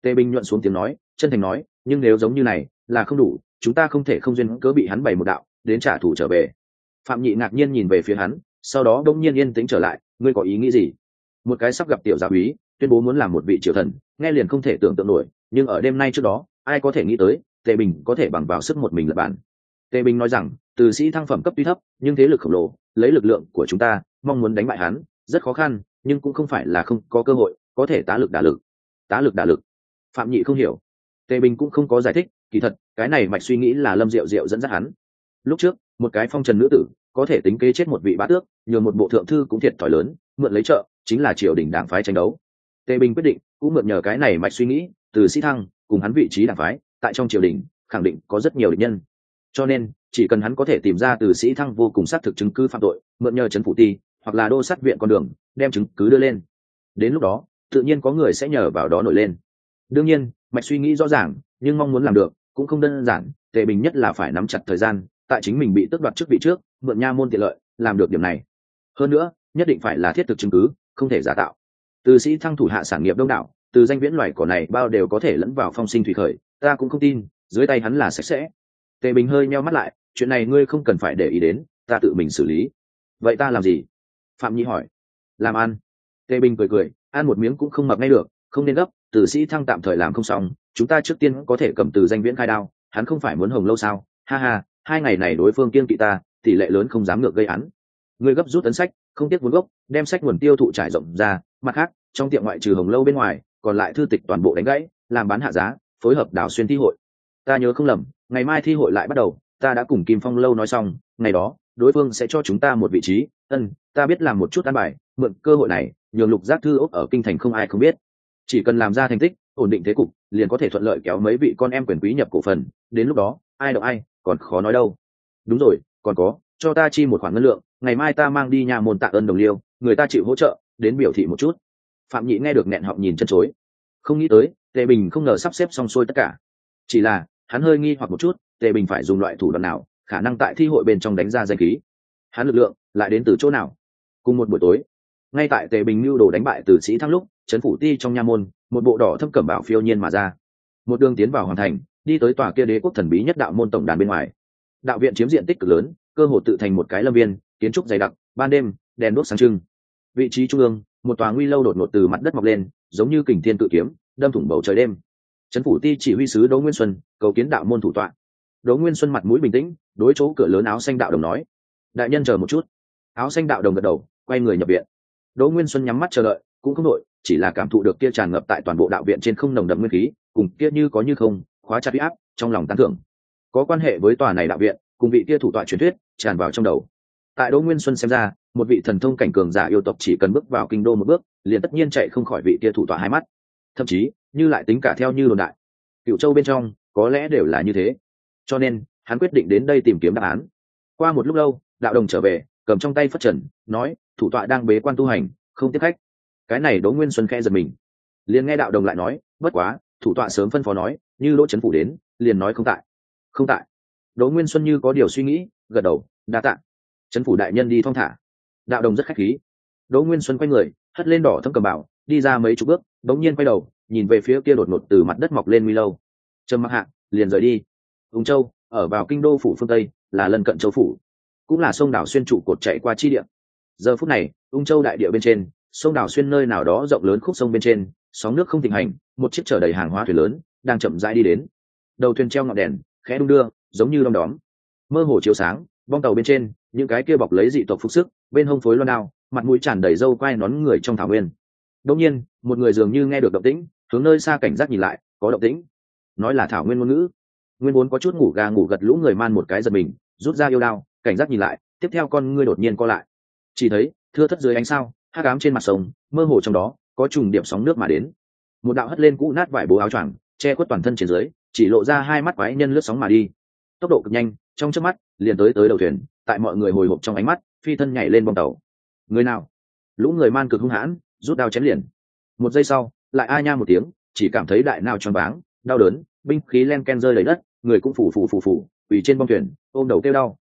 Tề Bình nhuận xuống tiếng nói, chân thành nói, nhưng nếu giống như này là không đủ, chúng ta không thể không duyên cớ bị hắn bày một đạo đến trả thù trở về. Phạm Nhị ngạc nhiên nhìn về phía hắn, sau đó đông nhiên yên tĩnh trở lại. Ngươi có ý nghĩ gì? Một cái sắp gặp tiểu gia úy tuyên bố muốn làm một vị triều thần, nghe liền không thể tưởng tượng nổi, nhưng ở đêm nay trước đó ai có thể nghĩ tới Tề Bình có thể bằng vào sức một mình lật bản. Tề Bình nói rằng, từ sĩ thăng phẩm cấp tuy thấp nhưng thế lực khổng lồ, lấy lực lượng của chúng ta mong muốn đánh bại hắn rất khó khăn, nhưng cũng không phải là không có cơ hội, có thể tá lực đả lực. Tá lực đả lực? Phạm Nhị không hiểu. Tề Bình cũng không có giải thích, kỳ thật cái này mạch suy nghĩ là Lâm Diệu Diệu dẫn dắt hắn. Lúc trước một cái phong trần nữ tử có thể tính kế chết một vị bá tước, nhường một bộ thượng thư cũng thiệt thòi lớn, mượn lấy trợ chính là triều đình đảng phái tranh đấu. Tề Bình quyết định cũng mượn nhờ cái này mạch suy nghĩ, từ sĩ thăng cùng hắn vị trí đảng phái tại trong triều đình khẳng định có rất nhiều địch nhân, cho nên chỉ cần hắn có thể tìm ra từ sĩ thăng vô cùng xác thực chứng cứ phạm tội, mượn nhờ trấn phủ ti hoặc là đô sát viện con đường đem chứng cứ đưa lên, đến lúc đó tự nhiên có người sẽ nhờ vào đó nổi lên. Đương nhiên mạch suy nghĩ rõ ràng, nhưng mong muốn làm được cũng không đơn giản. Tề Bình nhất là phải nắm chặt thời gian, tại chính mình bị tước đoạt chức vị trước mượn nha môn tiện lợi làm được điểm này. Hơn nữa nhất định phải là thiết thực chứng cứ, không thể giả tạo. Từ sĩ thăng thủ hạ sản nghiệp đông đảo, từ danh viễn loài cỏ này bao đều có thể lẫn vào phong sinh thủy khởi, ta cũng không tin dưới tay hắn là sạch sẽ. Tề Bình hơi meo mắt lại, chuyện này ngươi không cần phải để ý đến, ta tự mình xử lý. Vậy ta làm gì? Phạm Nhi hỏi. Làm ăn. Tề Bình cười cười, ăn một miếng cũng không mập ngay được, không nên gấp, từ sĩ thăng tạm thời làm không xong, chúng ta trước tiên có thể cầm từ danh viễn khai đao, hắn không phải muốn hồng lâu sao? Ha ha, 2 ngày này đối phương kiêng kỵ ta, tỷ lệ lớn không dám ngược gây án. Ngươi gấp rút ấn sách, không tiếc vốn gốc, đem sách nguồn tiêu thụ trải rộng ra, mặt khác trong tiệm ngoại trừ hồng lâu bên ngoài còn lại thư tịch toàn bộ đánh gãy, làm bán hạ giá, phối hợp Đào Xuyên thi hội. Ta nhớ không lầm ngày mai thi hội lại bắt đầu, ta đã cùng Kim Phong lâu nói xong, ngày đó đối phương sẽ cho chúng ta một vị trí. Ta biết làm một chút ăn bài, mượn cơ hội này nhường Lục Giác thư ốc ở kinh thành không ai không biết, chỉ cần làm ra thành tích, ổn định thế cục, liền có thể thuận lợi kéo mấy vị con em quyền quý nhập cổ phần, đến lúc đó ai động ai còn khó nói đâu. Đúng rồi, còn có, cho ta chi một khoản ngân lượng, ngày mai ta mang đi nhà môn tạ ơn đồng liêu, người ta chịu hỗ trợ, đến biểu thị một chút. Phạm Nhị nghe được nghẹn họng nhìn chân chối, không nghĩ tới Tề Bình không ngờ sắp xếp xong xuôi tất cả, chỉ là hắn hơi nghi hoặc một chút, Tề Bình phải dùng loại thủ đoạn nào khả năng tại thi hội bên trong đánh ra danh khí, hắn lực lượng lại đến từ chỗ nào? Cùng một buổi tối, ngay tại Tề Bình mưu đồ đánh bại từ sĩ thăng lúc, trấn phủ ti trong nha môn một bộ đỏ thâm cẩm bảo phiêu nhiên mà ra, một đường tiến vào hoàng thành, đi tới tòa kia đế quốc thần bí nhất đạo môn tổng đàn bên ngoài. Đạo viện chiếm diện tích cực lớn, cơ hồ tự thành một cái lâm viên, kiến trúc dày đặc, ban đêm đèn đuốc sáng trưng. Vị trí trung ương một tòa nguy lâu đột ngột từ mặt đất mọc lên, giống như kình thiên cự kiếm đâm thủng bầu trời đêm. Trấn phủ ti chỉ huy sứ Đỗ Nguyên Xuân cầu kiến đạo môn thủ tọa. Đỗ Nguyên Xuân mặt mũi bình tĩnh, đối chỗ cửa lớn áo xanh đạo đồng nói, đại nhân chờ một chút. Áo xanh đạo đồng gật đầu, quay người nhập viện. Đỗ Nguyên Xuân nhắm mắt chờ đợi, cũng không đội, chỉ là cảm thụ được kia tràn ngập tại toàn bộ đạo viện trên không nồng đậm nguyên khí, cùng kia như có như không khóa chặt uy áp, trong lòng tán thưởng. Có quan hệ với tòa này đạo viện, cùng vị kia thủ tọa truyền thuyết tràn vào trong đầu. Tại Đỗ Nguyên Xuân xem ra, một vị thần thông cảnh cường giả yêu tộc chỉ cần bước vào kinh đô một bước, liền tất nhiên chạy không khỏi vị kia thủ tọa hai mắt. Thậm chí, như lại tính cả theo như đồn đại, Cửu Châu bên trong có lẽ đều là như thế. Cho nên, hắn quyết định đến đây tìm kiếm đáp án. Qua một lúc lâu, đạo đồng trở về, cầm trong tay phất trần, nói, thủ tọa đang bế quan tu hành, không tiếp khách. Cái này Đỗ Nguyên Xuân khẽ giật mình. Liền nghe đạo đồng lại nói, bất quá, thủ tọa sớm phân phó nói, như Đỗ Trấn phủ đến, liền nói không tại. Không tại. Đỗ Nguyên Xuân như có điều suy nghĩ, gật đầu, đa tạ. Trấn phủ đại nhân đi thong thả. Đạo đồng rất khách khí. Đỗ Nguyên Xuân quay người, hất lên đỏ thâm cầm bảo, đi ra mấy chục bước, bỗng nhiên quay đầu, nhìn về phía kia đột ngột từ mặt đất mọc lên nguy lâu. Trầm mặc hạ, liền rời đi. Ung Châu, ở vào kinh đô phủ phương Tây, là lân cận châu phủ, cũng là sông đảo xuyên trụ cột chạy qua chi địa. Giờ phút này, Ung Châu đại địa bên trên, sông đảo xuyên nơi nào đó rộng lớn khúc sông bên trên, sóng nước không thịnh hành, một chiếc chở đầy hàng hóa thuyền lớn đang chậm rãi đi đến. Đầu thuyền treo ngọn đèn, khẽ đung đưa, giống như đom đóm, mơ hồ chiếu sáng. Bong tàu bên trên, những cái kia bọc lấy dị tộc phục sức, bên hông phối loan đao, mặt mũi tràn đầy râu quai nón người trong thảo nguyên. Đột nhiên, một người dường như nghe được động tĩnh, hướng nơi xa cảnh giác nhìn lại, có động tĩnh, nói là thảo nguyên ngôn ngữ. Nguyên vốn có chút ngủ gà ngủ gật lũ người man một cái giật mình, rút ra yêu đao, cảnh giác nhìn lại, tiếp theo con ngươi đột nhiên co lại, chỉ thấy thưa thất dưới ánh sao, hắc ám trên mặt sông, mơ hồ trong đó có trùng điểm sóng nước mà đến. Một đạo hất lên cũ nát vải bố áo choàng, che khuất toàn thân trên dưới, chỉ lộ ra hai mắt quái nhân lướt sóng mà đi, tốc độ cực nhanh, trong chớp mắt liền tới đầu thuyền. Tại mọi người hồi hộp trong ánh mắt, phi thân nhảy lên bong tàu. Người nào? Lũ người man cực hung hãn, rút đao chém liền. Một giây sau, lại a nha một tiếng, chỉ cảm thấy đại nào choáng váng, đau đớn, binh khí len ken rơi đầy đất, người cũng phủ quỳ trên bong thuyền, ôm đầu kêu đau.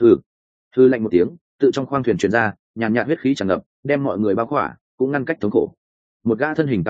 Hừ lạnh một tiếng, tự trong khoang thuyền truyền ra, nhàn nhạt huyết khí tràn ngập, đem mọi người bao khỏa, cũng ngăn cách thống khổ. Một gã thân hình cao lớn,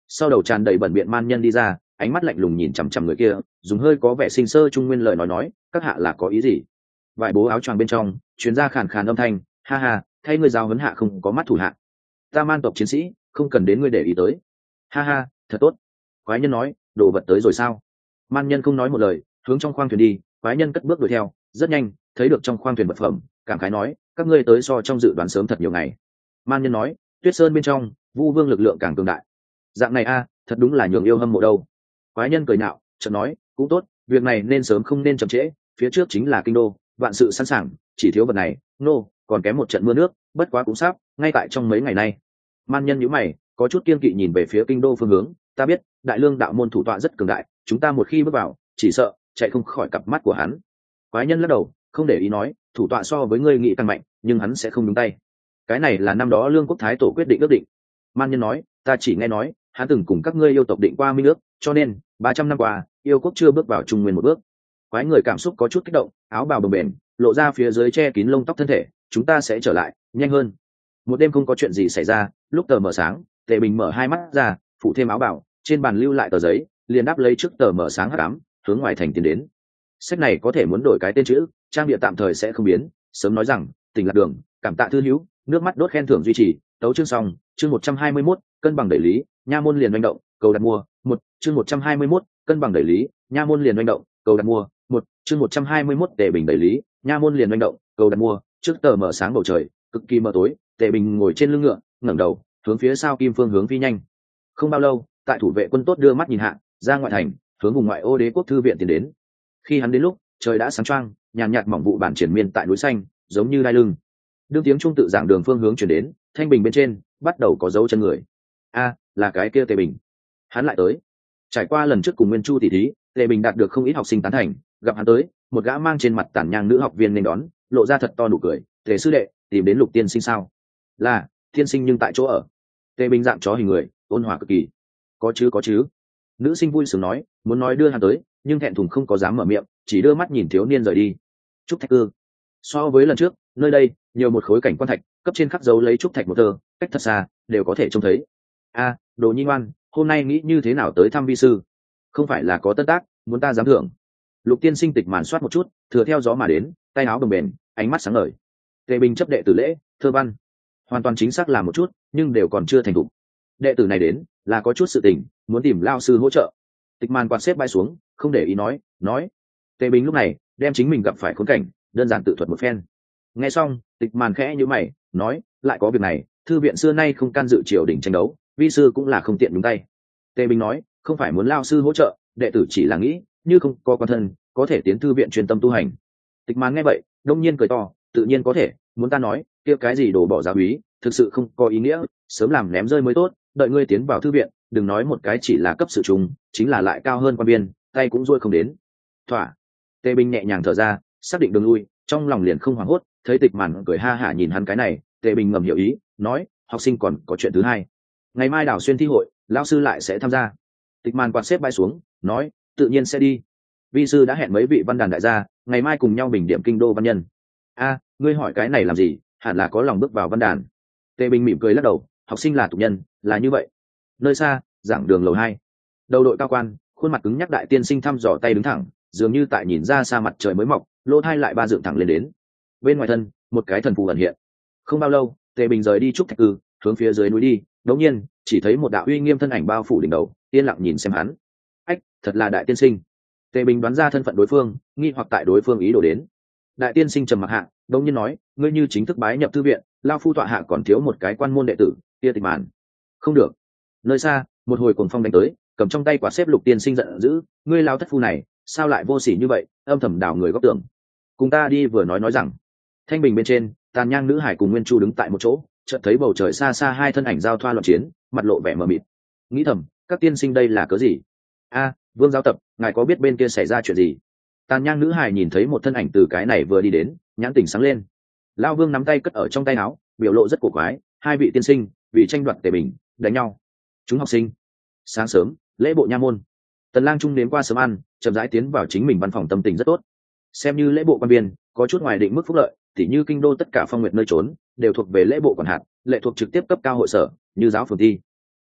sau đầu tràn đầy bẩn biện man nhân đi ra, ánh mắt lạnh lùng nhìn chằm chằm người kia, dùng hơi có vẻ sinh sơ trung nguyên lời nói các hạ là có ý gì? Vải bố áo choàng bên trong chuyến ra khàn khàn âm thanh, ha ha, thay ngươi giao huấn hạ không có mắt thủ hạ, ta man tộc chiến sĩ không cần đến ngươi để ý tới. Ha ha, thật tốt. Quái nhân nói, đồ vật tới rồi sao? Man nhân không nói một lời, hướng trong khoang thuyền đi. Quái nhân cất bước đuổi theo, rất nhanh thấy được trong khoang thuyền vật phẩm, cảm khái nói, các ngươi tới so trong dự đoán sớm thật nhiều ngày. Man nhân nói, tuyết sơn bên trong vu vương lực lượng càng cường đại. Dạng này a, thật đúng là nhường yêu hâm mộ đâu. Quái nhân cười nhạo, chợt nói, cũng tốt, việc này nên sớm không nên chậm trễ, phía trước chính là kinh đô, vạn sự sẵn sàng, chỉ thiếu vật này, nô, còn kém một trận mưa nước, bất quá cũng sắp, ngay tại trong mấy ngày nay. Man nhân nhíu mày, có chút kiên kỵ nhìn về phía kinh đô phương hướng, ta biết đại lương đạo môn thủ tọa rất cường đại, chúng ta một khi bước vào chỉ sợ chạy không khỏi cặp mắt của hắn. Quái nhân lắc đầu, không để ý nói, thủ tọa so với ngươi nghĩ càng mạnh, nhưng hắn sẽ không đúng tay, cái này là năm đó lương quốc thái tổ quyết định ước định. Man nhân nói, ta chỉ nghe nói hắn từng cùng các ngươi yêu tộc định qua minh ước, cho nên 300 năm qua yêu quốc chưa bước vào trung nguyên một bước. Quái người cảm xúc có chút kích động, áo bào bồng bềnh lộ ra phía dưới che kín lông tóc thân thể, chúng ta sẽ trở lại nhanh hơn. Một đêm không có chuyện gì xảy ra, lúc tờ mở sáng, Tề Bình mở hai mắt ra, phụ thêm áo bào, trên bàn lưu lại tờ giấy, liền đáp lấy trước tờ mở sáng hắc ám, hướng ngoài thành tiến đến. Sách này có thể muốn đổi cái tên chữ, trang bìa tạm thời sẽ không biến, sớm nói rằng tỉnh lạc đường, cảm tạ thư hữu, nước mắt đốt khen thưởng duy trì. Tấu chương xong, chương 121, cân bằng đẩy lý, nha môn liền manh động, cầu đặt mua, một chương 121, cân bằng đẩy lý, nha môn liền manh động, cầu đặt mua, một chương 121, Tề Bình đẩy lý, nha môn liền manh động, cầu đặt mua. Trước tờ mở sáng bầu trời cực kỳ mờ tối, Tề Bình ngồi trên lưng ngựa, ngẩng đầu hướng phía sao kim phương hướng phi nhanh. Không bao lâu, tại thủ vệ quân tốt đưa mắt nhìn hạ, ra ngoại thành, hướng vùng ngoại ô đế quốc thư viện tiến đến. Khi hắn đến lúc, trời đã sáng choang, nhàn nhạt mỏng vụ bản triển miên tại núi xanh, giống như đai lưng. Đương tiếng trung tự giảng đường phương hướng chuyển đến, thanh bình bên trên bắt đầu có dấu chân người. A, là cái kia Tề Bình, hắn lại tới. Trải qua lần trước cùng Nguyên Chu tỷ thí, Tề Bình đạt được không ít học sinh tán thành, gặp hắn tới, một gã mang trên mặt tản nhang nữ học viên nên đón, lộ ra thật to nụ cười. Tề sư đệ, tìm đến Lục tiên sinh sao? Là, tiên sinh nhưng tại chỗ ở. Tề Bình dạng chó hình người, ôn hòa cực kỳ. Có chứ. Nữ sinh vui sướng nói, muốn nói đưa hắn tới, nhưng thẹn thùng không có dám mở miệng, chỉ đưa mắt nhìn thiếu niên rời đi. Trúc thạch cư. So với lần trước, nơi đây nhiều một khối cảnh quan thạch, cấp trên khắc dấu lấy trúc thạch một tơ, cách thật xa đều có thể trông thấy. A, đồ nhi ngoan, hôm nay nghĩ như thế nào tới thăm vi sư? Không phải là có tân tác, muốn ta dám thưởng? Lục tiên sinh tịch màn soát một chút, thừa theo gió mà đến, tay áo bồng bềnh, ánh mắt sáng ngời. Tề Bình chấp đệ tử lễ, thơ văn, hoàn toàn chính xác là một chút, nhưng đều còn chưa thành thục. Đệ tử này đến là có chút sự tình, muốn tìm lao sư hỗ trợ. Tịch màn quạt xếp bay xuống, không để ý nói. Tề Bình lúc này đem chính mình gặp phải khốn cảnh đơn giản tự thuật một phen. Nghe xong, tịch màn khẽ như mày, nói, lại có việc này, thư viện xưa nay không can dự triều đình tranh đấu, vi sư cũng là không tiện đúng tay. Tề Bình nói, không phải muốn lao sư hỗ trợ, đệ tử chỉ là nghĩ, như không có quan thân, có thể tiến thư viện chuyên tâm tu hành. Tịch màn nghe vậy, đông nhiên cười to, tự nhiên có thể, muốn ta nói, kia cái gì đổ bỏ giáo úy, thực sự không có ý nghĩa, sớm làm ném rơi mới tốt, đợi ngươi tiến vào thư viện, đừng nói một cái chỉ là cấp sự trùng, chính là lại cao hơn quan viên, tay cũng ruôi không đến. Thỏa. Tề Bình nhẹ nhàng thở ra, xác định đường lui, trong lòng liền không hoảng hốt, thấy tịch màn cười ha hả nhìn hắn cái này, Tề Bình ngầm hiểu ý, nói, học sinh còn có chuyện thứ hai, ngày mai đảo xuyên thi hội, lão sư lại sẽ tham gia. Tịch màn quạt xếp bay xuống, nói, tự nhiên sẽ đi. Vi sư đã hẹn mấy vị văn đàn đại gia, ngày mai cùng nhau bình điểm kinh đô văn nhân. A, ngươi hỏi cái này làm gì, hẳn là có lòng bước vào văn đàn. Tề Bình mỉm cười lắc đầu, học sinh là tục nhân, là như vậy. Nơi xa, giảng đường lầu 2, đầu đội cao quan, khuôn mặt cứng nhắc đại tiên sinh thăm dò tay đứng thẳng, dường như tại nhìn ra xa mặt trời mới mọc, lỗ thai lại ba dựng thẳng lên đến. Bên ngoài thân, một cái thần phù ẩn hiện. Không bao lâu, Tề Bình rời đi trúc thạch cư, hướng phía dưới núi đi, đột nhiên chỉ thấy một đạo uy nghiêm thân ảnh bao phủ đỉnh đầu, yên lặng nhìn xem hắn. Ách, thật là đại tiên sinh. Tề Bình đoán ra thân phận đối phương, nghi hoặc tại đối phương ý đồ đến. Đại tiên sinh trầm mặc hạ, đột nhiên nói, ngươi như chính thức bái nhập thư viện, lao phu tọa hạ còn thiếu một cái quan môn đệ tử, kia Tịch Màn. Không được. Nơi xa, một hồi cuồng phong đánh tới, cầm trong tay quả xếp Lục tiên sinh giận dữ, ngươi lao thất phu này, sao lại vô sỉ như vậy, âm thầm đào người góc tường. Cùng ta đi vừa nói rằng. Thanh bình bên trên, Tàn Nhang nữ hải cùng Nguyên Chu đứng tại một chỗ, chợt thấy bầu trời xa xa hai thân ảnh giao thoa loạn chiến, mặt lộ vẻ mờ mịt. Nghĩ thầm, các tiên sinh đây là cớ gì? A, Vương giáo tập, ngài có biết bên kia xảy ra chuyện gì? Tàn Nhang nữ hải nhìn thấy một thân ảnh từ cái này vừa đi đến, nhãn tỉnh sáng lên. Lão Vương nắm tay cất ở trong tay áo, biểu lộ rất cổ quái, hai vị tiên sinh vì tranh đoạt Tề Bình đánh nhau. Chúng học sinh. Sáng sớm, lễ bộ nha môn. Tần Lang Trung đến qua sớm ăn, chậm rãi tiến vào chính mình văn phòng, tâm tình rất tốt. Xem như lễ bộ quan viên, có chút ngoài định mức phúc lợi, tỉ như kinh đô tất cả phong nguyệt nơi trốn đều thuộc về lễ bộ quản hạt, lệ thuộc trực tiếp cấp cao hội sở, như giáo phường thi.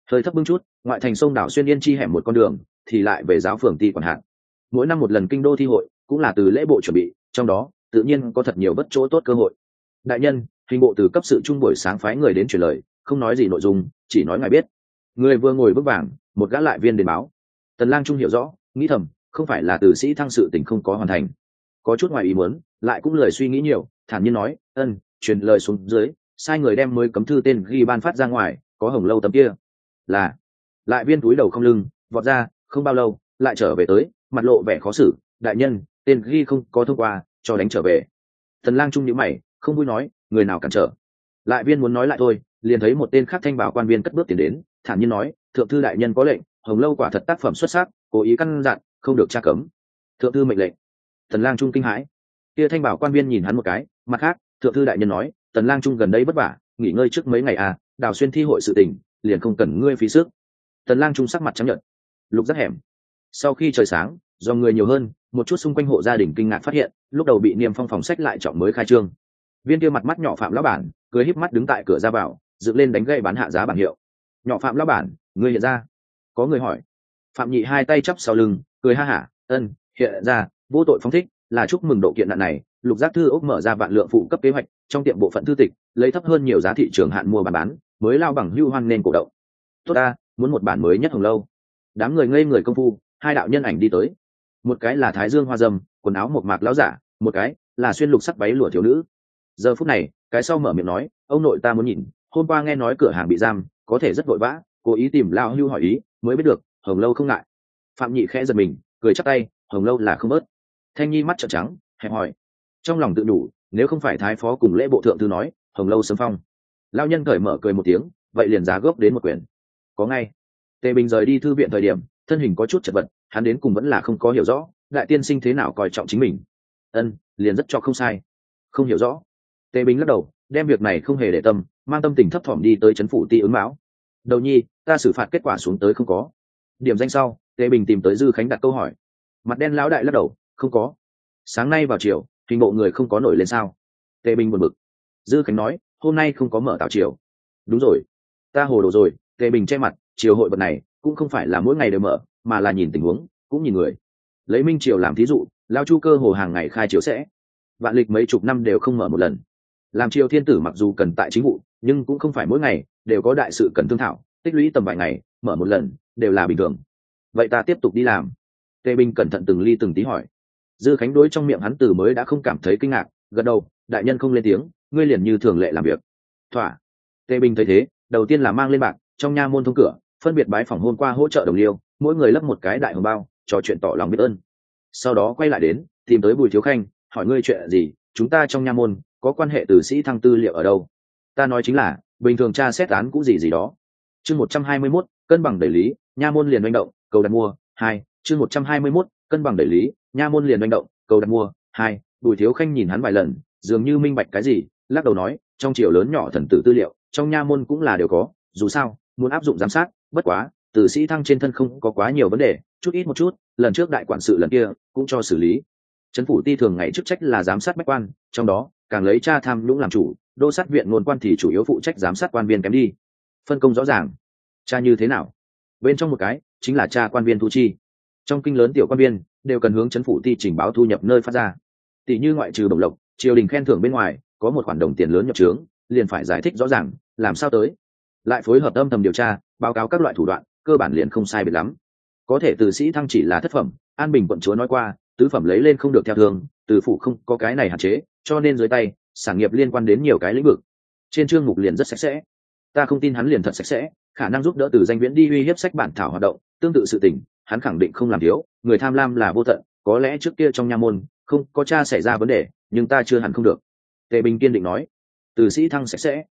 hơi thấp bưng chút, ngoại thành sông đảo xuyên yên chi hẻm một con đường thì lại về giáo phường ty quản hạt. Mỗi năm một lần kinh đô thi hội cũng là từ lễ bộ chuẩn bị, trong đó tự nhiên có thật nhiều bất chỗ tốt cơ hội. Đại nhân, hình bộ từ cấp sự trung buổi sáng phái người đến truyền lời, không nói gì nội dung, chỉ nói ngài biết. Người vừa ngồi bước vàng, một gã lại viên đến báo. Tần Lang Trung hiểu rõ, nghĩ thầm, không phải là từ sĩ thăng sự tình không có hoàn thành, có chút ngoài ý muốn, lại cũng lời suy nghĩ nhiều, thản nhiên nói, truyền lời xuống dưới, sai người đem mới cấm thư tên ghi ban phát ra ngoài, có Hồng Lâu tấm kia. Là. Lại viên túi đầu không lưng, vọt ra, không bao lâu, lại trở về tới, mặt lộ vẻ khó xử, đại nhân, tên ghi không có thông qua, cho đánh trở về. Tần Lang Trung nhíu mày, không vui nói, người nào cản trở. Lại viên muốn nói lại thôi, liền thấy một tên khác thanh bảo quan viên cất bước tiến đến, thản nhiên nói, thượng thư đại nhân có lệnh, Hồng Lâu quả thật tác phẩm xuất sắc, cố ý căn dặn, không được tra cấm. Thượng thư mệnh lệnh. Tần Lang Trung kinh hãi. Kia thanh bảo quan viên nhìn hắn một cái, mặt khác, thượng thư đại nhân nói, Tần Lang Trung gần đây vất vả, nghỉ ngơi trước mấy ngày à, đào xuyên thi hội sự tình, liền không cần ngươi phí sức. Tần Lang Trung sắc mặt trắng nhợt. Lục rất hẻm. Sau khi trời sáng, do người nhiều hơn, một chút xung quanh hộ gia đình kinh ngạc phát hiện, lúc đầu bị niêm phong phòng sách lại trọng mới khai trương. Viên kia mặt mắt nhỏ Phạm lão bản, cười híp mắt đứng tại cửa ra vào, dựng lên đánh gây bán hạ giá bảng hiệu. Nhỏ Phạm lão bản, ngươi hiện ra. Có người hỏi. Phạm Nhị hai tay chắp sau lưng, cười ha hả, hiện ra, vô tội phóng thích, là chúc mừng độ kiện nạn này. Lục Giác Thư ốc mở ra vạn lượng phụ cấp kế hoạch, trong tiệm bộ phận thư tịch, lấy thấp hơn nhiều giá thị trường hạn mua bán, mới lao bằng hưu hoan nên cổ động. Tốt ta, muốn một bản mới nhất Hồng Lâu. Đám người ngây người công phu, hai đạo nhân ảnh đi tới. Một cái là Thái Dương hoa dâm, quần áo một mạc lão giả, một cái là xuyên lục sắc váy lụa thiếu nữ. Giờ phút này, cái sau mở miệng nói, ông nội ta muốn nhìn, hôm qua nghe nói cửa hàng bị giam, có thể rất vội vã, cố ý tìm lao hưu hỏi ý, mới biết được, Hồng Lâu không ngại. Phạm Nhị khẽ giật mình, cười chắp tay, Hồng Lâu là không bớt. Thanh Nhi mắt trợn trắng, hẹp hỏi. Trong lòng tự đủ, nếu không phải thái phó cùng lễ bộ thượng thư nói, Hồng Lâu sớm phong. Lao nhân cởi mở cười một tiếng, vậy liền giá gốc đến một quyển. Có ngay. Tề Bình rời đi thư viện thời điểm, thân hình có chút chật vật, hắn đến cùng vẫn là không có hiểu rõ, đại tiên sinh thế nào coi trọng chính mình. Liền rất cho không sai. Không hiểu rõ. Tề Bình lắc đầu, đem việc này không hề để tâm, mang tâm tình thấp thỏm đi tới trấn phủ ti ứng báo. Đầu nhi, ta xử phạt kết quả xuống tới không có. Điểm danh sau, Tề Bình tìm tới Dư Khánh đặt câu hỏi. Mặt đen lão đại lắc đầu, không có. Sáng nay vào chiều, hình bộ người không có nổi lên sao? Tề Bình buồn bực. Dư Khánh nói, hôm nay không có mở tảo chiều. Đúng rồi, ta hồ đồ rồi. Tề Bình che mặt, chiều hội vật này cũng không phải là mỗi ngày đều mở, mà là nhìn tình huống, cũng nhìn người. Lấy Minh Triều làm thí dụ, Lao Chu cơ hồ hàng ngày khai chiều sẽ. Vạn lịch mấy chục năm đều không mở một lần. Làm triều thiên tử mặc dù cần tại chính vụ, nhưng cũng không phải mỗi ngày đều có đại sự cần thương thảo, tích lũy tầm vài ngày mở một lần đều là bình thường. Vậy ta tiếp tục đi làm. Tề Bình cẩn thận từng ly từng tí hỏi. Dư Khánh đối trong miệng hắn từ mới đã không cảm thấy kinh ngạc, gật đầu, đại nhân không lên tiếng, ngươi liền như thường lệ làm việc. Thỏa. Tề Bình thấy thế, đầu tiên là mang lên bạc, trong nha môn thông cửa, phân biệt bái phỏng hôm qua hỗ trợ đồng liêu, mỗi người lấp một cái đại hồng bao, trò chuyện tỏ lòng biết ơn. Sau đó quay lại đến, tìm tới Bùi Thiếu Khanh, hỏi ngươi chuyện gì, chúng ta trong nha môn có quan hệ từ sĩ thăng tư liệu ở đâu? Ta nói chính là bình thường tra xét án cũ gì gì đó. Chương 121, cân bằng đẩy lý, nha môn liền manh động, cầu đặt mua. 2, chương 121, cân bằng đẩy lý, nha môn liền manh động, cầu đặt mua. 2, Bùi Thiếu Khanh nhìn hắn vài lần, dường như minh bạch cái gì, lắc đầu nói, trong triều lớn nhỏ thần tử tư liệu, trong nha môn cũng là đều có, dù sao, muốn áp dụng giám sát, bất quá, từ sĩ thăng trên thân không có quá nhiều vấn đề, chút ít một chút, lần trước đại quản sự lần kia cũng cho xử lý. Trấn phủ ti thường ngày chức trách là giám sát bách quan, trong đó càng lấy tra tham nhũng làm chủ, đô sát viện ngôn quan thì chủ yếu phụ trách giám sát quan viên kém đi. Phân công rõ ràng. Tra như thế nào? Bên trong một cái chính là tra quan viên thu chi. Trong kinh lớn tiểu quan viên đều cần hướng trấn phủ ti trình báo thu nhập nơi phát ra. Tỷ như ngoại trừ bổng lộc, triều đình khen thưởng bên ngoài, có một khoản đồng tiền lớn nhập trướng, liền phải giải thích rõ ràng, làm sao tới. Lại phối hợp âm thầm điều tra, báo cáo các loại thủ đoạn, cơ bản liền không sai biệt lắm. Có thể từ sĩ thăng chỉ là thất phẩm, An Bình quận chúa nói qua, tứ phẩm lấy lên không được theo thường, từ phủ không có cái này hạn chế, cho nên dưới tay sản nghiệp liên quan đến nhiều cái lĩnh vực. Trên chương mục liền rất sạch sẽ. Ta không tin hắn liền thật sạch sẽ, khả năng giúp đỡ từ danh viễn đi uy hiếp sách bản thảo hoạt động, tương tự sự tình, hắn khẳng định không làm thiếu, người tham lam là vô tận, có lẽ trước kia trong nha môn không có cha xảy ra vấn đề, nhưng ta chưa hẳn không được. Tề Bình kiên định nói. Từ sĩ thăng sạch sẽ.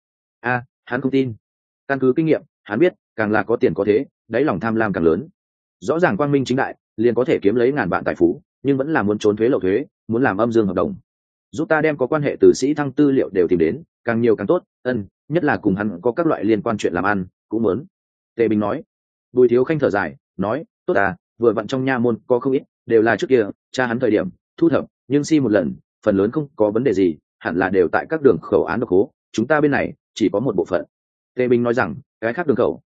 Hắn không tin. Căn cứ kinh nghiệm, hắn biết, càng là có tiền có thế, đáy lòng tham lam càng lớn. Rõ ràng quang minh chính đại, liền có thể kiếm lấy ngàn vạn tài phú, nhưng vẫn là muốn trốn thuế lậu thuế, muốn làm âm dương hợp đồng. Giúp ta đem có quan hệ từ sĩ thăng tư liệu đều tìm đến, càng nhiều càng tốt. Nhất là cùng hắn có các loại liên quan chuyện làm ăn, cũng muốn. Tề Bình nói. Bùi Thiếu Khanh thở dài, nói, tốt vừa vặn trong nha môn có không ít, đều là trước kia cha hắn thời điểm thu thập, nhưng một lần, phần lớn không có vấn đề gì, hẳn là đều tại các đường khẩu án độc hố, chúng ta bên này chỉ có một bộ phận. Tề Bình nói rằng, cái khác đường khẩu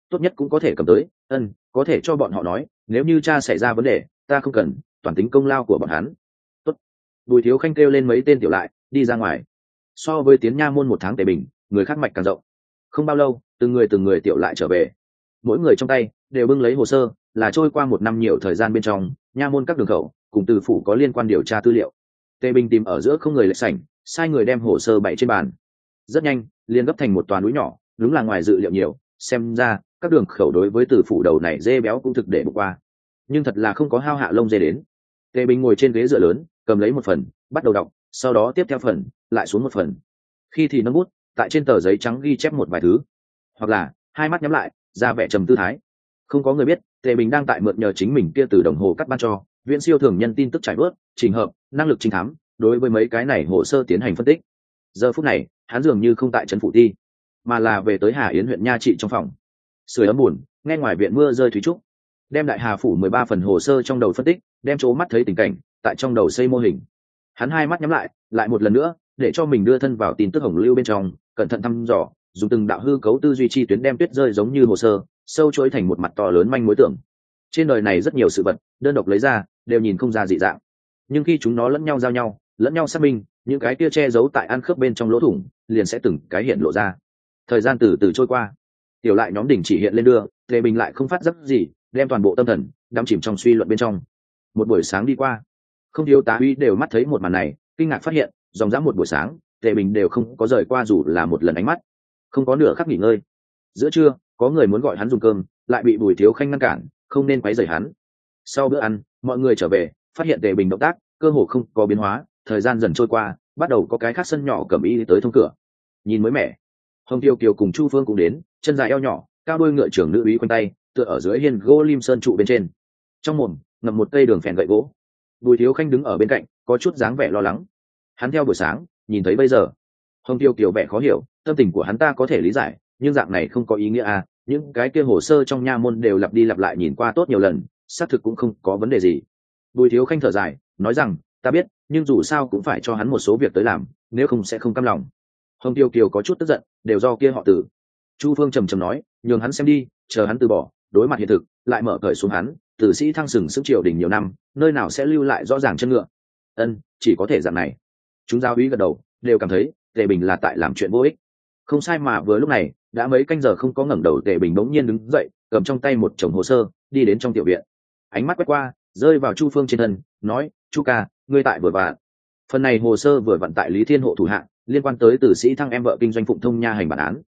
tốt nhất cũng có thể cầm tới. Có thể cho bọn họ nói, nếu như cha xảy ra vấn đề, ta không cần, toàn tính công lao của bọn hắn. Tốt. Bùi Thiếu Khanh kêu lên mấy tên tiểu lại đi ra ngoài. So với tiến nha môn 1 tháng Tề Bình, người khác mạch càng rộng. Không bao lâu, từng người tiểu lại trở về, mỗi người trong tay đều bưng lấy hồ sơ, là trôi qua 1 năm nhiều thời gian bên trong nha môn các đường khẩu cùng từ phủ có liên quan điều tra tư liệu. Tề Bình tìm ở giữa không người lệch sảnh, sai người đem hồ sơ bày trên bàn. Rất nhanh liền gấp thành một toà núi nhỏ, đúng là ngoài dự liệu nhiều. Xem ra các đường khẩu đối với từ phủ đầu này dê béo cũng thực để bỏ qua, nhưng thật là không có hao hạ lông dê đến. Tề Bình ngồi trên ghế dựa lớn, cầm lấy một phần bắt đầu đọc, sau đó tiếp theo phần lại xuống một phần, khi thì nâng bút tại trên tờ giấy trắng ghi chép một vài thứ, hoặc là hai mắt nhắm lại ra vẻ trầm tư thái. Không có người biết Tề Bình đang tại mượn nhờ chính mình kia từ đồng hồ cắt ban cho viễn siêu thường nhân tin tức trải bớt trình hợp năng lực trinh thám đối với mấy cái này hồ sơ tiến hành phân tích. Giờ phút này hắn dường như không tại trấn phủ ti, mà là về tới Hà Yến huyện nha trị trong phòng sưởi ấm buồn, nghe ngoài viện mưa rơi thúy trúc, đem đại Hà phủ 13 phần hồ sơ trong đầu phân tích, đem chỗ mắt thấy tình cảnh tại trong đầu xây mô hình. Hắn hai mắt nhắm lại một lần nữa, để cho mình đưa thân vào tin tức hồng lưu bên trong, cẩn thận thăm dò, dùng từng đạo hư cấu tư duy chi tuyến đem tuyết rơi giống như hồ sơ sâu chuỗi thành một mặt to lớn manh mối tưởng. Trên đời này rất nhiều sự vật đơn độc lấy ra đều nhìn không ra dị dạng, nhưng khi chúng nó lẫn nhau giao nhau, lẫn nhau xác minh, những cái kia che giấu tại ăn khớp bên trong lỗ thủng liền sẽ từng cái hiện lộ ra. Thời gian từ từ trôi qua, tiểu lại nhóm đỉnh chỉ hiện lên đưa, Tề Bình lại không phát giác gì, đem toàn bộ tâm thần đắm chìm trong suy luận bên trong. Một buổi sáng đi qua, không thiếu tá uy đều mắt thấy một màn này, kinh ngạc phát hiện dòng dã một buổi sáng Tề Bình đều không có rời qua dù là một lần ánh mắt, không có nửa khắc nghỉ ngơi. Giữa trưa có người muốn gọi hắn dùng cơm, lại bị Bùi Thiếu Khanh ngăn cản, không nên quấy rầy hắn. Sau bữa ăn, mọi người trở về phát hiện Tề Bình động tác cơ hồ không có biến hóa. Thời gian dần trôi qua, bắt đầu có cái khác sân nhỏ cầm y tới thông cửa, nhìn mới mẻ. Hồng Tiêu Kiều cùng Chu Phương cũng đến, chân dài eo nhỏ, cao đuôi ngựa trưởng nữ úy quanh tay, tựa ở dưới hiên gỗ lim sơn trụ bên trên, trong mồm ngậm một cây đường phèn gậy gỗ. Bùi Thiếu Khanh đứng ở bên cạnh, có chút dáng vẻ lo lắng. Hắn theo buổi sáng nhìn thấy bây giờ, Hồng Tiêu Kiều vẻ khó hiểu, tâm tình của hắn ta có thể lý giải, nhưng dạng này không có ý nghĩa à, những cái kia hồ sơ trong nha môn đều lặp đi lặp lại nhìn qua tốt nhiều lần, xác thực cũng không có vấn đề gì. Bùi Thiếu Khanh thở dài nói rằng, ta biết, nhưng dù sao cũng phải cho hắn một số việc tới làm, nếu không sẽ không cam lòng. Hồng Tiêu Kiều có chút tức giận, đều do kia họ Tử. Chu Phương trầm trầm nói, nhường hắn xem đi, chờ hắn từ bỏ, đối mặt hiện thực, lại mở cởi xuống hắn, tử sĩ thăng sừng sững triều đình nhiều năm, nơi nào sẽ lưu lại rõ ràng chân ngựa. Chỉ có thể dạng này. Chúng giáo úy gật đầu, đều cảm thấy Tề Bình là tại làm chuyện vô ích. Không sai, mà vừa lúc này, đã mấy canh giờ không có ngẩng đầu, Tề Bình bỗng nhiên đứng dậy, cầm trong tay một chồng hồ sơ, đi đến trong tiểu viện. Ánh mắt quét qua, rơi vào Chu Phương trên thân, nói, Chu ca, ngươi tại vừa vặn. Phần này hồ sơ vừa vặn tại Lý Thiên Hộ thủ hạ, liên quan tới tử sĩ thăng em vợ kinh doanh Phụng Thông nha hành bản án.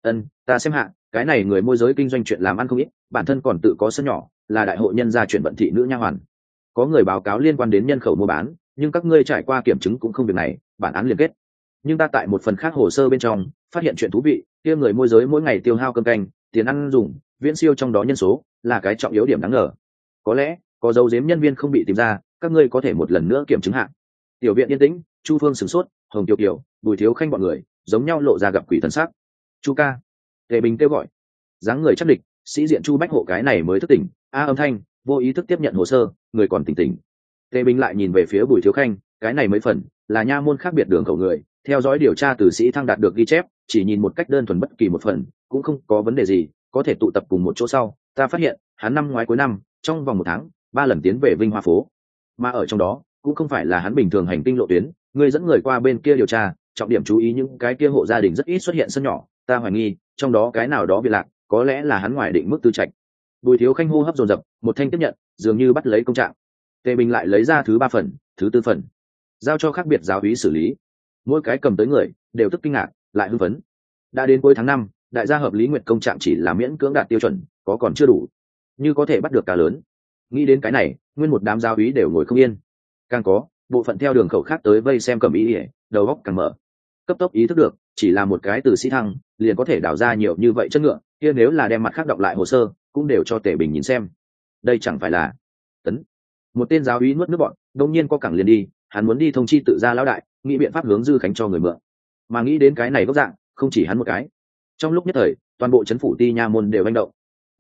Ta xem hạ, cái này người môi giới kinh doanh chuyện làm ăn không ít, bản thân còn tự có sân nhỏ, là đại hội nhân gia chuyển vận thị nữ nha hoàn. Có người báo cáo liên quan đến nhân khẩu mua bán, nhưng các ngươi trải qua kiểm chứng cũng không việc này, bản án liên kết. Nhưng ta tại một phần khác hồ sơ bên trong phát hiện chuyện thú vị, kia người môi giới mỗi ngày tiêu hao cơm canh, tiền ăn dùng, viễn siêu trong đó nhân số, là cái trọng yếu điểm đáng ngờ. Có lẽ có dấu giếm nhân viên không bị tìm ra, các ngươi có thể một lần nữa kiểm chứng hạ. Tiểu viện yên tĩnh, Chu Phương sửng sốt, Hồng Tiêu Kiều, Bùi Thiếu Khanh bọn người giống nhau lộ ra gặp quỷ thần sắc. Chu ca. Tề Bình kêu gọi. Dáng người chắc địch, sĩ diện Chu Bách Hộ cái này mới thức tỉnh, âm thanh vô ý thức tiếp nhận hồ sơ, người còn tỉnh tỉnh. Tề Bình lại nhìn về phía Bùi Thiếu Khanh, cái này mấy phần là nha môn khác biệt đường khẩu người, theo dõi điều tra từ sĩ thăng đạt được ghi chép, chỉ nhìn một cách đơn thuần bất kỳ một phần cũng không có vấn đề gì, có thể tụ tập cùng một chỗ sau. Ta phát hiện hắn năm ngoái cuối năm trong vòng 1 tháng 3 lần tiến về Vinh Hoa phố, mà ở trong đó cũng không phải là hắn bình thường hành tinh lộ tuyến. Ngươi dẫn người qua bên kia điều tra, trọng điểm chú ý những cái kia hộ gia đình rất ít xuất hiện sân nhỏ, ta hoài nghi trong đó cái nào đó bị lạc, có lẽ là hắn ngoài định mức tư trạch. Bùi Thiếu Khanh hô hấp dồn dập, một thanh tiếp nhận, dường như bắt lấy công trạng. Tề Bình lại lấy ra thứ 3 phần, thứ 4 phần, giao cho khác biệt giáo úy xử lý. Mỗi cái cầm tới người đều tức kinh ngạc, lại hưng phấn. Đã đến cuối tháng 5, đại gia hợp lý nguyện công trạng chỉ là miễn cưỡng đạt tiêu chuẩn, có còn chưa đủ, như có thể bắt được cá lớn. Nghĩ đến cái này, nguyên một đám giáo úy đều ngồi không yên. Càng có bộ phận theo đường khẩu khác tới vây xem cầm ý, đầu óc càng mở, cấp tốc ý thức được, chỉ là một cái từ sĩ thăng liền có thể đào ra nhiều như vậy chất ngựa, kia nếu là đem mặt khác đọc lại hồ sơ, cũng đều cho Tề Bình nhìn xem. Đây chẳng phải là tấn. Một tên giáo úy nuốt nước bọn, đông nhiên co cẳng liền đi, hắn muốn đi thông chi tự gia lão đại, nghĩ biện pháp hướng Dư Khánh cho người mượn. Mà nghĩ đến cái này gốc dạng, không chỉ hắn một cái. Trong lúc nhất thời, toàn bộ trấn phủ ti nha môn đều hành động.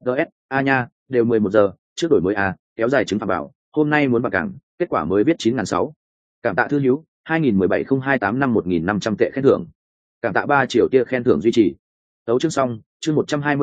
Nha, đều 11 giờ, trước đổi mới kéo dài chứng phạm bảo, hôm nay muốn bạc cảng, kết quả mới viết 9.600. Cảm tạ thư hữu, 2017-028 5.500 tệ khen thưởng. Cảm tạ 3 triệu tia khen thưởng duy trì. Tấu chương xong, chương 122,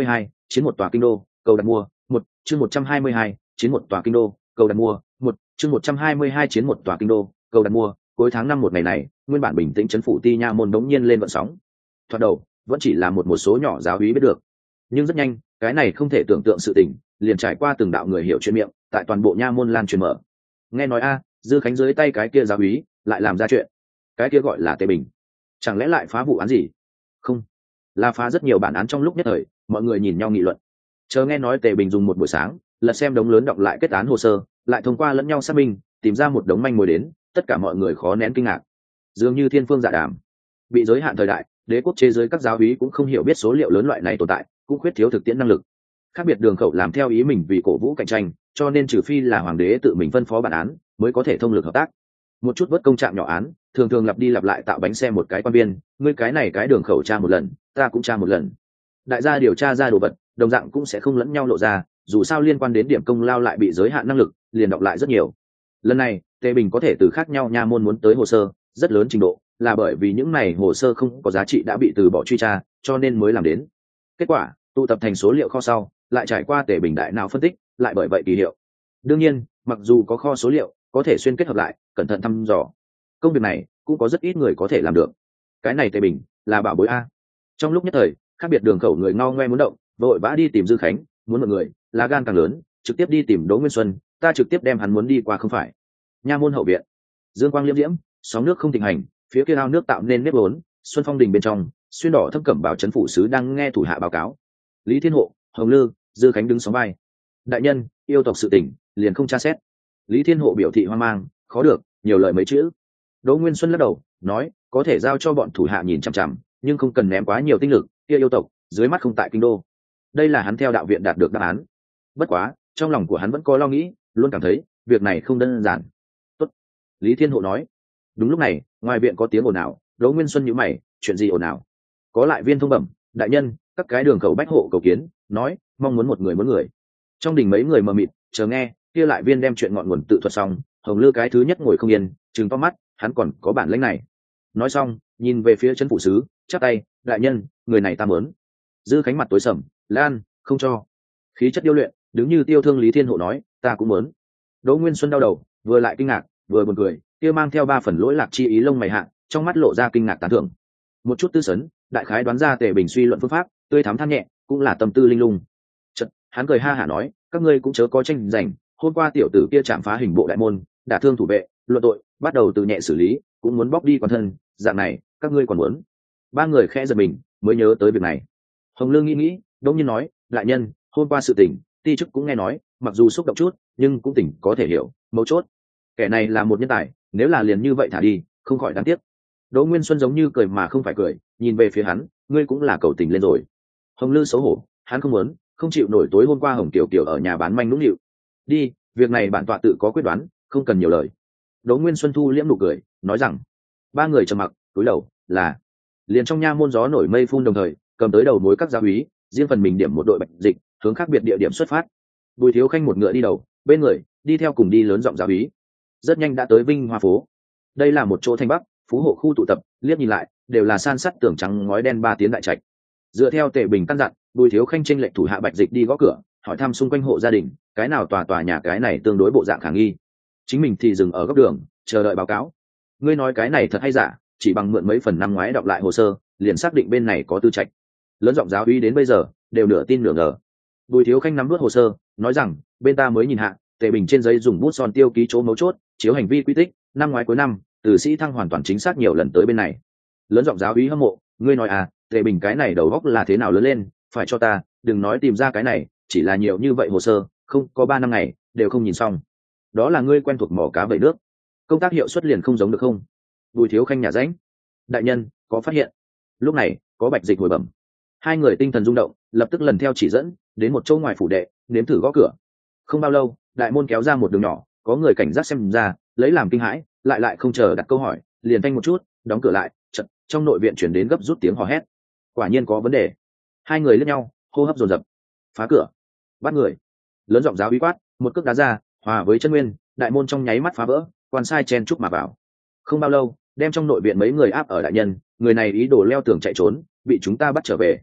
chiến một tòa kinh đô, cầu đặt mua. Một chương 122, chiến một tòa kinh đô, cầu đặt mua. Một chương 122, chiến một tòa kinh đô, cầu đặt mua. Cuối tháng 5 một ngày này, nguyên bản bình tĩnh trấn phủ Ti Nha môn đống nhiên lên vận sóng. Thoạt đầu vẫn chỉ là một số nhỏ giáo úy biết được, nhưng rất nhanh cái này không thể tưởng tượng sự tình liền trải qua từng đạo người hiểu chuyện miệng, tại toàn bộ nha môn lan truyền mở. Nghe nói Dư Khánh dưới tay cái kia giáo úy lại làm ra chuyện, cái kia gọi là Tề Bình, chẳng lẽ lại phá vụ án gì? Không, là phá rất nhiều bản án. Trong lúc nhất thời mọi người nhìn nhau nghị luận. Chờ nghe nói Tề Bình dùng một buổi sáng lật xem đống lớn đọc lại kết án hồ sơ, lại thông qua lẫn nhau xác minh tìm ra một đống manh mối đến, tất cả mọi người khó nén kinh ngạc. Dường như thiên phương dạ đàm. Bị giới hạn thời đại, đế quốc chế giới các giáo úy cũng không hiểu biết số liệu lớn loại này tồn tại, cũng khuyết thiếu thực tiễn năng lực. Khác biệt đường khẩu làm theo ý mình vì cổ vũ cạnh tranh, cho nên trừ phi là hoàng đế tự mình phân phó bản án mới có thể thông lực hợp tác. Một chút vớt công trạng nhỏ án thường thường lặp đi lặp lại tạo bánh xe một cái quan viên, ngươi cái này cái đường khẩu tra một lần, ta cũng tra một lần. Đại gia điều tra ra đồ vật đồng dạng cũng sẽ không lẫn nhau lộ ra, dù sao liên quan đến điểm công lao lại bị giới hạn năng lực, liền đọc lại rất nhiều. Lần này Tề Bình có thể từ khác nhau nha môn muốn tới hồ sơ rất lớn trình độ, là bởi vì những này hồ sơ không có giá trị đã bị từ bỏ truy tra, cho nên mới làm đến. Kết quả tụ tập thành số liệu kho sau, lại trải qua Tề Bình đại não phân tích, lại bởi vậy kỳ hiệu. Đương nhiên, mặc dù có kho số liệu có thể xuyên kết hợp lại, cẩn thận thăm dò, công việc này cũng có rất ít người có thể làm được. Cái này Tề Bình là bảo bối a. Trong lúc nhất thời, khác biệt đường khẩu người ngao ngoe muốn động, vội vã đi tìm Dư Khánh, muốn một người lá gan càng lớn, trực tiếp đi tìm Đỗ Nguyên Xuân, ta trực tiếp đem hắn muốn đi qua không phải. Nha môn hậu viện, dương quang liễm diễm, sóng nước không thịnh hành, phía kia ao nước tạo nên nếp vốn, Xuân Phong đình bên trong, xuyên đỏ thâm cẩm bảo trấn phủ sứ đang nghe thủ hạ báo cáo. Lý Thiên Hộ, Hồng Lư, Dư Khánh đứng sóng vai. Đại nhân, yêu tộc sự tình liền không tra xét. Lý Thiên Hộ biểu thị hoang mang, khó được, nhiều lời mấy chữ. Đỗ Nguyên Xuân lắc đầu, nói, có thể giao cho bọn thủ hạ nhìn chằm chằm, nhưng không cần ném quá nhiều tinh lực, kia yêu tộc dưới mắt không tại kinh đô. Đây là hắn theo đạo viện đạt được đáp án. Bất quá, trong lòng của hắn vẫn có lo nghĩ, luôn cảm thấy việc này không đơn giản. Tốt, Lý Thiên Hộ nói. Đúng lúc này, ngoài viện có tiếng ồn ào. Đỗ Nguyên Xuân nhíu mày, chuyện gì ồn ào? Có lại viên thông bẩm, đại nhân, các cái đường khẩu bách hộ cầu kiến, nói mong muốn một người muốn người. Trong đình mấy người mờ mịt chờ nghe, kia lại viên đem chuyện ngọn nguồn tự thuật xong. Hồng Lư cái thứ nhất ngồi không yên, trừng to mắt, hắn còn có bản lĩnh này. Nói xong, nhìn về phía trấn phủ sứ, chắp tay, đại nhân, người này ta muốn. Dư Khánh mặt tối sầm, lan không cho. Khí chất điêu luyện, đứng như tiêu thương Lý Thiên Hộ nói, ta cũng muốn. Đỗ Nguyên Xuân đau đầu, vừa lại kinh ngạc vừa buồn cười, kia mang theo 3 phần lỗi lạc chi ý lông mày hạ, trong mắt lộ ra kinh ngạc tán thưởng. Một chút tư sấn, đại khái đoán ra Tề Bình suy luận phương pháp, tươi thắm than nhẹ, cũng là tâm tư linh lung. Chợt, hắn cười ha hả nói, các ngươi cũng chớ có tranh giành, hôm qua tiểu tử kia chạm phá hình bộ đại môn, đả thương thủ vệ, luận tội, bắt đầu từ nhẹ xử lý, cũng muốn bóc đi quan thân, dạng này, các ngươi còn muốn? 3 người khẽ giật mình, mới nhớ tới việc này. Hồng Lương nghĩ, đông nhiên nói, đại nhân, hôm qua sự tình, ti chức cũng nghe nói, mặc dù xúc động chút, nhưng cũng tỉnh có thể hiểu, mấu chốt. Kẻ này là một nhân tài, nếu là liền như vậy thả đi, không khỏi đáng tiếc. Đỗ Nguyên Xuân giống như cười mà không phải cười, nhìn về phía hắn, ngươi cũng là cầu tình lên rồi. Hồng Lư xấu hổ, hắn không muốn, không chịu nổi tối hôm qua Hồng Tiểu Kiều ở nhà bán manh nũng nịu. Đi, việc này bản tọa tự có quyết đoán, không cần nhiều lời. Đỗ Nguyên Xuân thu liễm nụ cười, nói rằng. 3 người trầm mặc, cúi đầu, là. Liền trong nha môn gió nổi mây phun đồng thời, cầm tới đầu mối các giáo úy, riêng phần mình điểm một đội bạch dịch, hướng khác biệt địa điểm xuất phát. Bùi Thiếu Khanh một ngựa đi đầu, bên người đi theo cùng đi lớn giọng giáo úy. Rất nhanh đã tới Vinh Hoa phố. Đây là một chỗ thanh bắc, phú hộ khu tụ tập, liếc nhìn lại, đều là san sắt tường trắng ngói đen 3 tiếng đại trạch. Dựa theo Tề Bình căn dặn, Bùi Thiếu Khanh chênh lệnh thủ hạ bạch dịch đi gõ cửa, hỏi thăm xung quanh hộ gia đình, cái nào tòa nhà cái này tương đối bộ dạng khả nghi. Chính mình thì dừng ở góc đường, chờ đợi báo cáo. Ngươi nói cái này thật hay giả? Chỉ bằng mượn mấy phần năm ngoái đọc lại hồ sơ, liền xác định bên này có tư trạch. Lớn giọng giáo úy đến bây giờ đều nửa tin nửa ngờ. Bùi Thiếu Khanh nắm vớt hồ sơ, nói rằng, bên ta mới nhìn hạ, Tề Bình trên giấy dùng bút son tiêu ký chỗ mấu chốt, chiếu hành vi quy tích, năm ngoái cuối năm, từ sĩ thăng hoàn toàn chính xác nhiều lần tới bên này. Lớn giọng giáo úy hâm mộ, ngươi nói Tề Bình cái này đầu óc là thế nào lớn lên, phải cho ta, đừng nói tìm ra cái này, chỉ là nhiều như vậy hồ sơ, không có 3 năm ngày đều không nhìn xong. Đó là ngươi quen thuộc mỏ cá vậy nước, công tác hiệu suất liền không giống được không? Bùi Thiếu Khanh nhà ránh. Đại nhân, có phát hiện. Lúc này, có bạch dịch hồi bẩm. 2 người tinh thần rung động, lập tức lần theo chỉ dẫn, đến một chỗ ngoài phủ đệ, nếm thử gõ cửa. Không bao lâu, đại môn kéo ra một đường nhỏ, có người cảnh giác xem ra, lấy làm kinh hãi, lại không chờ đặt câu hỏi, liền thanh một chút, đóng cửa lại. Chợt, trong nội viện chuyển đến gấp rút tiếng hò hét. Quả nhiên có vấn đề. 2 người liếc nhau, hô hấp dồn dập. Phá cửa, bắt người. Lớn giọng giáo úy quát, một cước đá ra, hòa với chân nguyên, đại môn trong nháy mắt phá vỡ, quan sai chen chúc mà vào. Không bao lâu, đem trong nội viện mấy người áp ở đại nhân, người này ý đồ leo tường chạy trốn, bị chúng ta bắt trở về.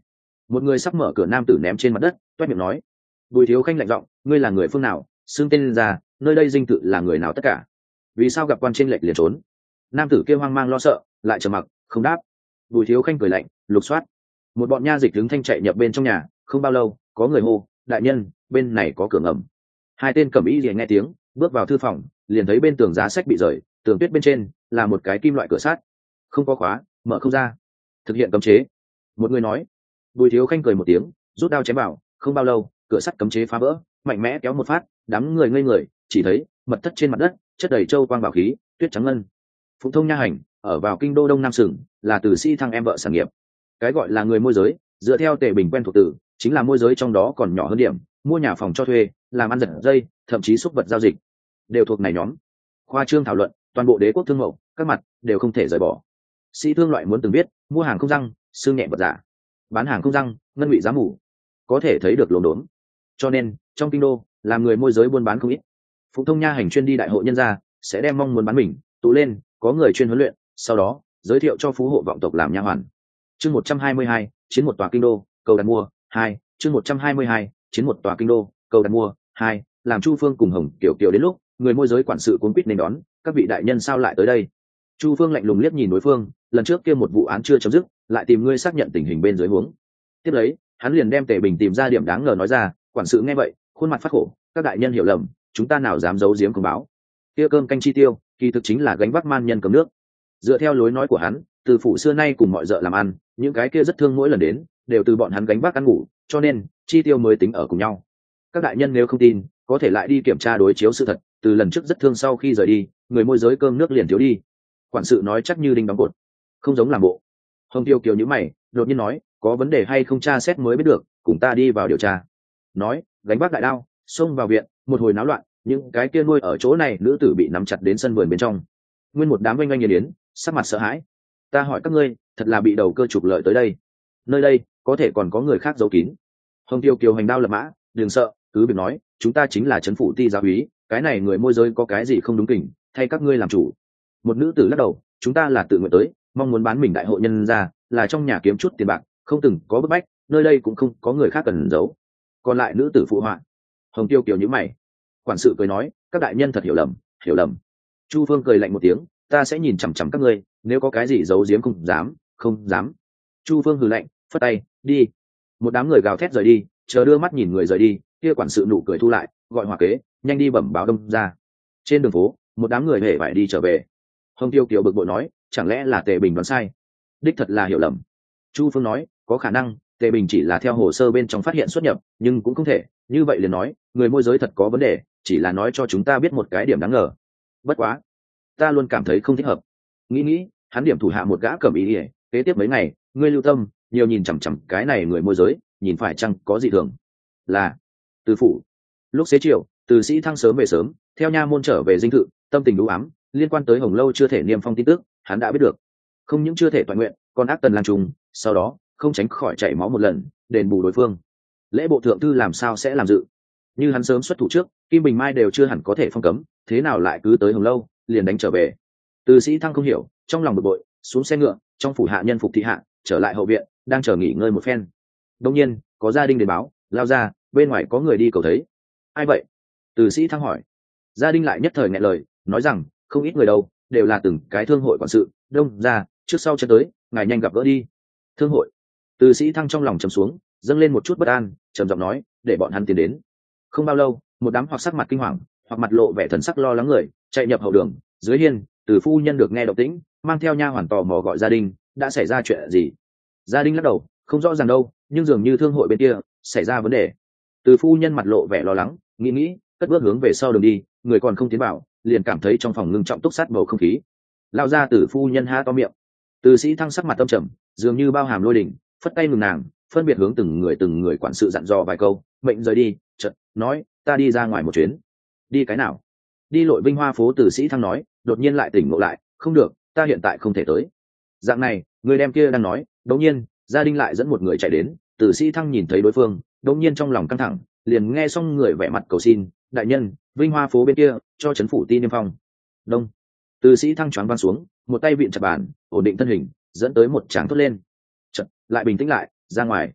Một người sắp mở cửa nam tử ném trên mặt đất, toét miệng nói. Bùi Thiếu Khanh lạnh giọng, ngươi là người phương nào, xưng tên lên ra, nơi đây dinh tự là người nào tất cả, vì sao gặp quan trên lệch liền trốn? Nam tử kêu hoang mang lo sợ, lại trầm mặc không đáp. Bùi Thiếu Khanh cười lạnh, lục soát. Một bọn nha dịch đứng thanh chạy nhập bên trong nhà, không bao lâu có người hô, đại nhân, bên này có cửa ngầm. Hai tên cẩm y liền nghe tiếng, bước vào thư phòng, liền thấy bên tường giá sách bị rời, tường tuyết bên trên là một cái kim loại cửa sắt, không có khóa, mở không ra, thực hiện cấm chế. Một người nói. Bùi Thiếu Khanh cười một tiếng, rút đao chém vào, không bao lâu cửa sắt cấm chế phá vỡ, mạnh mẽ kéo một phát, đám người ngây người, chỉ thấy mật thất trên mặt đất chất đầy châu quang bảo khí, tuyết trắng ngân. Phụng Thông nha hành ở vào kinh đô đông nam sừng, là từ sĩ thăng em vợ sản nghiệp. Cái gọi là người môi giới, dựa theo Tề Bình quen thuộc từ, chính là môi giới trong đó còn nhỏ hơn điểm, mua nhà phòng cho thuê, làm ăn giật dây, thậm chí xúc vật giao dịch, đều thuộc này nhóm. Khoa trương thảo luận, toàn bộ đế quốc thương mậu, các mặt đều không thể rời bỏ. Sĩ thương loại muốn từng biết, mua hàng không răng, xương nhẹ vật giả, bán hàng không răng, ngân bị giá mù, có thể thấy được lồn đốn. Cho nên trong kinh đô, làm người môi giới buôn bán không ít. Phụng Thông nha hành chuyên đi đại hội nhân gia, sẽ đem mong muốn bán mình tụ lên, có người chuyên huấn luyện, sau đó giới thiệu cho phú hộ vọng tộc làm nha hoàn. Chương 122, chiến một tòa kinh đô, cầu đặt mua 2. Chương 122, chiến một tòa kinh đô, cầu đặt mua 2. Làm Chu Phương cùng Hồng Kiều Kiều đến lúc, người môi giới quản sự cuốn quýt nên đón, các vị đại nhân sao lại tới đây? Chu Phương lạnh lùng liếc nhìn đối phương, lần trước kia một vụ án chưa chấm dứt, lại tìm ngươi xác nhận tình hình bên dưới huống. Tiếp lấy, hắn liền đem Tề Bình tìm ra điểm đáng ngờ nói ra, quản sự nghe vậy, khuôn mặt phát khổ, các đại nhân hiểu lầm, chúng ta nào dám giấu giếm công báo. Kia cơm canh chi tiêu, kỳ thực chính là gánh vác man nhân cầm nước. Dựa theo lối nói của hắn, từ phủ xưa nay cùng mọi vợ làm ăn, những cái kia rất thương mỗi lần đến, đều từ bọn hắn gánh vác ăn ngủ, cho nên chi tiêu mới tính ở cùng nhau. Các đại nhân nếu không tin, có thể lại đi kiểm tra đối chiếu sự thật, từ lần trước rất thương sau khi rời đi, người môi giới cơm nước liền thiếu đi. Quản sự nói chắc như đinh đóng cột, không giống làm bộ. Hồng Tiêu Kiều nhíu mày, đột nhiên nói, có vấn đề hay không tra xét mới biết được, cùng ta đi vào điều tra. Nói, gánh vác đại đao, xông vào viện, một hồi náo loạn, những cái kia nuôi ở chỗ này nữ tử bị nắm chặt đến sân vườn bên trong. Nguyên một đám oanh oanh nghiền yến, sắc mặt sợ hãi. Ta hỏi các ngươi, thật là bị đầu cơ trục lợi tới đây. Nơi đây có thể còn có người khác giấu kín. Hồng Tiêu Kiều hành đao lập mã, đừng sợ, cứ việc nói, chúng ta chính là trấn phủ ti giáo úy, cái này người môi giới có cái gì không đúng kỉnh, thay các ngươi làm chủ. Một nữ tử lắc đầu, chúng ta là tự nguyện tới, mong muốn bán mình đại hội nhân ra, là trong nhà kiếm chút tiền bạc, không từng có bức bách, nơi đây cũng không có người khác cần giấu. Còn lại nữ tử phụ họa. Hồng Tiêu Kiều nhíu mày. Quản sự cười nói, các đại nhân thật hiểu lầm, hiểu lầm. Chu Phương cười lạnh một tiếng, ta sẽ nhìn chằm chằm các ngươi, nếu có cái gì giấu giếm không dám, không dám. Chu Phương hừ lạnh, phất tay, đi. Một đám người gào thét rời đi, chờ đưa mắt nhìn người rời đi, kia quản sự nụ cười thu lại, gọi hòa kế, nhanh đi bẩm báo đông ra. Trên đường phố, một đám người hề phải đi trở về. Hồng Tiêu Kiều bực bội nói, chẳng lẽ là Tề Bình đoán sai? Đích thật là hiểu lầm. Chu Phương nói, có khả năng Tề Bình chỉ là theo hồ sơ bên trong phát hiện xuất nhập, nhưng cũng không thể như vậy liền nói người môi giới thật có vấn đề, chỉ là nói cho chúng ta biết một cái điểm đáng ngờ. Bất quá ta luôn cảm thấy không thích hợp. Nghĩ hắn điểm thủ hạ một gã cầm ý ỉa, kế tiếp mấy ngày ngươi lưu tâm nhiều nhìn chằm chằm cái này người môi giới, nhìn phải chăng có gì thường. Là từ phủ. Lúc xế chiều, từ sĩ thăng sớm về sớm, theo nha môn trở về dinh thự, tâm tình đủ ám, liên quan tới Hồng Lâu chưa thể niêm phong tin tức hắn đã biết được, không những chưa thể toàn nguyện, còn ác tần lan trùng, sau đó không tránh khỏi chảy máu một lần đền bù đối phương. Lễ bộ thượng thư làm sao sẽ làm dự, như hắn sớm xuất thủ trước, Kim Bình Mai đều chưa hẳn có thể phong cấm, thế nào lại cứ tới Hồng Lâu liền đánh trở về. Từ sĩ thăng không hiểu, trong lòng bực bội, xuống xe ngựa, trong phủ hạ nhân phục thị hạ, trở lại hậu viện, đang chờ nghỉ ngơi một phen. Đông nhiên có gia đình đến báo, lao ra, bên ngoài có người đi cầu thấy. Ai vậy? Từ sĩ thăng hỏi. Gia đình lại nhất thời nghẹn lời, nói rằng không ít người đâu, đều là từng cái thương hội quản sự, đông ra trước sau chân tới, ngài nhanh gặp gỡ đi. Thương hội. Từ sĩ thăng trong lòng trầm xuống, dâng lên một chút bất an, trầm giọng nói, để bọn hắn tiến đến. Không bao lâu, một đám hoặc sắc mặt kinh hoàng, hoặc mặt lộ vẻ thần sắc lo lắng người chạy nhập hậu đường. Dưới hiên, từ phu nhân được nghe động tĩnh, mang theo nha hoàn tò mò gọi gia đình, đã xảy ra chuyện gì? Gia đình lắc đầu, không rõ ràng đâu, nhưng dường như thương hội bên kia xảy ra vấn đề. Từ phu nhân mặt lộ vẻ lo lắng, nghĩ cất bước hướng về sau đường đi, người còn không tiến vào, liền cảm thấy trong phòng ngưng trọng túc sát bầu không khí. Lao ra từ phu nhân há to miệng. Từ sĩ thăng sắc mặt tâm trầm, dường như bao hàm lôi đỉnh, phất tay ngừng nàng, phân biệt hướng từng người quản sự dặn dò vài câu, mệnh rời đi, chợt nói, ta đi ra ngoài một chuyến. Đi cái nào? Đi Lội Vinh Hoa phố. Từ sĩ thăng nói, đột nhiên lại tỉnh ngộ lại, không được, ta hiện tại không thể tới. Dạng này, người đem kia đang nói, đột nhiên gia đình lại dẫn một người chạy đến. Từ sĩ thăng nhìn thấy đối phương, đột nhiên trong lòng căng thẳng, liền nghe xong người vẻ mặt cầu xin, đại nhân, Vinh Hoa phố bên kia cho trấn phủ ti niêm phong. Đông. Từ sĩ thăng choáng văng xuống, một tay vịn chặt bàn, ổn định thân hình, dẫn tới một tràng thốt lên. Chợt lại bình tĩnh lại, ra ngoài.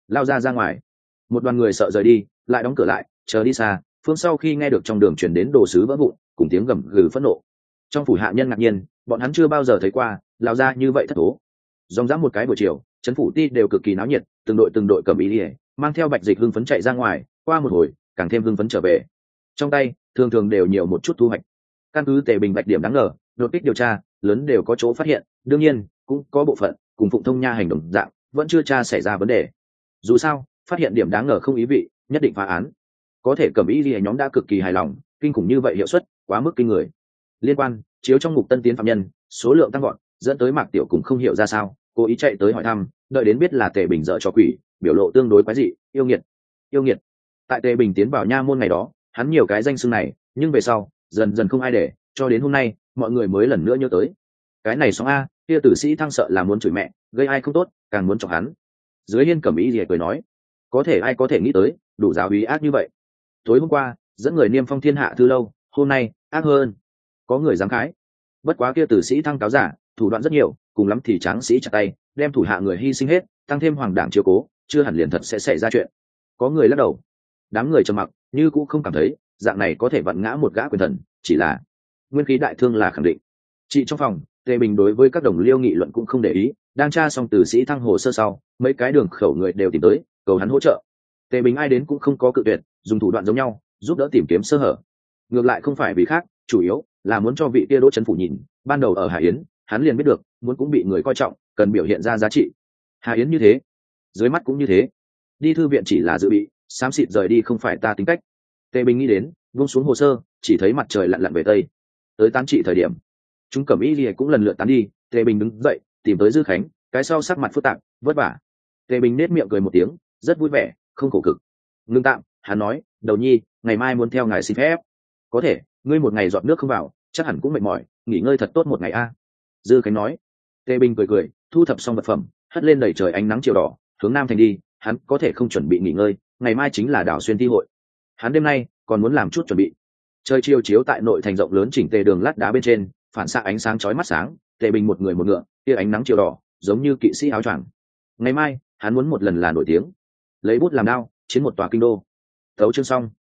lao ra ngoài. Một đoàn người sợ rời đi, lại đóng cửa lại, chờ đi xa. Phương sau khi nghe được trong đường chuyển đến đồ sứ vỡ vụn, cùng tiếng gầm gừ phẫn nộ. Trong phủ hạ nhân ngạc nhiên, bọn hắn chưa bao giờ thấy qua lao ra như vậy thất thố. Dòng dã một cái buổi chiều, trấn phủ ti đều cực kỳ náo nhiệt, từng đội cầm ý ỉa mang theo bạch dịch hưng phấn chạy ra ngoài, qua một hồi càng thêm hưng phấn trở về. Trong tay thường thường đều nhiều một chút thu hoạch. Căn cứ Tề Bình bạch điểm đáng ngờ, đột kích điều tra lớn đều có chỗ phát hiện, đương nhiên cũng có bộ phận cùng Phụng Thông Nha hành động dạng vẫn chưa tra xảy ra vấn đề. Dù sao phát hiện điểm đáng ngờ không ý vị nhất định phá án. Có thể cầm ý ỉa nhóm đã cực kỳ hài lòng, kinh khủng như vậy hiệu suất quá mức kinh người. Liên quan chiếu trong ngục tân tiến phạm nhân số lượng tăng gọn, dẫn tới Mạc Tiểu cũng không hiểu ra sao, cố ý chạy tới hỏi thăm, đợi đến biết là Tề Bình dở trò quỷ, biểu lộ tương đối quái dị, yêu nghiệt. Tại Tề Bình tiến vào nha môn ngày đó, hắn nhiều cái danh xưng này, nhưng về sau dần dần không ai để, cho đến hôm nay mọi người mới lần nữa nhớ tới. Cái này sóng a, kia tử sĩ Thăng sợ là muốn chửi mẹ, gây ai không tốt, càng muốn chọc hắn. Dưới hiên cẩm ý gì cười nói, có thể ai có thể nghĩ tới, đủ giáo úy ác như vậy. Tối hôm qua dẫn người niêm phong thiên hạ thư lâu, hôm nay ác hơn. Có người dám khái. Bất quá kia tử sĩ Thăng cáo giả, thủ đoạn rất nhiều, cùng lắm thì tráng sĩ chặt tay, đem thủ hạ người hy sinh hết, tăng thêm hoàng đảng chiếu cố, chưa hẳn liền thật sẽ xảy ra chuyện. Có người lắc đầu. Đám người trầm mặc, như cũng không cảm thấy dạng này có thể vặn ngã một gã quyền thần, chỉ là nguyên khí đại thương là khẳng định. Chị trong phòng, Tề Bình đối với các đồng liêu nghị luận cũng không để ý, đang tra xong tử sĩ Thăng hồ sơ sau, mấy cái đường khẩu người đều tìm tới, cầu hắn hỗ trợ. Tề Bình ai đến cũng không có cự tuyệt, dùng thủ đoạn giống nhau, giúp đỡ tìm kiếm sơ hở. Ngược lại không phải vì khác, chủ yếu là muốn cho vị kia Đỗ Trấn Phủ nhìn, ban đầu ở Hà Yến, hắn liền biết được, muốn cũng bị người coi trọng, cần biểu hiện ra giá trị. Hà Yến như thế, dưới mắt cũng như thế. Đi thư viện chỉ là dự bị, xám xịt rời đi không phải ta tính cách. Tề Bình nghĩ đến, buông xuống hồ sơ, chỉ thấy mặt trời lặn lặn về tây. Tới tán trị thời điểm, chúng cẩm y liề cũng lần lượt tán đi. Tề Bình đứng dậy, tìm tới Dư Khánh, cái sau sắc mặt phức tạp, vất vả. Tề Bình nết miệng cười một tiếng, rất vui vẻ, không khổ cực. Ngưng tạm, hắn nói, đầu nhi, ngày mai muốn theo ngài xin phép. Có thể, ngươi một ngày giọt nước không vào, chắc hẳn cũng mệt mỏi, nghỉ ngơi thật tốt một ngày a. Dư Khánh nói. Tề Bình cười, thu thập xong vật phẩm, hất lên đầy trời ánh nắng chiều đỏ, hướng nam thành đi. Hắn có thể không chuẩn bị nghỉ ngơi, ngày mai chính là đảo xuyên thi hội. Hắn đêm nay còn muốn làm chút chuẩn bị. Trời chiều chiếu tại nội thành rộng lớn chỉnh tề đường lát đá bên trên, phản xạ ánh sáng chói mắt sáng. Tề Bình một người một ngựa, tia ánh nắng chiều đỏ, giống như kỵ sĩ áo choàng. Ngày mai hắn muốn một lần là nổi tiếng, lấy bút làm đao, chiến một tòa kinh đô. Tấu chương xong.